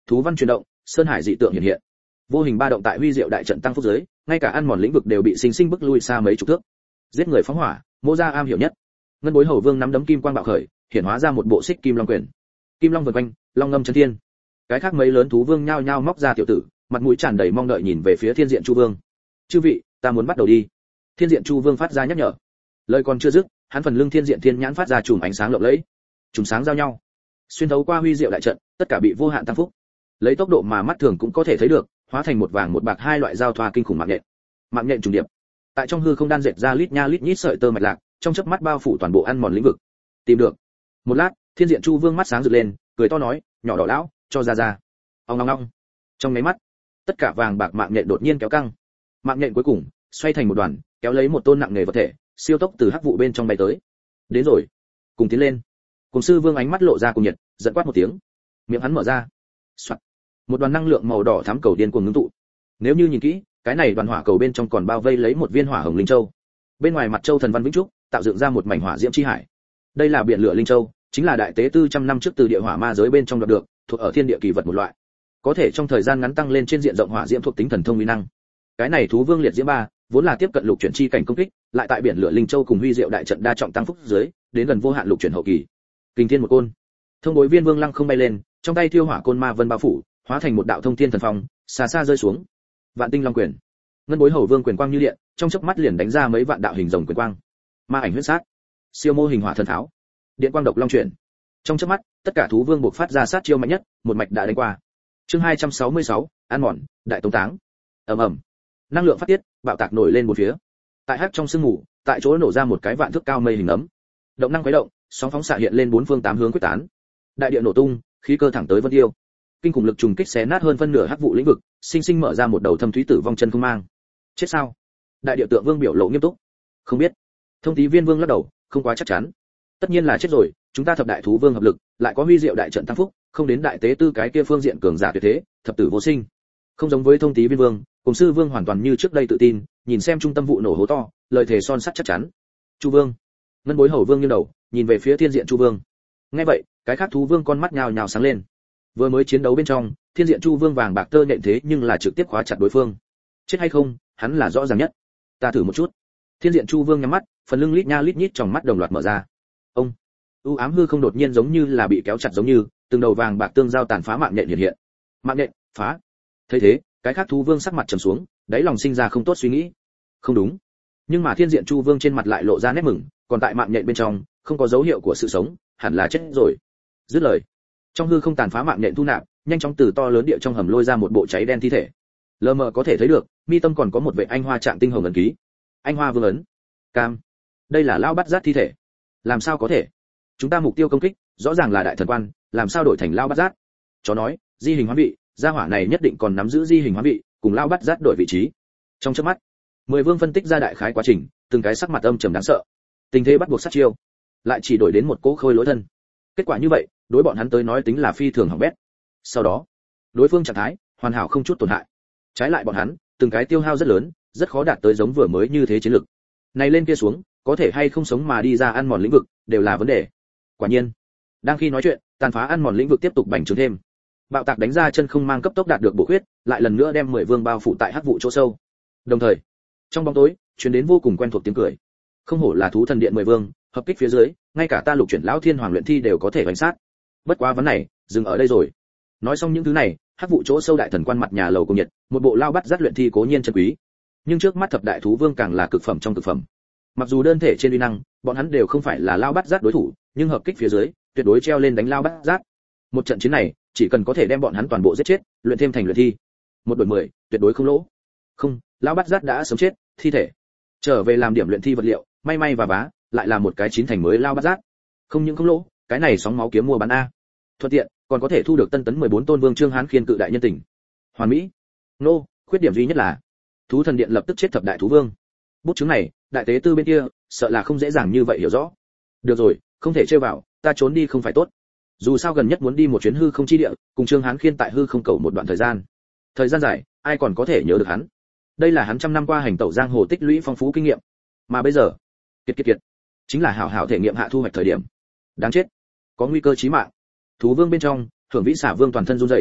thú văn chuyển động, sơn hải dị tượng hiện hiện. Vô hình ba động tại huy diệu đại trận tăng phúc giới, ngay cả ăn mòn lĩnh vực đều bị sinh sinh bức lui xa mấy chục thước. Giết người phóng hỏa, Mô Gia am hiểu nhất. Ngân Bối Hầu Vương nắm đấm kim quang bạo khởi, hiện hóa ra một bộ xích kim long quyền. Kim long vần quanh, long ngâm chấn thiên. Cái khác mấy lớn thú vương nhao nhao móc ra tiểu tử, mặt mũi tràn đầy mong đợi nhìn về phía Thiên Diện Chu Vương. "Chư vị, ta muốn bắt đầu đi." Thiên Diện Chu Vương phát ra nhắc nhở. Lời còn chưa dứt, hắn phần lưng Thiên Diện Thiên nhãn phát ra chùm ánh sáng lộng lẫy. Chùm sáng giao nhau, xuyên thấu qua huy diệu đại trận, tất cả bị vô hạn tăng phúc. Lấy tốc độ mà mắt thường cũng có thể thấy được, hóa thành một vàng một bạc hai loại giao thoa kinh khủng mạng nhện. Mạng nhện trùng điệp, tại trong hư không đan dệt ra lít nha lít nhít sợi tơ mạch lạc, trong chớp mắt bao phủ toàn bộ ăn mòn lĩnh vực. Tìm được. Một lát, Thiên Diện Chu Vương mắt sáng rực lên, cười to nói, "Nhỏ đỏ lão, cho ra." Ong ong ong. Trong mấy mắt, tất cả vàng bạc mạng nhện đột nhiên kéo căng. Mạng nhện cuối cùng xoay thành một đoàn, kéo lấy một tôn nặng nghề vật thể, siêu tốc từ hắc vụ bên trong bay tới. Đến rồi, cùng tiến lên. Cùng sư Vương ánh mắt lộ ra cùng nhiệt, giận quát một tiếng. Miệng hắn mở ra. Soạt. Một đoàn năng lượng màu đỏ thắm cầu điên cuồng ngưng tụ. Nếu như nhìn kỹ, cái này đoàn hỏa cầu bên trong còn bao vây lấy một viên hỏa hồng linh châu. Bên ngoài mặt châu thần văn vĩnh trúc, tạo dựng ra một mảnh hỏa diễm chi hải. Đây là biển lửa linh châu, chính là đại tế tư trăm năm trước từ địa hỏa ma giới bên trong đoạt được, thuộc ở thiên địa kỳ vật một loại, có thể trong thời gian ngắn tăng lên trên diện rộng hỏa diễm thuộc tính thần thông uy năng. Cái này thú vương liệt diễm ba vốn là tiếp cận lục chuyển chi cảnh công kích, lại tại biển lửa linh châu cùng huy diệu đại trận đa trọng tăng phúc dưới, đến gần vô hạn lục chuyển hậu kỳ. Kình thiên một côn, thông bối viên vương lăng không bay lên, trong tay thiêu hỏa côn ma vân bao phủ, hóa thành một đạo thông thiên thần phong, xa xa rơi xuống. Vạn tinh long quyền, ngân bối hầu vương quyền quang như điện, trong chớp mắt liền đánh ra mấy vạn đạo hình rồng quyền quang. Ma ảnh huyết sát, siêu mô hình hỏa thần tháo, điện quang độc long chuyển. Trong chớp mắt, tất cả thú vương buộc phát ra sát chiêu mạnh nhất, một mạch đã đánh qua. Chương 266, ăn mòn, đại tống táng. Ầm ầm. Năng lượng phát tiết, bạo tạc nổi lên một phía. Tại hắc trong sương mù, tại chỗ nổ ra một cái vạn thước cao mây hình ấm. Động năng khuấy động, sóng phóng xạ hiện lên bốn phương tám hướng quyết tán. Đại địa nổ tung, khí cơ thẳng tới vân tiêu. Kinh khủng lực trùng kích xé nát hơn phân nửa hắc vụ lĩnh vực, sinh sinh mở ra một đầu thâm thúy tử vong chân không mang. Chết sao? Đại địa tượng vương biểu lộ nghiêm túc. Không biết. Thông tí viên vương lắc đầu, không quá chắc chắn. Tất nhiên là chết rồi, chúng ta thập đại thú vương hợp lực, lại có huy diệu đại trận tăng phúc, không đến đại tế tư cái kia phương diện cường giả tuyệt thế, thập tử vô sinh. Không giống với thông tí viên vương, cùng sư vương hoàn toàn như trước đây tự tin, nhìn xem trung tâm vụ nổ hố to, lời thề son sắt chắc chắn. Chu vương, ngân bối hầu vương nghiêng đầu, nhìn về phía Thiên Diện Chu vương. Nghe vậy, cái khác thú vương con mắt nhào nhào sáng lên. Vừa mới chiến đấu bên trong, Thiên Diện Chu vương vàng bạc tơ nện thế nhưng là trực tiếp khóa chặt đối phương. Chết hay không, hắn là rõ ràng nhất. Ta thử một chút. Thiên Diện Chu vương nhắm mắt, phần lưng lít nha lít nhít trong mắt đồng loạt mở ra. Ông, u ám hư không đột nhiên giống như là bị kéo chặt giống như, từng đầu vàng bạc tương giao tàn phá mạng nhện hiện hiện. Mạng nhện phá. Thấy thế, cái khác thú vương sắc mặt trầm xuống, đáy lòng sinh ra không tốt suy nghĩ. Không đúng. Nhưng mà Thiên Diện Chu vương trên mặt lại lộ ra nét mừng, còn tại mạng nhện bên trong, không có dấu hiệu của sự sống, hẳn là chết rồi. Dứt lời, trong hư không tàn phá mạng nhện thu nạp, nhanh chóng từ to lớn địa trong hầm lôi ra một bộ cháy đen thi thể. Lờ mờ có thể thấy được, mi tâm còn có một vệt anh hoa trạng tinh hồng ấn ký. Anh hoa vương ấn. Cam. Đây là lao bắt giác thi thể. Làm sao có thể? Chúng ta mục tiêu công kích, rõ ràng là đại thần quan, làm sao đổi thành lao bắt giác? Chó nói, di hình hóa vị, gia hỏa này nhất định còn nắm giữ di hình hóa vị, cùng lao bắt giác đổi vị trí. Trong chớp mắt, 10 vương phân tích ra đại khái quá trình, từng cái sắc mặt âm trầm đáng sợ. Tình thế bắt buộc sát chiêu, lại chỉ đổi đến một cỗ khôi lỗi thân. Kết quả như vậy, đối bọn hắn tới nói tính là phi thường hỏng bét. Sau đó, đối phương trạng thái hoàn hảo không chút tổn hại. Trái lại bọn hắn, từng cái tiêu hao rất lớn, rất khó đạt tới giống vừa mới như thế chiến lực. Này lên kia xuống, có thể hay không sống mà đi ra ăn mòn lĩnh vực, đều là vấn đề. Quả nhiên, đang khi nói chuyện, tàn phá ăn mòn lĩnh vực tiếp tục bành trướng thêm. Bạo tạc đánh ra chân không mang cấp tốc đạt được bổ huyết, lại lần nữa đem 10 vương bao phủ tại hắc vụ chỗ sâu. Đồng thời, trong bóng tối, truyền đến vô cùng quen thuộc tiếng cười. Không hổ là thú thần điện 10 vương, hợp kích phía dưới, ngay cả ta lục chuyển lão thiên hoàng luyện thi đều có thể đánh sát. Bất quá vấn này, dừng ở đây rồi. Nói xong những thứ này, hắc vụ chỗ sâu đại thần quan mặt nhà lầu cùng nhiệt, một bộ lao bắt dắt luyện thi cố nhiên chân quý. Nhưng trước mắt thập đại thú vương càng là cực phẩm trong cực phẩm. Mặc dù đơn thể trên uy năng, bọn hắn đều không phải là lao bắt dắt đối thủ, nhưng hợp kích phía dưới, tuyệt đối treo lên đánh lao bắt dắt. Một trận chiến này, chỉ cần có thể đem bọn hắn toàn bộ giết chết, luyện thêm thành luyện thi, một đổi 10, tuyệt đối không lỗ. Không, lao bắt dắt đã sớm chết, thi thể trở về làm điểm luyện thi vật liệu, may may và vá, lại là một cái chín thành mới lao bắt dắt. Không những không lỗ, cái này sóng máu kiếm mua bán a. Thuận tiện, còn có thể thu được tân tấn 14 tôn vương Trương Hán khiên cự đại nhân tình. Hoàn mỹ. Nô, khuyết điểm duy nhất là thú thần điện lập tức chết thập đại thú vương. Bút chứng này, đại tế tư bên kia, sợ là không dễ dàng như vậy hiểu rõ. Được rồi, không thể chơi vào, ta trốn đi không phải tốt. Dù sao gần nhất muốn đi một chuyến hư không chi địa, cùng Trương Hán khiên tại hư không cầu một đoạn thời gian. Thời gian dài, ai còn có thể nhớ được hắn. Đây là hắn trăm năm qua hành tẩu giang hồ tích lũy phong phú kinh nghiệm. Mà bây giờ, kiệt, chính là hảo hảo thể nghiệm hạ thu hoạch thời điểm. Đáng chết, có nguy cơ chí mạng. Thú vương bên trong, Hưởng Vĩ Xả Vương toàn thân run rẩy.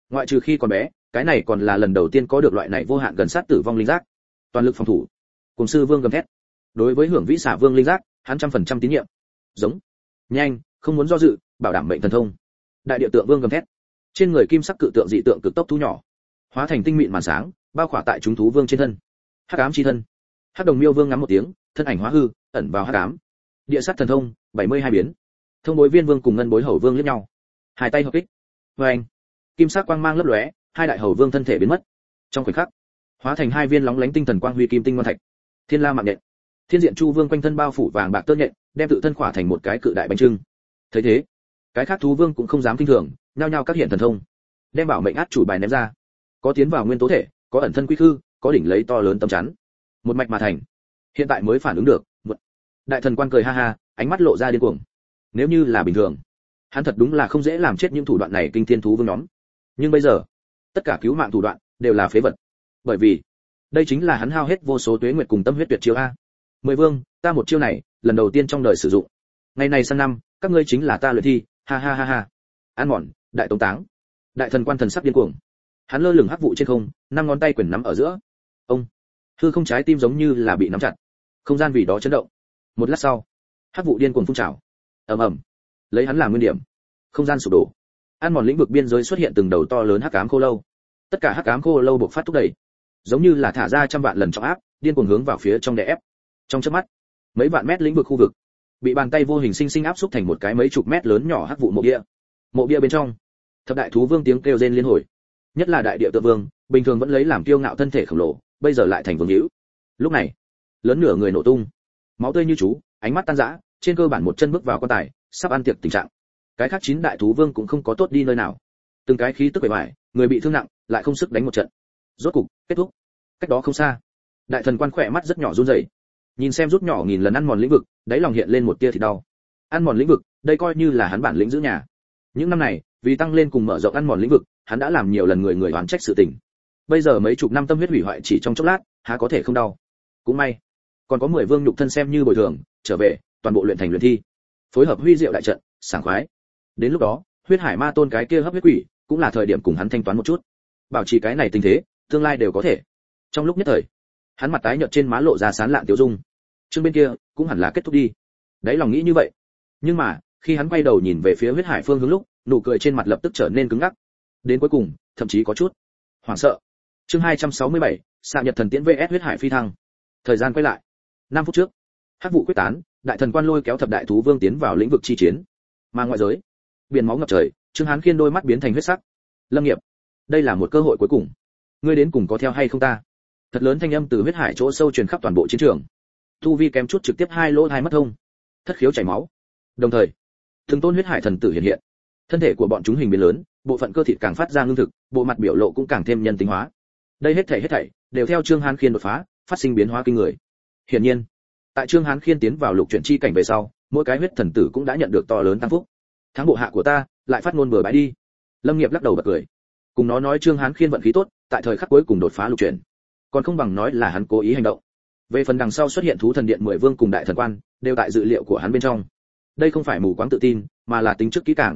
Ngoại trừ khi còn bé, cái này còn là lần đầu tiên có được loại này vô hạn gần sát tử vong linh giác. Toàn lực phòng thủ. Cùng sư vương gầm thét. Đối với hưởng vĩ xả vương linh giác, hắn 100% tín nhiệm. Giống. Nhanh, không muốn do dự, bảo đảm mệnh thần thông. Đại địa tượng vương gầm thét. Trên người kim sắc cự tượng dị tượng cực tốc thú nhỏ, hóa thành tinh mịn màn sáng, bao khỏa tại chúng thú vương trên thân. Hắc ám chi thân. Hắc đồng miêu vương ngắm một tiếng, thân ảnh hóa hư, ẩn vào hắc ám. Địa sát thần thông, 72 biến. Thông bối viên vương cùng ngân bối hầu vương liếc nhau, hai tay hợp kích. Oeng. Kim sắc quang mang lấp lóe, hai đại hầu vương thân thể biến mất. Trong khoảnh khắc, hóa thành hai viên lóng lánh tinh thần quang huy kim tinh ngoan thạch. Thiên la mạng nhện. Thiên diện chu vương quanh thân bao phủ vàng bạc tơ nhện, đem tự thân khỏa thành một cái cự đại bánh trưng. Thấy thế, cái khác thú vương cũng không dám kinh thường, nhao nhao các hiện thần thông, đem bảo mệnh át chủ bài ném ra. Có tiến vào nguyên tố thể, có ẩn thân quy khư, có đỉnh lấy to lớn tấm chắn, một mạch mà thành. Hiện tại mới phản ứng được. Đại thần quan cười ha ha, ánh mắt lộ ra điên cuồng. Nếu như là bình thường, hắn thật đúng là không dễ làm chết những thủ đoạn này kinh thiên thú vương nhóm. Nhưng bây giờ, tất cả cứu mạng thủ đoạn đều là phế vật. Bởi vì, đây chính là hắn hao hết vô số tuế nguyệt cùng tâm huyết tuyệt chiêu a. Mười vương, ta một chiêu này, lần đầu tiên trong đời sử dụng. Ngày này sang năm, các ngươi chính là ta luyện thi, ha ha ha ha. An mòn, đại tống táng. Đại thần quan thần sắc điên cuồng. Hắn lơ lửng hắc vụ trên không, năm ngón tay quyền nắm ở giữa. Ông, hư không trái tim giống như là bị nắm chặt. Không gian vì đó chấn động. Một lát sau, hắc vụ điên cuồng phun trào. Ầm ầm. Lấy hắn làm nguyên điểm, không gian sụp đổ. An mòn lĩnh vực biên giới xuất hiện từng đầu to lớn hắc ám khô lâu. Tất cả hắc ám khô lâu bộc phát thúc đẩy, giống như là thả ra trăm vạn lần trọng áp, điên cuồng hướng vào phía trong đè ép. Trong chớp mắt, mấy vạn mét lĩnh vực khu vực bị bàn tay vô hình sinh sinh áp xúc thành một cái mấy chục mét lớn nhỏ hắc vụ mộ bia. Mộ bia bên trong, thập đại thú vương tiếng kêu rên liên hồi. Nhất là đại địa tượng vương, bình thường vẫn lấy làm kiêu ngạo thân thể khổng lồ, bây giờ lại thành vương hữu. Lúc này, lớn nửa người nổ tung, máu tươi như chú, ánh mắt tan rã, trên cơ bản một chân bước vào quan tài, sắp ăn tiệc tình trạng. Cái khác 9 đại thú vương cũng không có tốt đi nơi nào. Từng cái khí tức bề ngoài, người bị thương nặng, lại không sức đánh một trận. Rốt cục, kết thúc. Cách đó không xa, đại thần quan khỏe mắt rất nhỏ run rẩy. Nhìn xem rút nhỏ nghìn lần ăn mòn lĩnh vực, đáy lòng hiện lên một tia thì đau. Ăn mòn lĩnh vực, đây coi như là hắn bản lĩnh giữ nhà. Những năm này, vì tăng lên cùng mở rộng ăn mòn lĩnh vực, hắn đã làm nhiều lần người oán trách sự tình. Bây giờ mấy chục năm tâm huyết hủy hoại chỉ trong chốc lát, há có thể không đau. Cũng may, còn có 10 vương nhục thân xem như bồi thường, trở về, toàn bộ luyện thành luyện thi. Phối hợp huy diệu đại trận, sảng khoái. Đến lúc đó, huyết hải ma tôn cái kia hấp huyết quỷ, cũng là thời điểm cùng hắn thanh toán một chút. Bảo trì cái này tình thế, tương lai đều có thể. Trong lúc nhất thời, hắn mặt tái nhợt trên má lộ ra sán lạn tiêu dung. Chương bên kia cũng hẳn là kết thúc đi. Đấy lòng nghĩ như vậy. Nhưng mà, khi hắn quay đầu nhìn về phía huyết hải phương hướng lúc, nụ cười trên mặt lập tức trở nên cứng ngắc. Đến cuối cùng, thậm chí có chút hoảng sợ. Chương 267, xạ nhật thần tiễn vs huyết hải phi thăng. Thời gian quay lại. 5 phút trước, hắc vụ quyết tán, đại thần quan lôi kéo thập đại thú vương tiến vào lĩnh vực chi chiến. Mà ngoại giới, biển máu ngập trời, Trương Hán Khiên đôi mắt biến thành huyết sắc. Lâm Nghiệp, đây là một cơ hội cuối cùng. Ngươi đến cùng có theo hay không ta? Thật lớn thanh âm từ huyết hải chỗ sâu truyền khắp toàn bộ chiến trường. Tu vi kém chút trực tiếp hai lỗ tai mất thông, thất khiếu chảy máu. Đồng thời, từng tôn huyết hải thần tử hiện hiện. Thân thể của bọn chúng hình biến lớn, bộ phận cơ thịt càng phát ra ngưng thực, bộ mặt biểu lộ cũng càng thêm nhân tính hóa. Đây hết thảy đều theo Trương Hán Khiên đột phá, phát sinh biến hóa kinh người. Hiển nhiên, tại Trương Hán Khiên tiến vào lục chuyển chi cảnh về sau, mỗi cái huyết thần tử cũng đã nhận được to lớn tăng phúc. Thắng bộ hạ của ta, lại phát ngôn bừa bãi đi. Lâm Nghiệp lắc đầu bật cười. Cùng nó nói Trương Hán Khiên vận khí tốt, tại thời khắc cuối cùng đột phá lục chuyển, còn không bằng nói là hắn cố ý hành động. Về phần đằng sau xuất hiện thú thần điện 10 vương cùng đại thần quan, đều tại dự liệu của hắn bên trong. Đây không phải mù quáng tự tin, mà là tính trước kỹ càng.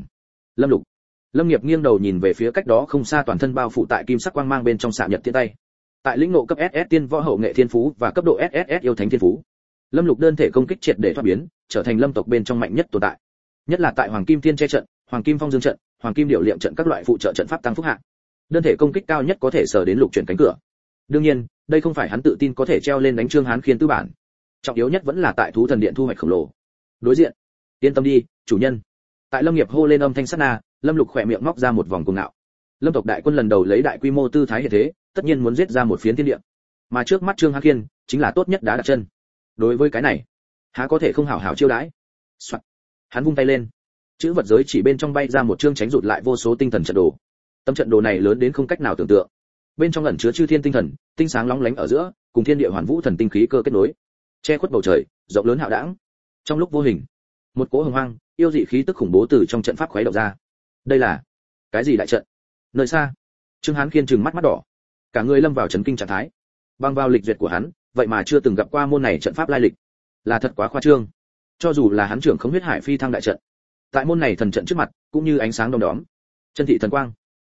Lâm Nghiệp nghiêng đầu nhìn về phía cách đó không xa toàn thân bao phủ tại kim sắc quang mang bên trong xạ nhật tiên tay. Tại lĩnh ngộ cấp SS tiên võ hậu nghệ thiên phú và cấp độ SSS yêu thánh thiên phú, Lâm Lục đơn thể công kích triệt để thoát biến, trở thành Lâm tộc bên trong mạnh nhất tồn tại. Nhất là tại Hoàng Kim Thiên che trận, Hoàng Kim Phong Dương trận, Hoàng Kim Điểu Liệm trận các loại phụ trợ trận pháp tăng phúc hạ. Đơn thể công kích cao nhất có thể sở đến lục chuyển cánh cửa. Đương nhiên, đây không phải hắn tự tin có thể treo lên đánh Trương Hán Khiên tư bản. Trọng yếu nhất vẫn là tại thú thần điện thu hoạch khổng lồ. Đối diện, yên tâm đi, chủ nhân. Tại Lâm Nghiệp hô lên âm thanh sát na, Lâm Lục khỏe miệng móc ra một vòng cuồng ngạo. Lâm tộc đại quân lần đầu lấy đại quy mô tư thái hiện thế, tất nhiên muốn giết ra một phiến thiên địa. Mà trước mắt Trương Hán Khiên chính là tốt nhất đá đặt chân. Đối với cái này, há có thể không hảo hảo chiêu đãi. Soạn. Hắn vung tay lên, chữ vật giới chỉ bên trong bay ra một chương tránh rụt lại vô số tinh thần trận đồ. Tấm trận đồ này lớn đến không cách nào tưởng tượng. Bên trong ẩn chứa chư thiên tinh thần, tinh sáng lóng lánh ở giữa, cùng thiên địa hoàn vũ thần tinh khí cơ kết nối, che khuất bầu trời, rộng lớn hạo đãng. Trong lúc vô hình, một cỗ hồng hoang, yêu dị khí tức khủng bố từ trong trận pháp khuấy động ra. Đây là cái gì đại trận? Nơi xa, Trương Hán Khiên trừng mắt mắt đỏ, cả người lâm vào chấn kinh trạng thái. Bằng vào lịch duyệt của hắn, vậy mà chưa từng gặp qua môn này trận pháp lai lịch, là thật quá khoa trương. Cho dù là hắn trưởng không huyết hải phi thăng đại trận, tại môn này thần trận trước mặt, cũng như ánh sáng đom đóm. Chân thị thần quang,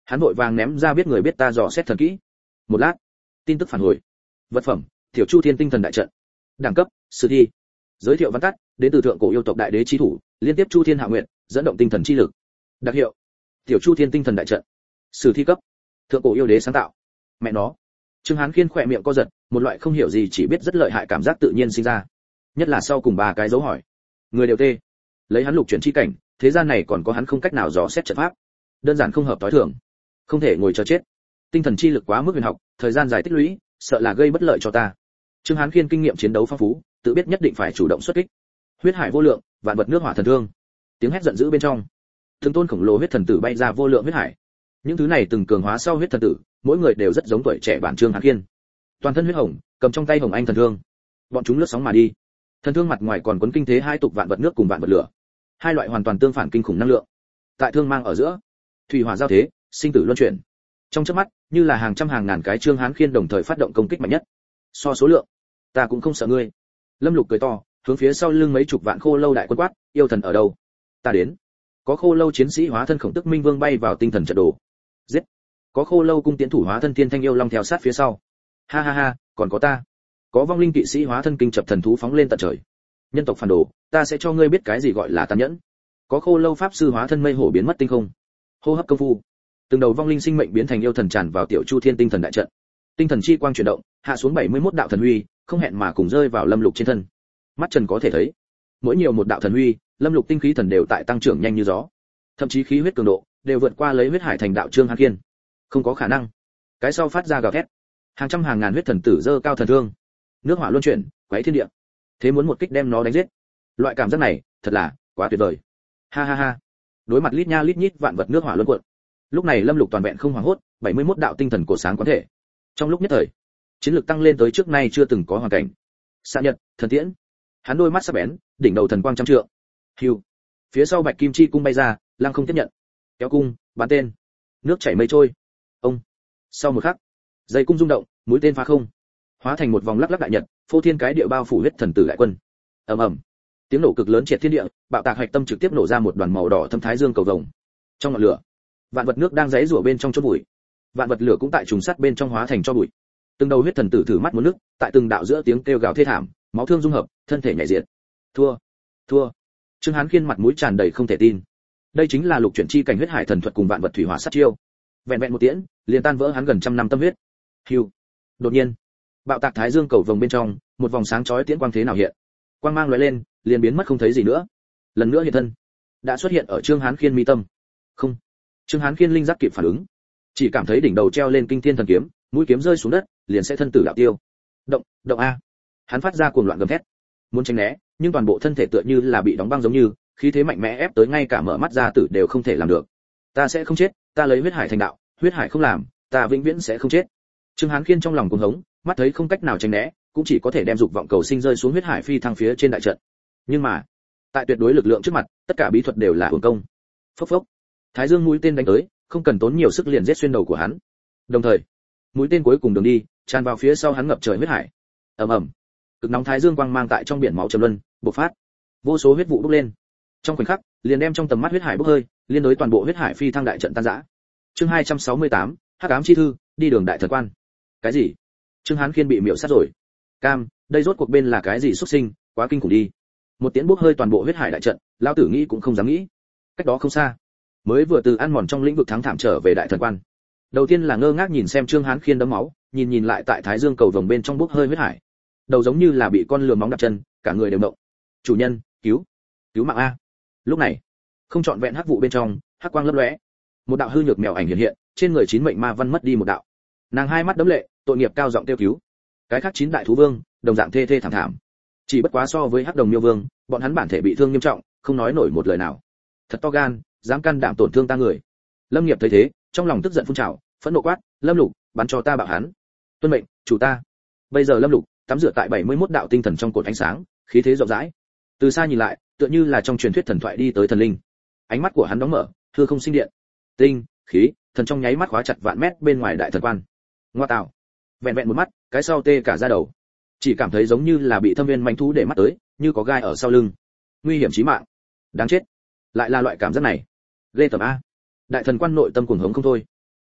Hắn vội vàng ném ra biết người biết ta dò xét thần kỹ. Một lát, tin tức phản hồi. Vật phẩm: Tiểu Chu Thiên Tinh Thần Đại Trận. Đẳng cấp: Sử thi. Giới thiệu văn tắt: đến từ thượng cổ yêu tộc đại đế chí thủ, liên tiếp Chu Thiên hạ nguyện, dẫn động tinh thần chi lực. Đặc hiệu: Tiểu Chu Thiên Tinh Thần Đại Trận. Sử thi cấp. Thượng cổ yêu đế sáng tạo. Mẹ nó. Trương Hán Khiên khỏe miệng co giật, một loại không hiểu gì chỉ biết rất lợi hại cảm giác tự nhiên sinh ra. Nhất là sau cùng ba cái dấu hỏi. Người đều tê. Lấy hắn lục chuyển chi cảnh, thế gian này còn có hắn không cách nào dò xét trận pháp. Đơn giản không hợp tối thường. Không thể ngồi chờ chết. Tinh thần chi lực quá mức huyền học, thời gian dài tích lũy, sợ là gây bất lợi cho ta. Trương Hán Khiên kinh nghiệm chiến đấu phong phú, tự biết nhất định phải chủ động xuất kích. Huyết hải vô lượng, vạn vật nước hỏa thần thương. Tiếng hét giận dữ bên trong, từng tôn khổng lồ huyết thần tử bay ra vô lượng huyết hải. Những thứ này từng cường hóa sau huyết thần tử, mỗi người đều rất giống tuổi trẻ bản Trương Hán Khiên. Toàn thân huyết hồng, cầm trong tay hồng anh thần thương. Bọn chúng lướt sóng mà đi. Thần thương mặt ngoài còn quấn kinh thế hai tục vạn vật nước cùng vạn vật lửa. Hai loại hoàn toàn tương phản kinh khủng năng lượng. Tại thương mang ở giữa, thủy hỏa giao thế, sinh tử luân chuyển. Trong chớp mắt, như là hàng trăm hàng ngàn cái Trương Hán Khiên đồng thời phát động công kích mạnh nhất. So số lượng, ta cũng không sợ ngươi. Lâm Lục cười to, hướng phía sau lưng mấy chục vạn khô lâu đại quân quát, yêu thần ở đâu? Ta đến. Có khô lâu chiến sĩ hóa thân Khổng Tức Minh Vương bay vào tinh thần trận đồ. Giết. Có khô lâu cung tiến thủ hóa thân Thiên Thanh yêu long theo sát phía sau. Ha ha ha, còn có ta. Có vong linh kỵ sĩ hóa thân kinh chập thần thú phóng lên tận trời. Nhân tộc phản đồ, ta sẽ cho ngươi biết cái gì gọi là tàn nhẫn. Có khô lâu pháp sư hóa thân mây hổ biến mất tinh không. Hô hấp công phu, từng đầu vong linh sinh mệnh biến thành yêu thần tràn vào Tiểu Chu Thiên Tinh Thần Đại Trận. Tinh thần chi quang chuyển động, hạ xuống 71 đạo thần huy, không hẹn mà cùng rơi vào Lâm Lục trên thân. Mắt Trần có thể thấy, mỗi nhiều một đạo thần huy, Lâm Lục tinh khí thần đều tại tăng trưởng nhanh như gió. Thậm chí khí huyết cường độ đều vượt qua lấy huyết hải thành đạo Trương Hán Khiên. Không có khả năng. Cái sau phát ra gào thét. Hàng trăm hàng ngàn huyết thần tử giơ cao thần thương. Nước hỏa luân chuyển, quấy thiên địa. Thế muốn một kích đem nó đánh giết. Loại cảm giác này, thật là quá tuyệt vời. Ha ha ha. Đối mặt lít nha lít nhít vạn vật nước hỏa luân cuộn. Lúc này Lâm Lục toàn vẹn không hoảng hốt, 71 đạo tinh thần cổ sáng có thể. Trong lúc nhất thời, chiến lực tăng lên tới trước nay chưa từng có hoàn cảnh. Xạ nhật, thần tiễn. Hắn đôi mắt sắc bén, đỉnh đầu thần quang trăm trượng. Hưu. Phía sau Bạch Kim Chi cung bay ra, lăng không tiếp nhận. Kéo cung, bắn tên. Nước chảy mây trôi. Ông. Sau một khắc, dây cung rung động, mũi tên phá không, hóa thành một vòng lắc lắc đại nhật, phô thiên cái địa bao phủ huyết thần tử đại quân. Ầm ầm. Tiếng nổ cực lớn triệt thiên địa, bạo tạc hạch tâm trực tiếp nổ ra một đoàn màu đỏ thâm thái dương cầu vồng. Trong ngọn lửa, vạn vật nước đang giãy giụa bên trong chốt bụi. Vạn vật lửa cũng tại trùng sắt bên trong hóa thành cho bụi. Từng đầu huyết thần tử thử mắt muốn nước, tại từng đạo giữa tiếng kêu gào thê thảm, máu thương dung hợp, thân thể nhảy diệt. Thua, thua. Trương Hán Khiên mặt mũi tràn đầy không thể tin. Đây chính là lục chuyển chi cảnh huyết hải thần thuật cùng vạn vật thủy hỏa sát chiêu. Vẹn vẹn một tiễn, liền tan vỡ hắn gần trăm năm tâm huyết. Hưu. Đột nhiên, bạo tạc thái dương cầu vồng bên trong, một vòng sáng chói tiễn quang thế nào hiện. Quang mang lóe lên, liền biến mất không thấy gì nữa. Lần nữa hiện thân, đã xuất hiện ở Trương Hán Khiên mi tâm. Không. Trương Hán Khiên linh giác kịp phản ứng, chỉ cảm thấy đỉnh đầu treo lên kinh thiên thần kiếm, mũi kiếm rơi xuống đất, liền sẽ thân tử đạo tiêu. Động, động a! Hắn phát ra cuồng loạn gầm thét, muốn tránh né, nhưng toàn bộ thân thể tựa như là bị đóng băng giống như, khí thế mạnh mẽ ép tới ngay cả mở mắt ra tử đều không thể làm được. Ta sẽ không chết, ta lấy huyết hải thành đạo, huyết hải không làm, ta vĩnh viễn sẽ không chết. Trương Hán Khiên trong lòng cuồng hống, mắt thấy không cách nào tránh né, cũng chỉ có thể đem dục vọng cầu sinh rơi xuống huyết hải phi thăng phía trên đại trận. Nhưng mà, tại tuyệt đối lực lượng trước mặt, tất cả bí thuật đều là uổng công. Phốc phốc. Thái dương mũi tên đánh tới, không cần tốn nhiều sức liền giết xuyên đầu của hắn. Đồng thời, mũi tên cuối cùng đường đi, tràn vào phía sau hắn ngập trời huyết hải. Ầm ầm. Cực nóng thái dương quang mang tại trong biển máu trầm luân, bộc phát. Vô số huyết vụ bốc lên. Trong khoảnh khắc, liền đem trong tầm mắt huyết hải bốc hơi, liên đối toàn bộ huyết hải phi thăng đại trận tan rã. Chương 268, Hắc ám chi thư, đi đường đại thần quan. Cái gì? Trương Hán Khiên bị miểu sát rồi. Cam, đây rốt cuộc bên là cái gì xuất sinh, quá kinh khủng đi. Một tiếng bốc hơi toàn bộ huyết hải đại trận, lão tử nghĩ cũng không dám nghĩ. Cách đó không xa, mới vừa từ ăn mòn trong lĩnh vực thắng thảm trở về đại thần quan. Đầu tiên là ngơ ngác nhìn xem Trương Hán Khiên đấm máu, nhìn lại tại thái dương cầu vồng bên trong bốc hơi huyết hải. Đầu giống như là bị con lừa móng đạp chân, cả người đều động. Chủ nhân, cứu mạng a. Lúc này, không trọn vẹn hắc vụ bên trong, hắc quang lấp lóe. Một đạo hư nhược mèo ảnh hiện hiện, trên người 9 mệnh ma văn mất đi một đạo. Nàng hai mắt đẫm lệ, tội nghiệp cao giọng kêu cứu. Cái khác 9 đại thú vương, đồng dạng thê thê thảm thảm. Chỉ bất quá so với hắc đồng miêu vương, bọn hắn bản thể bị thương nghiêm trọng, không nói nổi một lời nào. Thật to gan, dám can đảm tổn thương ta người. Lâm Nghiệp thấy thế, trong lòng tức giận phun trào, phẫn nộ quát, Lâm Lục, bắn cho ta bạo hắn. Tuân mệnh, chủ ta. Bây giờ Lâm Lục tắm rửa tại 71 đạo tinh thần trong cột ánh sáng, khí thế rộng rãi. Từ xa nhìn lại, tựa như là trong truyền thuyết thần thoại đi tới thần linh. Ánh mắt của hắn đóng mở, hư không sinh điện. Tinh, khí, thần trong nháy mắt khóa chặt vạn mét bên ngoài đại thần quan. Ngoa tạo. Vẹn vẹn một mắt, cái sau tê cả da đầu. Chỉ cảm thấy giống như là bị thâm viên manh thú để mắt tới, như có gai ở sau lưng. Nguy hiểm chí mạng. Đáng chết. Lại là loại cảm giác này. Ghê tởm a. Đại thần quan nội tâm cuồng hống không thôi.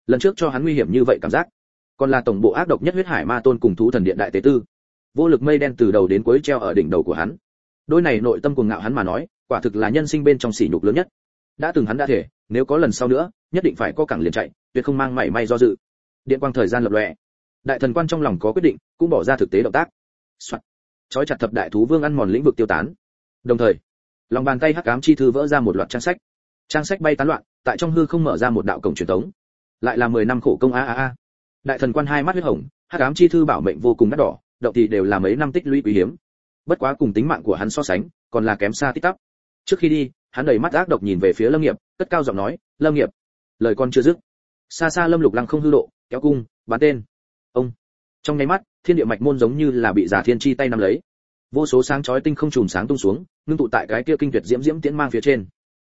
lần trước cho hắn nguy hiểm như vậy cảm giác còn là tổng bộ ác độc nhất huyết hải ma tôn cùng thú thần điện đại tế tư. Vô lực mây đen từ đầu đến cuối treo ở đỉnh đầu của hắn. Đôi này nội tâm cuồng ngạo hắn mà nói, quả thực là nhân sinh bên trong sỉ nhục lớn nhất. Đã từng hắn đã thể, nếu có lần sau nữa, nhất định phải có cẳng liền chạy, tuyệt không mang mảy may do dự. Điện quang thời gian lập lòe. Đại thần quan trong lòng có quyết định, cũng bỏ ra thực tế động tác. Soạt. Chói chặt thập đại thú vương ăn mòn lĩnh vực tiêu tán. Đồng thời, lòng bàn tay hắc ám chi thư vỡ ra một loạt trang sách. Trang sách bay tán loạn, tại trong hư không mở ra một đạo cổng truyền tống. Lại là 10 năm khổ công a. Đại thần quan hai mắt huyết hồng, hắc ám chi thư bảo mệnh vô cùng đắt đỏ, động thì đều là mấy năm tích lũy quý hiếm. Bất quá cùng tính mạng của hắn so sánh, còn là kém xa tít tắp. Trước khi đi, hắn đầy mắt ác độc nhìn về phía Lâm Nghiệp, cất cao giọng nói, "Lâm Nghiệp." Lời con chưa dứt, xa xa Lâm Lục lăng không hư độ, kéo cung, bắn tên. Ông. Trong nháy mắt, thiên địa mạch môn giống như là bị giả thiên chi tay nắm lấy. Vô số sáng chói tinh không chùm sáng tung xuống, ngưng tụ tại cái kia kinh tuyệt diễm diễm tiễn mang phía trên.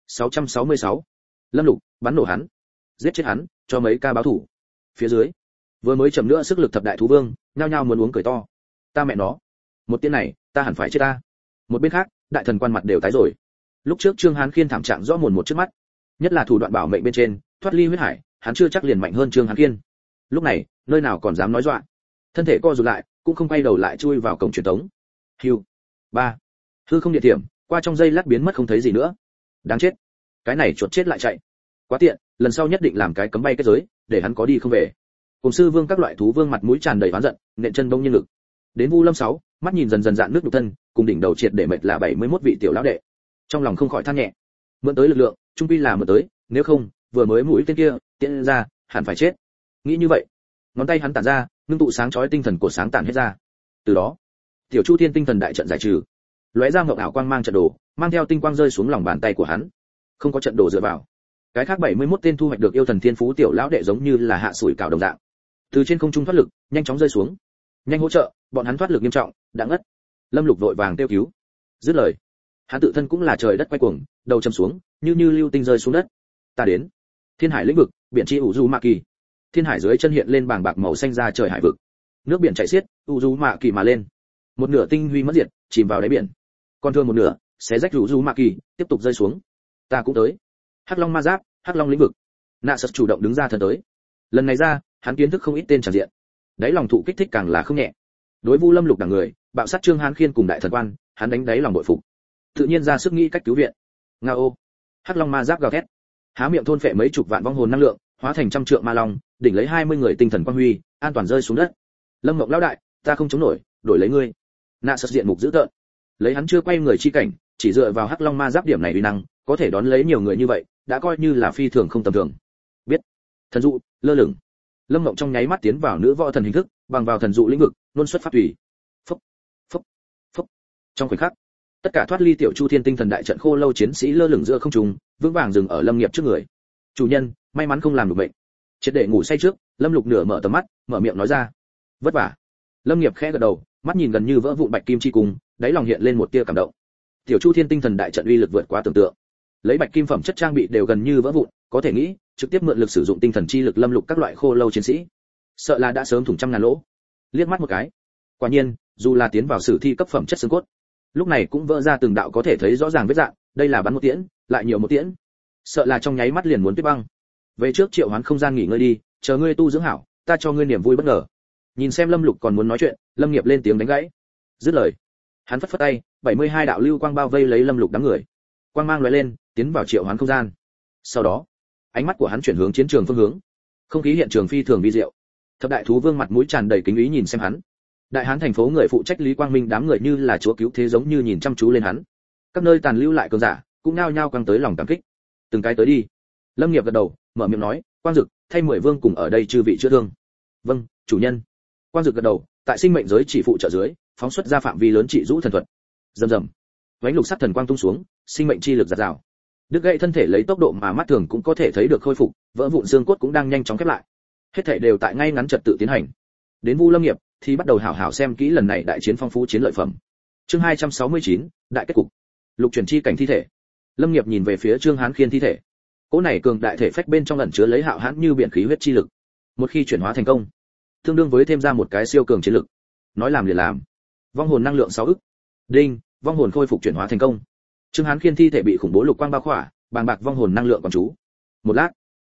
666. Lâm Lục, bắn nổ hắn, giết chết hắn, cho mấy ca báo thủ. Phía dưới, vừa mới chậm nữa sức lực thập đại thú vương, nhao nhao muốn uống cười to. Ta mẹ nó, một tiếng này, ta hẳn phải chết ta. Một bên khác, đại thần quan mặt đều tái rồi. Lúc trước Trương Hán Khiên thảm trạng rõ mồn một trước mắt, nhất là thủ đoạn bảo mệnh bên trên, thoát ly huyết hải, hắn chưa chắc liền mạnh hơn Trương Hán Khiên. Lúc này, nơi nào còn dám nói dọa. Thân thể co rụt lại, cũng không quay đầu lại chui vào cổng truyền tống. Hưu. 3. Hư không địa điểm, qua trong giây lát biến mất không thấy gì nữa. Đáng chết. Cái này chuột chết lại chạy. Quá tiện, lần sau nhất định làm cái cấm bay kết giới, để hắn có đi không về. Cùng sư vương các loại thú vương mặt mũi tràn đầy oán giận, nện chân đông nhiên lực. Đến Vu Lâm 6, mắt nhìn dần dần dạn nước nhục thân, cùng đỉnh đầu triệt để mệt là 71 vị tiểu lão đệ. Trong lòng không khỏi than nhẹ. Mượn tới lực lượng, trung quy là mượn tới, nếu không, vừa mới mũi tên kia, tiện ra, hẳn phải chết. Nghĩ như vậy, ngón tay hắn tản ra, ngưng tụ sáng chói tinh thần của sáng tản hết ra. Từ đó, Tiểu Chu Thiên tinh thần đại trận giải trừ. Lóe ra ngọc ảo quang mang trận đồ, mang theo tinh quang rơi xuống lòng bàn tay của hắn. Không có trận đồ dựa vào. Cái khác 71 tên thu hoạch được yêu thần thiên phú tiểu lão đệ giống như là hạ sủi cảo đồng dạng. Từ trên không trung thoát lực, nhanh chóng rơi xuống. Nhanh hỗ trợ, bọn hắn thoát lực nghiêm trọng, đã ngất. Lâm Lục vội vàng kêu cứu. Dứt lời, hắn tự thân cũng là trời đất quay cuồng, đầu chầm xuống, như lưu tinh rơi xuống đất. Ta đến. Thiên hải lĩnh vực, biển chi ủ du mạ kỳ. Thiên hải dưới chân hiện lên bảng bạc màu xanh ra trời hải vực. Nước biển chảy xiết, ủ du mạ kỳ mà lên. Một nửa tinh huy mất diệt, chìm vào đáy biển. Còn thương một nửa, xé rách ủ du mạ kỳ, tiếp tục rơi xuống. Ta cũng tới. Hắc Long ma giáp, Hắc Long lĩnh vực. Nạ Sật chủ động đứng ra thân tới. Lần này ra, hắn kiến thức không ít tên tràn diện. Đáy lòng thụ kích thích càng là không nhẹ. Đối Vu Lâm Lục đẳng người, bạo sát Trương Hán Khiên cùng đại thần quan, hắn đánh đáy lòng bội phục. Tự nhiên ra sức nghĩ cách cứu viện. Ngao. Hắc Long ma giáp gào thét, há miệng thôn phệ mấy chục vạn vong hồn năng lượng, hóa thành trăm trượng ma long, đỉnh lấy 20 người tinh thần quang huy, an toàn rơi xuống đất. Lâm Ngọc lão đại, ta không chống nổi, đổi lấy ngươi. Nạ Sật diện mục dữ tợn. Lấy hắn chưa quay người chi cảnh, chỉ dựa vào Hắc Long ma giáp điểm này uy năng, có thể đón lấy nhiều người như vậy, đã coi như là phi thường không tầm thường. Biết. Thần dụ, lơ lửng. Lâm Ngọc trong nháy mắt tiến vào nữ võ thần hình thức, bằng vào thần dụ lĩnh vực, luôn xuất phát tùy. Phốc, phốc, phốc. Trong khoảnh khắc, tất cả thoát ly tiểu Chu Thiên tinh thần đại trận khô lâu chiến sĩ lơ lửng giữa không trung, vững vàng dừng ở Lâm Nghiệp trước người. Chủ nhân, may mắn không làm được bệnh. Triệt để ngủ say trước, Lâm Lục nửa mở tầm mắt, mở miệng nói ra. Vất vả. Lâm Nghiệp khẽ gật đầu, mắt nhìn gần như vỡ vụn bạch kim chi cùng, đáy lòng hiện lên một tia cảm động. Tiểu Chu Thiên tinh thần đại trận uy lực vượt quá tưởng tượng. Lấy bạch kim phẩm chất trang bị đều gần như vỡ vụn, có thể nghĩ, trực tiếp mượn lực sử dụng tinh thần chi lực Lâm Lục các loại khô lâu chiến sĩ, sợ là đã sớm thủng trăm ngàn lỗ. Liếc mắt một cái, quả nhiên, dù là tiến vào sử thi cấp phẩm chất xương cốt, lúc này cũng vỡ ra từng đạo có thể thấy rõ ràng vết dạng, đây là bắn một tiễn, lại nhiều một tiễn, sợ là trong nháy mắt liền muốn tuyết băng. Về trước triệu hoán không gian nghỉ ngơi đi, chờ ngươi tu dưỡng hảo, ta cho ngươi niềm vui bất ngờ. Nhìn xem Lâm Lục còn muốn nói chuyện, Lâm Nghiệp lên tiếng đánh gãy. Dứt lời, hắn phất phất tay, 72 đạo lưu quang bao vây lấy Lâm Lục đám người. Quang mang lóe lên, tiến vào triệu hoán không gian. Sau đó, ánh mắt của hắn chuyển hướng chiến trường phương hướng. Không khí hiện trường phi thường vi diệu. Thập đại thú vương mặt mũi tràn đầy kính ý nhìn xem hắn. Đại Hán thành phố người phụ trách Lý Quang Minh đám người như là chúa cứu thế giống như nhìn chăm chú lên hắn. Các nơi tàn lưu lại cường giả, cũng nao nhao căng tới lòng cảm kích. Từng cái tới đi. Lâm Nghiệp gật đầu, mở miệng nói, Quang Dực, thay 10 vương cùng ở đây chư vị chữa thương. Vâng, chủ nhân. Quang Dực gật đầu, tại sinh mệnh giới chỉ phụ trợ dưới, phóng xuất ra phạm vi lớn trị rũ thần thuật. Rầm rầm. Vánh lục sắc thần quang tung xuống, sinh mệnh chi lực giạt rào. Đứt gãy thân thể lấy tốc độ mà mắt thường cũng có thể thấy được khôi phục, vỡ vụn xương cốt cũng đang nhanh chóng khép lại. Hết thảy đều tại ngay ngắn trật tự tiến hành. Đến Vu Lâm Nghiệp thì bắt đầu hảo hảo xem kỹ lần này đại chiến phong phú chiến lợi phẩm. Chương 269, đại kết cục. Lục chuyển chi cảnh thi thể. Lâm Nghiệp nhìn về phía Trương Hán Khiên thi thể. Cỗ này cường đại thể phách bên trong ẩn chứa lấy hạo hãn như biển khí huyết chi lực. Một khi chuyển hóa thành công, tương đương với thêm ra một cái siêu cường chiến lực. Nói làm liền làm. Vong hồn năng lượng 6 ức. Đinh, vong hồn khôi phục chuyển hóa thành công. Trương Hán Khiên thi thể bị khủng bố lục quang bao khỏa, bàng bạc vong hồn năng lượng còn chú. Một lát,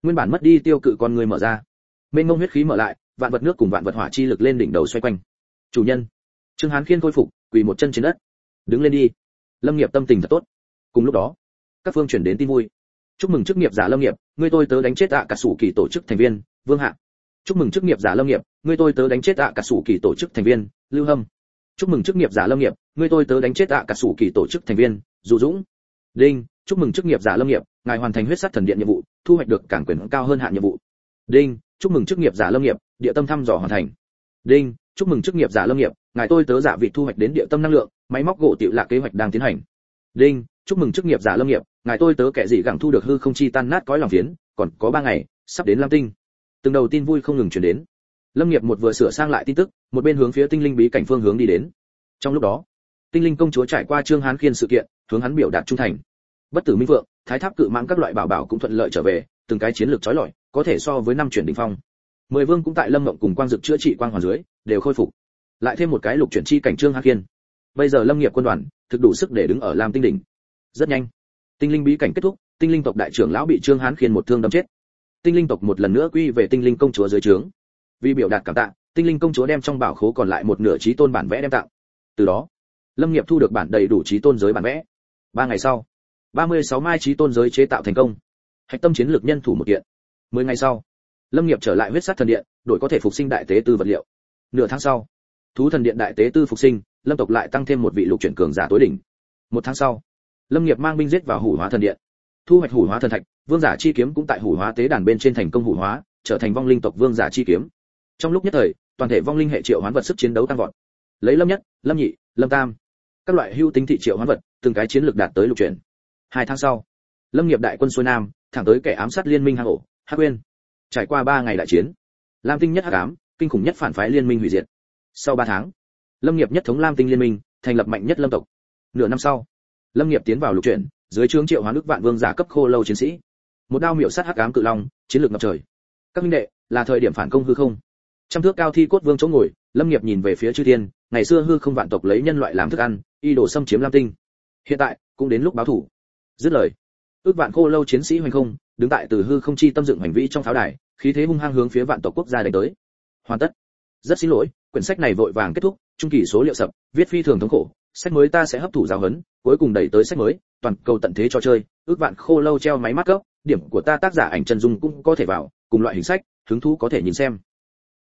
Nguyên bản mất đi tiêu cự con người mở ra, mênh mông huyết khí mở lại, vạn vật nước cùng vạn vật hỏa chi lực lên đỉnh đầu xoay quanh. Chủ nhân. Trương Hán Khiên khôi phục, quỳ một chân trên đất. Đứng lên đi. Lâm Nghiệp tâm tình thật tốt. Cùng lúc đó, các phương chuyển đến tin vui. Chúc mừng chức nghiệp giả Lâm Nghiệp, ngươi tôi tớ đánh chết cả sủ kỳ tổ chức thành viên, Vương Hạ. Chúc mừng chức nghiệp giả Lâm Nghiệp, ngươi tôi tớ đánh chết cả sủ kỳ tổ chức thành viên, Lưu Hâm. Chúc mừng chức nghiệp giả Lâm Nghiệp, ngươi tôi tớ đánh chết cả sủ kỳ tổ chức thành viên, Dù Dũng. Đinh, chúc mừng chức nghiệp giả Lâm Nghiệp, ngài hoàn thành huyết sát thần điện nhiệm vụ, thu hoạch được cảng quyền cao hơn hạn nhiệm vụ. Đinh, chúc mừng chức nghiệp giả Lâm Nghiệp, địa tâm thăm dò hoàn thành. Đinh, chúc mừng chức nghiệp giả Lâm Nghiệp, ngài tôi tớ giả vị thu hoạch đến địa tâm năng lượng, máy móc gỗ tiểu lạc kế hoạch đang tiến hành. Đinh, chúc mừng chức nghiệp giả Lâm Nghiệp, ngài tôi tớ kẻ dị gẳng thu được hư không chi tan nát cõi lòng phiến, còn có 3 ngày, sắp đến Lam Tinh. Từng đầu tin vui không ngừng truyền đến. Lâm Nghiệp một vừa sửa sang lại tin tức, một bên hướng phía tinh linh bí cảnh phương hướng đi đến. Trong lúc đó, tinh linh công chúa trải qua Trương Hán Khiên sự kiện, hướng hắn biểu đạt trung thành. Bất tử minh vượng, thái tháp cự mãng các loại bảo bảo cũng thuận lợi trở về, từng cái chiến lược chói lọi, có thể so với năm chuyển đỉnh phong. 10 vương cũng tại Lâm Ngộng cùng quang dực chữa trị quang hoàn dưới, đều khôi phục. Lại thêm một cái lục chuyển chi cảnh Trương Hán Khiên. Bây giờ Lâm Nghiệp quân đoàn thực đủ sức để đứng ở Lam Tinh đỉnh. Rất nhanh, tinh linh bí cảnh kết thúc, tinh linh tộc đại trưởng lão bị Trương Hán Khiên một thương đâm chết. Tinh linh tộc một lần nữa quy về tinh linh công chúa dưới trướng. Vì biểu đạt cảm tạ, tinh linh công chúa đem trong bảo khố còn lại một nửa chí tôn bản vẽ đem tặng. Từ đó, Lâm Nghiệp thu được bản đầy đủ chí tôn giới bản vẽ. 3 ngày sau, 36 mai chí tôn giới chế tạo thành công. Hạch tâm chiến lược nhân thủ một kiện. 10 ngày sau, Lâm Nghiệp trở lại huyết sát thần điện, đổi có thể phục sinh đại tế tư vật liệu. Nửa tháng sau, thú thần điện đại tế tư phục sinh, Lâm tộc lại tăng thêm một vị lục chuyển cường giả tối đỉnh. 1 tháng sau, Lâm Nghiệp mang binh giết vào hủ hóa thần điện, thu hoạch hủ hóa thần thạch, vương giả chi kiếm cũng tại hủ hóa tế đàn bên trên thành công hủ hóa, trở thành vong linh tộc vương giả chi kiếm. Trong lúc nhất thời, toàn thể vong linh hệ triệu hoán vật sức chiến đấu tăng vọt. Lấy Lâm Nhất, Lâm Nhị, Lâm Tam, các loại hữu tính thị triệu hoán vật, từng cái chiến lược đạt tới lục chuyển. 2 tháng sau, Lâm Nghiệp đại quân xuôi nam, thẳng tới kẻ ám sát liên minh hang ổ, Hắc Uyên. Trải qua 3 ngày đại chiến, Lam Tinh nhất hắc ám, kinh khủng nhất phản phái liên minh hủy diệt. Sau 3 tháng, Lâm Nghiệp nhất thống Lam Tinh liên minh, thành lập mạnh nhất Lâm tộc. Nửa năm sau, Lâm Nghiệp tiến vào lục chuyển, dưới trướng triệu hoán ức vạn vương giả cấp khô lâu chiến sĩ. Một đao miểu sát hắc ám cự long, chiến lược ngập trời. Các huynh đệ, là thời điểm phản công hư không. Trăm thước cao thi cốt vương chỗ ngồi, Lâm Nghiệp nhìn về phía chư thiên, ngày xưa hư không vạn tộc lấy nhân loại làm thức ăn, y đồ xâm chiếm Lam Tinh. Hiện tại, cũng đến lúc báo thủ. Dứt lời, ước vạn khô lâu chiến sĩ hoành không, đứng tại từ hư không chi tâm dựng hành vĩ trong pháo đài, khí thế hung hăng hướng phía vạn tộc quốc gia đánh tới. Hoàn tất. Rất xin lỗi, quyển sách này vội vàng kết thúc, trung kỳ số liệu sập, viết phi thường thống khổ, sách mới ta sẽ hấp thụ giáo huấn, cuối cùng đẩy tới sách mới, toàn cầu tận thế cho chơi, ước vạn khô lâu treo máy mắt cấp, điểm của ta tác giả ảnh chân dung cũng có thể vào, cùng loại hình sách, hứng thú có thể nhìn xem.